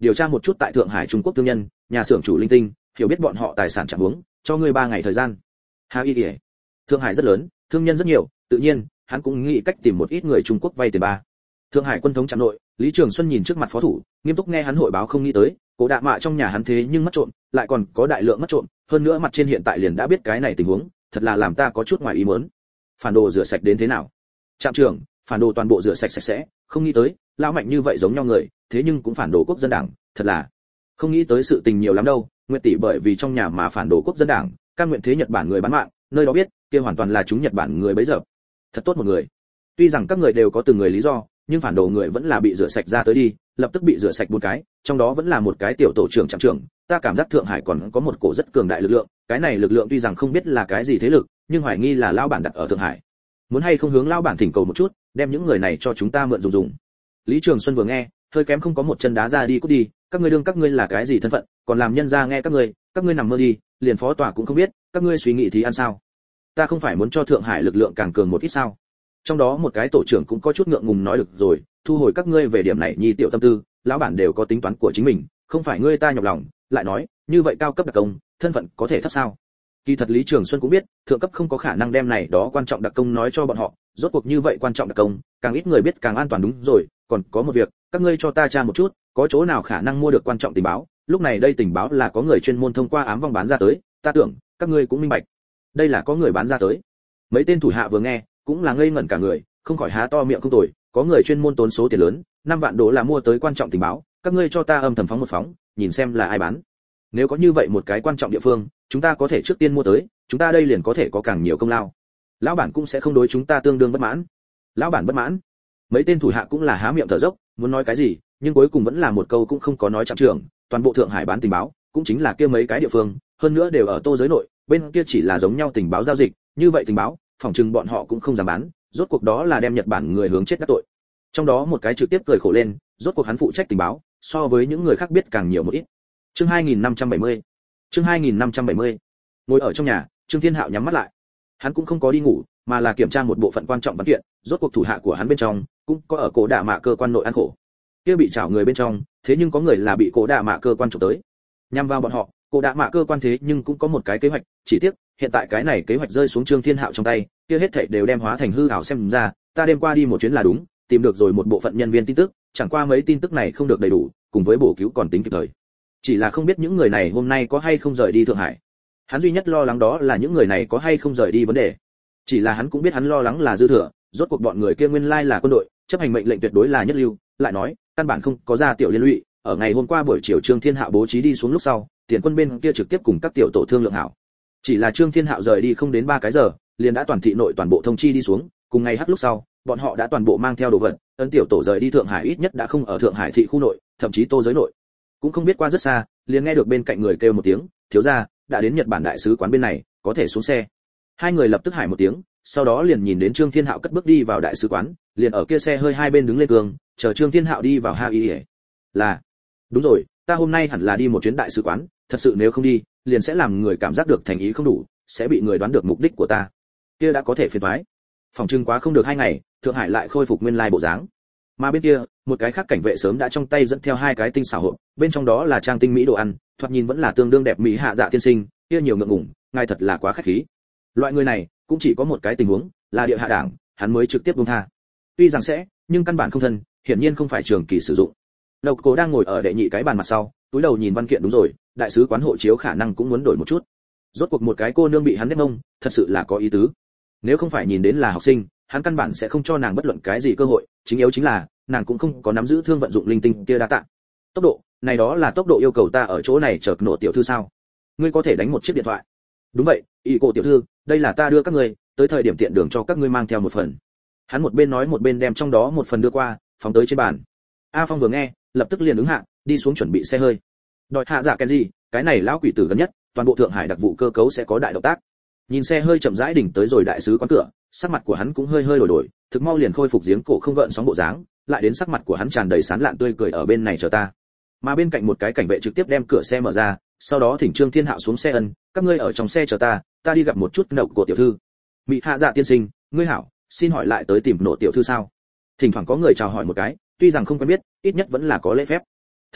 điều tra một chút tại Thượng Hải Trung Quốc thương nhân, nhà xưởng chủ linh tinh, hiểu biết bọn họ tài sản trạng huống, cho ngươi ba ngày thời gian. Hà Y Điệp. Thượng Hải rất lớn, thương nhân rất nhiều, tự nhiên, hắn cũng nghĩ cách tìm một ít người Trung Quốc vay tiền ba. Thượng Hải quân thống trạm nội, Lý Trường Xuân nhìn trước mặt phó thủ, nghiêm túc nghe hắn hội báo không nghĩ tới, Cố Đạ Mạ trong nhà hắn thế nhưng mất trộm, lại còn có đại lượng mất trộm, hơn nữa mặt trên hiện tại liền đã biết cái này tình huống, thật là làm ta có chút ngoài ý muốn. Phản đồ rửa sạch đến thế nào? Trạm trưởng, phản đồ toàn bộ rửa sạch sạch sẽ, không nghĩ tới, lão mạnh như vậy giống nhau người, thế nhưng cũng phản đồ quốc dân đảng, thật là không nghĩ tới sự tình nhiều lắm đâu. Nguyệt tỷ bởi vì trong nhà mà phản đồ quốc dân đảng, cam nguyện thế Nhật Bản người bán mạng, nơi đó biết, kia hoàn toàn là chúng Nhật Bản người bấy giờ. Thật tốt một người. Tuy rằng các người đều có từng người lý do, nhưng phản đồ người vẫn là bị rửa sạch ra tới đi, lập tức bị rửa sạch bốn cái, trong đó vẫn là một cái tiểu tổ trưởng trạm trưởng, ta cảm giác Thượng Hải còn có một cổ rất cường đại lực lượng, cái này lực lượng tuy rằng không biết là cái gì thế lực, nhưng hoài nghi là lão bản đặt ở Thượng Hải. Muốn hay không hướng lão bản thỉnh cầu một chút, đem những người này cho chúng ta mượn dùng dùng. Lý Trường Xuân vừa nghe, hơi kém không có một chân đá ra đi cút đi, các ngươi đương các ngươi là cái gì thân phận, còn làm nhân gia nghe các ngươi, các ngươi nằm mơ đi, liền phó tòa cũng không biết, các ngươi suy nghĩ thì ăn sao? Ta không phải muốn cho Thượng Hải lực lượng càng cường một ít sao? Trong đó một cái tổ trưởng cũng có chút ngượng ngùng nói được rồi, thu hồi các ngươi về điểm này nhi tiểu tâm tư, lão bản đều có tính toán của chính mình, không phải ngươi ta nhọc lòng, lại nói, như vậy cao cấp đặc công, thân phận có thể thấp sao? Kỳ thật Lý Trường Xuân cũng biết, thượng cấp không có khả năng đem này đó quan trọng đặc công nói cho bọn họ, rốt cuộc như vậy quan trọng đặc công, càng ít người biết càng an toàn đúng rồi, còn có một việc, các ngươi cho ta tra một chút, có chỗ nào khả năng mua được quan trọng tình báo, lúc này đây tình báo là có người chuyên môn thông qua ám vong bán ra tới, ta tưởng, các ngươi cũng minh bạch. Đây là có người bán ra tới. Mấy tên thủ hạ vừa nghe, cũng là ngây ngẩn cả người, không khỏi há to miệng không tồi, có người chuyên môn tốn số tiền lớn, năm vạn đô la mua tới quan trọng tình báo, các ngươi cho ta âm thầm phóng một phóng, nhìn xem là ai bán. Nếu có như vậy một cái quan trọng địa phương, chúng ta có thể trước tiên mua tới, chúng ta đây liền có thể có càng nhiều công lao. Lão bản cũng sẽ không đối chúng ta tương đương bất mãn. Lão bản bất mãn. Mấy tên thủ hạ cũng là há miệng thở dốc, muốn nói cái gì, nhưng cuối cùng vẫn là một câu cũng không có nói. Trạm trưởng, toàn bộ Thượng Hải bán tình báo, cũng chính là kia mấy cái địa phương, hơn nữa đều ở Tô giới nội, bên kia chỉ là giống nhau tình báo giao dịch, như vậy tình báo, phòng trừng bọn họ cũng không dám bán, rốt cuộc đó là đem Nhật Bản người hướng chết đắc tội. Trong đó một cái trực tiếp cười khổ lên, rốt cuộc hắn phụ trách tình báo, so với những người khác biết càng nhiều một ít. Chương hai nghìn năm trăm bảy mươi. Chương hai nghìn năm trăm bảy mươi. Ngồi ở trong nhà, Trương Thiên Hạo nhắm mắt lại. Hắn cũng không có đi ngủ, mà là kiểm tra một bộ phận quan trọng văn kiện, rốt cuộc thủ hạ của hắn bên trong cũng có ở Cố Đạ Mạ cơ quan nội ăn khổ. Kia bị trảo người bên trong, thế nhưng có người là bị Cố Đạ Mạ cơ quan chụp tới. Nhằm vào bọn họ, Cố Đạ Mạ cơ quan thế nhưng cũng có một cái kế hoạch, chỉ tiếc, hiện tại cái này kế hoạch rơi xuống Trương Thiên Hạo trong tay, kia hết thảy đều đem hóa thành hư ảo xem ra, ta đêm qua đi một chuyến là đúng, tìm được rồi một bộ phận nhân viên tin tức, chẳng qua mấy tin tức này không được đầy đủ, cùng với bổ cứu còn tính kịp thời. Chỉ là không biết những người này hôm nay có hay không rời đi Thượng Hải. Hắn duy nhất lo lắng đó là những người này có hay không rời đi vấn đề. Chỉ là hắn cũng biết hắn lo lắng là dư thừa, rốt cuộc bọn người kia nguyên lai là quân đội, chấp hành mệnh lệnh tuyệt đối là nhất lưu, lại nói, căn bản không có ra tiểu liên lụy, ở ngày hôm qua buổi chiều Trương Thiên Hạo bố trí đi xuống lúc sau, tiền quân bên kia trực tiếp cùng các tiểu tổ thương lượng hảo. Chỉ là Trương Thiên Hạo rời đi không đến ba cái giờ, liền đã toàn thị nội toàn bộ thông chi đi xuống, cùng ngày hắt lúc sau, bọn họ đã toàn bộ mang theo đồ vật, ấn tiểu tổ rời đi Thượng Hải ít nhất đã không ở Thượng Hải thị khu nội, thậm chí Tô giới nội. Cũng không biết qua rất xa, liền nghe được bên cạnh người kêu một tiếng, thiếu gia, đã đến Nhật Bản đại sứ quán bên này, có thể xuống xe. Hai người lập tức hỏi một tiếng, sau đó liền nhìn đến Trương Thiên Hạo cất bước đi vào đại sứ quán, liền ở kia xe hơi hai bên đứng lên cường, chờ Trương Thiên Hạo đi vào ha y. Là, đúng rồi, ta hôm nay hẳn là đi một chuyến đại sứ quán, thật sự nếu không đi, liền sẽ làm người cảm giác được thành ý không đủ, sẽ bị người đoán được mục đích của ta. Kia đã có thể phiền toái. Phòng trưng quá không được hai ngày, Thượng Hải lại khôi phục nguyên lai bộ dáng. Mà bên kia, một cái khác cảnh vệ sớm đã trong tay dẫn theo hai cái tinh xảo hộp, bên trong đó là trang tinh mỹ đồ ăn, thoạt nhìn vẫn là tương đương đẹp mỹ hạ dạ tiên sinh, kia nhiều ngượng ngùng, ngài thật là quá khách khí. Loại người này, cũng chỉ có một cái tình huống, là địa hạ đảng, hắn mới trực tiếp buông tha. Tuy rằng sẽ, nhưng căn bản không thân, hiển nhiên không phải trường kỳ sử dụng. Độc Cố đang ngồi ở đệ nhị cái bàn mặt sau, túi đầu nhìn văn kiện đúng rồi, đại sứ quán hộ chiếu khả năng cũng muốn đổi một chút. Rốt cuộc một cái cô nương bị hắn đét ngông, thật sự là có ý tứ. Nếu không phải nhìn đến là học sinh, hắn căn bản sẽ không cho nàng bất luận cái gì cơ hội, chính yếu chính là, nàng cũng không có nắm giữ thương vận dụng linh tinh kia đa tạ. Tốc độ, này đó là tốc độ yêu cầu ta ở chỗ này chợt nổ tiểu thư sao? Ngươi có thể đánh một chiếc điện thoại. Đúng vậy, y cô tiểu thư, đây là ta đưa các ngươi, tới thời điểm tiện đường cho các ngươi mang theo một phần. Hắn một bên nói một bên đem trong đó một phần đưa qua, phóng tới trên bàn. A Phong vừa nghe, lập tức liền ứng hạ, đi xuống chuẩn bị xe hơi. Đòi hạ dạ cái gì, cái này lão quỷ tử gần nhất, toàn bộ Thượng Hải đặc vụ cơ cấu sẽ có đại động tác. Nhìn xe hơi chậm rãi đỉnh tới rồi đại sứ quán cửa, sắc mặt của hắn cũng hơi hơi đổi đổi, thực mau liền khôi phục giếng cổ không gợn sóng bộ dáng, lại đến sắc mặt của hắn tràn đầy sán lạn tươi cười ở bên này chờ ta. Mà bên cạnh một cái cảnh vệ trực tiếp đem cửa xe mở ra, sau đó thỉnh Trương Thiên Hạo xuống xe ân, các ngươi ở trong xe chờ ta, ta đi gặp một chút nậu của tiểu thư. Mị hạ dạ tiên sinh, ngươi hảo, xin hỏi lại tới tìm nộ tiểu thư sao? Thỉnh thoảng có người chào hỏi một cái, tuy rằng không quen biết, ít nhất vẫn là có lễ phép. Thực mau,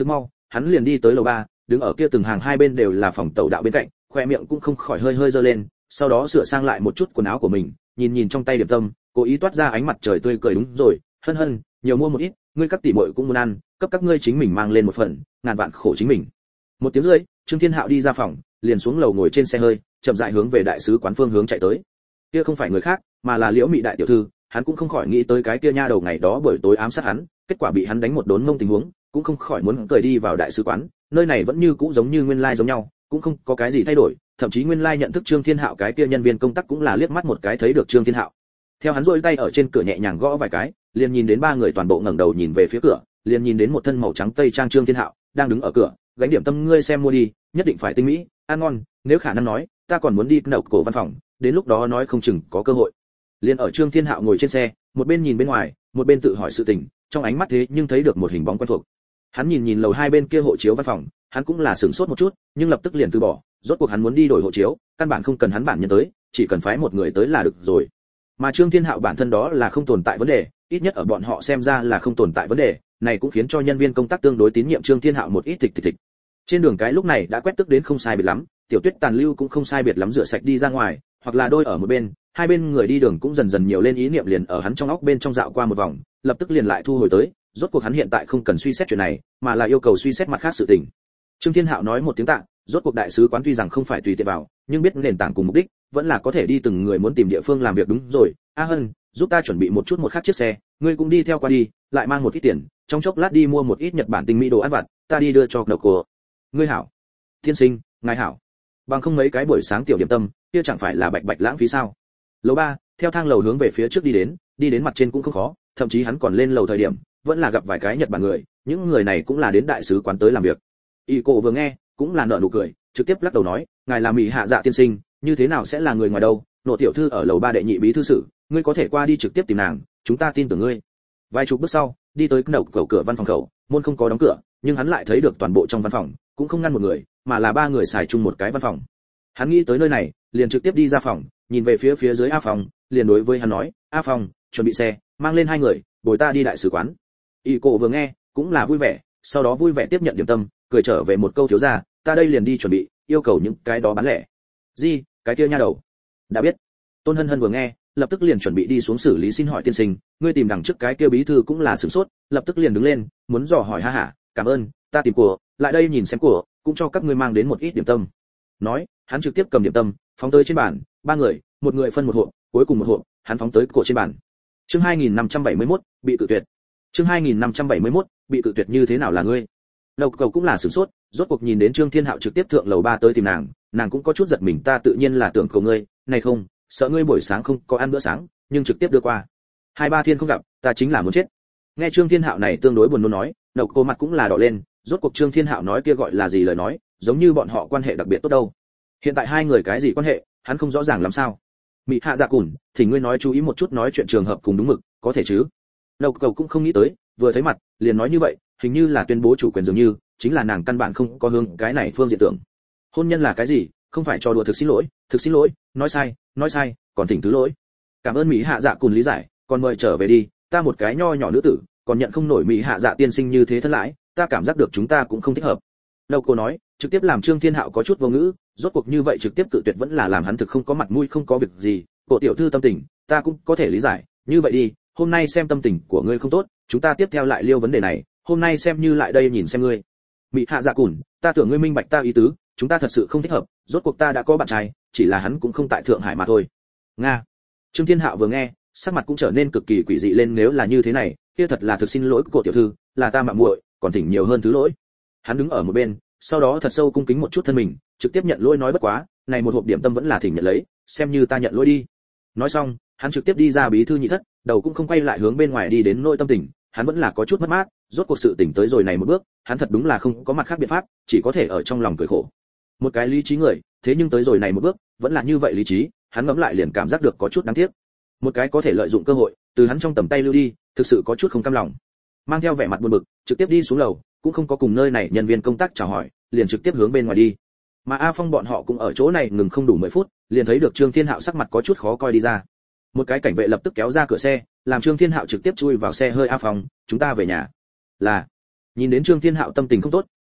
hắn liền đi tới lầu ba, đứng ở kia từng hàng hai bên đều là phòng tẩu đạo bên cạnh, khoe miệng cũng không khỏi hơi hơi giơ lên, sau đó sửa sang lại một chút quần áo của mình, nhìn nhìn trong tay điểm tâm, cố ý toát ra ánh mặt trời tươi cười. Đúng rồi, hân hân, nhiều mua một ít, ngươi các tỷ muội cũng muốn ăn, cấp các ngươi chính mình mang lên một phần, ngàn vạn khổ chính mình. Một tiếng rưỡi, Trương Thiên Hạo đi ra phòng, liền xuống lầu ngồi trên xe hơi, chậm rãi hướng về đại sứ quán phương hướng chạy tới. Kia không phải người khác, mà là Liễu Mị đại tiểu thư, hắn cũng không khỏi nghĩ tới cái kia nha đầu ngày đó buổi tối ám sát hắn, kết quả bị hắn đánh một đốn mông tình huống, cũng không khỏi muốn cười đi vào đại sứ quán, nơi này vẫn như cũ giống như nguyên lai giống nhau, cũng không có cái gì thay đổi, thậm chí nguyên lai nhận thức Trương Thiên Hạo cái kia nhân viên công tác cũng là liếc mắt một cái thấy được Trương Thiên Hạo. Theo hắn duỗi tay ở trên cửa nhẹ nhàng gõ vài cái, liền nhìn đến ba người toàn bộ ngẩng đầu nhìn về phía cửa, liền nhìn đến một thân màu trắng tây trang Trương Thiên Hạo đang đứng ở cửa, gánh điểm tâm ngươi xem mua đi, nhất định phải tinh mỹ, ăn ngon, nếu khả năng nói, ta còn muốn đi nậu cổ văn phòng, đến lúc đó nói không chừng có cơ hội. Liền ở Trương Thiên Hạo ngồi trên xe, một bên nhìn bên ngoài, một bên tự hỏi sự tình, trong ánh mắt thế nhưng thấy được một hình bóng quen thuộc. Hắn nhìn nhìn lầu hai bên kia hộ chiếu văn phòng, hắn cũng là sửng sốt một chút, nhưng lập tức liền từ bỏ, rốt cuộc hắn muốn đi đổi hộ chiếu, căn bản không cần hắn bản nhân tới, chỉ cần phái một người tới là được rồi. Mà Trương Thiên Hạo bản thân đó là không tồn tại vấn đề, ít nhất ở bọn họ xem ra là không tồn tại vấn đề, này cũng khiến cho nhân viên công tác tương đối tín nhiệm Trương Thiên Hạo một ít thịch thịch thịch. Trên đường cái lúc này đã quét tức đến không sai biệt lắm, Tiểu Tuyết tàn lưu cũng không sai biệt lắm rửa sạch đi ra ngoài, hoặc là đôi ở một bên, hai bên người đi đường cũng dần dần nhiều lên ý niệm liền ở hắn trong óc bên trong dạo qua một vòng, lập tức liền lại thu hồi tới, rốt cuộc hắn hiện tại không cần suy xét chuyện này, mà là yêu cầu suy xét mặt khác sự tình. Trương Thiên Hạo nói một tiếng tạ, rốt cuộc đại sứ quán tuy rằng không phải tùy tiện vào, nhưng biết nền tảng cùng mục đích, vẫn là có thể đi từng người muốn tìm địa phương làm việc. Đúng rồi, A Hân, giúp ta chuẩn bị một chút một khác chiếc xe, ngươi cũng đi theo qua đi, lại mang một ít tiền, trong chốc lát đi mua một ít Nhật Bản tinh mỹ đồ ăn vặt, ta đi đưa cho độc cô. Ngươi hảo. Tiên sinh, ngài hảo. Bằng không mấy cái buổi sáng tiểu điểm tâm, kia chẳng phải là bạch bạch lãng phí sao? Lầu ba, theo thang lầu hướng về phía trước đi đến, đi đến mặt trên cũng không khó, thậm chí hắn còn lên lầu thời điểm, vẫn là gặp vài cái Nhật Bản người, những người này cũng là đến đại sứ quán tới làm việc. Y cổ vừa nghe, cũng là nở nụ cười, trực tiếp lắc đầu nói, ngài là Mỹ Hạ Dạ tiên sinh, như thế nào sẽ là người ngoài đâu? Nộ tiểu thư ở lầu ba đệ nhị bí thư sử, ngươi có thể qua đi trực tiếp tìm nàng, chúng ta tin tưởng ngươi. Vài chục bước sau, đi tới đầu cầu cửa văn phòng khẩu, môn không có đóng cửa, nhưng hắn lại thấy được toàn bộ trong văn phòng, cũng không ngăn một người, mà là ba người xài chung một cái văn phòng. Hắn nghĩ tới nơi này, liền trực tiếp đi ra phòng, nhìn về phía phía dưới A phòng, liền đối với hắn nói, A phòng, chuẩn bị xe, mang lên hai người, bồi ta đi đại sứ quán. Y cổ vừa nghe, cũng là vui vẻ, sau đó vui vẻ tiếp nhận điểm tâm, cười trở về một câu thiếu gia, ta đây liền đi chuẩn bị, yêu cầu những cái đó bán lẻ. Gì, cái kia nha đầu. Đã biết. Tôn Hân Hân vừa nghe, lập tức liền chuẩn bị đi xuống xử lý. Xin hỏi tiên sinh, ngươi tìm đằng trước cái kia bí thư cũng là sửng sốt, lập tức liền đứng lên, muốn dò hỏi ha hả, cảm ơn, ta tìm của, lại đây nhìn xem của, cũng cho các ngươi mang đến một ít điểm tâm. Nói, hắn trực tiếp cầm điểm tâm, phóng tới trên bàn, ba người, một người phân một hộp, cuối cùng một hộp, hắn phóng tới cổ trên bàn. Chương hai nghìn năm trăm bảy mươi mốt, bị cự tuyệt. Chương hai nghìn năm trăm bảy mươi mốt, bị cự tuyệt như thế nào là ngươi? Đầu cầu cũng là sửng sốt, rốt cuộc nhìn đến Trương Thiên Hạo trực tiếp thượng lầu ba tới tìm nàng, nàng cũng có chút giật mình, ta tự nhiên là tưởng cầu ngươi, này không, sợ ngươi buổi sáng không có ăn bữa sáng, nhưng trực tiếp đưa qua. Hai ba thiên không gặp, ta chính là muốn chết. Nghe Trương Thiên Hạo này tương đối buồn nôn nói, đầu cô mặt cũng là đỏ lên, rốt cuộc Trương Thiên Hạo nói kia gọi là gì lời nói, giống như bọn họ quan hệ đặc biệt tốt đâu. Hiện tại hai người cái gì quan hệ, hắn không rõ ràng làm sao. Mị Hạ Dạ Cùn, thì ngươi nói chú ý một chút nói chuyện trường hợp cùng đúng mực, có thể chứ? Đầu cầu cũng không nghĩ tới, vừa thấy mặt, liền nói như vậy, hình như là tuyên bố chủ quyền dường như, chính là nàng căn bản không có hướng cái này phương diện tưởng. Hôn nhân là cái gì, không phải trò đùa, thực xin lỗi, thực xin lỗi, nói sai, nói sai, còn thỉnh thứ lỗi. Cảm ơn Mỹ Hạ Dạ Cùn lý giải, còn mời trở về đi, ta một cái nho nhỏ nữ tử, còn nhận không nổi Mỹ Hạ Dạ tiên sinh như thế thân lãi, ta cảm giác được chúng ta cũng không thích hợp. Đâu cô nói, trực tiếp làm Trương Thiên Hạo có chút vô ngữ, rốt cuộc như vậy trực tiếp cự tuyệt vẫn là làm hắn thực không có mặt mũi, không có việc gì, cổ tiểu thư tâm tình, ta cũng có thể lý giải, như vậy đi, hôm nay xem tâm tình của ngươi không tốt, chúng ta tiếp theo lại liêu vấn đề này, hôm nay xem như lại đây nhìn xem ngươi. Mỹ Hạ Dạ Cùn, ta tưởng ngươi minh bạch ta ý tứ, chúng ta thật sự không thích hợp, rốt cuộc ta đã có bạn trai, chỉ là hắn cũng không tại Thượng Hải mà thôi. Nga. Trương Thiên Hạo vừa nghe, sắc mặt cũng trở nên cực kỳ quỷ dị lên, nếu là như thế này, kia thật là thực xin lỗi của tiểu thư, là ta mạo muội, còn thỉnh nhiều hơn thứ lỗi. Hắn đứng ở một bên, sau đó thật sâu cung kính một chút thân mình, trực tiếp nhận lỗi nói bất quá, này một hộp điểm tâm vẫn là thỉnh nhận lấy, xem như ta nhận lỗi đi. Nói xong, hắn trực tiếp đi ra bí thư nhị thất, đầu cũng không quay lại hướng bên ngoài đi đến nội tâm tình, hắn vẫn là có chút mất mát, rốt cuộc sự tỉnh tới rồi này một bước, hắn thật đúng là không có mặt khác biện pháp, chỉ có thể ở trong lòng cười khổ. Một cái lý trí người, thế nhưng tới rồi này một bước, vẫn là như vậy lý trí, hắn ngẫm lại liền cảm giác được có chút đáng tiếc. Một cái có thể lợi dụng cơ hội, từ hắn trong tầm tay lưu đi, thực sự có chút không cam lòng. Mang theo vẻ mặt buồn bực, trực tiếp đi xuống lầu, cũng không có cùng nơi này nhân viên công tác chào hỏi, liền trực tiếp hướng bên ngoài đi. Mà A Phong bọn họ cũng ở chỗ này ngừng không đủ mười phút, liền thấy được Trương Thiên Hạo sắc mặt có chút khó coi đi ra. Một cái cảnh vệ lập tức kéo ra cửa xe, làm Trương Thiên Hạo trực tiếp chui vào xe hơi. A Phong, chúng ta về nhà. Là. Nhìn đến Trương Thiên Hạo tâm tình không tốt,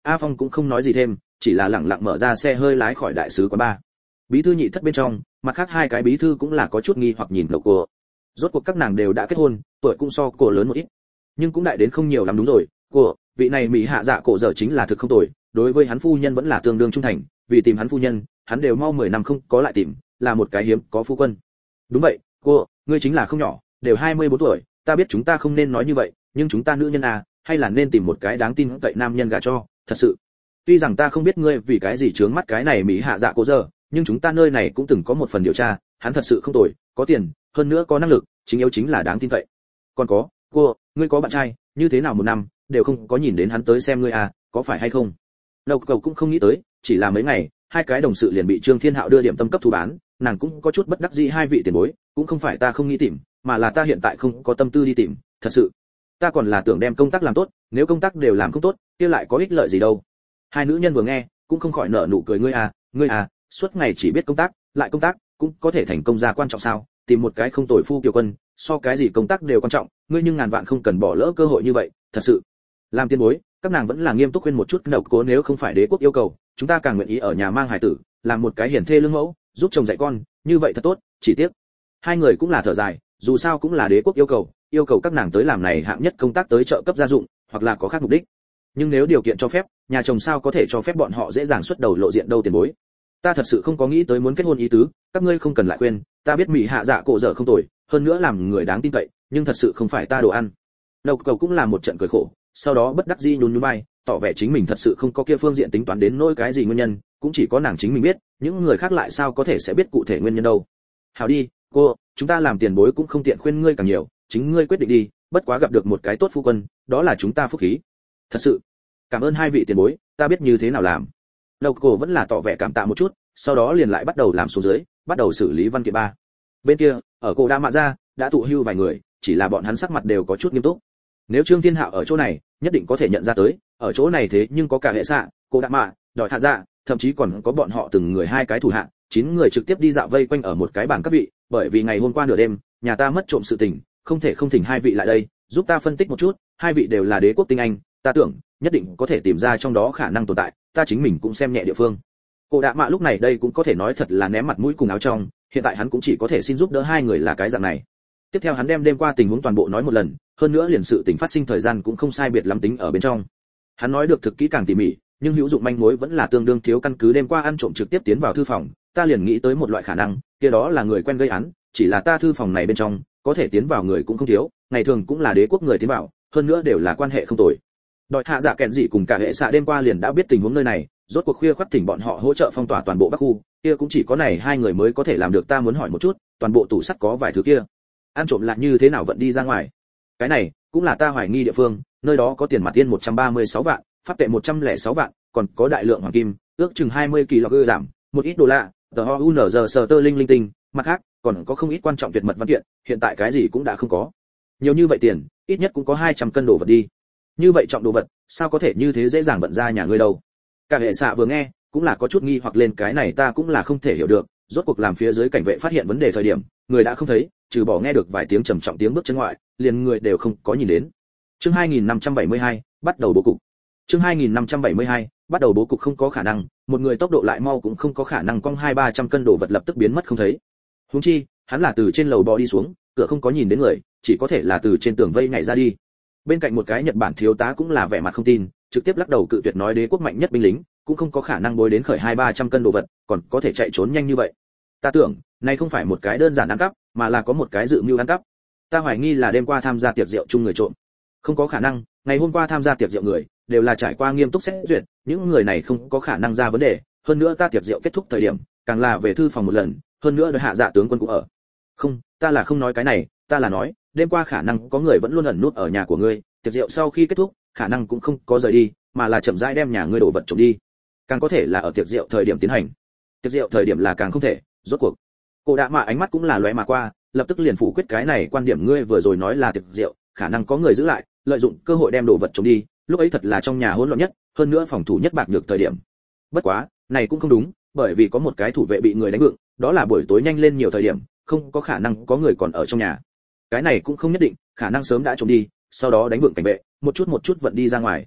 A Phong cũng không nói gì thêm, chỉ là lặng lặng mở ra xe hơi lái khỏi đại sứ quán ba. Bí thư nhị thất bên trong, mặt khác hai cái bí thư cũng là có chút nghi hoặc nhìn Lộc Cổ. Rốt cuộc các nàng đều đã kết hôn, tuổi cũng so cô lớn một ít, nhưng cũng đại đến không nhiều lắm. Đúng rồi, cô, vị này mỹ hạ dạ cổ giờ chính là thực không tồi, đối với hắn phu nhân vẫn là tương đương trung thành, vì tìm hắn phu nhân, hắn đều mau mười năm không có lại tìm, là một cái hiếm có phu quân. Đúng vậy, cô, ngươi chính là không nhỏ, đều hai mươi bốn tuổi, ta biết chúng ta không nên nói như vậy, nhưng chúng ta nữ nhân à, hay là nên tìm một cái đáng tin cậy nam nhân gả cho, thật sự. Tuy rằng ta không biết ngươi vì cái gì trướng mắt cái này mỹ hạ dạ cổ giờ, nhưng chúng ta nơi này cũng từng có một phần điều tra, hắn thật sự không tồi, có tiền, hơn nữa có năng lực, chính yếu chính là đáng tin cậy. Còn có, cô, ngươi có bạn trai, như thế nào một năm đều không có nhìn đến hắn tới xem ngươi à, có phải hay không? Lộc Cầu cũng không nghĩ tới, chỉ là mấy ngày, hai cái đồng sự liền bị Trương Thiên Hạo đưa điểm tâm cấp thu bán, nàng cũng có chút bất đắc dĩ. Hai vị tiền bối, cũng không phải ta không nghĩ tìm, mà là ta hiện tại không có tâm tư đi tìm, thật sự. Ta còn là tưởng đem công tác làm tốt, nếu công tác đều làm không tốt, kia lại có ích lợi gì đâu. Hai nữ nhân vừa nghe, cũng không khỏi nở nụ cười. Ngươi à, ngươi à, suốt ngày chỉ biết công tác, lại công tác, cũng có thể thành công gia quan trọng sao? Tìm một cái không tồi phu kiều quân, so cái gì công tác đều quan trọng, ngươi nhưng ngàn vạn không cần bỏ lỡ cơ hội như vậy, thật sự. Làm tiên bối, các nàng vẫn là nghiêm túc khuyên một chút. Nậu Cố, nếu không phải đế quốc yêu cầu, chúng ta càng nguyện ý ở nhà mang hài tử, làm một cái hiển thê lương mẫu, giúp chồng dạy con, như vậy thật tốt, chỉ tiếc. Hai người cũng là thở dài, dù sao cũng là đế quốc yêu cầu, yêu cầu các nàng tới làm này hạng nhất công tác tới trợ cấp gia dụng, hoặc là có khác mục đích. Nhưng nếu điều kiện cho phép, nhà chồng sao có thể cho phép bọn họ dễ dàng xuất đầu lộ diện đâu tiền bối. Ta thật sự không có nghĩ tới muốn kết hôn ý tứ, các ngươi không cần lại khuyên, ta biết mỹ hạ dạ cổ dở không tồi, hơn nữa làm người đáng tin cậy, nhưng thật sự không phải ta đồ ăn. Đầu cầu cũng là một trận cười khổ, sau đó bất đắc dĩ nhún nhún vai, tỏ vẻ chính mình thật sự không có kia phương diện tính toán đến nỗi cái gì nguyên nhân, cũng chỉ có nàng chính mình biết, những người khác lại sao có thể sẽ biết cụ thể nguyên nhân đâu. Hảo đi, cô, chúng ta làm tiền bối cũng không tiện khuyên ngươi càng nhiều, chính ngươi quyết định đi, bất quá gặp được một cái tốt phu quân, đó là chúng ta phúc khí. Thật sự, cảm ơn hai vị tiền bối, ta biết như thế nào làm. Đầu cổ vẫn là tỏ vẻ cảm tạ một chút, sau đó liền lại bắt đầu làm xuống dưới, bắt đầu xử lý văn kiện ba. Bên kia, ở cổ đa mạ ra, đã tụ hưu vài người, chỉ là bọn hắn sắc mặt đều có chút nghiêm túc. Nếu Trương Thiên Hạo ở chỗ này, nhất định có thể nhận ra tới, ở chỗ này thế nhưng có cả hệ xạ, cổ đa mạ, đòi hạ dạ, thậm chí còn có bọn họ từng người hai cái thủ hạ, chín người trực tiếp đi dạo vây quanh ở một cái bàn các vị, bởi vì ngày hôm qua nửa đêm, nhà ta mất trộm sự tình, không thể không thỉnh hai vị lại đây, giúp ta phân tích một chút, hai vị đều là đế quốc tinh anh, ta tưởng nhất định có thể tìm ra trong đó khả năng tồn tại, ta chính mình cũng xem nhẹ địa phương. Cổ đạ mạ lúc này đây cũng có thể nói thật là ném mặt mũi cùng áo trong, hiện tại hắn cũng chỉ có thể xin giúp đỡ hai người là cái dạng này. Tiếp theo hắn đem đêm qua tình huống toàn bộ nói một lần, hơn nữa liền sự tình phát sinh thời gian cũng không sai biệt lắm tính ở bên trong. Hắn nói được thực kỹ càng tỉ mỉ, nhưng hữu dụng manh mối vẫn là tương đương thiếu. Căn cứ đêm qua ăn trộm trực tiếp tiến vào thư phòng, ta liền nghĩ tới một loại khả năng, kia đó là người quen gây án, chỉ là ta thư phòng này bên trong có thể tiến vào người cũng không thiếu, ngày thường cũng là đế quốc người tiến vào, hơn nữa đều là quan hệ không tồi. Đòi hạ dạ kẹn gì cùng cả hệ xạ đêm qua liền đã biết tình huống nơi này, rốt cuộc khuya khoắt thỉnh bọn họ hỗ trợ phong tỏa toàn bộ bắc khu, kia cũng chỉ có này hai người mới có thể làm được. Ta muốn hỏi một chút, toàn bộ tủ sắt có vài thứ kia, ăn trộm lại như thế nào vận đi ra ngoài? Cái này cũng là ta hoài nghi địa phương, nơi đó có tiền mặt tiên một trăm ba mươi sáu vạn, pháp tệ một trăm lẻ sáu vạn, còn có đại lượng hoàng kim, ước chừng hai mươi kg giảm, một ít đô la, tờ ho unz sờ tơ linh linh tinh, mặt khác còn có không ít quan trọng tuyệt mật văn kiện, hiện tại cái gì cũng đã không có. Nhiều như vậy tiền, ít nhất cũng có hai trăm cân đồ vật đi. Như vậy trọng đồ vật, sao có thể như thế dễ dàng vận ra nhà ngươi đâu? Cả hệ xạ vừa nghe, cũng là có chút nghi hoặc lên, cái này ta cũng là không thể hiểu được, rốt cuộc làm phía dưới cảnh vệ phát hiện vấn đề thời điểm, người đã không thấy, trừ bỏ nghe được vài tiếng trầm trọng tiếng bước chân ngoại, liền người đều không có nhìn đến. Chương hai nghìn năm trăm bảy mươi hai, bắt đầu bố cục. Chương hai nghìn năm trăm bảy mươi hai, bắt đầu bố cục. Không có khả năng, một người tốc độ lại mau cũng không có khả năng cong hai ba trăm cân đồ vật lập tức biến mất không thấy. Huống chi, hắn là từ trên lầu bò đi xuống, cửa không có nhìn đến người, chỉ có thể là từ trên tường vây nhảy ra đi. Bên cạnh một cái Nhật Bản thiếu tá cũng là vẻ mặt không tin, trực tiếp lắc đầu cự tuyệt, nói đế quốc mạnh nhất binh lính cũng không có khả năng bối đến khởi hai ba trăm cân đồ vật, còn có thể chạy trốn nhanh như vậy. Ta tưởng, này không phải một cái đơn giản ăn cắp, mà là có một cái dự mưu ăn cắp. Ta hoài nghi là đêm qua tham gia tiệc rượu chung người trộm. Không có khả năng, ngày hôm qua tham gia tiệc rượu người đều là trải qua nghiêm túc xét duyệt, những người này không có khả năng ra vấn đề. Hơn nữa ta tiệc rượu kết thúc thời điểm, càng là về thư phòng một lần, hơn nữa đội hạ dạ tướng quân cũng ở. Không, ta là không nói cái này, ta là nói, đêm qua khả năng có người vẫn luôn ẩn nút ở nhà của ngươi, tiệc rượu sau khi kết thúc, khả năng cũng không có rời đi, mà là chậm rãi đem nhà ngươi đồ vật trộm đi. Càng có thể là ở tiệc rượu thời điểm tiến hành. Tiệc rượu thời điểm là càng không thể, rốt cuộc. Cô đã mà ánh mắt cũng là lóe mà qua, lập tức liền phủ quyết cái này quan điểm. Ngươi vừa rồi nói là tiệc rượu, khả năng có người giữ lại, lợi dụng cơ hội đem đồ vật trộm đi, lúc ấy thật là trong nhà hỗn loạn nhất, hơn nữa phòng thủ nhất bạc nhược thời điểm. Bất quá, này cũng không đúng, bởi vì có một cái thủ vệ bị người đánh vượng, đó là buổi tối nhanh lên nhiều thời điểm, không có khả năng có người còn ở trong nhà. Cái này cũng không nhất định, khả năng sớm đã trộm đi, sau đó đánh vượng cảnh vệ, một chút một chút vận đi ra ngoài.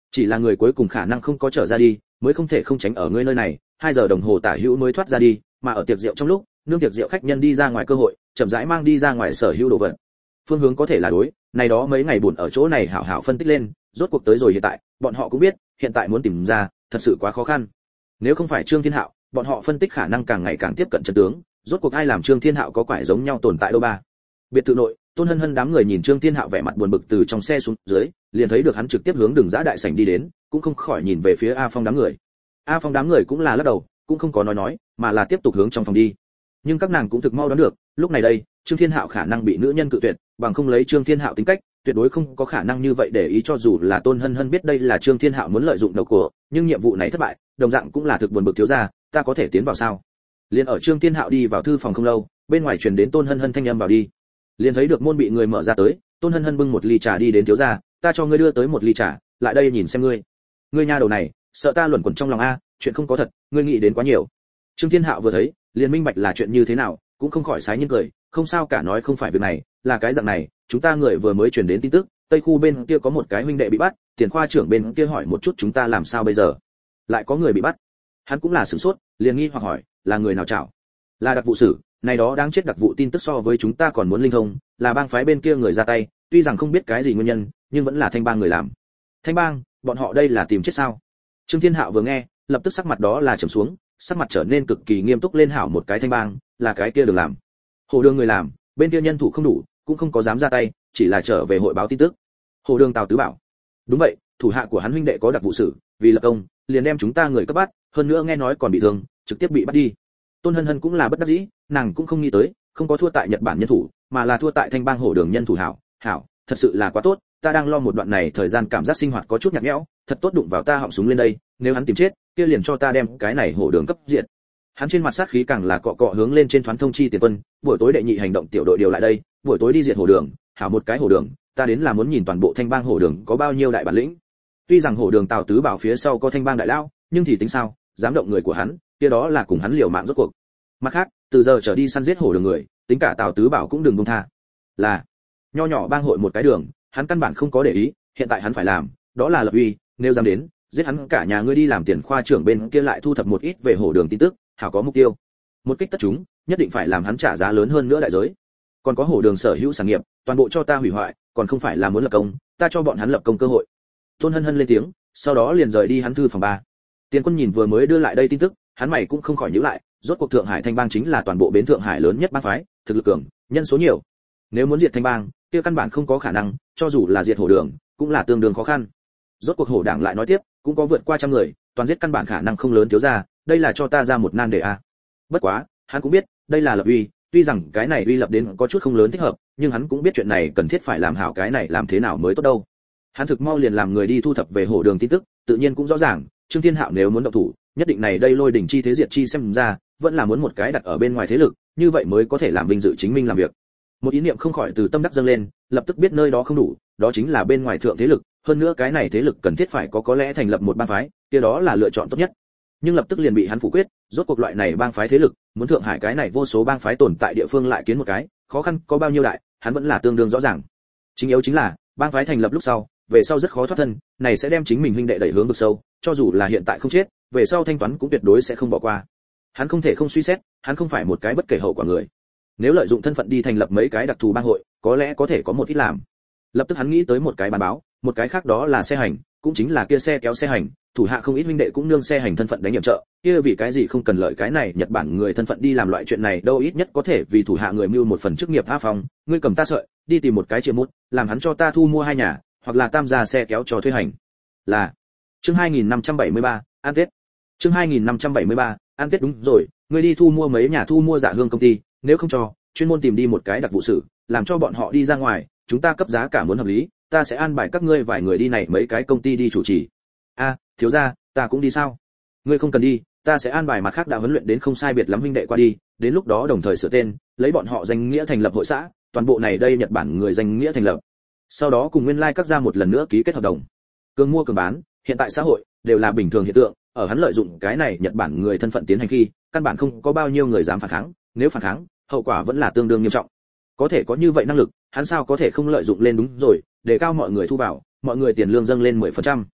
chỉ là người cuối cùng khả năng không có trở ra đi, mới không thể không tránh ở ngươi nơi này, hai giờ đồng hồ tả hữu mới thoát ra đi, mà ở tiệc rượu trong lúc, nương tiệc rượu khách nhân đi ra ngoài cơ hội, chậm rãi mang đi ra ngoài sở hữu đồ vật. Phương hướng có thể là đối, này đó mấy ngày buồn ở chỗ này hảo hảo phân tích lên, rốt cuộc tới rồi hiện tại, bọn họ cũng biết, hiện tại muốn tìm ra, thật sự quá khó khăn. Nếu không phải Trương Thiên Hạo, bọn họ phân tích khả năng càng ngày càng tiếp cận chân tướng, rốt cuộc ai làm Trương Thiên Hạo có quải giống nhau tồn tại đâu ba. Biệt thự nội, Tôn Hân Hân đám người nhìn Trương Thiên Hạo vẻ mặt buồn bực từ trong xe xuống dưới, liền thấy được hắn trực tiếp hướng đường Giã đại sảnh đi đến, cũng không khỏi nhìn về phía A Phong đám người. A Phong đám người cũng là lắc đầu, cũng không có nói nói, mà là tiếp tục hướng trong phòng đi. Nhưng các nàng cũng thực mau đoán được, lúc này đây, Trương Thiên Hạo khả năng bị nữ nhân cự tuyệt, bằng không lấy Trương Thiên Hạo tính cách, tuyệt đối không có khả năng như vậy để ý cho dù là Tôn Hân Hân biết đây là Trương Thiên Hạo muốn lợi dụng đầu của, nhưng nhiệm vụ này thất bại, đồng dạng cũng là thực buồn bực thiếu gia, ta có thể tiến vào sao? Liên ở Trương Thiên Hạo đi vào thư phòng không lâu, bên ngoài truyền đến Tôn Hân Hân thanh âm vào đi. Liền thấy được môn bị người mở ra tới, Tôn Hân Hân bưng một ly trà đi đến thiếu gia, ta cho ngươi đưa tới một ly trà, lại đây nhìn xem ngươi. Ngươi nha đầu này, sợ ta luẩn quẩn trong lòng a, chuyện không có thật, ngươi nghĩ đến quá nhiều. Trương Thiên Hạo vừa thấy, liền minh bạch là chuyện như thế nào, cũng không khỏi sái nhiên cười, không sao cả, nói không phải việc này, là cái dạng này, chúng ta người vừa mới truyền đến tin tức, Tây khu bên kia có một cái huynh đệ bị bắt, tiền khoa trưởng bên kia hỏi một chút chúng ta làm sao bây giờ. Lại có người bị bắt. Hắn cũng là sửng sốt, liền nghi hoặc hỏi, là người nào chảo? Là đặc vụ sử, này đó đáng chết đặc vụ tin tức so với chúng ta còn muốn linh thông, là bang phái bên kia người ra tay, tuy rằng không biết cái gì nguyên nhân, nhưng vẫn là thanh bang người làm. Thanh bang, bọn họ đây là tìm chết sao? Trương Thiên Hạo vừa nghe, lập tức sắc mặt đó là trầm xuống, sắc mặt trở nên cực kỳ nghiêm túc lên, hảo một cái thanh bang, là cái kia được làm. Hồ Đường người làm, bên kia nhân thủ không đủ, cũng không có dám ra tay, chỉ là trở về hội báo tin tức. Hồ Đường Tào Tứ bảo, đúng vậy, thủ hạ của hắn huynh đệ có đặc vụ sử, vì lập công, liền đem chúng ta người cấp bắt, hơn nữa nghe nói còn bị thương, trực tiếp bị bắt đi. Tôn Hân Hân cũng là bất đắc dĩ, nàng cũng không nghĩ tới, không có thua tại Nhật Bản nhân thủ, mà là thua tại thanh bang Hồ Đường nhân thủ hảo, hảo, thật sự là quá tốt, ta đang lo một đoạn này thời gian cảm giác sinh hoạt có chút nhạt nhẽo, thật tốt đụng vào ta họng súng lên đây, nếu hắn tìm chết, kia liền cho ta đem cái này Hồ Đường cấp diệt. Hắn trên mặt sát khí càng là cọ cọ hướng lên trên thoán thông chi tiền quân, buổi tối đệ nhị hành động tiểu đội điều lại đây, buổi tối đi diệt Hồ Đường, hảo một cái Hồ Đường, ta đến là muốn nhìn toàn bộ thanh bang Hồ Đường có bao nhiêu đại bản lĩnh. Tuy rằng Hồ Đường Tào Tứ bảo phía sau có thanh bang đại lão, nhưng thì tính sao, dám động người của hắn, kia đó là cùng hắn liều mạng rốt cuộc. Mặt khác, từ giờ trở đi săn giết Hồ Đường người, tính cả Tào Tứ bảo cũng đừng buông tha. Là nho nhỏ bang hội một cái đường, hắn căn bản không có để ý, hiện tại hắn phải làm, đó là lập uy, nếu dám đến, giết hắn cả nhà ngươi đi làm tiền khoa trưởng bên kia lại thu thập một ít về Hồ Đường tin tức, hảo có mục tiêu. Một kích tất chúng, nhất định phải làm hắn trả giá lớn hơn nữa đại giới. Còn có Hồ Đường sở hữu sản nghiệp, toàn bộ cho ta hủy hoại, còn không phải là muốn lập công, ta cho bọn hắn lập công cơ hội. Tôn Hân Hân lên tiếng, sau đó liền rời đi hắn thư phòng ba. Tiền Quân nhìn vừa mới đưa lại đây tin tức, hắn mày cũng không khỏi nhíu lại, rốt cuộc Thượng Hải Thanh bang chính là toàn bộ bến Thượng Hải lớn nhất bang phái, thực lực cường, nhân số nhiều. Nếu muốn diệt Thanh bang, kia căn bản không có khả năng, cho dù là diệt Hồ Đường, cũng là tương đương khó khăn. Rốt cuộc Hồ Đảng lại nói tiếp, cũng có vượt qua trăm người, toàn giết căn bản khả năng không lớn thiếu gia, đây là cho ta ra một nan đề a. Bất quá, hắn cũng biết, đây là lập uy, tuy rằng cái này uy lập đến có chút không lớn thích hợp, nhưng hắn cũng biết chuyện này cần thiết phải làm hảo cái này làm thế nào mới tốt đâu. Hắn thực mau liền làm người đi thu thập về Hồ Đường tin tức, tự nhiên cũng rõ ràng, Trương Thiên Hạo nếu muốn động thủ, nhất định này đây lôi đỉnh chi thế diệt chi xem ra, vẫn là muốn một cái đặt ở bên ngoài thế lực, như vậy mới có thể làm vinh dự chính mình làm việc. Một ý niệm không khỏi từ tâm đắc dâng lên, lập tức biết nơi đó không đủ, đó chính là bên ngoài thượng thế lực, hơn nữa cái này thế lực cần thiết phải có có lẽ thành lập một bang phái, kia đó là lựa chọn tốt nhất. Nhưng lập tức liền bị hắn phủ quyết, rốt cuộc loại này bang phái thế lực, muốn Thượng Hải cái này vô số bang phái tồn tại địa phương lại kiến một cái, khó khăn có bao nhiêu đại, hắn vẫn là tương đương rõ ràng. Chính yếu chính là, bang phái thành lập lúc sau, về sau rất khó thoát thân, này sẽ đem chính mình huynh đệ đẩy hướng vực sâu, cho dù là hiện tại không chết, về sau thanh toán cũng tuyệt đối sẽ không bỏ qua. Hắn không thể không suy xét, hắn không phải một cái bất kể hậu quả người. Nếu lợi dụng thân phận đi thành lập mấy cái đặc thù bang hội, có lẽ có thể có một ít làm. Lập tức hắn nghĩ tới một cái bàn báo, một cái khác đó là xe hành, cũng chính là kia xe kéo xe hành, thủ hạ không ít huynh đệ cũng nương xe hành thân phận đánh nhiệm trợ, kia vì cái gì không cần lợi cái này Nhật Bản người thân phận đi làm loại chuyện này đâu, ít nhất có thể vì thủ hạ người mưu một phần chức nghiệp tha phòng, ngươi cầm ta sợi, đi tìm một cái triệu mút, làm hắn cho ta thu mua hai nhà, hoặc là tam gia xe kéo cho thuê hành. Là. Chương hai nghìn năm trăm bảy mươi ba, ăn Tết. Chương hai nghìn năm trăm bảy mươi ba, ăn Tết đúng rồi, ngươi đi thu mua mấy nhà thu mua dạ hương công ty, nếu không cho, chuyên môn tìm đi một cái đặc vụ sử, làm cho bọn họ đi ra ngoài, chúng ta cấp giá cả muốn hợp lý, ta sẽ an bài các ngươi vài người đi này mấy cái công ty đi chủ trì. A, thiếu gia, ta cũng đi sao? Ngươi không cần đi, ta sẽ an bài mặt khác đã huấn luyện đến không sai biệt lắm huynh đệ qua đi, đến lúc đó đồng thời sửa tên, lấy bọn họ danh nghĩa thành lập hội xã, toàn bộ này đây Nhật Bản người danh nghĩa thành lập. Sau đó cùng nguyên lai like các gia một lần nữa ký kết hợp đồng. Cường mua cường bán, hiện tại xã hội đều là bình thường hiện tượng, ở hắn lợi dụng cái này Nhật Bản người thân phận tiến hành khi, căn bản không có bao nhiêu người dám phản kháng, nếu phản kháng, hậu quả vẫn là tương đương nghiêm trọng. Có thể có như vậy năng lực, hắn sao có thể không lợi dụng lên, đúng rồi, để cao mọi người thu vào, mọi người tiền lương dâng lên mười phần trăm.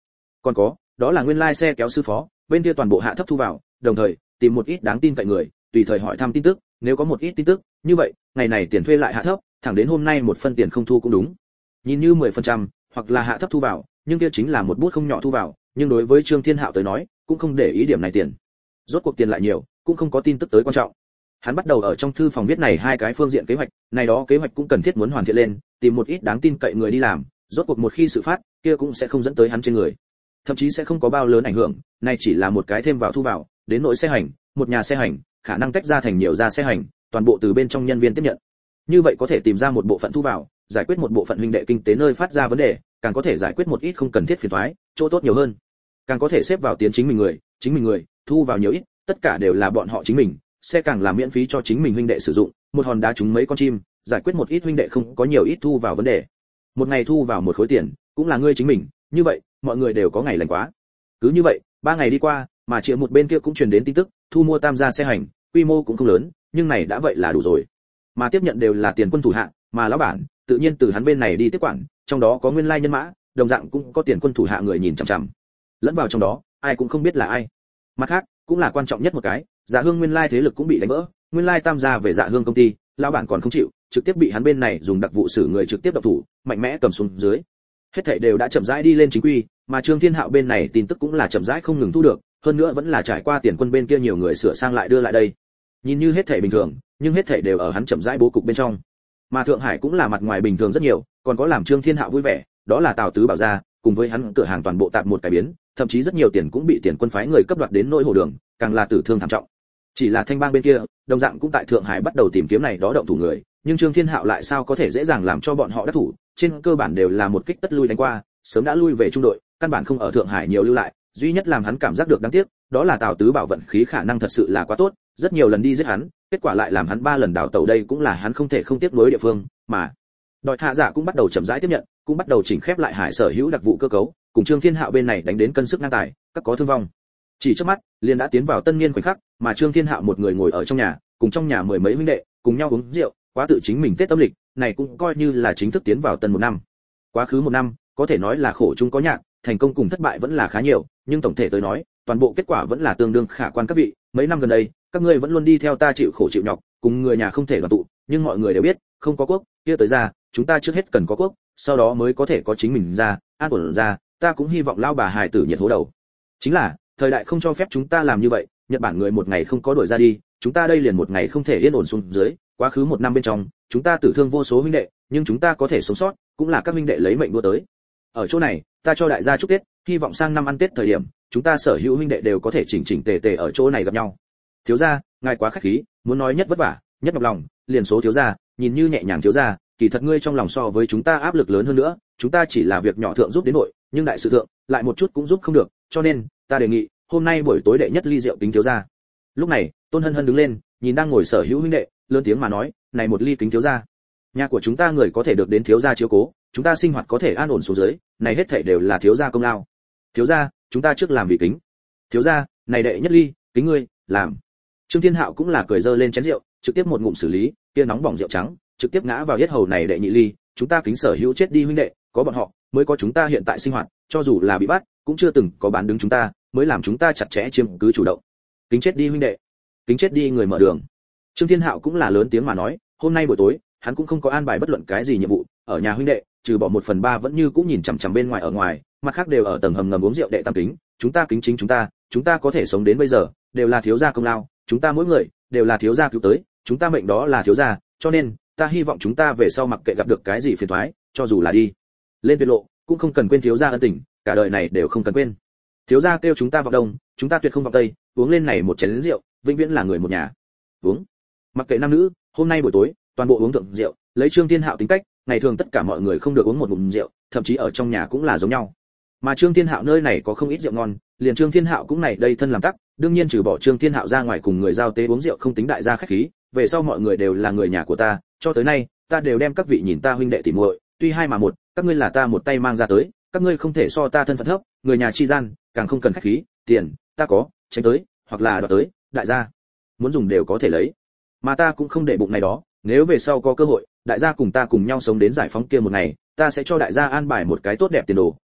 Còn có, đó là nguyên lai xe kéo sư phó, bên kia toàn bộ hạ thấp thu vào, đồng thời tìm một ít đáng tin cậy người, tùy thời hỏi thăm tin tức, nếu có một ít tin tức, như vậy, ngày này tiền thuê lại hạ thấp, thẳng đến hôm nay một phân tiền không thu cũng đúng. Nhìn như mười phần trăm, hoặc là hạ thấp thu vào, nhưng kia chính là một bút không nhỏ thu vào, nhưng đối với Trương Thiên Hạo tới nói, cũng không để ý điểm này tiền. Rốt cuộc tiền lại nhiều, cũng không có tin tức tới quan trọng. Hắn bắt đầu ở trong thư phòng viết này hai cái phương diện kế hoạch, này đó kế hoạch cũng cần thiết muốn hoàn thiện lên, tìm một ít đáng tin cậy người đi làm, rốt cuộc một khi sự phát, kia cũng sẽ không dẫn tới hắn trên người. Thậm chí sẽ không có bao lớn ảnh hưởng, này chỉ là một cái thêm vào thu vào, đến nỗi xe hành, một nhà xe hành, khả năng tách ra thành nhiều gia xe hành, toàn bộ từ bên trong nhân viên tiếp nhận. Như vậy có thể tìm ra một bộ phận thu vào, giải quyết một bộ phận huynh đệ kinh tế nơi phát ra vấn đề, càng có thể giải quyết một ít không cần thiết phiền toái, chỗ tốt nhiều hơn. Càng có thể xếp vào tiến chính mình người, chính mình người, thu vào nhiều ít, tất cả đều là bọn họ chính mình, sẽ càng làm miễn phí cho chính mình huynh đệ sử dụng, một hòn đá trúng mấy con chim, giải quyết một ít huynh đệ không có nhiều ít thu vào vấn đề. Một ngày thu vào một khối tiền, cũng là ngươi chính mình, như vậy, mọi người đều có ngày lành quá. Cứ như vậy, ba ngày đi qua, mà triệu một bên kia cũng truyền đến tin tức, thu mua tam gia xe hành, quy mô cũng không lớn, nhưng này đã vậy là đủ rồi. Mà tiếp nhận đều là tiền quân thủ hạ, mà lão bản, tự nhiên từ hắn bên này đi tiếp quản, trong đó có nguyên lai nhân mã, đồng dạng cũng có tiền quân thủ hạ người nhìn chằm chằm. Lẫn vào trong đó, ai cũng không biết là ai. Mặt khác, cũng là quan trọng nhất một cái, Dạ Hương nguyên lai thế lực cũng bị đánh vỡ, nguyên lai tam gia về Dạ Hương công ty, lão bản còn không chịu, trực tiếp bị hắn bên này dùng đặc vụ xử người trực tiếp độc thủ, mạnh mẽ cầm xuống dưới. Hết thảy đều đã chậm rãi đi lên chính quy, mà Trương Thiên Hạo bên này tin tức cũng là chậm rãi không ngừng thu được, hơn nữa vẫn là trải qua tiền quân bên kia nhiều người sửa sang lại đưa lại đây. Nhìn như hết thảy bình thường, nhưng hết thảy đều ở hắn chậm rãi bố cục bên trong. Mà Thượng Hải cũng là mặt ngoài bình thường rất nhiều, còn có làm Trương Thiên Hạo vui vẻ, đó là Tào Tứ Bảo gia, cùng với hắn cửa hàng toàn bộ tạm một cải biến, thậm chí rất nhiều tiền cũng bị tiền quân phái người cấp đoạt đến nỗi hồ đường, càng là tử thương thảm trọng. Chỉ là Thanh Bang bên kia, đồng dạng cũng tại Thượng Hải bắt đầu tìm kiếm này đó động thủ người, nhưng Trương Thiên Hạo lại sao có thể dễ dàng làm cho bọn họ đắc thủ, trên cơ bản đều là một kích tất lui đánh qua, sớm đã lui về trung đội, căn bản không ở Thượng Hải nhiều lưu lại, duy nhất làm hắn cảm giác được đáng tiếc, đó là Tào Tứ Bảo vận khí khả năng thật sự là quá tốt, rất nhiều lần đi giết hắn, kết quả lại làm hắn ba lần đào tẩu, đây cũng là hắn không thể không tiếc nuối địa phương, mà Đòi Hạ Giả cũng bắt đầu chậm rãi tiếp nhận, cũng bắt đầu chỉnh khép lại Hải sở hữu đặc vụ cơ cấu, cùng Trương Thiên Hạo bên này đánh đến cân sức ngang tài, các có thương vong. Chỉ trước mắt, liền đã tiến vào tân niên khoảnh khắc, mà Trương Thiên Hạo một người ngồi ở trong nhà, cùng trong nhà mười mấy huynh đệ, cùng nhau uống rượu, quá tự chính mình Tết âm lịch, này cũng coi như là chính thức tiến vào tân một năm. Quá khứ một năm, có thể nói là khổ chung có nhạc, thành công cùng thất bại vẫn là khá nhiều, nhưng tổng thể tới nói, toàn bộ kết quả vẫn là tương đương khả quan các vị, mấy năm gần đây, các ngươi vẫn luôn đi theo ta chịu khổ chịu nhọc, cùng người nhà không thể đoàn tụ, nhưng mọi người đều biết, không có quốc, kia tới ra, chúng ta trước hết cần có quốc, sau đó mới có thể có chính mình ra, an ổn ra, ta cũng hy vọng lao bà hài tử nhiệt hố đầu. Chính là, thời đại không cho phép chúng ta làm như vậy, Nhật Bản người một ngày không có đuổi ra đi, chúng ta đây liền một ngày không thể yên ổn xuống dưới, quá khứ một năm bên trong, chúng ta tử thương vô số huynh đệ, nhưng chúng ta có thể sống sót, cũng là các huynh đệ lấy mệnh đua tới. Ở chỗ này, ta cho đại gia chúc Tết, hy vọng sang năm ăn Tết thời điểm, chúng ta sở hữu huynh đệ đều có thể chỉnh chỉnh tề tề ở chỗ này gặp nhau. Thiếu gia, ngài quá khách khí, muốn nói nhất vất vả, nhất nhọc lòng, liền số thiếu gia, nhìn như nhẹ nhàng thiếu gia, kỳ thật ngươi trong lòng so với chúng ta áp lực lớn hơn nữa, chúng ta chỉ là việc nhỏ thượng giúp đến nội, nhưng đại sự thượng, lại một chút cũng giúp không được, cho nên, ta đề nghị, hôm nay buổi tối đệ nhất ly rượu kính thiếu gia. Lúc này, Tôn Hân Hân đứng lên, nhìn đang ngồi sở hữu huynh đệ, lớn tiếng mà nói, này một ly kính thiếu gia. Nhà của chúng ta người có thể được đến thiếu gia chiếu cố, chúng ta sinh hoạt có thể an ổn xuống dưới, này hết thảy đều là thiếu gia công lao. Thiếu gia, chúng ta trước làm vì kính. Thiếu gia, này đệ nhất ly, kính ngươi, làm. Trương Thiên Hạo cũng là cười dơ lên chén rượu, trực tiếp một ngụm xử lý, kia nóng bỏng rượu trắng, trực tiếp ngã vào yết hầu này đệ nhị ly, chúng ta kính sở hữu chết đi huynh đệ, có bọn họ, mới có chúng ta hiện tại sinh hoạt, cho dù là bị bắt, cũng chưa từng có bán đứng chúng ta, mới làm chúng ta chặt chẽ chiếm cứ chủ động. Kính chết đi huynh đệ, kính chết đi người mở đường. Trương Thiên Hạo cũng là lớn tiếng mà nói, hôm nay buổi tối, hắn cũng không có an bài bất luận cái gì nhiệm vụ, ở nhà huynh đệ, trừ bỏ một phần ba vẫn như cũng nhìn chằm chằm bên ngoài ở ngoài, mặt khác đều ở tầng hầm ngầm uống rượu đệ tam kính, chúng ta kính chính chúng ta, chúng ta có thể sống đến bây giờ, đều là thiếu gia công lao, chúng ta mỗi người đều là thiếu gia cứu tới, chúng ta mệnh đó là thiếu gia, cho nên, ta hy vọng chúng ta về sau mặc kệ gặp được cái gì phiền toái, cho dù là đi lên tuyệt lộ, cũng không cần quên thiếu gia ân tình, cả đời này đều không cần quên. Thiếu gia kêu chúng ta vào đông, chúng ta tuyệt không vào tây, uống lên này một chén rượu, vĩnh viễn là người một nhà. Uống. Mặc kệ nam nữ, hôm nay buổi tối, toàn bộ uống thượng rượu, lấy Trương Thiên Hạo tính cách, ngày thường tất cả mọi người không được uống một ngụm rượu, thậm chí ở trong nhà cũng là giống nhau. Mà Trương Thiên Hạo nơi này có không ít rượu ngon, liền Trương Thiên Hạo cũng này đây thân làm tắc, đương nhiên trừ bỏ Trương Thiên Hạo ra ngoài cùng người giao tế uống rượu không tính đại gia khách khí, về sau mọi người đều là người nhà của ta, cho tới nay, ta đều đem các vị nhìn ta huynh đệ tỉ muội, tuy hai mà một, các ngươi là ta một tay mang ra tới, các ngươi không thể so ta thân phận thấp, người nhà chi gian, càng không cần khách khí, tiền, ta có, tránh tới, hoặc là đoạt tới, đại gia muốn dùng đều có thể lấy. Mà ta cũng không để bụng này đó, nếu về sau có cơ hội, đại gia cùng ta cùng nhau sống đến giải phóng kia một ngày, ta sẽ cho đại gia an bài một cái tốt đẹp tiền đồ,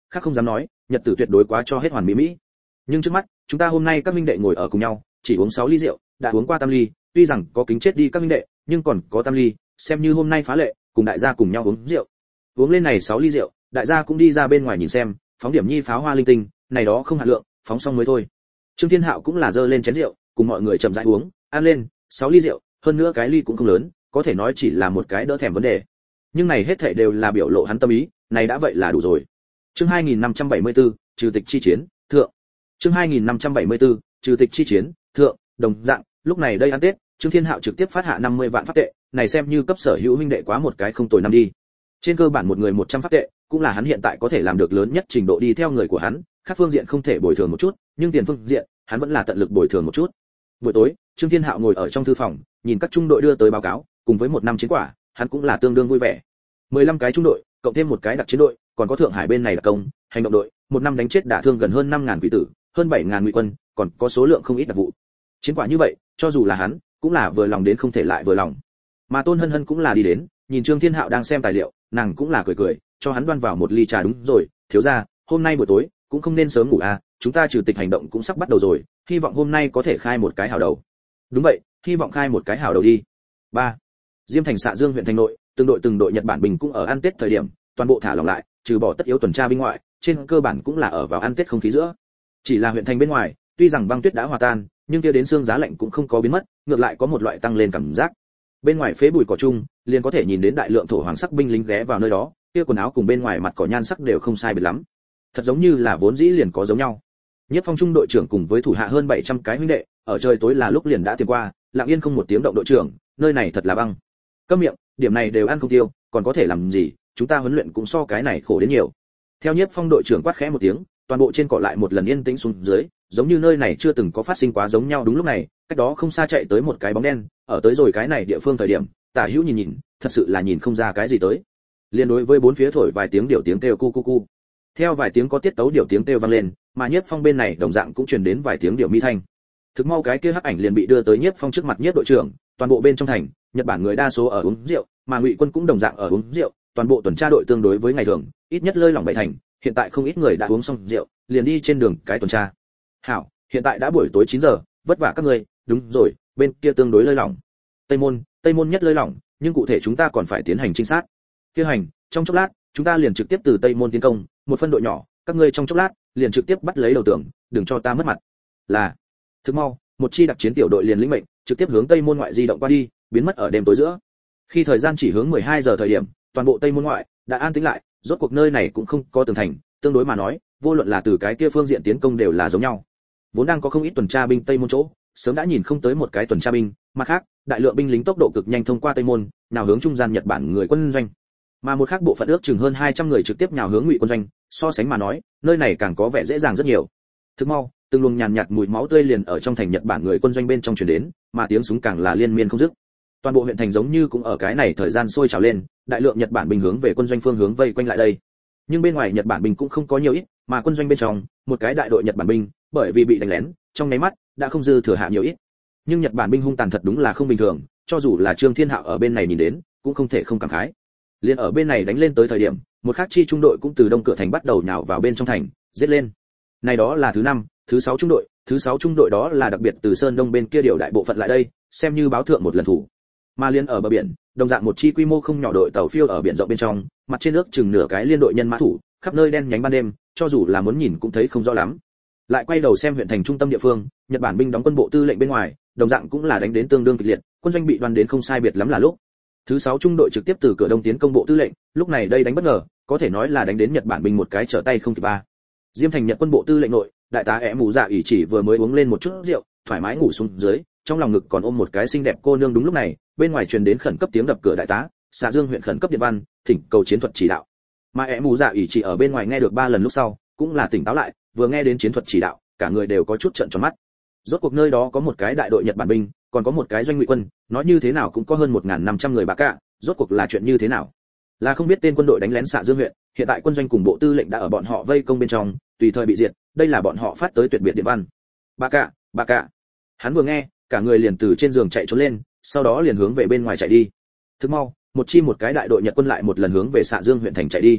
khác không dám nói, nhật tử tuyệt đối quá cho hết hoàn mỹ mỹ. Nhưng trước mắt, chúng ta hôm nay các minh đệ ngồi ở cùng nhau, chỉ uống sáu ly rượu, đã uống qua tam ly, tuy rằng có kính chết đi các minh đệ, nhưng còn có tam ly, xem như hôm nay phá lệ, cùng đại gia cùng nhau uống rượu. Uống lên này sáu ly rượu, đại gia cũng đi ra bên ngoài nhìn xem, phóng điểm nhi pháo hoa linh tinh, này đó không hạt lượng, phóng xong mới thôi. Trương Thiên Hạo cũng là giơ lên chén rượu, cùng mọi người chậm rãi uống, ăn lên, sáu ly rượu, hơn nữa cái ly cũng không lớn, có thể nói chỉ là một cái đỡ thèm vấn đề. Nhưng này hết thảy đều là biểu lộ hắn tâm ý, này đã vậy là đủ rồi. Chương hai nghìn năm trăm bảy mươi tư, trừ tịch chi chiến, thượng. Chương hai nghìn năm trăm bảy mươi tư, trừ tịch chi chiến, thượng, đồng dạng, lúc này đây ăn Tết, Trương Thiên Hạo trực tiếp phát hạ năm mươi vạn pháp tệ, này xem như cấp sở hữu huynh đệ quá một cái không tồi năm đi. Trên cơ bản một người một trăm pháp tệ, cũng là hắn hiện tại có thể làm được lớn nhất trình độ đi theo người của hắn, khác phương diện không thể bồi thường một chút, nhưng tiền phương diện, hắn vẫn là tận lực bồi thường một chút. Buổi tối, Trương Thiên Hạo ngồi ở trong thư phòng, nhìn các trung đội đưa tới báo cáo, cùng với một năm chiến quả, hắn cũng là tương đương vui vẻ. mười lăm cái trung đội, cộng thêm một cái đặc chiến đội, còn có Thượng Hải bên này là công, hành động đội, một năm đánh chết đả thương gần hơn năm ngàn quỷ tử, hơn bảy ngàn ngụy quân, còn có số lượng không ít đặc vụ. Chiến quả như vậy, cho dù là hắn, cũng là vừa lòng đến không thể lại vừa lòng. Mà Tôn Hân Hân cũng là đi đến, nhìn Trương Thiên Hạo đang xem tài liệu, nàng cũng là cười cười, cho hắn đoan vào một ly trà. Đúng rồi, thiếu gia, hôm nay buổi tối cũng không nên sớm ngủ à, chúng ta trừ tịch hành động cũng sắp bắt đầu rồi, hy vọng hôm nay có thể khai một cái hảo đầu. Đúng vậy, hy vọng khai một cái hảo đầu đi. ba. Diêm Thành Xạ Dương huyện thành nội, từng đội từng đội Nhật Bản binh cũng ở ăn Tết thời điểm, toàn bộ thả lỏng lại, trừ bỏ tất yếu tuần tra binh ngoại, trên cơ bản cũng là ở vào ăn Tết không khí giữa. Chỉ là huyện thành bên ngoài, tuy rằng băng tuyết đã hòa tan, nhưng kia đến xương giá lạnh cũng không có biến mất, ngược lại có một loại tăng lên cảm giác. Bên ngoài phế bụi cỏ chung, liền có thể nhìn đến đại lượng thổ hoàng sắc binh lính ghé vào nơi đó, kia quần áo cùng bên ngoài mặt cỏ nhan sắc đều không sai biệt lắm. Thật giống như là vốn dĩ liền có giống nhau. Nhất Phong trung đội trưởng cùng với thủ hạ hơn bảy trăm cái huynh đệ, ở trời tối là lúc liền đã tiêm qua, lặng yên không một tiếng động. Đội trưởng, nơi này thật là băng. Câm miệng, điểm này đều ăn không tiêu, còn có thể làm gì, chúng ta huấn luyện cũng so cái này khổ đến nhiều. Theo Nhất Phong đội trưởng quát khẽ một tiếng, toàn bộ trên cỏ lại một lần yên tĩnh xuống dưới, giống như nơi này chưa từng có phát sinh quá giống nhau. Đúng lúc này, cách đó không xa chạy tới một cái bóng đen, ở tới rồi cái này địa phương thời điểm, Tả Hữu nhìn nhìn, thật sự là nhìn không ra cái gì tới. Liên đối với bốn phía thổi vài tiếng điệu tiếng kêu cu cu cu. Theo vài tiếng có tiết tấu điệu tiếng kêu vang lên, mà Nhiếp Phong bên này đồng dạng cũng truyền đến vài tiếng điệu mi thanh. Thực mau cái kia hắc ảnh liền bị đưa tới Nhiếp Phong trước mặt Nhiếp đội trưởng, toàn bộ bên trong thành, Nhật Bản người đa số ở uống rượu, mà Ngụy quân cũng đồng dạng ở uống rượu, toàn bộ tuần tra đội tương đối với ngày thường, ít nhất lơi lỏng bảy thành, hiện tại không ít người đã uống xong rượu, liền đi trên đường cái tuần tra. Hảo, hiện tại đã buổi tối chín giờ, vất vả các ngươi, đúng rồi, bên kia tương đối lơi lỏng. Tây môn, Tây môn nhất lơi lỏng, nhưng cụ thể chúng ta còn phải tiến hành trinh sát. Kia hành, trong chốc lát, chúng ta liền trực tiếp từ Tây môn tiến công, một phân đội nhỏ, các ngươi trong chốc lát, liền trực tiếp bắt lấy đầu tường, đừng cho ta mất mặt. Là. Thức mau, một chi đặc chiến tiểu đội liền lĩnh mệnh, trực tiếp hướng Tây môn ngoại di động qua đi, biến mất ở đêm tối giữa. Khi thời gian chỉ hướng mười hai giờ thời điểm, toàn bộ Tây môn ngoại đã an tĩnh lại, rốt cuộc nơi này cũng không có tường thành, tương đối mà nói, vô luận là từ cái kia phương diện tiến công đều là giống nhau. Vốn đang có không ít tuần tra binh Tây môn chỗ, sớm đã nhìn không tới một cái tuần tra binh, mặt khác, đại lượng binh lính tốc độ cực nhanh thông qua Tây môn, nào hướng trung gian Nhật Bản người quân doanh. Mà một khác bộ phận ước chừng hơn hai trăm người trực tiếp nhào hướng Ngụy quân doanh, so sánh mà nói, nơi này càng có vẻ dễ dàng rất nhiều. Thức mau, từng luồng nhàn nhạt mùi máu tươi liền ở trong thành Nhật Bản người quân doanh bên trong truyền đến, mà tiếng súng càng là liên miên không dứt. Toàn bộ huyện thành giống như cũng ở cái này thời gian sôi trào lên, đại lượng Nhật Bản binh hướng về quân doanh phương hướng vây quanh lại đây. Nhưng bên ngoài Nhật Bản binh cũng không có nhiều ít, mà quân doanh bên trong, một cái đại đội Nhật Bản binh, bởi vì bị đánh lén, trong nháy mắt đã không dư thừa hạ nhiều ít. Nhưng Nhật Bản binh hung tàn thật đúng là không bình thường, cho dù là Trương Thiên Hạo ở bên này nhìn đến, cũng không thể không cảm khái. Liên ở bên này đánh lên tới thời điểm, một khác chi trung đội cũng từ đông cửa thành bắt đầu nhào vào bên trong thành, giết lên. Này đó là thứ năm, thứ sáu trung đội, thứ sáu trung đội đó là đặc biệt từ Sơn Đông bên kia điều đại bộ phận lại đây, xem như báo thượng một lần thủ. Mà liên ở bờ biển, đồng dạng một chi quy mô không nhỏ đội tàu phiêu ở biển rộng bên trong, mặt trên nước chừng nửa cái liên đội nhân mã thủ, khắp nơi đen nhánh ban đêm, cho dù là muốn nhìn cũng thấy không rõ lắm. Lại quay đầu xem huyện thành trung tâm địa phương, Nhật Bản binh đóng quân bộ tư lệnh bên ngoài, đồng dạng cũng là đánh đến tương đương kịch liệt, quân doanh bị đoan đến không sai biệt lắm là lúc. Thứ sáu trung đội trực tiếp từ cửa đông tiến công bộ tư lệnh, lúc này đây đánh bất ngờ, có thể nói là đánh đến Nhật Bản binh một cái trở tay không kịp ba. Diêm Thành Nhật quân bộ tư lệnh nội, đại tá ẻ mù dạ ủy chỉ vừa mới uống lên một chút rượu, thoải mái ngủ xuống dưới, trong lòng ngực còn ôm một cái xinh đẹp cô nương. Đúng lúc này, bên ngoài truyền đến khẩn cấp tiếng đập cửa. Đại tá, Xạ Dương huyện khẩn cấp điện văn, thỉnh cầu chiến thuật chỉ đạo. Mà ẻ mù dạ ủy chỉ ở bên ngoài nghe được ba lần lúc sau, cũng là tỉnh táo lại, vừa nghe đến chiến thuật chỉ đạo, cả người đều có chút trợn tròn mắt. Rốt cuộc nơi đó có một cái đại đội Nhật Bản binh, còn có một cái doanh Ngụy quân, nói như thế nào cũng có hơn một nghìn năm trăm người bạc cả, rốt cuộc là chuyện như thế nào? Là không biết tên quân đội đánh lén Xạ Dương huyện, hiện tại quân doanh cùng bộ tư lệnh đã ở bọn họ vây công bên trong, tùy thời bị diệt, đây là bọn họ phát tới tuyệt biệt điện văn. Bạc cả, bạc cả. Hắn vừa nghe, cả người liền từ trên giường chạy trốn lên, sau đó liền hướng về bên ngoài chạy đi. Thức mau, một chi một cái đại đội Nhật quân lại một lần hướng về Xạ Dương huyện thành chạy đi.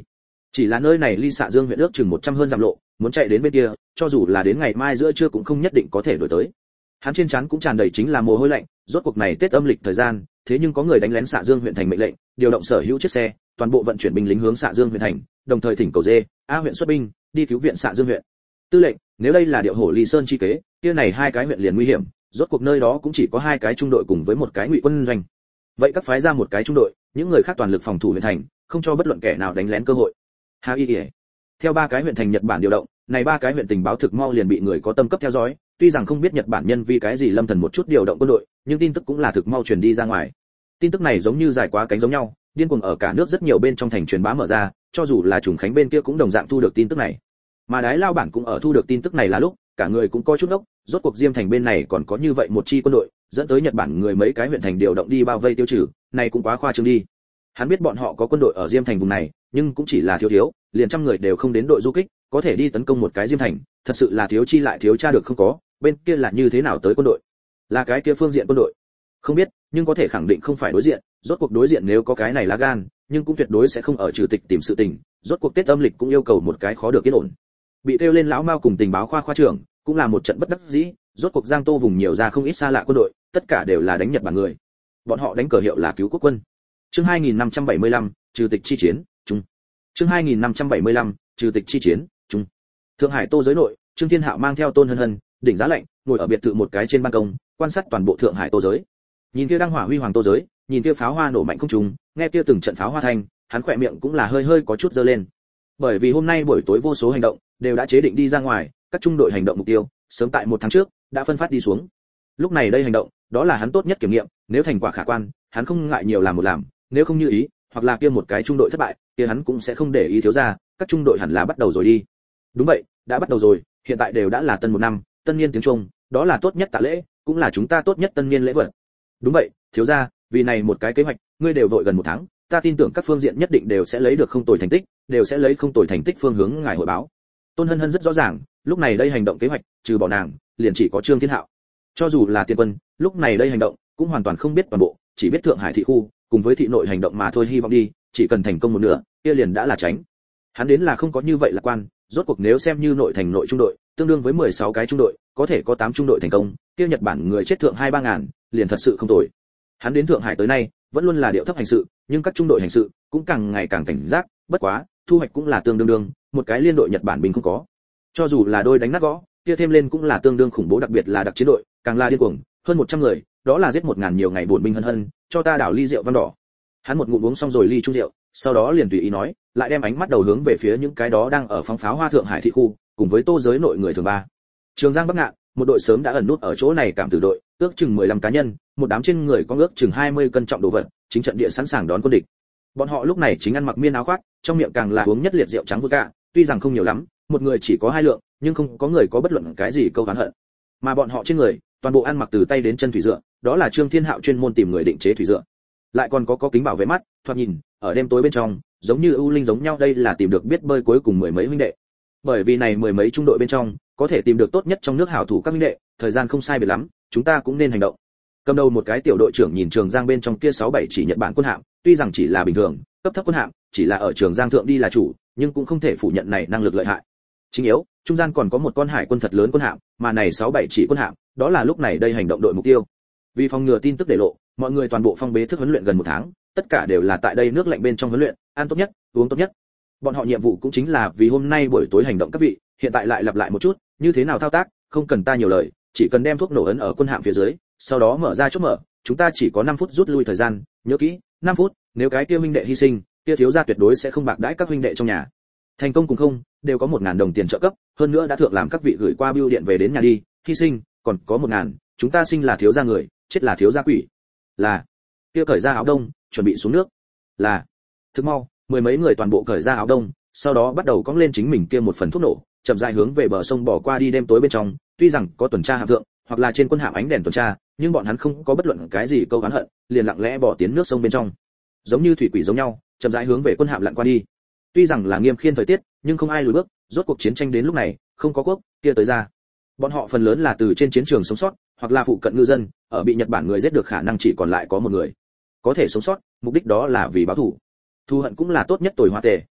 Chỉ là nơi này ly Xạ Dương huyện ước chừng một trăm hơn dặm lộ, muốn chạy đến bên kia, cho dù là đến ngày mai giữa trưa cũng không nhất định có thể đuổi tới. Hắn trên trán cũng tràn đầy chính là mồ hôi lạnh, rốt cuộc này Tết âm lịch thời gian, thế nhưng có người đánh lén Xạ Dương huyện thành mệnh lệnh, điều động sở hữu chiếc xe, toàn bộ vận chuyển binh lính hướng Xạ Dương huyện thành, đồng thời thỉnh cầu dê, A huyện xuất binh, đi cứu viện Xạ Dương huyện. Tư lệnh, nếu đây là điệu hổ Ly Sơn chi kế, kia này hai cái huyện liền nguy hiểm, rốt cuộc nơi đó cũng chỉ có hai cái trung đội cùng với một cái ngụy quân doanh. Vậy các phái ra một cái trung đội, những người khác toàn lực phòng thủ huyện thành, không cho bất luận kẻ nào đánh lén cơ hội. Ha y y. Theo ba cái huyện thành Nhật Bản điều động, này ba cái huyện tình báo thực mau liền bị người có tâm cấp theo dõi, tuy rằng không biết Nhật Bản nhân vì cái gì lâm thần một chút điều động quân đội, nhưng tin tức cũng là thực mau truyền đi ra ngoài. Tin tức này giống như dài quá cánh giống nhau, điên cuồng ở cả nước rất nhiều bên trong thành truyền bá mở ra, cho dù là Trùng Khánh bên kia cũng đồng dạng thu được tin tức này. Mà Đái Lao bản cũng ở thu được tin tức này là lúc, cả người cũng có chút ốc, rốt cuộc Diêm thành bên này còn có như vậy một chi quân đội, dẫn tới Nhật Bản người mấy cái huyện thành điều động đi bao vây tiêu trừ, này cũng quá khoa trương đi. Hắn biết bọn họ có quân đội ở Diêm thành vùng này, nhưng cũng chỉ là thiếu thiếu, liền trăm người đều không đến đội du kích, có thể đi tấn công một cái Diêm thành, thật sự là thiếu chi lại thiếu tra được không có, bên kia là như thế nào tới quân đội? Là cái kia phương diện quân đội? Không biết, nhưng có thể khẳng định không phải đối diện, rốt cuộc đối diện nếu có cái này lá gan, nhưng cũng tuyệt đối sẽ không ở trừ tịch tìm sự tình, rốt cuộc Tết âm lịch cũng yêu cầu một cái khó được yên ổn. Bị kêu lên lão Mao cùng tình báo khoa khoa trưởng, cũng là một trận bất đắc dĩ, rốt cuộc Giang Tô vùng nhiều ra không ít xa lạ quân đội, tất cả đều là đánh Nhật Bản người. Bọn họ đánh cờ hiệu là cứu quốc quân. Chương hai nghìn năm trăm bảy mươi lăm, trừ tịch chi chiến, trung. Chương hai nghìn năm trăm bảy mươi lăm, trừ tịch chi chiến, trung. Thượng Hải Tô giới nội, Trương Thiên Hạo mang theo Tôn Hân Hân, đỉnh giá lạnh, ngồi ở biệt thự một cái trên ban công, quan sát toàn bộ Thượng Hải Tô giới. Nhìn kia đăng hỏa huy hoàng Tô giới, nhìn kia pháo hoa nổ mạnh không trùng, nghe kia từng trận pháo hoa thanh, hắn khỏe miệng cũng là hơi hơi có chút giơ lên. Bởi vì hôm nay buổi tối vô số hành động đều đã chế định đi ra ngoài, các trung đội hành động mục tiêu, sớm tại một tháng trước đã phân phát đi xuống. Lúc này đây hành động, đó là hắn tốt nhất kiểm nghiệm, nếu thành quả khả quan, hắn không ngại nhiều làm một làm, nếu không như ý, hoặc là kia một cái trung đội thất bại, kia hắn cũng sẽ không để ý thiếu ra, các trung đội hẳn là bắt đầu rồi đi. Đúng vậy, đã bắt đầu rồi, hiện tại đều đã là tân một năm, tân niên tiếng Trung, đó là tốt nhất tạ lễ, cũng là chúng ta tốt nhất tân niên lễ vật. Đúng vậy, thiếu gia, vì này một cái kế hoạch, ngươi đều vội gần một tháng, ta tin tưởng các phương diện nhất định đều sẽ lấy được không tồi thành tích, đều sẽ lấy không tồi thành tích phương hướng ngài hội báo. Tôn Hân Hân rất rõ ràng, lúc này đây hành động kế hoạch, trừ bỏ nàng, liền chỉ có Trương Thiên Hạo. Cho dù là tiên quân, lúc này đây hành động, cũng hoàn toàn không biết toàn bộ, chỉ biết Thượng Hải thị khu, cùng với thị nội hành động mà thôi, hy vọng đi, chỉ cần thành công một nửa, kia liền đã là tránh. Hắn đến là không có như vậy lạc quan, rốt cuộc nếu xem như nội thành nội trung đội, tương đương với mười sáu cái trung đội, có thể có tám trung đội thành công, kia Nhật Bản người chết thượng hai ba ngàn, liền thật sự không tồi. Hắn đến Thượng Hải tới nay, vẫn luôn là điệu thấp hành sự, nhưng các trung đội hành sự cũng càng ngày càng cảnh giác, bất quá, thu hoạch cũng là tương đương đương, một cái liên đội Nhật Bản binh không có. Cho dù là đôi đánh nát gõ, kia thêm lên cũng là tương đương khủng bố, đặc biệt là đặc chiến đội, càng là điên cuồng, hơn một trăm người, đó là giết một ngàn nhiều ngày buồn binh. Hân Hân, cho ta đảo ly rượu vang đỏ. Hắn một ngụm uống xong rồi ly chung rượu, sau đó liền tùy ý nói, lại đem ánh mắt đầu hướng về phía những cái đó đang ở phóng pháo hoa Thượng Hải thị khu, cùng với Tô giới nội người thường ba. Trường Giang Bắc Ngạn, một đội sớm đã ẩn nút ở chỗ này cảm tử đội, ước chừng mười lăm cá nhân, một đám trên người có ước chừng hai mươi cân trọng đồ vật, chính trận địa sẵn sàng đón quân địch. Bọn họ lúc này chính ăn mặc miên áo khoác, trong miệng càng là uống nhất liệt rượu trắng vodka, tuy rằng không nhiều lắm, một người chỉ có hai lượng, nhưng không có người có bất luận cái gì câu oán hận. Mà bọn họ trên người, toàn bộ ăn mặc từ tay đến chân thủy dựa, đó là Trương Thiên Hạo chuyên môn tìm người định chế thủy dựa. Lại còn có có kính bảo vệ mắt, thoạt nhìn, ở đêm tối bên trong, giống như ưu linh giống nhau, đây là tìm được biết bơi cuối cùng mười mấy huynh đệ. Bởi vì này mười mấy trung đội bên trong, có thể tìm được tốt nhất trong nước hảo thủ các huynh đệ, thời gian không sai biệt lắm, chúng ta cũng nên hành động. Cầm đầu một cái tiểu đội trưởng nhìn Trường Giang bên trong kia sáu bảy chỉ Nhật Bản quân hạm, tuy rằng chỉ là bình thường, cấp thấp quân hạm, chỉ là ở Trường Giang thượng đi là chủ, nhưng cũng không thể phủ nhận này năng lực lợi hại. Chính yếu, trung gian còn có một con hải quân thật lớn quân hạm, mà này sáu bảy chỉ quân hạm, đó là lúc này đây hành động đội mục tiêu. Vì phòng ngừa tin tức để lộ, mọi người toàn bộ phong bế thức huấn luyện gần một tháng, tất cả đều là tại đây nước lạnh bên trong huấn luyện, ăn tốt nhất, uống tốt nhất. Bọn họ nhiệm vụ cũng chính là vì hôm nay buổi tối hành động các vị, hiện tại lại lặp lại một chút, như thế nào thao tác, không cần ta nhiều lời, chỉ cần đem thuốc nổ ấn ở quân hạm phía dưới, sau đó mở ra chốt mở, chúng ta chỉ có năm phút rút lui thời gian, nhớ kỹ, năm phút, nếu cái kia huynh đệ hy sinh, kia thiếu gia tuyệt đối sẽ không bạc đãi các huynh đệ trong nhà. Thành công cùng không, đều có một ngàn đồng tiền trợ cấp, hơn nữa đã thượng làm các vị gửi qua bưu điện về đến nhà đi, hy sinh, còn có một ngàn, chúng ta sinh là thiếu gia người, chết là thiếu gia quỷ. Là. Kia cởi ra áo đông, chuẩn bị xuống nước. Là. Thức mau, mười mấy người toàn bộ cởi ra áo đông, sau đó bắt đầu cõng lên chính mình kia một phần thuốc nổ, chậm rãi hướng về bờ sông bỏ qua đi. Đêm tối bên trong, tuy rằng có tuần tra hạm thượng, hoặc là trên quân hạm ánh đèn tuần tra, nhưng bọn hắn không có bất luận cái gì câu oán hận, liền lặng lẽ bỏ tiến nước sông bên trong, giống như thủy quỷ giống nhau, chậm rãi hướng về quân hạm lặn qua đi. Tuy rằng là nghiêm khiên thời tiết, nhưng không ai lùi bước, rốt cuộc chiến tranh đến lúc này, không có quốc kia tới ra. Bọn họ phần lớn là từ trên chiến trường sống sót, hoặc là phụ cận ngư dân, ở bị Nhật Bản người giết được khả năng chỉ còn lại có một người. Có thể sống sót, mục đích đó là vì báo thù. Thù hận cũng là tốt nhất tồi hoa tề,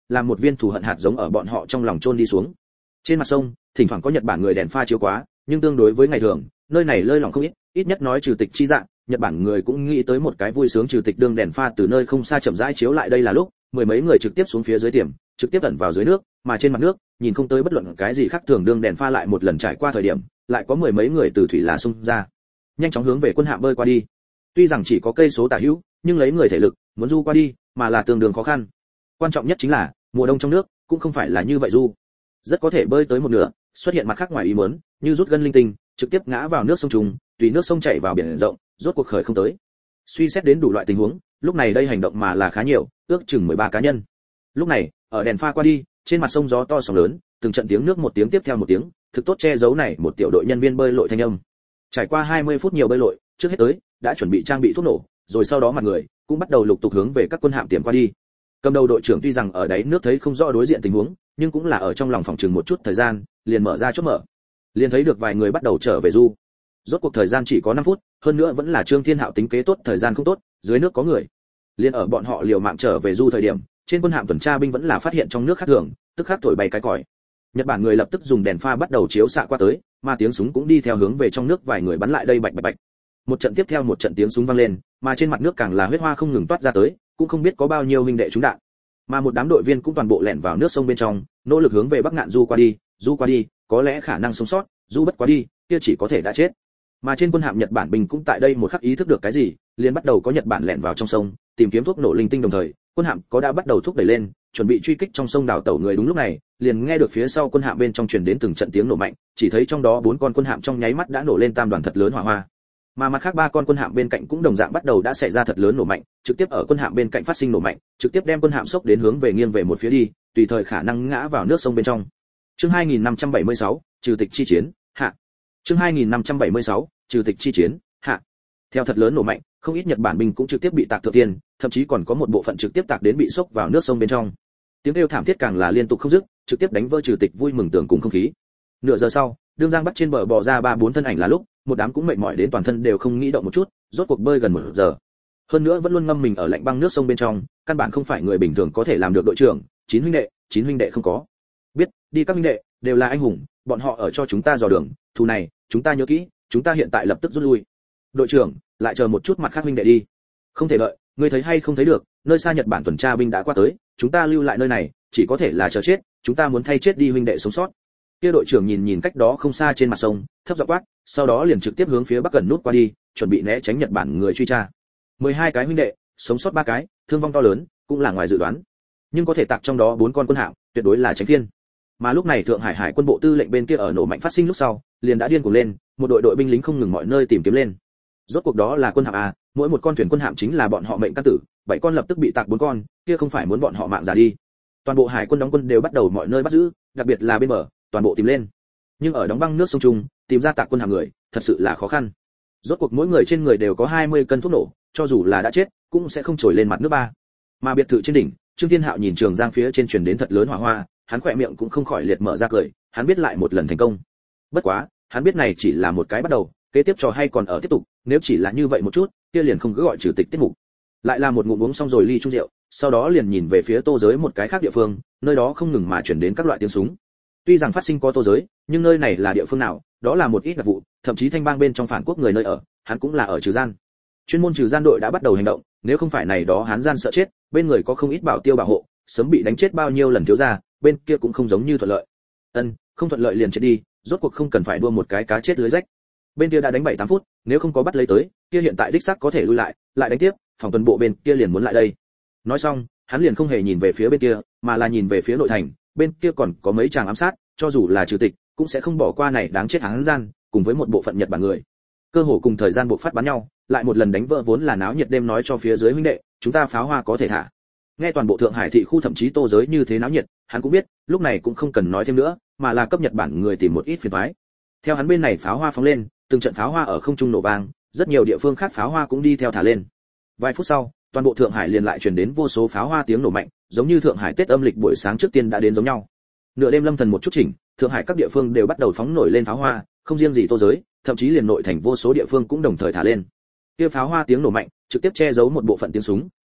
làm một viên thù hận hạt giống ở bọn họ trong lòng chôn đi xuống. Trên mặt sông, thỉnh thoảng có Nhật Bản người đèn pha chiếu quá, nhưng tương đối với ngày thường, nơi này lơi lỏng không ít, ít nhất nói trừ tịch chi dạng, Nhật Bản người cũng nghĩ tới một cái vui sướng trừ tịch đương đèn pha từ nơi không xa chậm rãi chiếu lại đây là lúc, mười mấy người trực tiếp xuống phía dưới tiềm, trực tiếp ẩn vào dưới nước, mà trên mặt nước, nhìn không tới bất luận cái gì khác thường đương đèn pha lại một lần trải qua thời điểm, lại có mười mấy người từ thủy là xung ra, nhanh chóng hướng về quân hạm bơi qua đi. Tuy rằng chỉ có cây số tả hữu, nhưng lấy người thể lực, muốn du qua đi, mà là tương đương khó khăn. Quan trọng nhất chính là, mùa đông trong nước cũng không phải là như vậy du, rất có thể bơi tới một nửa, xuất hiện mặt khác ngoài ý muốn, như rút gân linh tinh, trực tiếp ngã vào nước sông trùng, tùy nước sông chảy vào biển rộng, rốt cuộc khởi không tới. Suy xét đến đủ loại tình huống, lúc này đây hành động mà là khá nhiều, ước chừng mười ba cá nhân. Lúc này, ở đèn pha qua đi, trên mặt sông gió to sóng lớn, từng trận tiếng nước một tiếng tiếp theo một tiếng, thực tốt che giấu này một tiểu đội nhân viên bơi lội thanh âm. Trải qua hai mươi phút nhiều bơi lội, trước hết tới, đã chuẩn bị trang bị thuốc nổ, rồi sau đó mặt người cũng bắt đầu lục tục hướng về các quân hạm tiềm qua đi. Cầm đầu đội trưởng tuy rằng ở đáy nước thấy không rõ đối diện tình huống, nhưng cũng là ở trong lòng phòng chừng một chút thời gian, liền mở ra chốt mở. Liền thấy được vài người bắt đầu trở về du. Rốt cuộc thời gian chỉ có năm phút, hơn nữa vẫn là Trương Thiên Hạo tính kế tốt thời gian không tốt, dưới nước có người. Liên ở bọn họ liều mạng trở về du thời điểm, trên quân hạm tuần tra binh vẫn là phát hiện trong nước khác thường, tức khắc thổi bay cái còi. Nhật Bản người lập tức dùng đèn pha bắt đầu chiếu xạ qua tới, mà tiếng súng cũng đi theo hướng về trong nước vài người bắn lại đây bạch bạch bạch. Một trận tiếp theo một trận tiếng súng vang lên, mà trên mặt nước càng là huyết hoa không ngừng toát ra tới, cũng không biết có bao nhiêu huynh đệ trúng đạn. Mà một đám đội viên cũng toàn bộ lẻn vào nước sông bên trong, nỗ lực hướng về Bắc Ngạn du qua đi, du qua đi, có lẽ khả năng sống sót, du bất quá đi, kia chỉ có thể đã chết. Mà trên quân hạm Nhật Bản binh cũng tại đây một khắc ý thức được cái gì, liền bắt đầu có Nhật Bản lẻn vào trong sông, tìm kiếm thuốc nổ linh tinh đồng thời, quân hạm có đã bắt đầu thúc đẩy lên, chuẩn bị truy kích trong sông đào tẩu người đúng lúc này, liền nghe được phía sau quân hạm bên trong truyền đến từng trận tiếng nổ mạnh, chỉ thấy trong đó bốn con quân hạm trong nháy mắt đã nổ lên tam đoàn thật lớn hỏa hoa. Mà mặt khác ba con quân hạm bên cạnh cũng đồng dạng bắt đầu đã xảy ra thật lớn nổ mạnh, trực tiếp ở quân hạm bên cạnh phát sinh nổ mạnh, trực tiếp đem quân hạm sốc đến hướng về nghiêng về một phía đi, tùy thời khả năng ngã vào nước sông bên trong. Chương hai nghìn năm trăm bảy mươi sáu, trừ tịch chi chiến, hạ. Chương hai nghìn năm trăm bảy mươi sáu, trừ tịch chi chiến, hạ. Theo thật lớn nổ mạnh, không ít Nhật Bản binh cũng trực tiếp bị tạc thượng tiên, thậm chí còn có một bộ phận trực tiếp tạc đến bị sốc vào nước sông bên trong. Tiếng kêu thảm thiết càng là liên tục không dứt, trực tiếp đánh vỡ trừ tịch vui mừng tưởng cùng không khí. Nửa giờ sau, đương Giang Bắc trên bờ bò ra ba bốn thân ảnh là lúc, một đám cũng mệt mỏi đến toàn thân đều không nghĩ động một chút, rốt cuộc bơi gần một giờ. Hơn nữa vẫn luôn ngâm mình ở lạnh băng nước sông bên trong, căn bản không phải người bình thường có thể làm được đội trưởng, chín huynh đệ, chín huynh đệ không có. Biết, đi các huynh đệ, đều là anh hùng, bọn họ ở cho chúng ta dò đường, thù này, chúng ta nhớ kỹ, chúng ta hiện tại lập tức rút lui. Đội trưởng, lại chờ một chút mặt khác huynh đệ đi. Không thể đợi, ngươi thấy hay không thấy được, nơi xa Nhật Bản tuần tra binh đã qua tới, chúng ta lưu lại nơi này, chỉ có thể là chờ chết, chúng ta muốn thay chết đi huynh đệ sống sót. Kia đội trưởng nhìn nhìn cách đó không xa trên mặt sông, thấp giọng quát, sau đó liền trực tiếp hướng phía bắc gần nút qua đi, chuẩn bị né tránh Nhật Bản người truy tra. mười hai cái huynh đệ, sống sót ba cái, thương vong to lớn, cũng là ngoài dự đoán. Nhưng có thể tạc trong đó bốn con quân hạm, tuyệt đối là tránh phiên. Mà lúc này Thượng Hải Hải quân bộ tư lệnh bên kia ở nổ mạnh phát sinh lúc sau, liền đã điên cuồng lên, một đội đội binh lính không ngừng mọi nơi tìm kiếm lên. Rốt cuộc đó là quân hạm à, mỗi một con thuyền quân hạm chính là bọn họ mệnh căn tử, bảy con lập tức bị tạc bốn con, kia không phải muốn bọn họ mạng già đi. Toàn bộ hải quân đóng quân đều bắt đầu mọi nơi bắt giữ, đặc biệt là bên bờ, toàn bộ tìm lên. Nhưng ở đóng băng nước sông Trung, tìm ra tạc quân hạm người, thật sự là khó khăn. Rốt cuộc mỗi người trên người đều có hai mươi cân thuốc nổ, cho dù là đã chết, cũng sẽ không trồi lên mặt nước ba. Mà biệt thự trên đỉnh, Trương Thiên Hạo nhìn Trường Giang phía trên truyền đến thật lớn hỏa hoa, hắn khỏe miệng cũng không khỏi liệt mở ra cười, hắn biết lại một lần thành công. Bất quá, hắn biết này chỉ là một cái bắt đầu, kế tiếp trò hay còn ở tiếp tục, nếu chỉ là như vậy một chút, kia liền không cứ gọi trừ tịch tiết mục. Lại là một ngụm uống xong rồi ly chung rượu, sau đó liền nhìn về phía Tô Giới một cái khác địa phương, nơi đó không ngừng mà truyền đến các loại tiếng súng. Tuy rằng phát sinh có Tô Giới, nhưng nơi này là địa phương nào, đó là một ít đặc vụ, thậm chí thanh bang bên trong phản quốc người nơi ở, hắn cũng là ở trừ gian. Chuyên môn trừ gian đội đã bắt đầu hành động, nếu không phải này đó hắn gian sợ chết, bên người có không ít bảo tiêu bảo hộ, sớm bị đánh chết bao nhiêu lần thiếu gia, bên kia cũng không giống như thuận lợi. Ân, không thuận lợi liền chết đi, rốt cuộc không cần phải đua một cái cá chết lưới rách. Bên kia đã đánh bảy tám phút, nếu không có bắt lấy tới, kia hiện tại đích xác có thể lui lại, lại đánh tiếp, phòng tuần bộ bên kia liền muốn lại đây. Nói xong, hắn liền không hề nhìn về phía bên kia, mà là nhìn về phía nội thành, bên kia còn có mấy chàng ám sát, cho dù là trừ tịch, cũng sẽ không bỏ qua này đáng chết hắn gian, cùng với một bộ phận Nhật Bản người. Cơ hồ cùng thời gian buộc phát bắn nhau, lại một lần đánh vỡ vốn là náo nhiệt đêm nói cho phía dưới huynh đệ, chúng ta pháo hoa có thể thả. Nghe toàn bộ Thượng Hải thị khu thậm chí Tô Giới như thế náo nhiệt, hắn cũng biết, lúc này cũng không cần nói thêm nữa, mà là cấp Nhật Bản người tìm một ít phiền toái. Theo hắn bên này pháo hoa phóng lên, từng trận pháo hoa ở không trung nổ vang, rất nhiều địa phương khác pháo hoa cũng đi theo thả lên. Vài phút sau, toàn bộ Thượng Hải liền lại truyền đến vô số pháo hoa tiếng nổ mạnh, giống như Thượng Hải Tết âm lịch buổi sáng trước tiên đã đến giống nhau. Nửa đêm lâm thần một chút chỉnh, Thượng Hải các địa phương đều bắt đầu phóng nổi lên pháo hoa, không riêng gì Tô Giới, thậm chí liền nội thành vô số địa phương cũng đồng thời thả lên. Kia pháo hoa tiếng nổ mạnh, trực tiếp che giấu một bộ phận tiếng súng,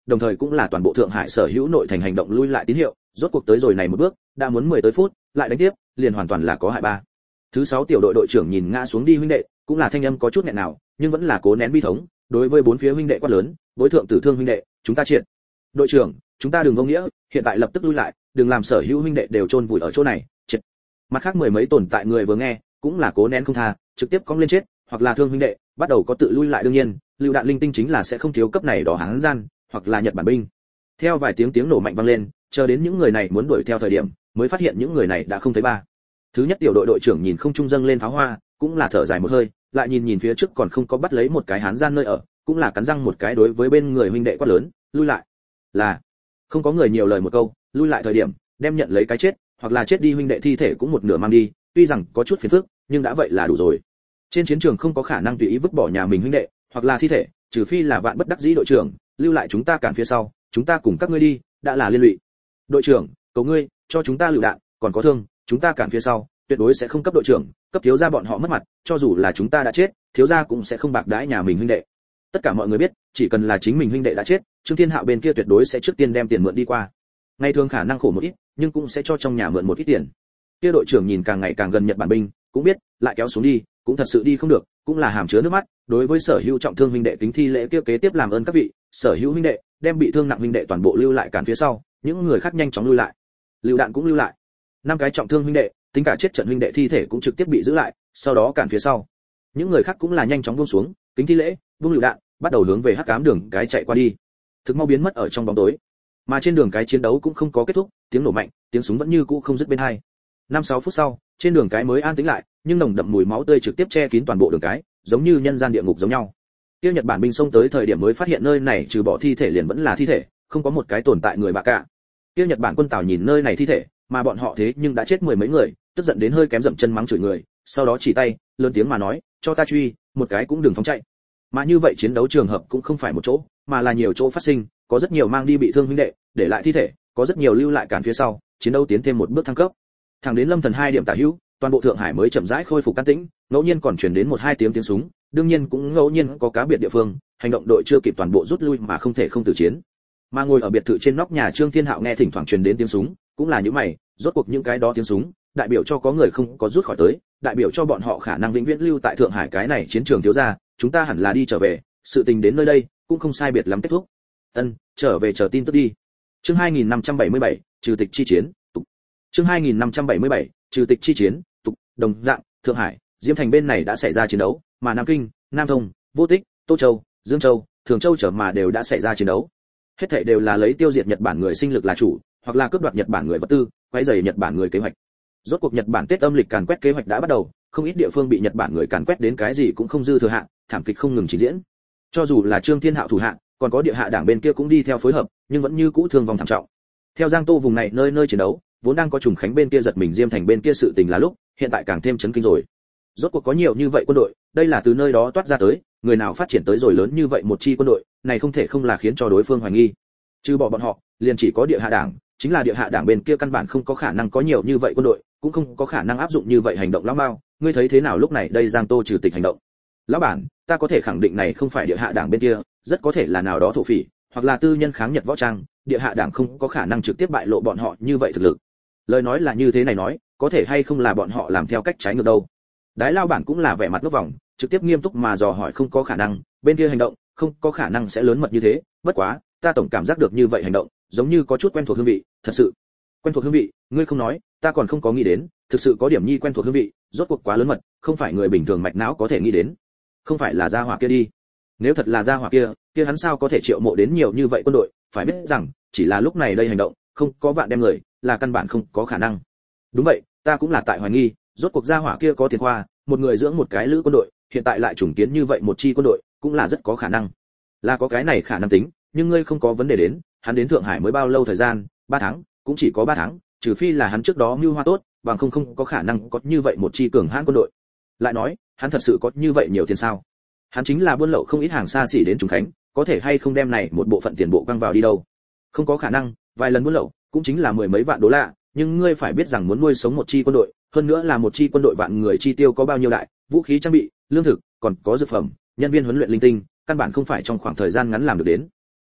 đồng thời cũng là toàn bộ Thượng Hải sở hữu nội thành hành động lui lại tín hiệu, rốt cuộc tới rồi này một bước, đã muốn mười tới phút, lại đánh tiếp, liền hoàn toàn là có hại ba. Thứ sáu tiểu đội đội trưởng nhìn ngã xuống đi huynh đệ, cũng là thanh âm có chút nghẹn nào, nhưng vẫn là cố nén bi thống, đối với bốn phía huynh đệ quát lớn, "Bối thượng tử thương huynh đệ, chúng ta triệt." "Đội trưởng, chúng ta đừng vô nghĩa, hiện tại lập tức lui lại, đừng làm sở hữu huynh đệ đều chôn vùi ở chỗ này." Triệt. Mặt khác mười mấy tồn tại người vừa nghe, cũng là cố nén không tha, trực tiếp cong lên chết, hoặc là thương huynh đệ, bắt đầu có tự lui lại đương nhiên, lưu đạn linh tinh chính là sẽ không thiếu cấp này đó Hán gian, hoặc là Nhật Bản binh. Theo vài tiếng tiếng nổ mạnh vang lên, chờ đến những người này muốn đuổi theo thời điểm, mới phát hiện những người này đã không thấy ba. Thứ nhất tiểu đội đội trưởng nhìn không trung dâng lên pháo hoa, cũng là thở dài một hơi, lại nhìn nhìn phía trước còn không có bắt lấy một cái Hán gian nơi ở, cũng là cắn răng một cái đối với bên người huynh đệ quát lớn, lui lại. Là không có người nhiều lời một câu, lui lại thời điểm, đem nhận lấy cái chết, hoặc là chết đi huynh đệ thi thể cũng một nửa mang đi, tuy rằng có chút phiền phức, nhưng đã vậy là đủ rồi. Trên chiến trường không có khả năng tùy ý vứt bỏ nhà mình huynh đệ, hoặc là thi thể, trừ phi là vạn bất đắc dĩ đội trưởng, lưu lại chúng ta cản phía sau, chúng ta cùng các ngươi đi, đã là liên lụy. Đội trưởng, cầu ngươi, cho chúng ta lựu đạn, còn có thương, chúng ta cản phía sau, tuyệt đối sẽ không cấp đội trưởng, cấp thiếu gia bọn họ mất mặt, cho dù là chúng ta đã chết, thiếu gia cũng sẽ không bạc đãi nhà mình huynh đệ. Tất cả mọi người biết, chỉ cần là chính mình huynh đệ đã chết, Trương Thiên Hạo bên kia tuyệt đối sẽ trước tiên đem tiền mượn đi qua. Ngày thường khả năng khổ một ít, nhưng cũng sẽ cho trong nhà mượn một ít tiền. Kia đội trưởng nhìn càng ngày càng gần Nhật Bản binh, cũng biết, lại kéo xuống đi, cũng thật sự đi không được, cũng là hàm chứa nước mắt, đối với sở hữu trọng thương huynh đệ kính thi lễ kia kế tiếp làm ơn các vị, sở hữu huynh đệ, đem bị thương nặng huynh đệ toàn bộ lưu lại cản phía sau, những người khác nhanh chóng lui lại. Lưu đạn cũng lưu lại. Năm cái trọng thương huynh đệ, tính cả chết trận huynh đệ thi thể cũng trực tiếp bị giữ lại, sau đó cản phía sau. Những người khác cũng là nhanh chóng buông xuống, kính thi lễ, buông lựu đạn, bắt đầu hướng về hắc ám đường cái chạy qua đi. Thực mau biến mất ở trong bóng tối. Mà trên đường cái chiến đấu cũng không có kết thúc, tiếng nổ mạnh, tiếng súng vẫn như cũ không dứt bên hai. Năm sáu phút sau, trên đường cái mới an tĩnh lại, nhưng nồng đậm mùi máu tươi trực tiếp che kín toàn bộ đường cái, giống như nhân gian địa ngục giống nhau. Tiêu Nhật Bản binh xông tới thời điểm mới phát hiện nơi này trừ bỏ thi thể liền vẫn là thi thể, không có một cái tồn tại người bạ cả. Tiêu Nhật Bản quân Tào nhìn nơi này thi thể, mà bọn họ thế nhưng đã chết mười mấy người, tức giận đến hơi kém dậm chân mắng chửi người, sau đó chỉ tay, lớn tiếng mà nói, cho ta truy, một cái cũng đừng phóng chạy. Mà như vậy chiến đấu trường hợp cũng không phải một chỗ, mà là nhiều chỗ phát sinh, có rất nhiều mang đi bị thương huynh đệ, để lại thi thể, có rất nhiều lưu lại cản phía sau, chiến đấu tiến thêm một bước thăng cấp. Thẳng đến Lâm Thần hai điểm tả hữu, toàn bộ Thượng Hải mới chậm rãi khôi phục an tĩnh, ngẫu nhiên còn truyền đến một hai tiếng tiếng súng, đương nhiên cũng ngẫu nhiên có cá biệt địa phương, hành động đội chưa kịp toàn bộ rút lui mà không thể không tử chiến. Mà ngồi ở biệt thự trên nóc nhà Trương Thiên Hạo nghe thỉnh thoảng truyền đến tiếng súng, cũng là những mày, rốt cuộc những cái đó tiếng súng, đại biểu cho có người không có rút khỏi tới, đại biểu cho bọn họ khả năng vĩnh viễn lưu tại Thượng Hải cái này chiến trường thiếu gia, chúng ta hẳn là đi trở về, sự tình đến nơi đây cũng không sai biệt lắm kết thúc. Ân, trở về chờ tin tức đi. Chương hai nghìn năm trăm bảy mươi bảy, trừ tịch chi chiến, tục. Chương hai nghìn năm trăm bảy mươi bảy, trừ tịch chi chiến, tục, đồng dạng, Thượng Hải, Diêm Thành bên này đã xảy ra chiến đấu, mà Nam Kinh, Nam Thông, Vô Tích, Tô Châu, Dương Châu, Thường Châu trở mà đều đã xảy ra chiến đấu. Hết thảy đều là lấy tiêu diệt Nhật Bản người sinh lực là chủ, hoặc là cướp đoạt Nhật Bản người vật tư, quấy rầy Nhật Bản người kế hoạch. Rốt cuộc Nhật Bản Tết âm lịch càn quét kế hoạch đã bắt đầu, không ít địa phương bị Nhật Bản người càn quét đến cái gì cũng không dư thừa hạ, thảm kịch không ngừng trình diễn. Cho dù là Trương Thiên Hạo thủ hạ, còn có địa hạ đảng bên kia cũng đi theo phối hợp, nhưng vẫn như cũ thương vong thảm trọng. Theo Giang Tô vùng này nơi nơi chiến đấu, vốn đang có trùng khánh bên kia giật mình Diêm Thành bên kia sự tình là lúc, hiện tại càng thêm chấn kinh rồi. Rốt cuộc có nhiều như vậy quân đội, đây là từ nơi đó toát ra tới, người nào phát triển tới rồi lớn như vậy một chi quân đội, này không thể không là khiến cho đối phương hoài nghi. Trừ bỏ bọn họ, liền chỉ có địa hạ đảng, chính là địa hạ đảng bên kia căn bản không có khả năng có nhiều như vậy quân đội, cũng không có khả năng áp dụng như vậy hành động lão mao, ngươi thấy thế nào lúc này đây Giang Tô trừ tịch hành động? Lão bản, ta có thể khẳng định này không phải địa hạ đảng bên kia, rất có thể là nào đó thổ phỉ, hoặc là tư nhân kháng Nhật võ trang, địa hạ đảng không có khả năng trực tiếp bại lộ bọn họ như vậy thực lực. Lời nói là như thế này nói, có thể hay không là bọn họ làm theo cách trái ngược đâu. Đái lao bản cũng là vẻ mặt ngốc vòng, trực tiếp nghiêm túc mà dò hỏi không có khả năng, bên kia hành động, không có khả năng sẽ lớn mật như thế, bất quá, ta tổng cảm giác được như vậy hành động, giống như có chút quen thuộc hương vị, thật sự. Quen thuộc hương vị, ngươi không nói, ta còn không có nghĩ đến, thực sự có điểm nhi quen thuộc hương vị, rốt cuộc quá lớn mật, không phải người bình thường mạch não có thể nghĩ đến. Không phải là gia hỏa kia đi. Nếu thật là gia hỏa kia, kia hắn sao có thể triệu mộ đến nhiều như vậy quân đội, phải biết rằng, chỉ là lúc này đây hành động, không có vạn đem người, là căn bản không có khả năng. Đúng vậy, ta cũng là tại hoài nghi, rốt cuộc gia hỏa kia có tiền khoa, một người dưỡng một cái lữ quân đội, hiện tại lại trùng kiến như vậy một chi quân đội, cũng là rất có khả năng. Là có cái này khả năng tính, nhưng ngươi không có vấn đề đến, hắn đến Thượng Hải mới bao lâu thời gian, ba tháng, cũng chỉ có ba tháng, trừ phi là hắn trước đó mưu hoa tốt, bằng không không có khả năng có như vậy một chi cường hãn quân đội. Lại nói, hắn thật sự có như vậy nhiều tiền sao? Hắn chính là buôn lậu không ít hàng xa xỉ đến Trùng Khánh, có thể hay không đem này một bộ phận tiền bộ quăng vào đi đâu? Không có khả năng, vài lần buôn lậu, cũng chính là mười mấy vạn đô la, nhưng ngươi phải biết rằng muốn nuôi sống một chi quân đội, hơn nữa là một chi quân đội vạn người chi tiêu có bao nhiêu đại, vũ khí trang bị, lương thực, còn có dược phẩm, nhân viên huấn luyện linh tinh, căn bản không phải trong khoảng thời gian ngắn làm được đến.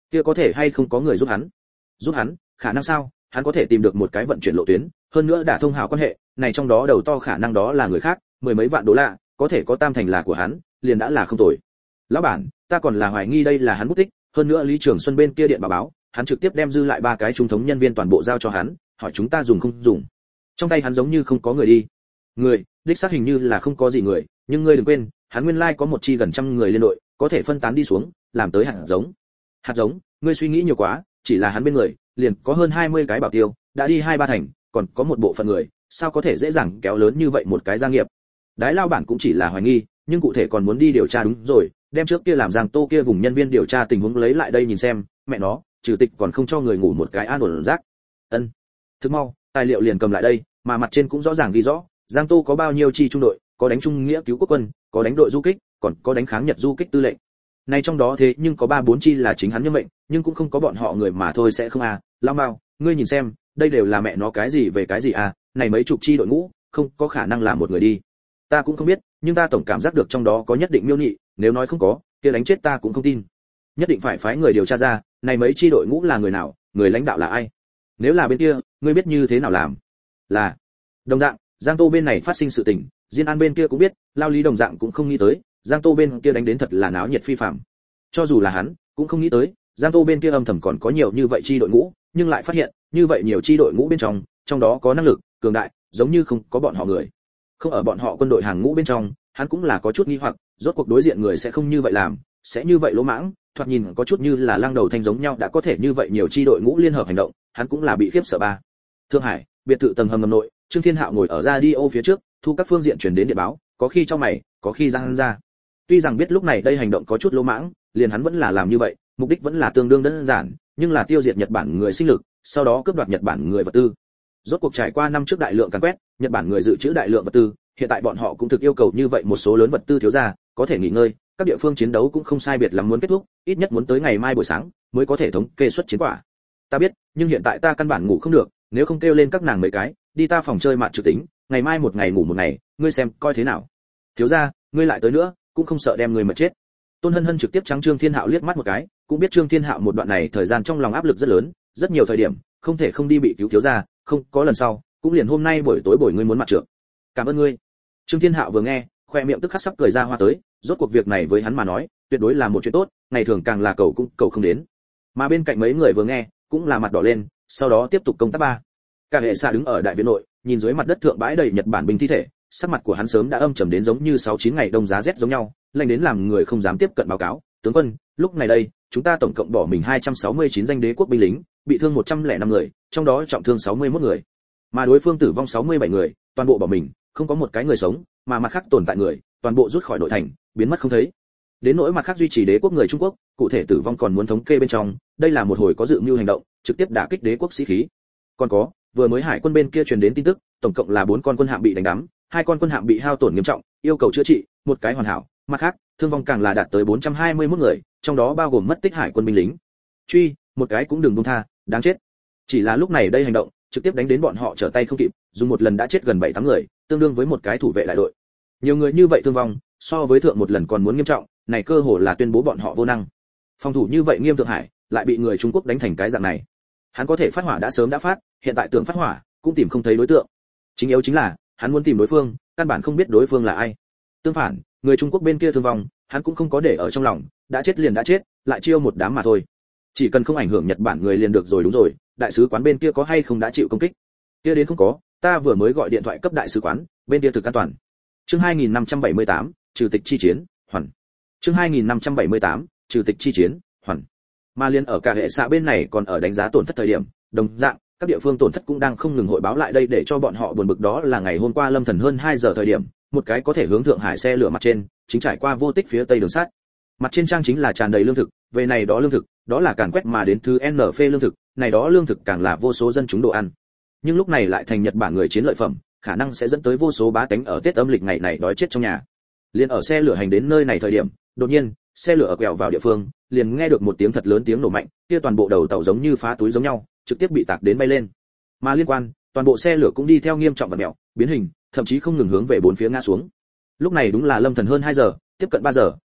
Kia có thể hay không có người giúp hắn? Giúp hắn, khả năng sao? Hắn có thể tìm được một cái vận chuyển lộ tuyến, hơn nữa đã thông hảo quan hệ, này trong đó đầu to khả năng đó là người khác, mười mấy vạn đô la, có thể có tam thành là của hắn, liền đã là không tồi. Lão bản, ta còn là hoài nghi đây là hắn bút tích, hơn nữa Lý Trường Xuân bên kia điện báo báo, hắn trực tiếp đem dư lại ba cái trung thống nhân viên toàn bộ giao cho hắn, hỏi chúng ta dùng không dùng. Trong tay hắn giống như không có người đi. Người, đích xác hình như là không có gì người, nhưng ngươi đừng quên, hắn nguyên lai like có một chi gần trăm người liên đội, có thể phân tán đi xuống, làm tới hạt giống. Hạt giống, ngươi suy nghĩ nhiều quá, chỉ là hắn bên người, liền có hơn hai mươi cái bảo tiêu, đã đi hai ba thành, còn có một bộ phận người, sao có thể dễ dàng kéo lớn như vậy một cái gia nghiệp. Đái lao bản cũng chỉ là hoài nghi, nhưng cụ thể còn muốn đi điều tra đúng rồi, đem trước kia làm Giang Tô kia vùng nhân viên điều tra tình huống lấy lại đây nhìn xem, mẹ nó, trừ tịch còn không cho người ngủ một cái an ổn rác. Ân. Thức mau, tài liệu liền cầm lại đây, mà mặt trên cũng rõ ràng ghi rõ, Giang Tô có bao nhiêu chi trung đội, có đánh trung nghĩa cứu quốc quân, có đánh đội du kích, còn có đánh kháng Nhật du kích tư lệnh. Này trong đó thế nhưng có ba bốn chi là chính hắn nhân mệnh, nhưng cũng không có bọn họ người mà thôi sẽ không à, Lão Mao, ngươi nhìn xem, đây đều là mẹ nó cái gì về cái gì à, này mấy chục chi đội ngũ, không có khả năng là một người đi. Ta cũng không biết, nhưng ta tổng cảm giác được trong đó có nhất định miêu nhị, nếu nói không có, kia đánh chết ta cũng không tin. Nhất định phải phái người điều tra ra, này mấy chi đội ngũ là người nào, người lãnh đạo là ai. Nếu là bên kia, ngươi biết như thế nào làm? Là đồng dạng, Giang Tô bên này phát sinh sự tình, Diên An bên kia cũng biết, Lao Lý đồng dạng cũng không nghĩ tới, Giang Tô bên kia đánh đến thật là náo nhiệt phi phàm. Cho dù là hắn, cũng không nghĩ tới, Giang Tô bên kia âm thầm còn có nhiều như vậy chi đội ngũ, nhưng lại phát hiện, như vậy nhiều chi đội ngũ bên trong, trong đó có năng lực cường đại, giống như không có bọn họ người. Không ở bọn họ quân đội hàng ngũ bên trong, hắn cũng là có chút nghi hoặc, rốt cuộc đối diện người sẽ không như vậy làm, sẽ như vậy lỗ mãng, thoạt nhìn có chút như là lăng đầu thanh giống nhau đã có thể như vậy nhiều chi đội ngũ liên hợp hành động, hắn cũng là bị khiếp sợ ba. Thượng Hải, biệt thự tầng hầm ngầm nội, Trương Thiên Hạo ngồi ở radio phía trước, thu các phương diện truyền đến điện báo, có khi cho mày, có khi ra hắn ra. Tuy rằng biết lúc này đây hành động có chút lỗ mãng, liền hắn vẫn là làm như vậy, mục đích vẫn là tương đương đơn giản, nhưng là tiêu diệt Nhật Bản người sinh lực, sau đó cướp đoạt Nhật Bản người vật tư. Rốt cuộc trải qua năm trước đại lượng càn quét, Nhật Bản người dự trữ đại lượng vật tư, hiện tại bọn họ cũng thực yêu cầu như vậy một số lớn vật tư thiếu ra, có thể nghỉ ngơi, các địa phương chiến đấu cũng không sai biệt lắm muốn kết thúc, ít nhất muốn tới ngày mai buổi sáng mới có thể thống kê xuất chiến quả. Ta biết, nhưng hiện tại ta căn bản ngủ không được, nếu không kêu lên các nàng mấy cái, đi ta phòng chơi mạn trừ tính, ngày mai một ngày ngủ một ngày, ngươi xem coi thế nào. Thiếu gia, ngươi lại tới nữa, cũng không sợ đem người mà chết. Tôn Hân Hân trực tiếp trắng Trương Thiên Hạo liếc mắt một cái, cũng biết Trương Thiên Hạo một đoạn này thời gian trong lòng áp lực rất lớn, rất nhiều thời điểm, không thể không đi bị cứu thiếu gia, không, có lần sau, cũng liền hôm nay buổi tối buổi ngươi muốn mặt trượng. Cảm ơn ngươi. Trương Thiên Hạo vừa nghe, khoe miệng tức khắc sắp cười ra hoa tới, rốt cuộc việc này với hắn mà nói, tuyệt đối là một chuyện tốt, ngày thường càng là cầu cũng cầu không đến. Mà bên cạnh mấy người vừa nghe, cũng là mặt đỏ lên, sau đó tiếp tục công tác ba. Cả hệ xạ đứng ở đại viện nội, nhìn dưới mặt đất thượng bãi đầy Nhật Bản binh thi thể, sắc mặt của hắn sớm đã âm trầm đến giống như sáu chín ngày đông giá rét giống nhau, lạnh đến làm người không dám tiếp cận báo cáo. Tướng quân, lúc này đây, chúng ta tổng cộng bỏ mình hai trăm sáu mươi chín danh đế quốc binh lính, bị thương một trăm lẻ năm người, trong đó trọng thương sáu mươi mốt người. Mà đối phương tử vong sáu mươi bảy người, toàn bộ bỏ mình, không có một cái người sống, mà mặt khác tồn tại người, toàn bộ rút khỏi nội thành, biến mất không thấy. Đến nỗi mặt khác duy trì đế quốc người Trung Quốc, cụ thể tử vong còn muốn thống kê bên trong, đây là một hồi có dự mưu hành động, trực tiếp đả kích đế quốc sĩ khí. Còn có, vừa mới hải quân bên kia truyền đến tin tức, tổng cộng là bốn con quân hạm bị đánh đắm, hai con quân hạm bị hao tổn nghiêm trọng, yêu cầu chữa trị, một cái hoàn hảo, mặt khác, thương vong càng là đạt tới bốn trăm hai mươi mốt người, trong đó bao gồm mất tích hải quân binh lính. Truy, một cái cũng đừng buông tha, đáng chết. Chỉ là lúc này đây hành động, trực tiếp đánh đến bọn họ trở tay không kịp, dùng một lần đã chết gần bảy tám người, tương đương với một cái thủ vệ đại đội. Nhiều người như vậy thương vong, so với thượng một lần còn muốn nghiêm trọng, này cơ hồ là tuyên bố bọn họ vô năng. Phòng thủ như vậy nghiêm Thượng Hải, lại bị người Trung Quốc đánh thành cái dạng này. Hắn có thể phát hỏa đã sớm đã phát, hiện tại tưởng phát hỏa, cũng tìm không thấy đối tượng. Chính yếu chính là, hắn muốn tìm đối phương, căn bản không biết đối phương là ai. Tương phản, người Trung Quốc bên kia thương vong, hắn cũng không có để ở trong lòng, đã chết liền đã chết, lại chiêu một đám mà thôi. Chỉ cần không ảnh hưởng Nhật Bản người liền được rồi. Đúng rồi, đại sứ quán bên kia có hay không đã chịu công kích? Kia đến không có, ta vừa mới gọi điện thoại cấp đại sứ quán, bên kia thực an toàn. Chương hai nghìn năm trăm bảy mươi tám, trừ tịch chi chiến, hoàn. Chương hai nghìn năm trăm bảy mươi tám, trừ tịch chi chiến, hoàn. Mà liên ở cả hệ xã bên này còn ở đánh giá tổn thất thời điểm, đồng dạng, các địa phương tổn thất cũng đang không ngừng hội báo lại đây để cho bọn họ buồn bực. Đó là ngày hôm qua lâm thần hơn hai giờ thời điểm, một cái có thể hướng Thượng Hải xe lửa mặt trên, chính trải qua vô tích phía tây đường sắt. Mặt trên trang chính là tràn đầy lương thực, về này đó lương thực, đó là càn quét mà đến thứ N phê lương thực, này đó lương thực càng là vô số dân chúng đồ ăn. Nhưng lúc này lại thành Nhật Bản người chiến lợi phẩm, khả năng sẽ dẫn tới vô số bá tánh ở Tết âm lịch ngày này đói chết trong nhà. Liên ở xe lửa hành đến nơi này thời điểm, đột nhiên, xe lửa quẹo vào địa phương, liền nghe được một tiếng thật lớn tiếng nổ mạnh, kia toàn bộ đầu tàu giống như phá túi giống nhau, trực tiếp bị tạc đến bay lên. Mà liên quan, toàn bộ xe lửa cũng đi theo nghiêm trọng và mèo, biến hình, thậm chí không ngừng hướng về bốn phía ngã xuống. Lúc này đúng là lâm thần hơn hai giờ, tiếp cận ba giờ,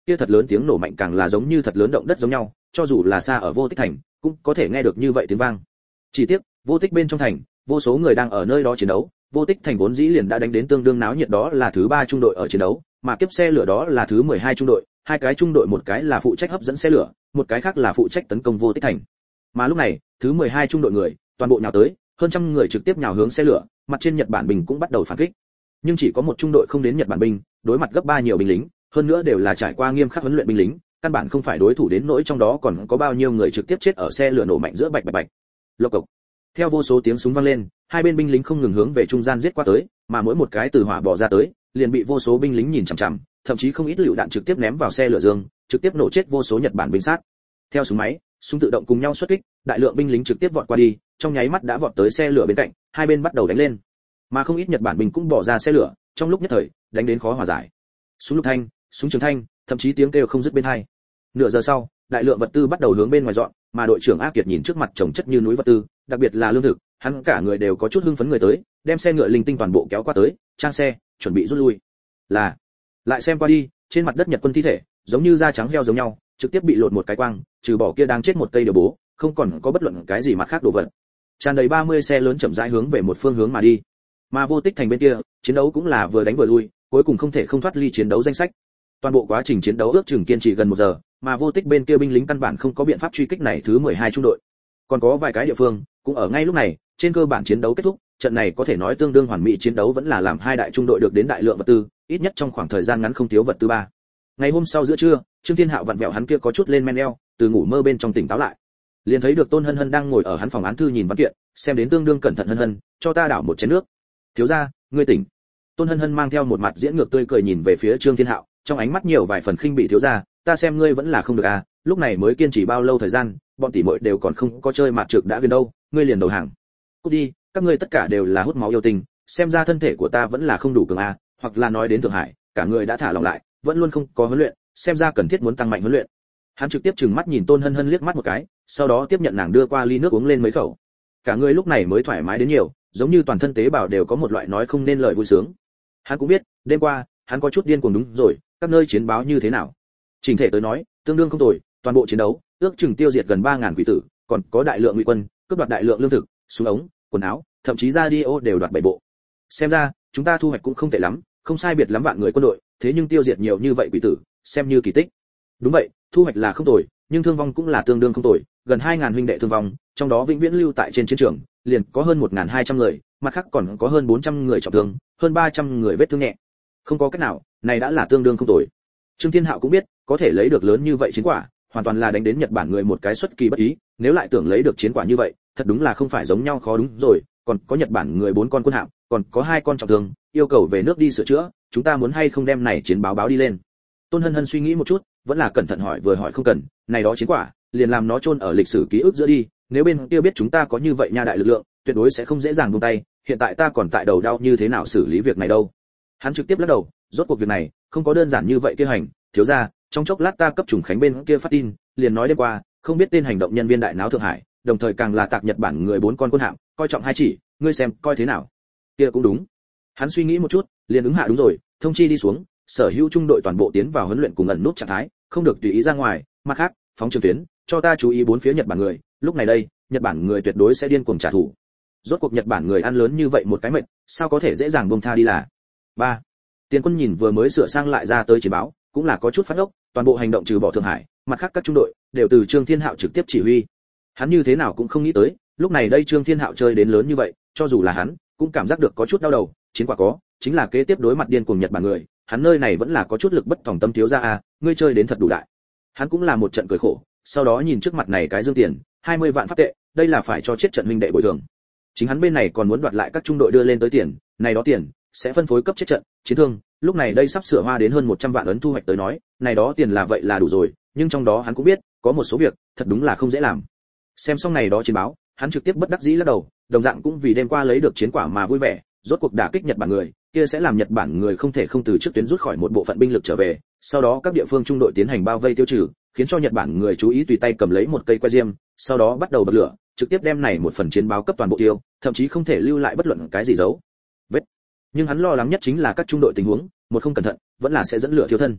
kia thật lớn tiếng nổ mạnh càng là giống như thật lớn động đất giống nhau, cho dù là xa ở Vô Tích thành, cũng có thể nghe được như vậy tiếng vang. Chỉ tiếc, Vô Tích bên trong thành, vô số người đang ở nơi đó chiến đấu, Vô Tích thành vốn dĩ liền đã đánh đến tương đương náo nhiệt, đó là thứ ba trung đội ở chiến đấu, mà kiếp xe lửa đó là thứ mười hai trung đội, hai cái trung đội một cái là phụ trách hấp dẫn xe lửa, một cái khác là phụ trách tấn công Vô Tích thành. Mà lúc này, thứ mười hai trung đội người, toàn bộ nhào tới, hơn trăm người trực tiếp nhào hướng xe lửa, mặt trên Nhật Bản binh cũng bắt đầu phản kích. Nhưng chỉ có một trung đội không đến Nhật Bản binh, đối mặt gấp ba nhiều binh lính, hơn nữa đều là trải qua nghiêm khắc huấn luyện binh lính, căn bản không phải đối thủ đến nỗi trong đó còn có bao nhiêu người trực tiếp chết ở xe lửa nổ mạnh giữa bạch bạch bạch. Lộc cộc. Theo vô số tiếng súng vang lên, hai bên binh lính không ngừng hướng về trung gian giết qua tới, mà mỗi một cái từ hỏa bò ra tới, liền bị vô số binh lính nhìn chằm chằm, thậm chí không ít lựu đạn trực tiếp ném vào xe lửa dương, trực tiếp nổ chết vô số Nhật Bản binh sát. Theo súng máy, súng tự động cùng nhau xuất kích, đại lượng binh lính trực tiếp vọt qua đi, trong nháy mắt đã vọt tới xe lửa bên cạnh, hai bên bắt đầu đánh lên. Mà không ít Nhật Bản binh cũng bỏ ra xe lửa, trong lúc nhất thời, đánh đến khó hòa giải. Súng lục thanh, súng trường thanh, thậm chí tiếng kêu không dứt bên hai. Nửa giờ sau, đại lượng vật tư bắt đầu hướng bên ngoài dọn, mà đội trưởng A Kiệt nhìn trước mặt chồng chất như núi vật tư, đặc biệt là lương thực, hắn cả người đều có chút hưng phấn người tới, đem xe ngựa linh tinh toàn bộ kéo qua tới, trang xe, chuẩn bị rút lui. Là, lại xem qua đi, trên mặt đất Nhật quân thi thể, giống như da trắng heo giống nhau, trực tiếp bị lột một cái quang, trừ bỏ kia đang chết một cây điều bố, không còn có bất luận cái gì mặt khác đồ vật. Tràn đầy ba mươi xe lớn chậm rãi hướng về một phương hướng mà đi. Mà Vô Tích thành bên kia, chiến đấu cũng là vừa đánh vừa lui, cuối cùng không thể không thoát ly chiến đấu danh sách. Toàn bộ quá trình chiến đấu ước chừng kiên trì gần một giờ, mà Vô Tích bên kia binh lính căn bản không có biện pháp truy kích này thứ mười hai trung đội. Còn có vài cái địa phương, cũng ở ngay lúc này, trên cơ bản chiến đấu kết thúc, trận này có thể nói tương đương hoàn mỹ chiến đấu vẫn là làm hai đại trung đội được đến đại lượng vật tư, ít nhất trong khoảng thời gian ngắn không thiếu vật tư ba. Ngày hôm sau giữa trưa, Trương Thiên Hạo vặn vẹo hắn kia có chút lên men eo, từ ngủ mơ bên trong tỉnh táo lại. Liền thấy được Tôn Hân Hân đang ngồi ở hắn phòng án thư nhìn văn kiện, xem đến tương đương cẩn thận. Hân Hân, cho ta đảo một chén nước. Thiếu gia, ngươi tỉnh. Tôn Hân Hân mang theo một mặt diễn ngược tươi cười nhìn về phía Trương Thiên Hạo, trong ánh mắt nhiều vài phần khinh bị. Thiếu gia, ta xem ngươi vẫn là không được à, lúc này mới kiên trì bao lâu thời gian, bọn tỷ muội đều còn không có chơi mặt trực đã gần đâu, ngươi liền đầu hàng. Cút đi, các ngươi tất cả đều là hút máu yêu tình, xem ra thân thể của ta vẫn là không đủ cường à, hoặc là nói đến Thượng Hải, cả người đã thả lỏng lại, vẫn luôn không có huấn luyện, xem ra cần thiết muốn tăng mạnh huấn luyện. Hắn trực tiếp trừng mắt nhìn Tôn Hân Hân liếc mắt một cái, sau đó tiếp nhận nàng đưa qua ly nước uống lên mấy khẩu. Cả người lúc này mới thoải mái đến nhiều, giống như toàn thân tế bào đều có một loại nói không nên lời vui sướng. Hắn cũng biết, đêm qua, hắn có chút điên cuồng đúng rồi, các nơi chiến báo như thế nào? Trình thể tới nói, tương đương không tồi, toàn bộ chiến đấu, ước chừng tiêu diệt gần ba ngàn quỷ tử, còn có đại lượng ngụy quân, cướp đoạt đại lượng lương thực, súng ống, quần áo, thậm chí radio đều đoạt bảy bộ. Xem ra, chúng ta thu hoạch cũng không tệ lắm, không sai biệt lắm vạn người quân đội, thế nhưng tiêu diệt nhiều như vậy quỷ tử, xem như kỳ tích. Đúng vậy, thu hoạch là không tồi, nhưng thương vong cũng là tương đương không tồi, gần hai ngàn huynh đệ thương vong, trong đó vĩnh viễn lưu tại trên chiến trường, liền có hơn một nghìn hai trăm người, mặt khác còn có hơn bốn trăm người trọng thương, hơn ba trăm người vết thương nhẹ. Không có cách nào, này đã là tương đương không tồi. Trương Thiên Hạo cũng biết, có thể lấy được lớn như vậy chiến quả, hoàn toàn là đánh đến Nhật Bản người một cái xuất kỳ bất ý, nếu lại tưởng lấy được chiến quả như vậy, thật đúng là không phải giống nhau khó đúng rồi, còn có Nhật Bản người bốn con quân hạm, còn có hai con trọng thương, yêu cầu về nước đi sửa chữa, chúng ta muốn hay không đem này chiến báo báo đi lên. Tôn Hân Hân suy nghĩ một chút, vẫn là cẩn thận hỏi vừa hỏi không cần, này đó chiến quả, liền làm nó chôn ở lịch sử ký ức giữa đi, nếu bên kia biết chúng ta có như vậy nha đại lực lượng, tuyệt đối sẽ không dễ dàng buông tay, hiện tại ta còn tại đầu đau như thế nào xử lý việc này đâu. Hắn trực tiếp lắc đầu, rốt cuộc việc này, không có đơn giản như vậy kia hành, thiếu gia, trong chốc lát ta cấp trùng khánh bên kia phát tin, liền nói đêm qua, không biết tên hành động nhân viên đại náo Thượng Hải, đồng thời càng là tạc Nhật Bản người bốn con quân hạm, coi trọng hai chỉ, ngươi xem, coi thế nào. Kia cũng đúng. Hắn suy nghĩ một chút, liền ứng hạ đúng rồi, thông chi đi xuống, sở hữu trung đội toàn bộ tiến vào huấn luyện cùng ẩn nút trạng thái, không được tùy ý ra ngoài, mặt khác, phóng trường tuyến, cho ta chú ý bốn phía Nhật Bản người, lúc này đây, Nhật Bản người tuyệt đối sẽ điên cuồng trả thù. Rốt cuộc Nhật Bản người ăn lớn như vậy một cái mệt, sao có thể dễ dàng buông tha đi là. ba. Tiền Quân nhìn vừa mới sửa sang lại ra tới chiến báo, cũng là có chút phát ốc, toàn bộ hành động trừ bỏ Thượng Hải, mặt khác các trung đội đều từ Trương Thiên Hạo trực tiếp chỉ huy. Hắn như thế nào cũng không nghĩ tới, lúc này đây Trương Thiên Hạo chơi đến lớn như vậy, cho dù là hắn, cũng cảm giác được có chút đau đầu, chiến quả có, chính là kế tiếp đối mặt điên cuồng Nhật Bản người, hắn nơi này vẫn là có chút lực bất tòng tâm. Thiếu gia à, ngươi chơi đến thật đủ đại. Hắn cũng là một trận cười khổ, sau đó nhìn trước mặt này cái dương tiền, hai mươi vạn pháp tệ, đây là phải cho chết trận huynh đệ bồi thường. Chính hắn bên này còn muốn đoạt lại các trung đội đưa lên tới tiền, này đó tiền sẽ phân phối cấp chết trận, chiến thương, lúc này đây sắp sửa hoa đến hơn một trăm vạn ấn thu hoạch tới nói, này đó tiền là vậy là đủ rồi, nhưng trong đó hắn cũng biết, có một số việc, thật đúng là không dễ làm. Xem xong này đó chiến báo, hắn trực tiếp bất đắc dĩ lắc đầu, đồng dạng cũng vì đêm qua lấy được chiến quả mà vui vẻ, rốt cuộc đả kích Nhật Bản người, kia sẽ làm Nhật Bản người không thể không từ trước tuyến rút khỏi một bộ phận binh lực trở về, sau đó các địa phương trung đội tiến hành bao vây tiêu trừ, khiến cho Nhật Bản người chú ý tùy tay cầm lấy một cây que diêm, sau đó bắt đầu bật lửa, trực tiếp đem này một phần chiến báo cấp toàn bộ tiêu, thậm chí không thể lưu lại bất luận cái gì dấu vết. Nhưng hắn lo lắng nhất chính là các trung đội tình huống, một không cẩn thận, vẫn là sẽ dẫn lửa thiêu thân.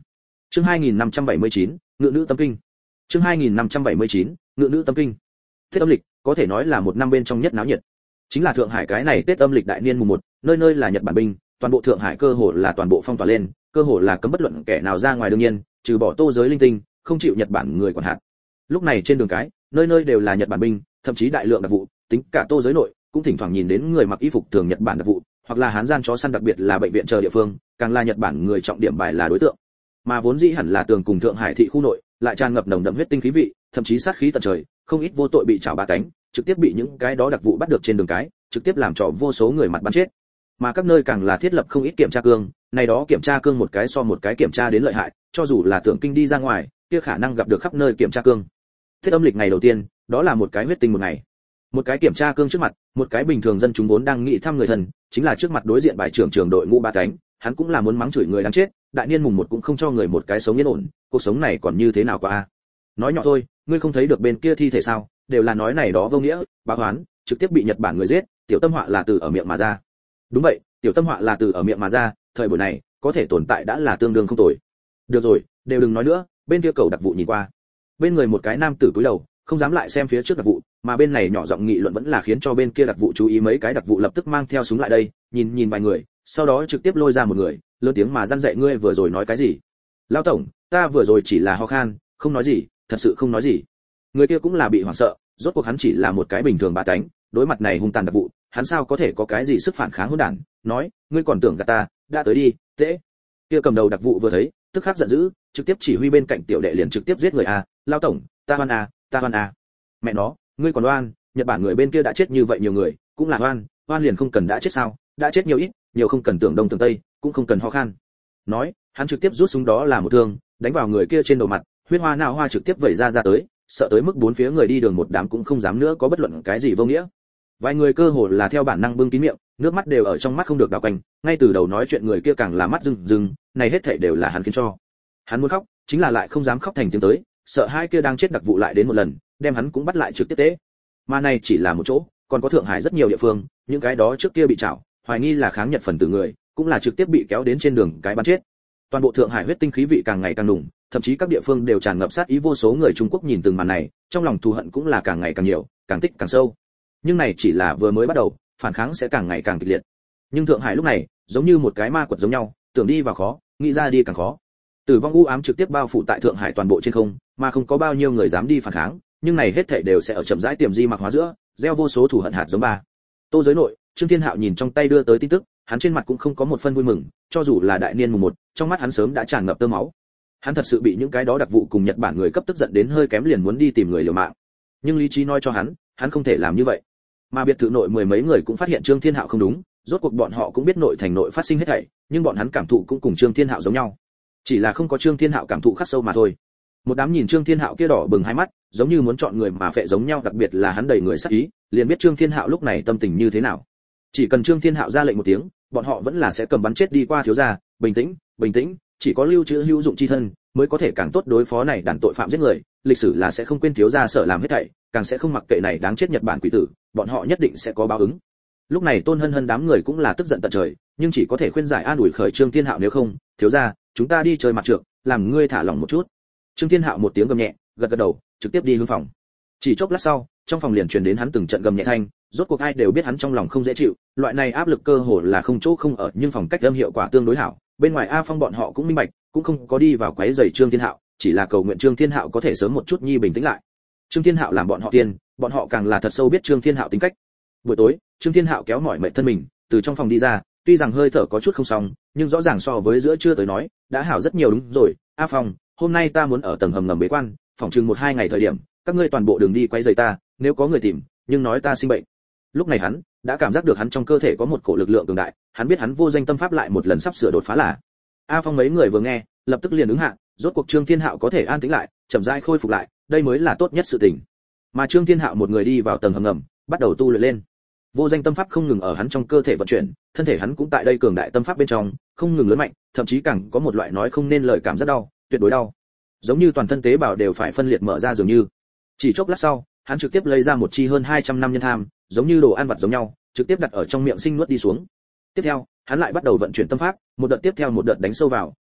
Chương hai nghìn năm trăm bảy mươi chín, ngự nữ tâm kinh. Chương hai nghìn năm trăm bảy mươi chín, ngự nữ tâm kinh. Tết âm lịch có thể nói là một năm bên trong nhất náo nhiệt. Chính là Thượng Hải cái này Tết âm lịch đại niên mùng một, nơi nơi là Nhật Bản binh, toàn bộ Thượng Hải cơ hồ là toàn bộ phong tỏa lên, cơ hồ là cấm bất luận kẻ nào ra ngoài, đương nhiên, trừ bỏ Tô giới linh tinh, không chịu Nhật Bản người quản hạt. Lúc này trên đường cái, nơi nơi đều là Nhật Bản binh, thậm chí đại lượng đặc vụ, tính cả Tô giới nội, cũng thỉnh thoảng nhìn đến người mặc y phục thường Nhật Bản đặc vụ, hoặc là hán gian chó săn, đặc biệt là bệnh viện chờ địa phương, càng là Nhật Bản người trọng điểm bài là đối tượng. Mà vốn dĩ hẳn là tường cùng Thượng Hải thị khu nội, lại tràn ngập nồng đậm huyết tinh khí vị, thậm chí sát khí tận trời, không ít vô tội bị trảo ba cánh, trực tiếp bị những cái đó đặc vụ bắt được trên đường cái, trực tiếp làm cho vô số người mặt bắn chết. Mà các nơi càng là thiết lập không ít kiểm tra cương, này đó kiểm tra cương một cái so một cái kiểm tra đến lợi hại, cho dù là Tưởng Kinh đi ra ngoài, kia khả năng gặp được khắp nơi kiểm tra cương. Tết âm lịch ngày đầu tiên, đó là một cái huyết tinh một ngày. Một cái kiểm tra cương trước mặt, một cái bình thường dân chúng vốn đang nghĩ thăm người thân, chính là trước mặt đối diện bài trưởng trưởng đội ngũ ba cánh, hắn cũng là muốn mắng chửi người đáng chết, đại niên mùng một cũng không cho người một cái sống yên ổn, cuộc sống này còn như thế nào qua a? Nói nhỏ thôi, ngươi không thấy được bên kia thi thể sao, đều là nói này đó vô nghĩa, bá hoán, trực tiếp bị Nhật Bản người giết, tiểu tâm họa là từ ở miệng mà ra. Đúng vậy, tiểu tâm họa là từ ở miệng mà ra, thời buổi này, có thể tồn tại đã là tương đương không tồi. Được rồi, đều đừng nói nữa, bên kia cầu đặc vụ nhìn qua. Bên người một cái nam tử cúi đầu, không dám lại xem phía trước đặc vụ, mà bên này nhỏ giọng nghị luận vẫn là khiến cho bên kia đặc vụ chú ý, mấy cái đặc vụ lập tức mang theo súng lại đây, nhìn nhìn vài người, sau đó trực tiếp lôi ra một người, lớn tiếng mà răn dạy, ngươi vừa rồi nói cái gì? Lão tổng, ta vừa rồi chỉ là ho khan, không nói gì, thật sự không nói gì. Người kia cũng là bị hoảng sợ, rốt cuộc hắn chỉ là một cái bình thường bá tánh, đối mặt này hung tàn đặc vụ, hắn sao có thể có cái gì sức phản kháng hỗn đản, nói, ngươi còn tưởng gạt ta, đã tới đi, dễ. Kia cầm đầu đặc vụ vừa thấy, tức khắc giận dữ, trực tiếp chỉ huy bên cạnh tiểu đệ liền trực tiếp giết người a, lão tổng, ta oan a, ta oan a. Mẹ nó, ngươi còn oan, Nhật Bản người bên kia đã chết như vậy nhiều người, cũng là oan, oan liền không cần đã chết sao, đã chết nhiều ít, nhiều không cần tưởng đông tưởng tây, cũng không cần ho khan. Nói, hắn trực tiếp rút súng đó là một thương, đánh vào người kia trên đầu mặt, huyết hoa nào hoa trực tiếp vẩy ra ra tới, sợ tới mức bốn phía người đi đường một đám cũng không dám nữa có bất luận cái gì vô nghĩa. Vài người cơ hồ là theo bản năng bưng kín miệng, nước mắt đều ở trong mắt không được đảo quanh, ngay từ đầu nói chuyện người kia càng là mắt rưng rưng, này hết thảy đều là hắn khiến cho. Hắn muốn khóc, chính là lại không dám khóc thành tiếng tới, sợ hai kia đang chết đặc vụ lại đến một lần, đem hắn cũng bắt lại trực tiếp tế. Mà này chỉ là một chỗ, còn có Thượng Hải rất nhiều địa phương, những cái đó trước kia bị trảo, hoài nghi là kháng Nhật phần tử người, cũng là trực tiếp bị kéo đến trên đường cái bắn chết. Toàn bộ Thượng Hải huyết tinh khí vị càng ngày càng nùng, thậm chí các địa phương đều tràn ngập sát ý, vô số người Trung Quốc nhìn từng màn này, trong lòng thù hận cũng là càng ngày càng nhiều, càng tích càng sâu. Nhưng này chỉ là vừa mới bắt đầu, phản kháng sẽ càng ngày càng kịch liệt. Nhưng Thượng Hải lúc này, giống như một cái ma quật giống nhau, tưởng đi vào khó, nghĩ ra đi càng khó. Tử vong u ám trực tiếp bao phủ tại Thượng Hải toàn bộ trên không, mà không có bao nhiêu người dám đi phản kháng, nhưng này hết thảy đều sẽ ở chậm rãi tiềm di mặc hóa giữa, gieo vô số thù hận hạt giống ba. Tô giới nội, Trương Thiên Hạo nhìn trong tay đưa tới tin tức, hắn trên mặt cũng không có một phân vui mừng, cho dù là đại niên mùng một, trong mắt hắn sớm đã tràn ngập tơ máu. Hắn thật sự bị những cái đó đặc vụ cùng Nhật Bản người cấp tức giận đến hơi kém liền muốn đi tìm người liều mạng. Nhưng lý trí nói cho hắn, hắn không thể làm như vậy. Mà biệt thự nội mười mấy người cũng phát hiện Trương Thiên Hạo không đúng, rốt cuộc bọn họ cũng biết nội thành nội phát sinh hết thảy, nhưng bọn hắn cảm thụ cũng cùng Trương Thiên Hạo giống nhau, chỉ là không có Trương Thiên Hạo cảm thụ khắc sâu mà thôi. Một đám nhìn Trương Thiên Hạo kia đỏ bừng hai mắt, giống như muốn chọn người mà phệ giống nhau, đặc biệt là hắn đầy người sát ý, liền biết Trương Thiên Hạo lúc này tâm tình như thế nào. Chỉ cần Trương Thiên Hạo ra lệnh một tiếng, bọn họ vẫn là sẽ cầm bắn chết đi qua. Thiếu gia, bình tĩnh, bình tĩnh, chỉ có lưu trữ hữu dụng chi thân mới có thể càng tốt đối phó này đàn tội phạm giết người, lịch sử là sẽ không quên thiếu gia sợ làm hết thảy, càng sẽ không mặc kệ này đáng chết Nhật Bản quỷ tử, bọn họ nhất định sẽ có báo ứng. Lúc này Tôn Hân Hân đám người cũng là tức giận tận trời, nhưng chỉ có thể khuyên giải an ủi khởi Trương Thiên Hạo, nếu không, thiếu gia, chúng ta đi chơi mặt trược, làm ngươi thả lỏng một chút. Trương Thiên Hạo một tiếng gầm nhẹ, gật gật đầu, trực tiếp đi hướng phòng. Chỉ chốc lát sau, trong phòng liền truyền đến hắn từng trận gầm nhẹ thanh, rốt cuộc ai đều biết hắn trong lòng không dễ chịu, loại này áp lực cơ hồ là không chỗ không ở, nhưng phòng cách âm hiệu quả tương đối hảo. Bên ngoài A Phong bọn họ cũng minh bạch, cũng không có đi vào quấy rầy Trương Thiên Hạo, chỉ là cầu nguyện Trương Thiên Hạo có thể sớm một chút nhi bình tĩnh lại. Trương Thiên Hạo làm bọn họ tiên, bọn họ càng là thật sâu biết Trương Thiên Hạo tính cách. Buổi tối, Trương Thiên Hạo kéo mỏi mệt thân mình, từ trong phòng đi ra, tuy rằng hơi thở có chút không xong, nhưng rõ ràng so với giữa trưa tới nói, đã hảo rất nhiều. Đúng rồi, A Phong, hôm nay ta muốn ở tầng hầm ngầm bế quan, phòng chừng một hai ngày thời điểm, các ngươi toàn bộ đường đi quấy rầy ta, nếu có người tìm, nhưng nói ta sinh bệnh. Lúc này hắn đã cảm giác được hắn trong cơ thể có một cổ lực lượng cường đại, hắn biết hắn vô danh tâm pháp lại một lần sắp sửa đột phá là. A Phong mấy người vừa nghe, lập tức liền ứng hạ, rốt cuộc Trương Thiên Hạo có thể an tĩnh lại, chậm rãi khôi phục lại, đây mới là tốt nhất sự tình. Mà Trương Thiên Hạo một người đi vào tầng hầm ngầm, bắt đầu tu luyện lên. Vô danh tâm pháp không ngừng ở hắn trong cơ thể vận chuyển, thân thể hắn cũng tại đây cường đại tâm pháp bên trong, không ngừng lớn mạnh, thậm chí càng có một loại nói không nên lời cảm giác đau, tuyệt đối đau. Giống như toàn thân tế bào đều phải phân liệt mở ra dường như. Chỉ chốc lát sau, hắn trực tiếp lấy ra một chi hơn hai trăm năm nhân tham, giống như đồ ăn vặt giống nhau, trực tiếp đặt ở trong miệng sinh nuốt đi xuống. Tiếp theo, hắn lại bắt đầu vận chuyển tâm pháp, một đợt tiếp theo một đợt đánh sâu vào,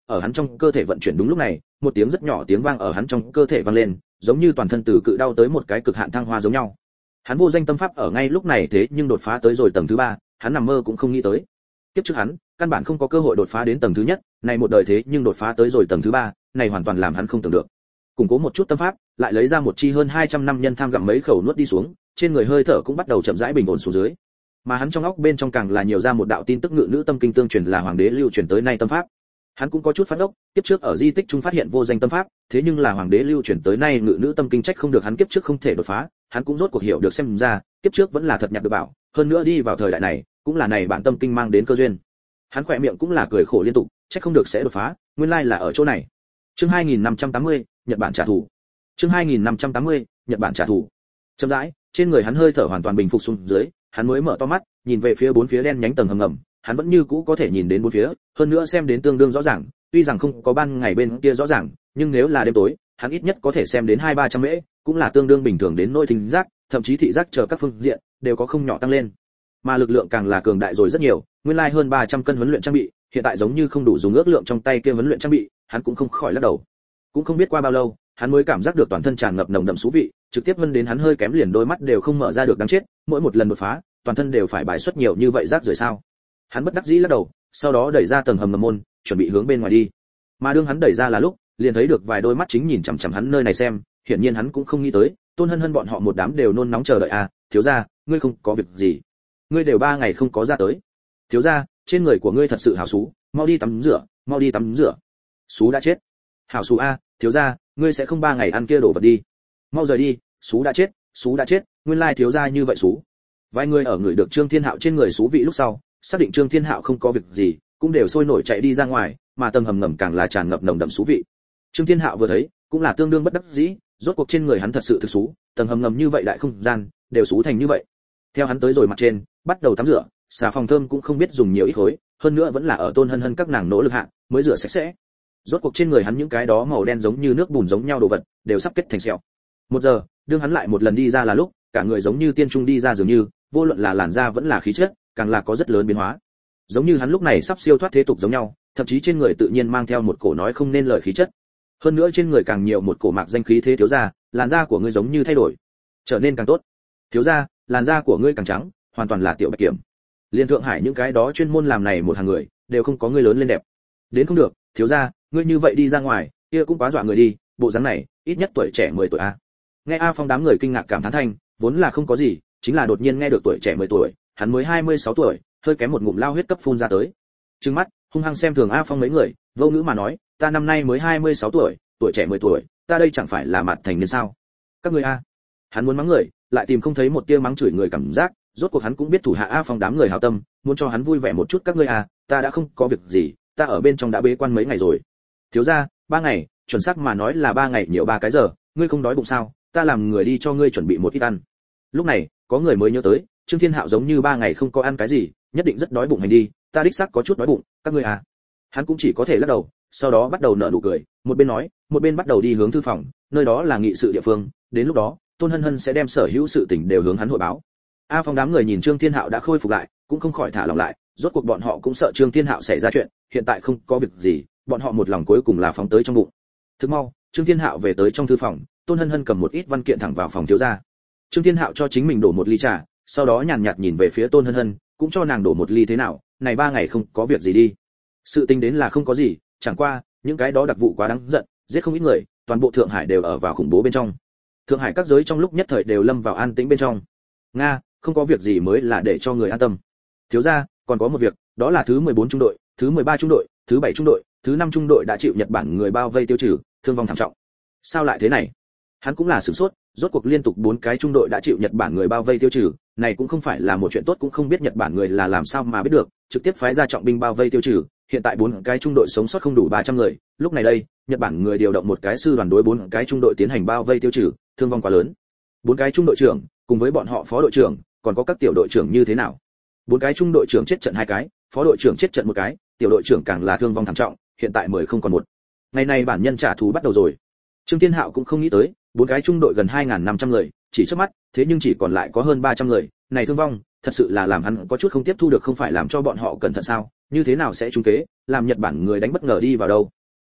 ở hắn trong cơ thể vận chuyển. Đúng lúc này, một tiếng rất nhỏ tiếng vang ở hắn trong cơ thể vang lên, giống như toàn thân từ cự đau tới một cái cực hạn thăng hoa giống nhau. Hắn vô danh tâm pháp ở ngay lúc này thế nhưng đột phá tới rồi tầng thứ ba, hắn nằm mơ cũng không nghĩ tới. Tiếp trước hắn, căn bản không có cơ hội đột phá đến tầng thứ nhất, này một đời thế nhưng đột phá tới rồi tầng thứ ba, này hoàn toàn làm hắn không tưởng được. Củng cố một chút tâm pháp, lại lấy ra một chi hơn hai trăm năm nhân tham gặm mấy khẩu nuốt đi xuống, trên người hơi thở cũng bắt đầu chậm rãi bình ổn xuống dưới. Mà hắn trong óc bên trong càng là nhiều ra một đạo tin tức ngự nữ tâm kinh tương truyền là hoàng đế lưu truyền tới nay tâm pháp. Hắn cũng có chút phát ốc, tiếp trước ở di tích trung phát hiện vô danh tâm pháp, thế nhưng là hoàng đế lưu truyền tới nay ngự nữ tâm kinh trách không được hắn kiếp trước không thể đột phá, hắn cũng rốt cuộc hiểu được xem ra, kiếp trước vẫn là thật nhặt được bảo, hơn nữa đi vào thời đại này, cũng là này bản tâm kinh mang đến cơ duyên. Hắn khỏe miệng cũng là cười khổ liên tục, trách không được sẽ đột phá, nguyên lai là ở chỗ này. Chương hai nghìn năm trăm tám mươi, Nhật Bản trả thù. Chương hai nghìn năm trăm tám mươi, Nhật Bản trả thù. Chậm rãi, trên người hắn hơi thở hoàn toàn bình phục xuống dưới, hắn mới mở to mắt, nhìn về phía bốn phía đen nhánh tầng hầm ngầm, hắn vẫn như cũ có thể nhìn đến bốn phía, hơn nữa xem đến tương đương rõ ràng, tuy rằng không có ban ngày bên kia rõ ràng, nhưng nếu là đêm tối, hắn ít nhất có thể xem đến hai ba trăm mễ, cũng là tương đương bình thường đến nỗi thính giác, thậm chí thị giác chờ các phương diện đều có không nhỏ tăng lên. Mà lực lượng càng là cường đại rồi rất nhiều, nguyên lai hơn ba trăm cân huấn luyện trang bị, hiện tại giống như không đủ dùng ước lượng trong tay kia huấn luyện trang bị, hắn cũng không khỏi lắc đầu. Cũng không biết qua bao lâu, hắn mới cảm giác được toàn thân tràn ngập nồng đậm xú vị, trực tiếp vân đến hắn hơi kém liền đôi mắt đều không mở ra được đáng chết, mỗi một lần đột phá, toàn thân đều phải bài xuất nhiều như vậy rác rưởi sao? Hắn bất đắc dĩ lắc đầu, sau đó đẩy ra tầng hầm ngầm môn, chuẩn bị hướng bên ngoài đi. Mà đương hắn đẩy ra là lúc, liền thấy được vài đôi mắt chính nhìn chằm chằm hắn nơi này xem, hiển nhiên hắn cũng không nghĩ tới, Tôn Hân Hân bọn họ một đám đều nôn nóng chờ đợi à, thiếu gia, ngươi không có việc gì? Ngươi đều ba ngày không có ra tới. Thiếu gia, trên người của ngươi thật sự hảo xú, mau đi tắm rửa, mau đi tắm rửa. Xú đã chết. Hảo xú a, thiếu gia, ngươi sẽ không ba ngày ăn kia đổ vật đi. Mau rời đi, xú đã chết, xú đã chết, nguyên lai thiếu gia như vậy xú. Vài người ở người được Trương Thiên Hạo trên người xú vị lúc sau, xác định Trương Thiên Hạo không có việc gì, cũng đều sôi nổi chạy đi ra ngoài, mà tầng hầm ngầm càng là tràn ngập nồng đậm xú vị. Trương Thiên Hạo vừa thấy, cũng là tương đương bất đắc dĩ, rốt cuộc trên người hắn thật sự thực xú, tầng hầm ngầm như vậy đại không gian, đều xú thành như vậy. Theo hắn tới rồi mặt trên, bắt đầu tắm rửa, xà phòng thơm cũng không biết dùng nhiều ít khối, hơn nữa vẫn là ở Tôn Hân Hân các nàng nỗ lực hạ, mới rửa sạch sẽ. Rốt cuộc trên người hắn những cái đó màu đen giống như nước bùn giống nhau đồ vật, đều sắp kết thành sẹo. Một giờ, đương hắn lại một lần đi ra là lúc, cả người giống như tiên trung đi ra dường như, vô luận là làn da vẫn là khí chất, càng là có rất lớn biến hóa. Giống như hắn lúc này sắp siêu thoát thế tục giống nhau, thậm chí trên người tự nhiên mang theo một cổ nói không nên lời khí chất. Hơn nữa trên người càng nhiều một cổ mạc danh khí thế thiếu gia, làn da của ngươi giống như thay đổi, trở nên càng tốt. Thiếu gia, làn da của ngươi càng trắng, hoàn toàn là tiểu bạch kiểm. Liên Thượng Hải những cái đó chuyên môn làm này một hàng người, đều không có ngươi lớn lên đẹp. Đến không được, thiếu gia, ngươi như vậy đi ra ngoài, kia cũng quá dọa người đi, bộ dáng này, ít nhất tuổi trẻ mười tuổi a. Nghe A Phong đám người kinh ngạc cảm thán thanh, vốn là không có gì, chính là đột nhiên nghe được tuổi trẻ mười tuổi, hắn mới hai mươi sáu tuổi, hơi kém một ngụm lao huyết cấp phun ra tới. Trừng mắt, hung hăng xem thường A Phong mấy người, vô ngữ mà nói, ta năm nay mới hai mươi sáu tuổi, tuổi trẻ mười tuổi, ta đây chẳng phải là mặt thành niên sao? Các ngươi a. Hắn muốn mắng người, lại tìm không thấy một tia mắng chửi người cảm giác, rốt cuộc hắn cũng biết thủ hạ A Phong đám người hảo tâm, muốn cho hắn vui vẻ một chút. Các ngươi a, ta đã không có việc gì, ta ở bên trong đã bế quan mấy ngày rồi. Thiếu gia, ba ngày, chuẩn xác mà nói là ba ngày nhiều ba cái giờ, ngươi không đói bụng sao? Ta làm người đi cho ngươi chuẩn bị một ít ăn. Lúc này, có người mới nhớ tới, Trương Thiên Hạo giống như ba ngày không có ăn cái gì, nhất định rất đói bụng hành đi, ta đích xác có chút đói bụng, các ngươi à. Hắn cũng chỉ có thể lắc đầu, sau đó bắt đầu nở nụ cười, một bên nói, một bên bắt đầu đi hướng thư phòng, nơi đó là nghị sự địa phương, đến lúc đó, Tôn Hân Hân sẽ đem sở hữu sự tình đều hướng hắn hội báo. A Phong đám người nhìn Trương Thiên Hạo đã khôi phục lại, cũng không khỏi thả lòng lại, rốt cuộc bọn họ cũng sợ Trương Thiên Hạo xảy ra chuyện, hiện tại không có việc gì, bọn họ một lòng cuối cùng là phóng tới trong bụng. Thức mau, Trương Thiên Hạo về tới trong thư phòng, Tôn Hân Hân cầm một ít văn kiện thẳng vào phòng thiếu gia. Trương Thiên Hạo cho chính mình đổ một ly trà, sau đó nhàn nhạt nhìn về phía Tôn Hân Hân, cũng cho nàng đổ một ly. Thế nào, này ba ngày không có việc gì đi? Sự tình đến là không có gì, chẳng qua những cái đó đặc vụ quá đáng giận, giết không ít người, toàn bộ Thượng Hải đều ở vào khủng bố bên trong. Thượng Hải các giới trong lúc nhất thời đều lâm vào an tĩnh bên trong. Nga, không có việc gì mới là để cho người an tâm. Thiếu gia, còn có một việc, đó là thứ mười bốn trung đội, thứ mười ba trung đội, thứ bảy trung đội, thứ năm trung đội đã chịu Nhật Bản người bao vây tiêu trừ, thương vong thảm trọng. Sao lại thế này? Hắn cũng là sửng sốt, rốt cuộc liên tục bốn cái trung đội đã chịu Nhật Bản người bao vây tiêu trừ, này cũng không phải là một chuyện tốt, cũng không biết Nhật Bản người là làm sao mà biết được, trực tiếp phái ra trọng binh bao vây tiêu trừ, hiện tại bốn cái trung đội sống sót không đủ ba trăm người, lúc này đây, Nhật Bản người điều động một cái sư đoàn đối bốn cái trung đội tiến hành bao vây tiêu trừ, thương vong quá lớn. Bốn cái trung đội trưởng, cùng với bọn họ phó đội trưởng, còn có các tiểu đội trưởng như thế nào? Bốn cái trung đội trưởng chết trận hai cái, phó đội trưởng chết trận một cái, tiểu đội trưởng càng là thương vong thảm trọng, hiện tại mười không còn một. Ngày này bản nhân trả thù bắt đầu rồi. Trương Thiên Hạo cũng không nghĩ tới, bốn cái trung đội gần hai nghìn năm trăm người, chỉ trước mắt, thế nhưng chỉ còn lại có hơn ba trăm người, này thương vong, thật sự là làm hắn có chút không tiếp thu được, không phải làm cho bọn họ cẩn thận sao? Như thế nào sẽ trúng kế, làm Nhật Bản người đánh bất ngờ đi vào đâu?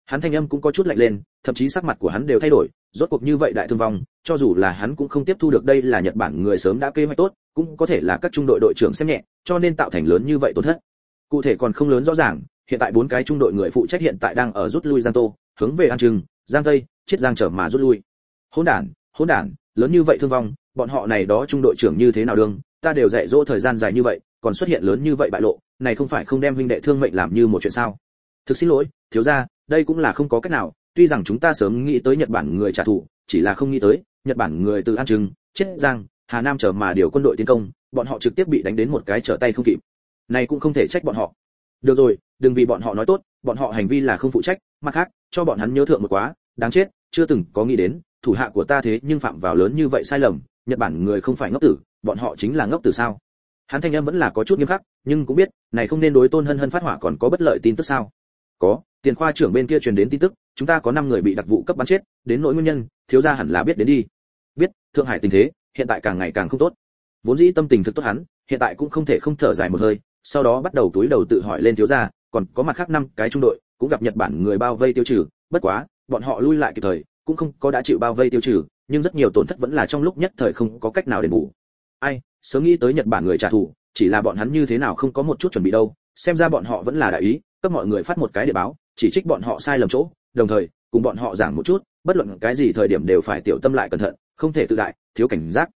Hắn thanh âm cũng có chút lạnh lên, thậm chí sắc mặt của hắn đều thay đổi, rốt cuộc như vậy đại thương vong, cho dù là hắn cũng không tiếp thu được đây là Nhật Bản người sớm đã kế hoạch tốt, cũng có thể là các trung đội đội trưởng xem nhẹ, cho nên tạo thành lớn như vậy tổn thất. Cụ thể còn không lớn rõ ràng, hiện tại bốn cái trung đội người phụ trách hiện tại đang ở rút lui Giang Tô, hướng về An Trừng, Giang Tây, Chiết Giang trở mà rút lui. Hỗn đản, hỗn đản, lớn như vậy thương vong, bọn họ này đó trung đội trưởng như thế nào đương, ta đều dạy dỗ thời gian dài như vậy, còn xuất hiện lớn như vậy bại lộ, này không phải không đem huynh đệ thương mệnh làm như một chuyện sao? Thực xin lỗi, thiếu gia, đây cũng là không có cách nào, tuy rằng chúng ta sớm nghĩ tới Nhật Bản người trả thù, chỉ là không nghĩ tới, Nhật Bản người từ An Trừng, Chiết Giang, Hà Nam trở mà điều quân đội tiến công, bọn họ trực tiếp bị đánh đến một cái trở tay không kịp. Này cũng không thể trách bọn họ. Được rồi, đừng vì bọn họ nói tốt, bọn họ hành vi là không phụ trách, mặt khác, cho bọn hắn nhớ thượng một quá, đáng chết, chưa từng có nghĩ đến, thủ hạ của ta thế nhưng phạm vào lớn như vậy sai lầm, Nhật Bản người không phải ngốc tử, bọn họ chính là ngốc tử sao? Hắn thanh âm vẫn là có chút nghiêm khắc, nhưng cũng biết, này không nên đối Tôn Hân Hân phát hỏa còn có bất lợi tin tức sao? Có, tiền khoa trưởng bên kia truyền đến tin tức, chúng ta có năm người bị đặc vụ cấp bắn chết, đến nỗi nguyên nhân, thiếu gia hẳn là biết đến đi. Biết, Thượng Hải tình thế, hiện tại càng ngày càng không tốt. Vốn dĩ tâm tình thực tốt hắn, hiện tại cũng không thể không thở dài một hơi, sau đó bắt đầu túi đầu tự hỏi lên thiếu gia, còn có mặt khác năm cái trung đội, cũng gặp Nhật Bản người bao vây tiêu trừ, bất quá, bọn họ lui lại kịp thời, cũng không có đã chịu bao vây tiêu trừ, nhưng rất nhiều tổn thất vẫn là trong lúc nhất thời không có cách nào đền bù. Ai, sớm nghĩ tới Nhật Bản người trả thù, chỉ là bọn hắn như thế nào không có một chút chuẩn bị đâu, xem ra bọn họ vẫn là đại ý, cấp mọi người phát một cái địa báo, chỉ trích bọn họ sai lầm chỗ, đồng thời cùng bọn họ giảng một chút, bất luận cái gì thời điểm đều phải tiểu tâm lại cẩn thận, không thể tự đại, thiếu cảnh giác,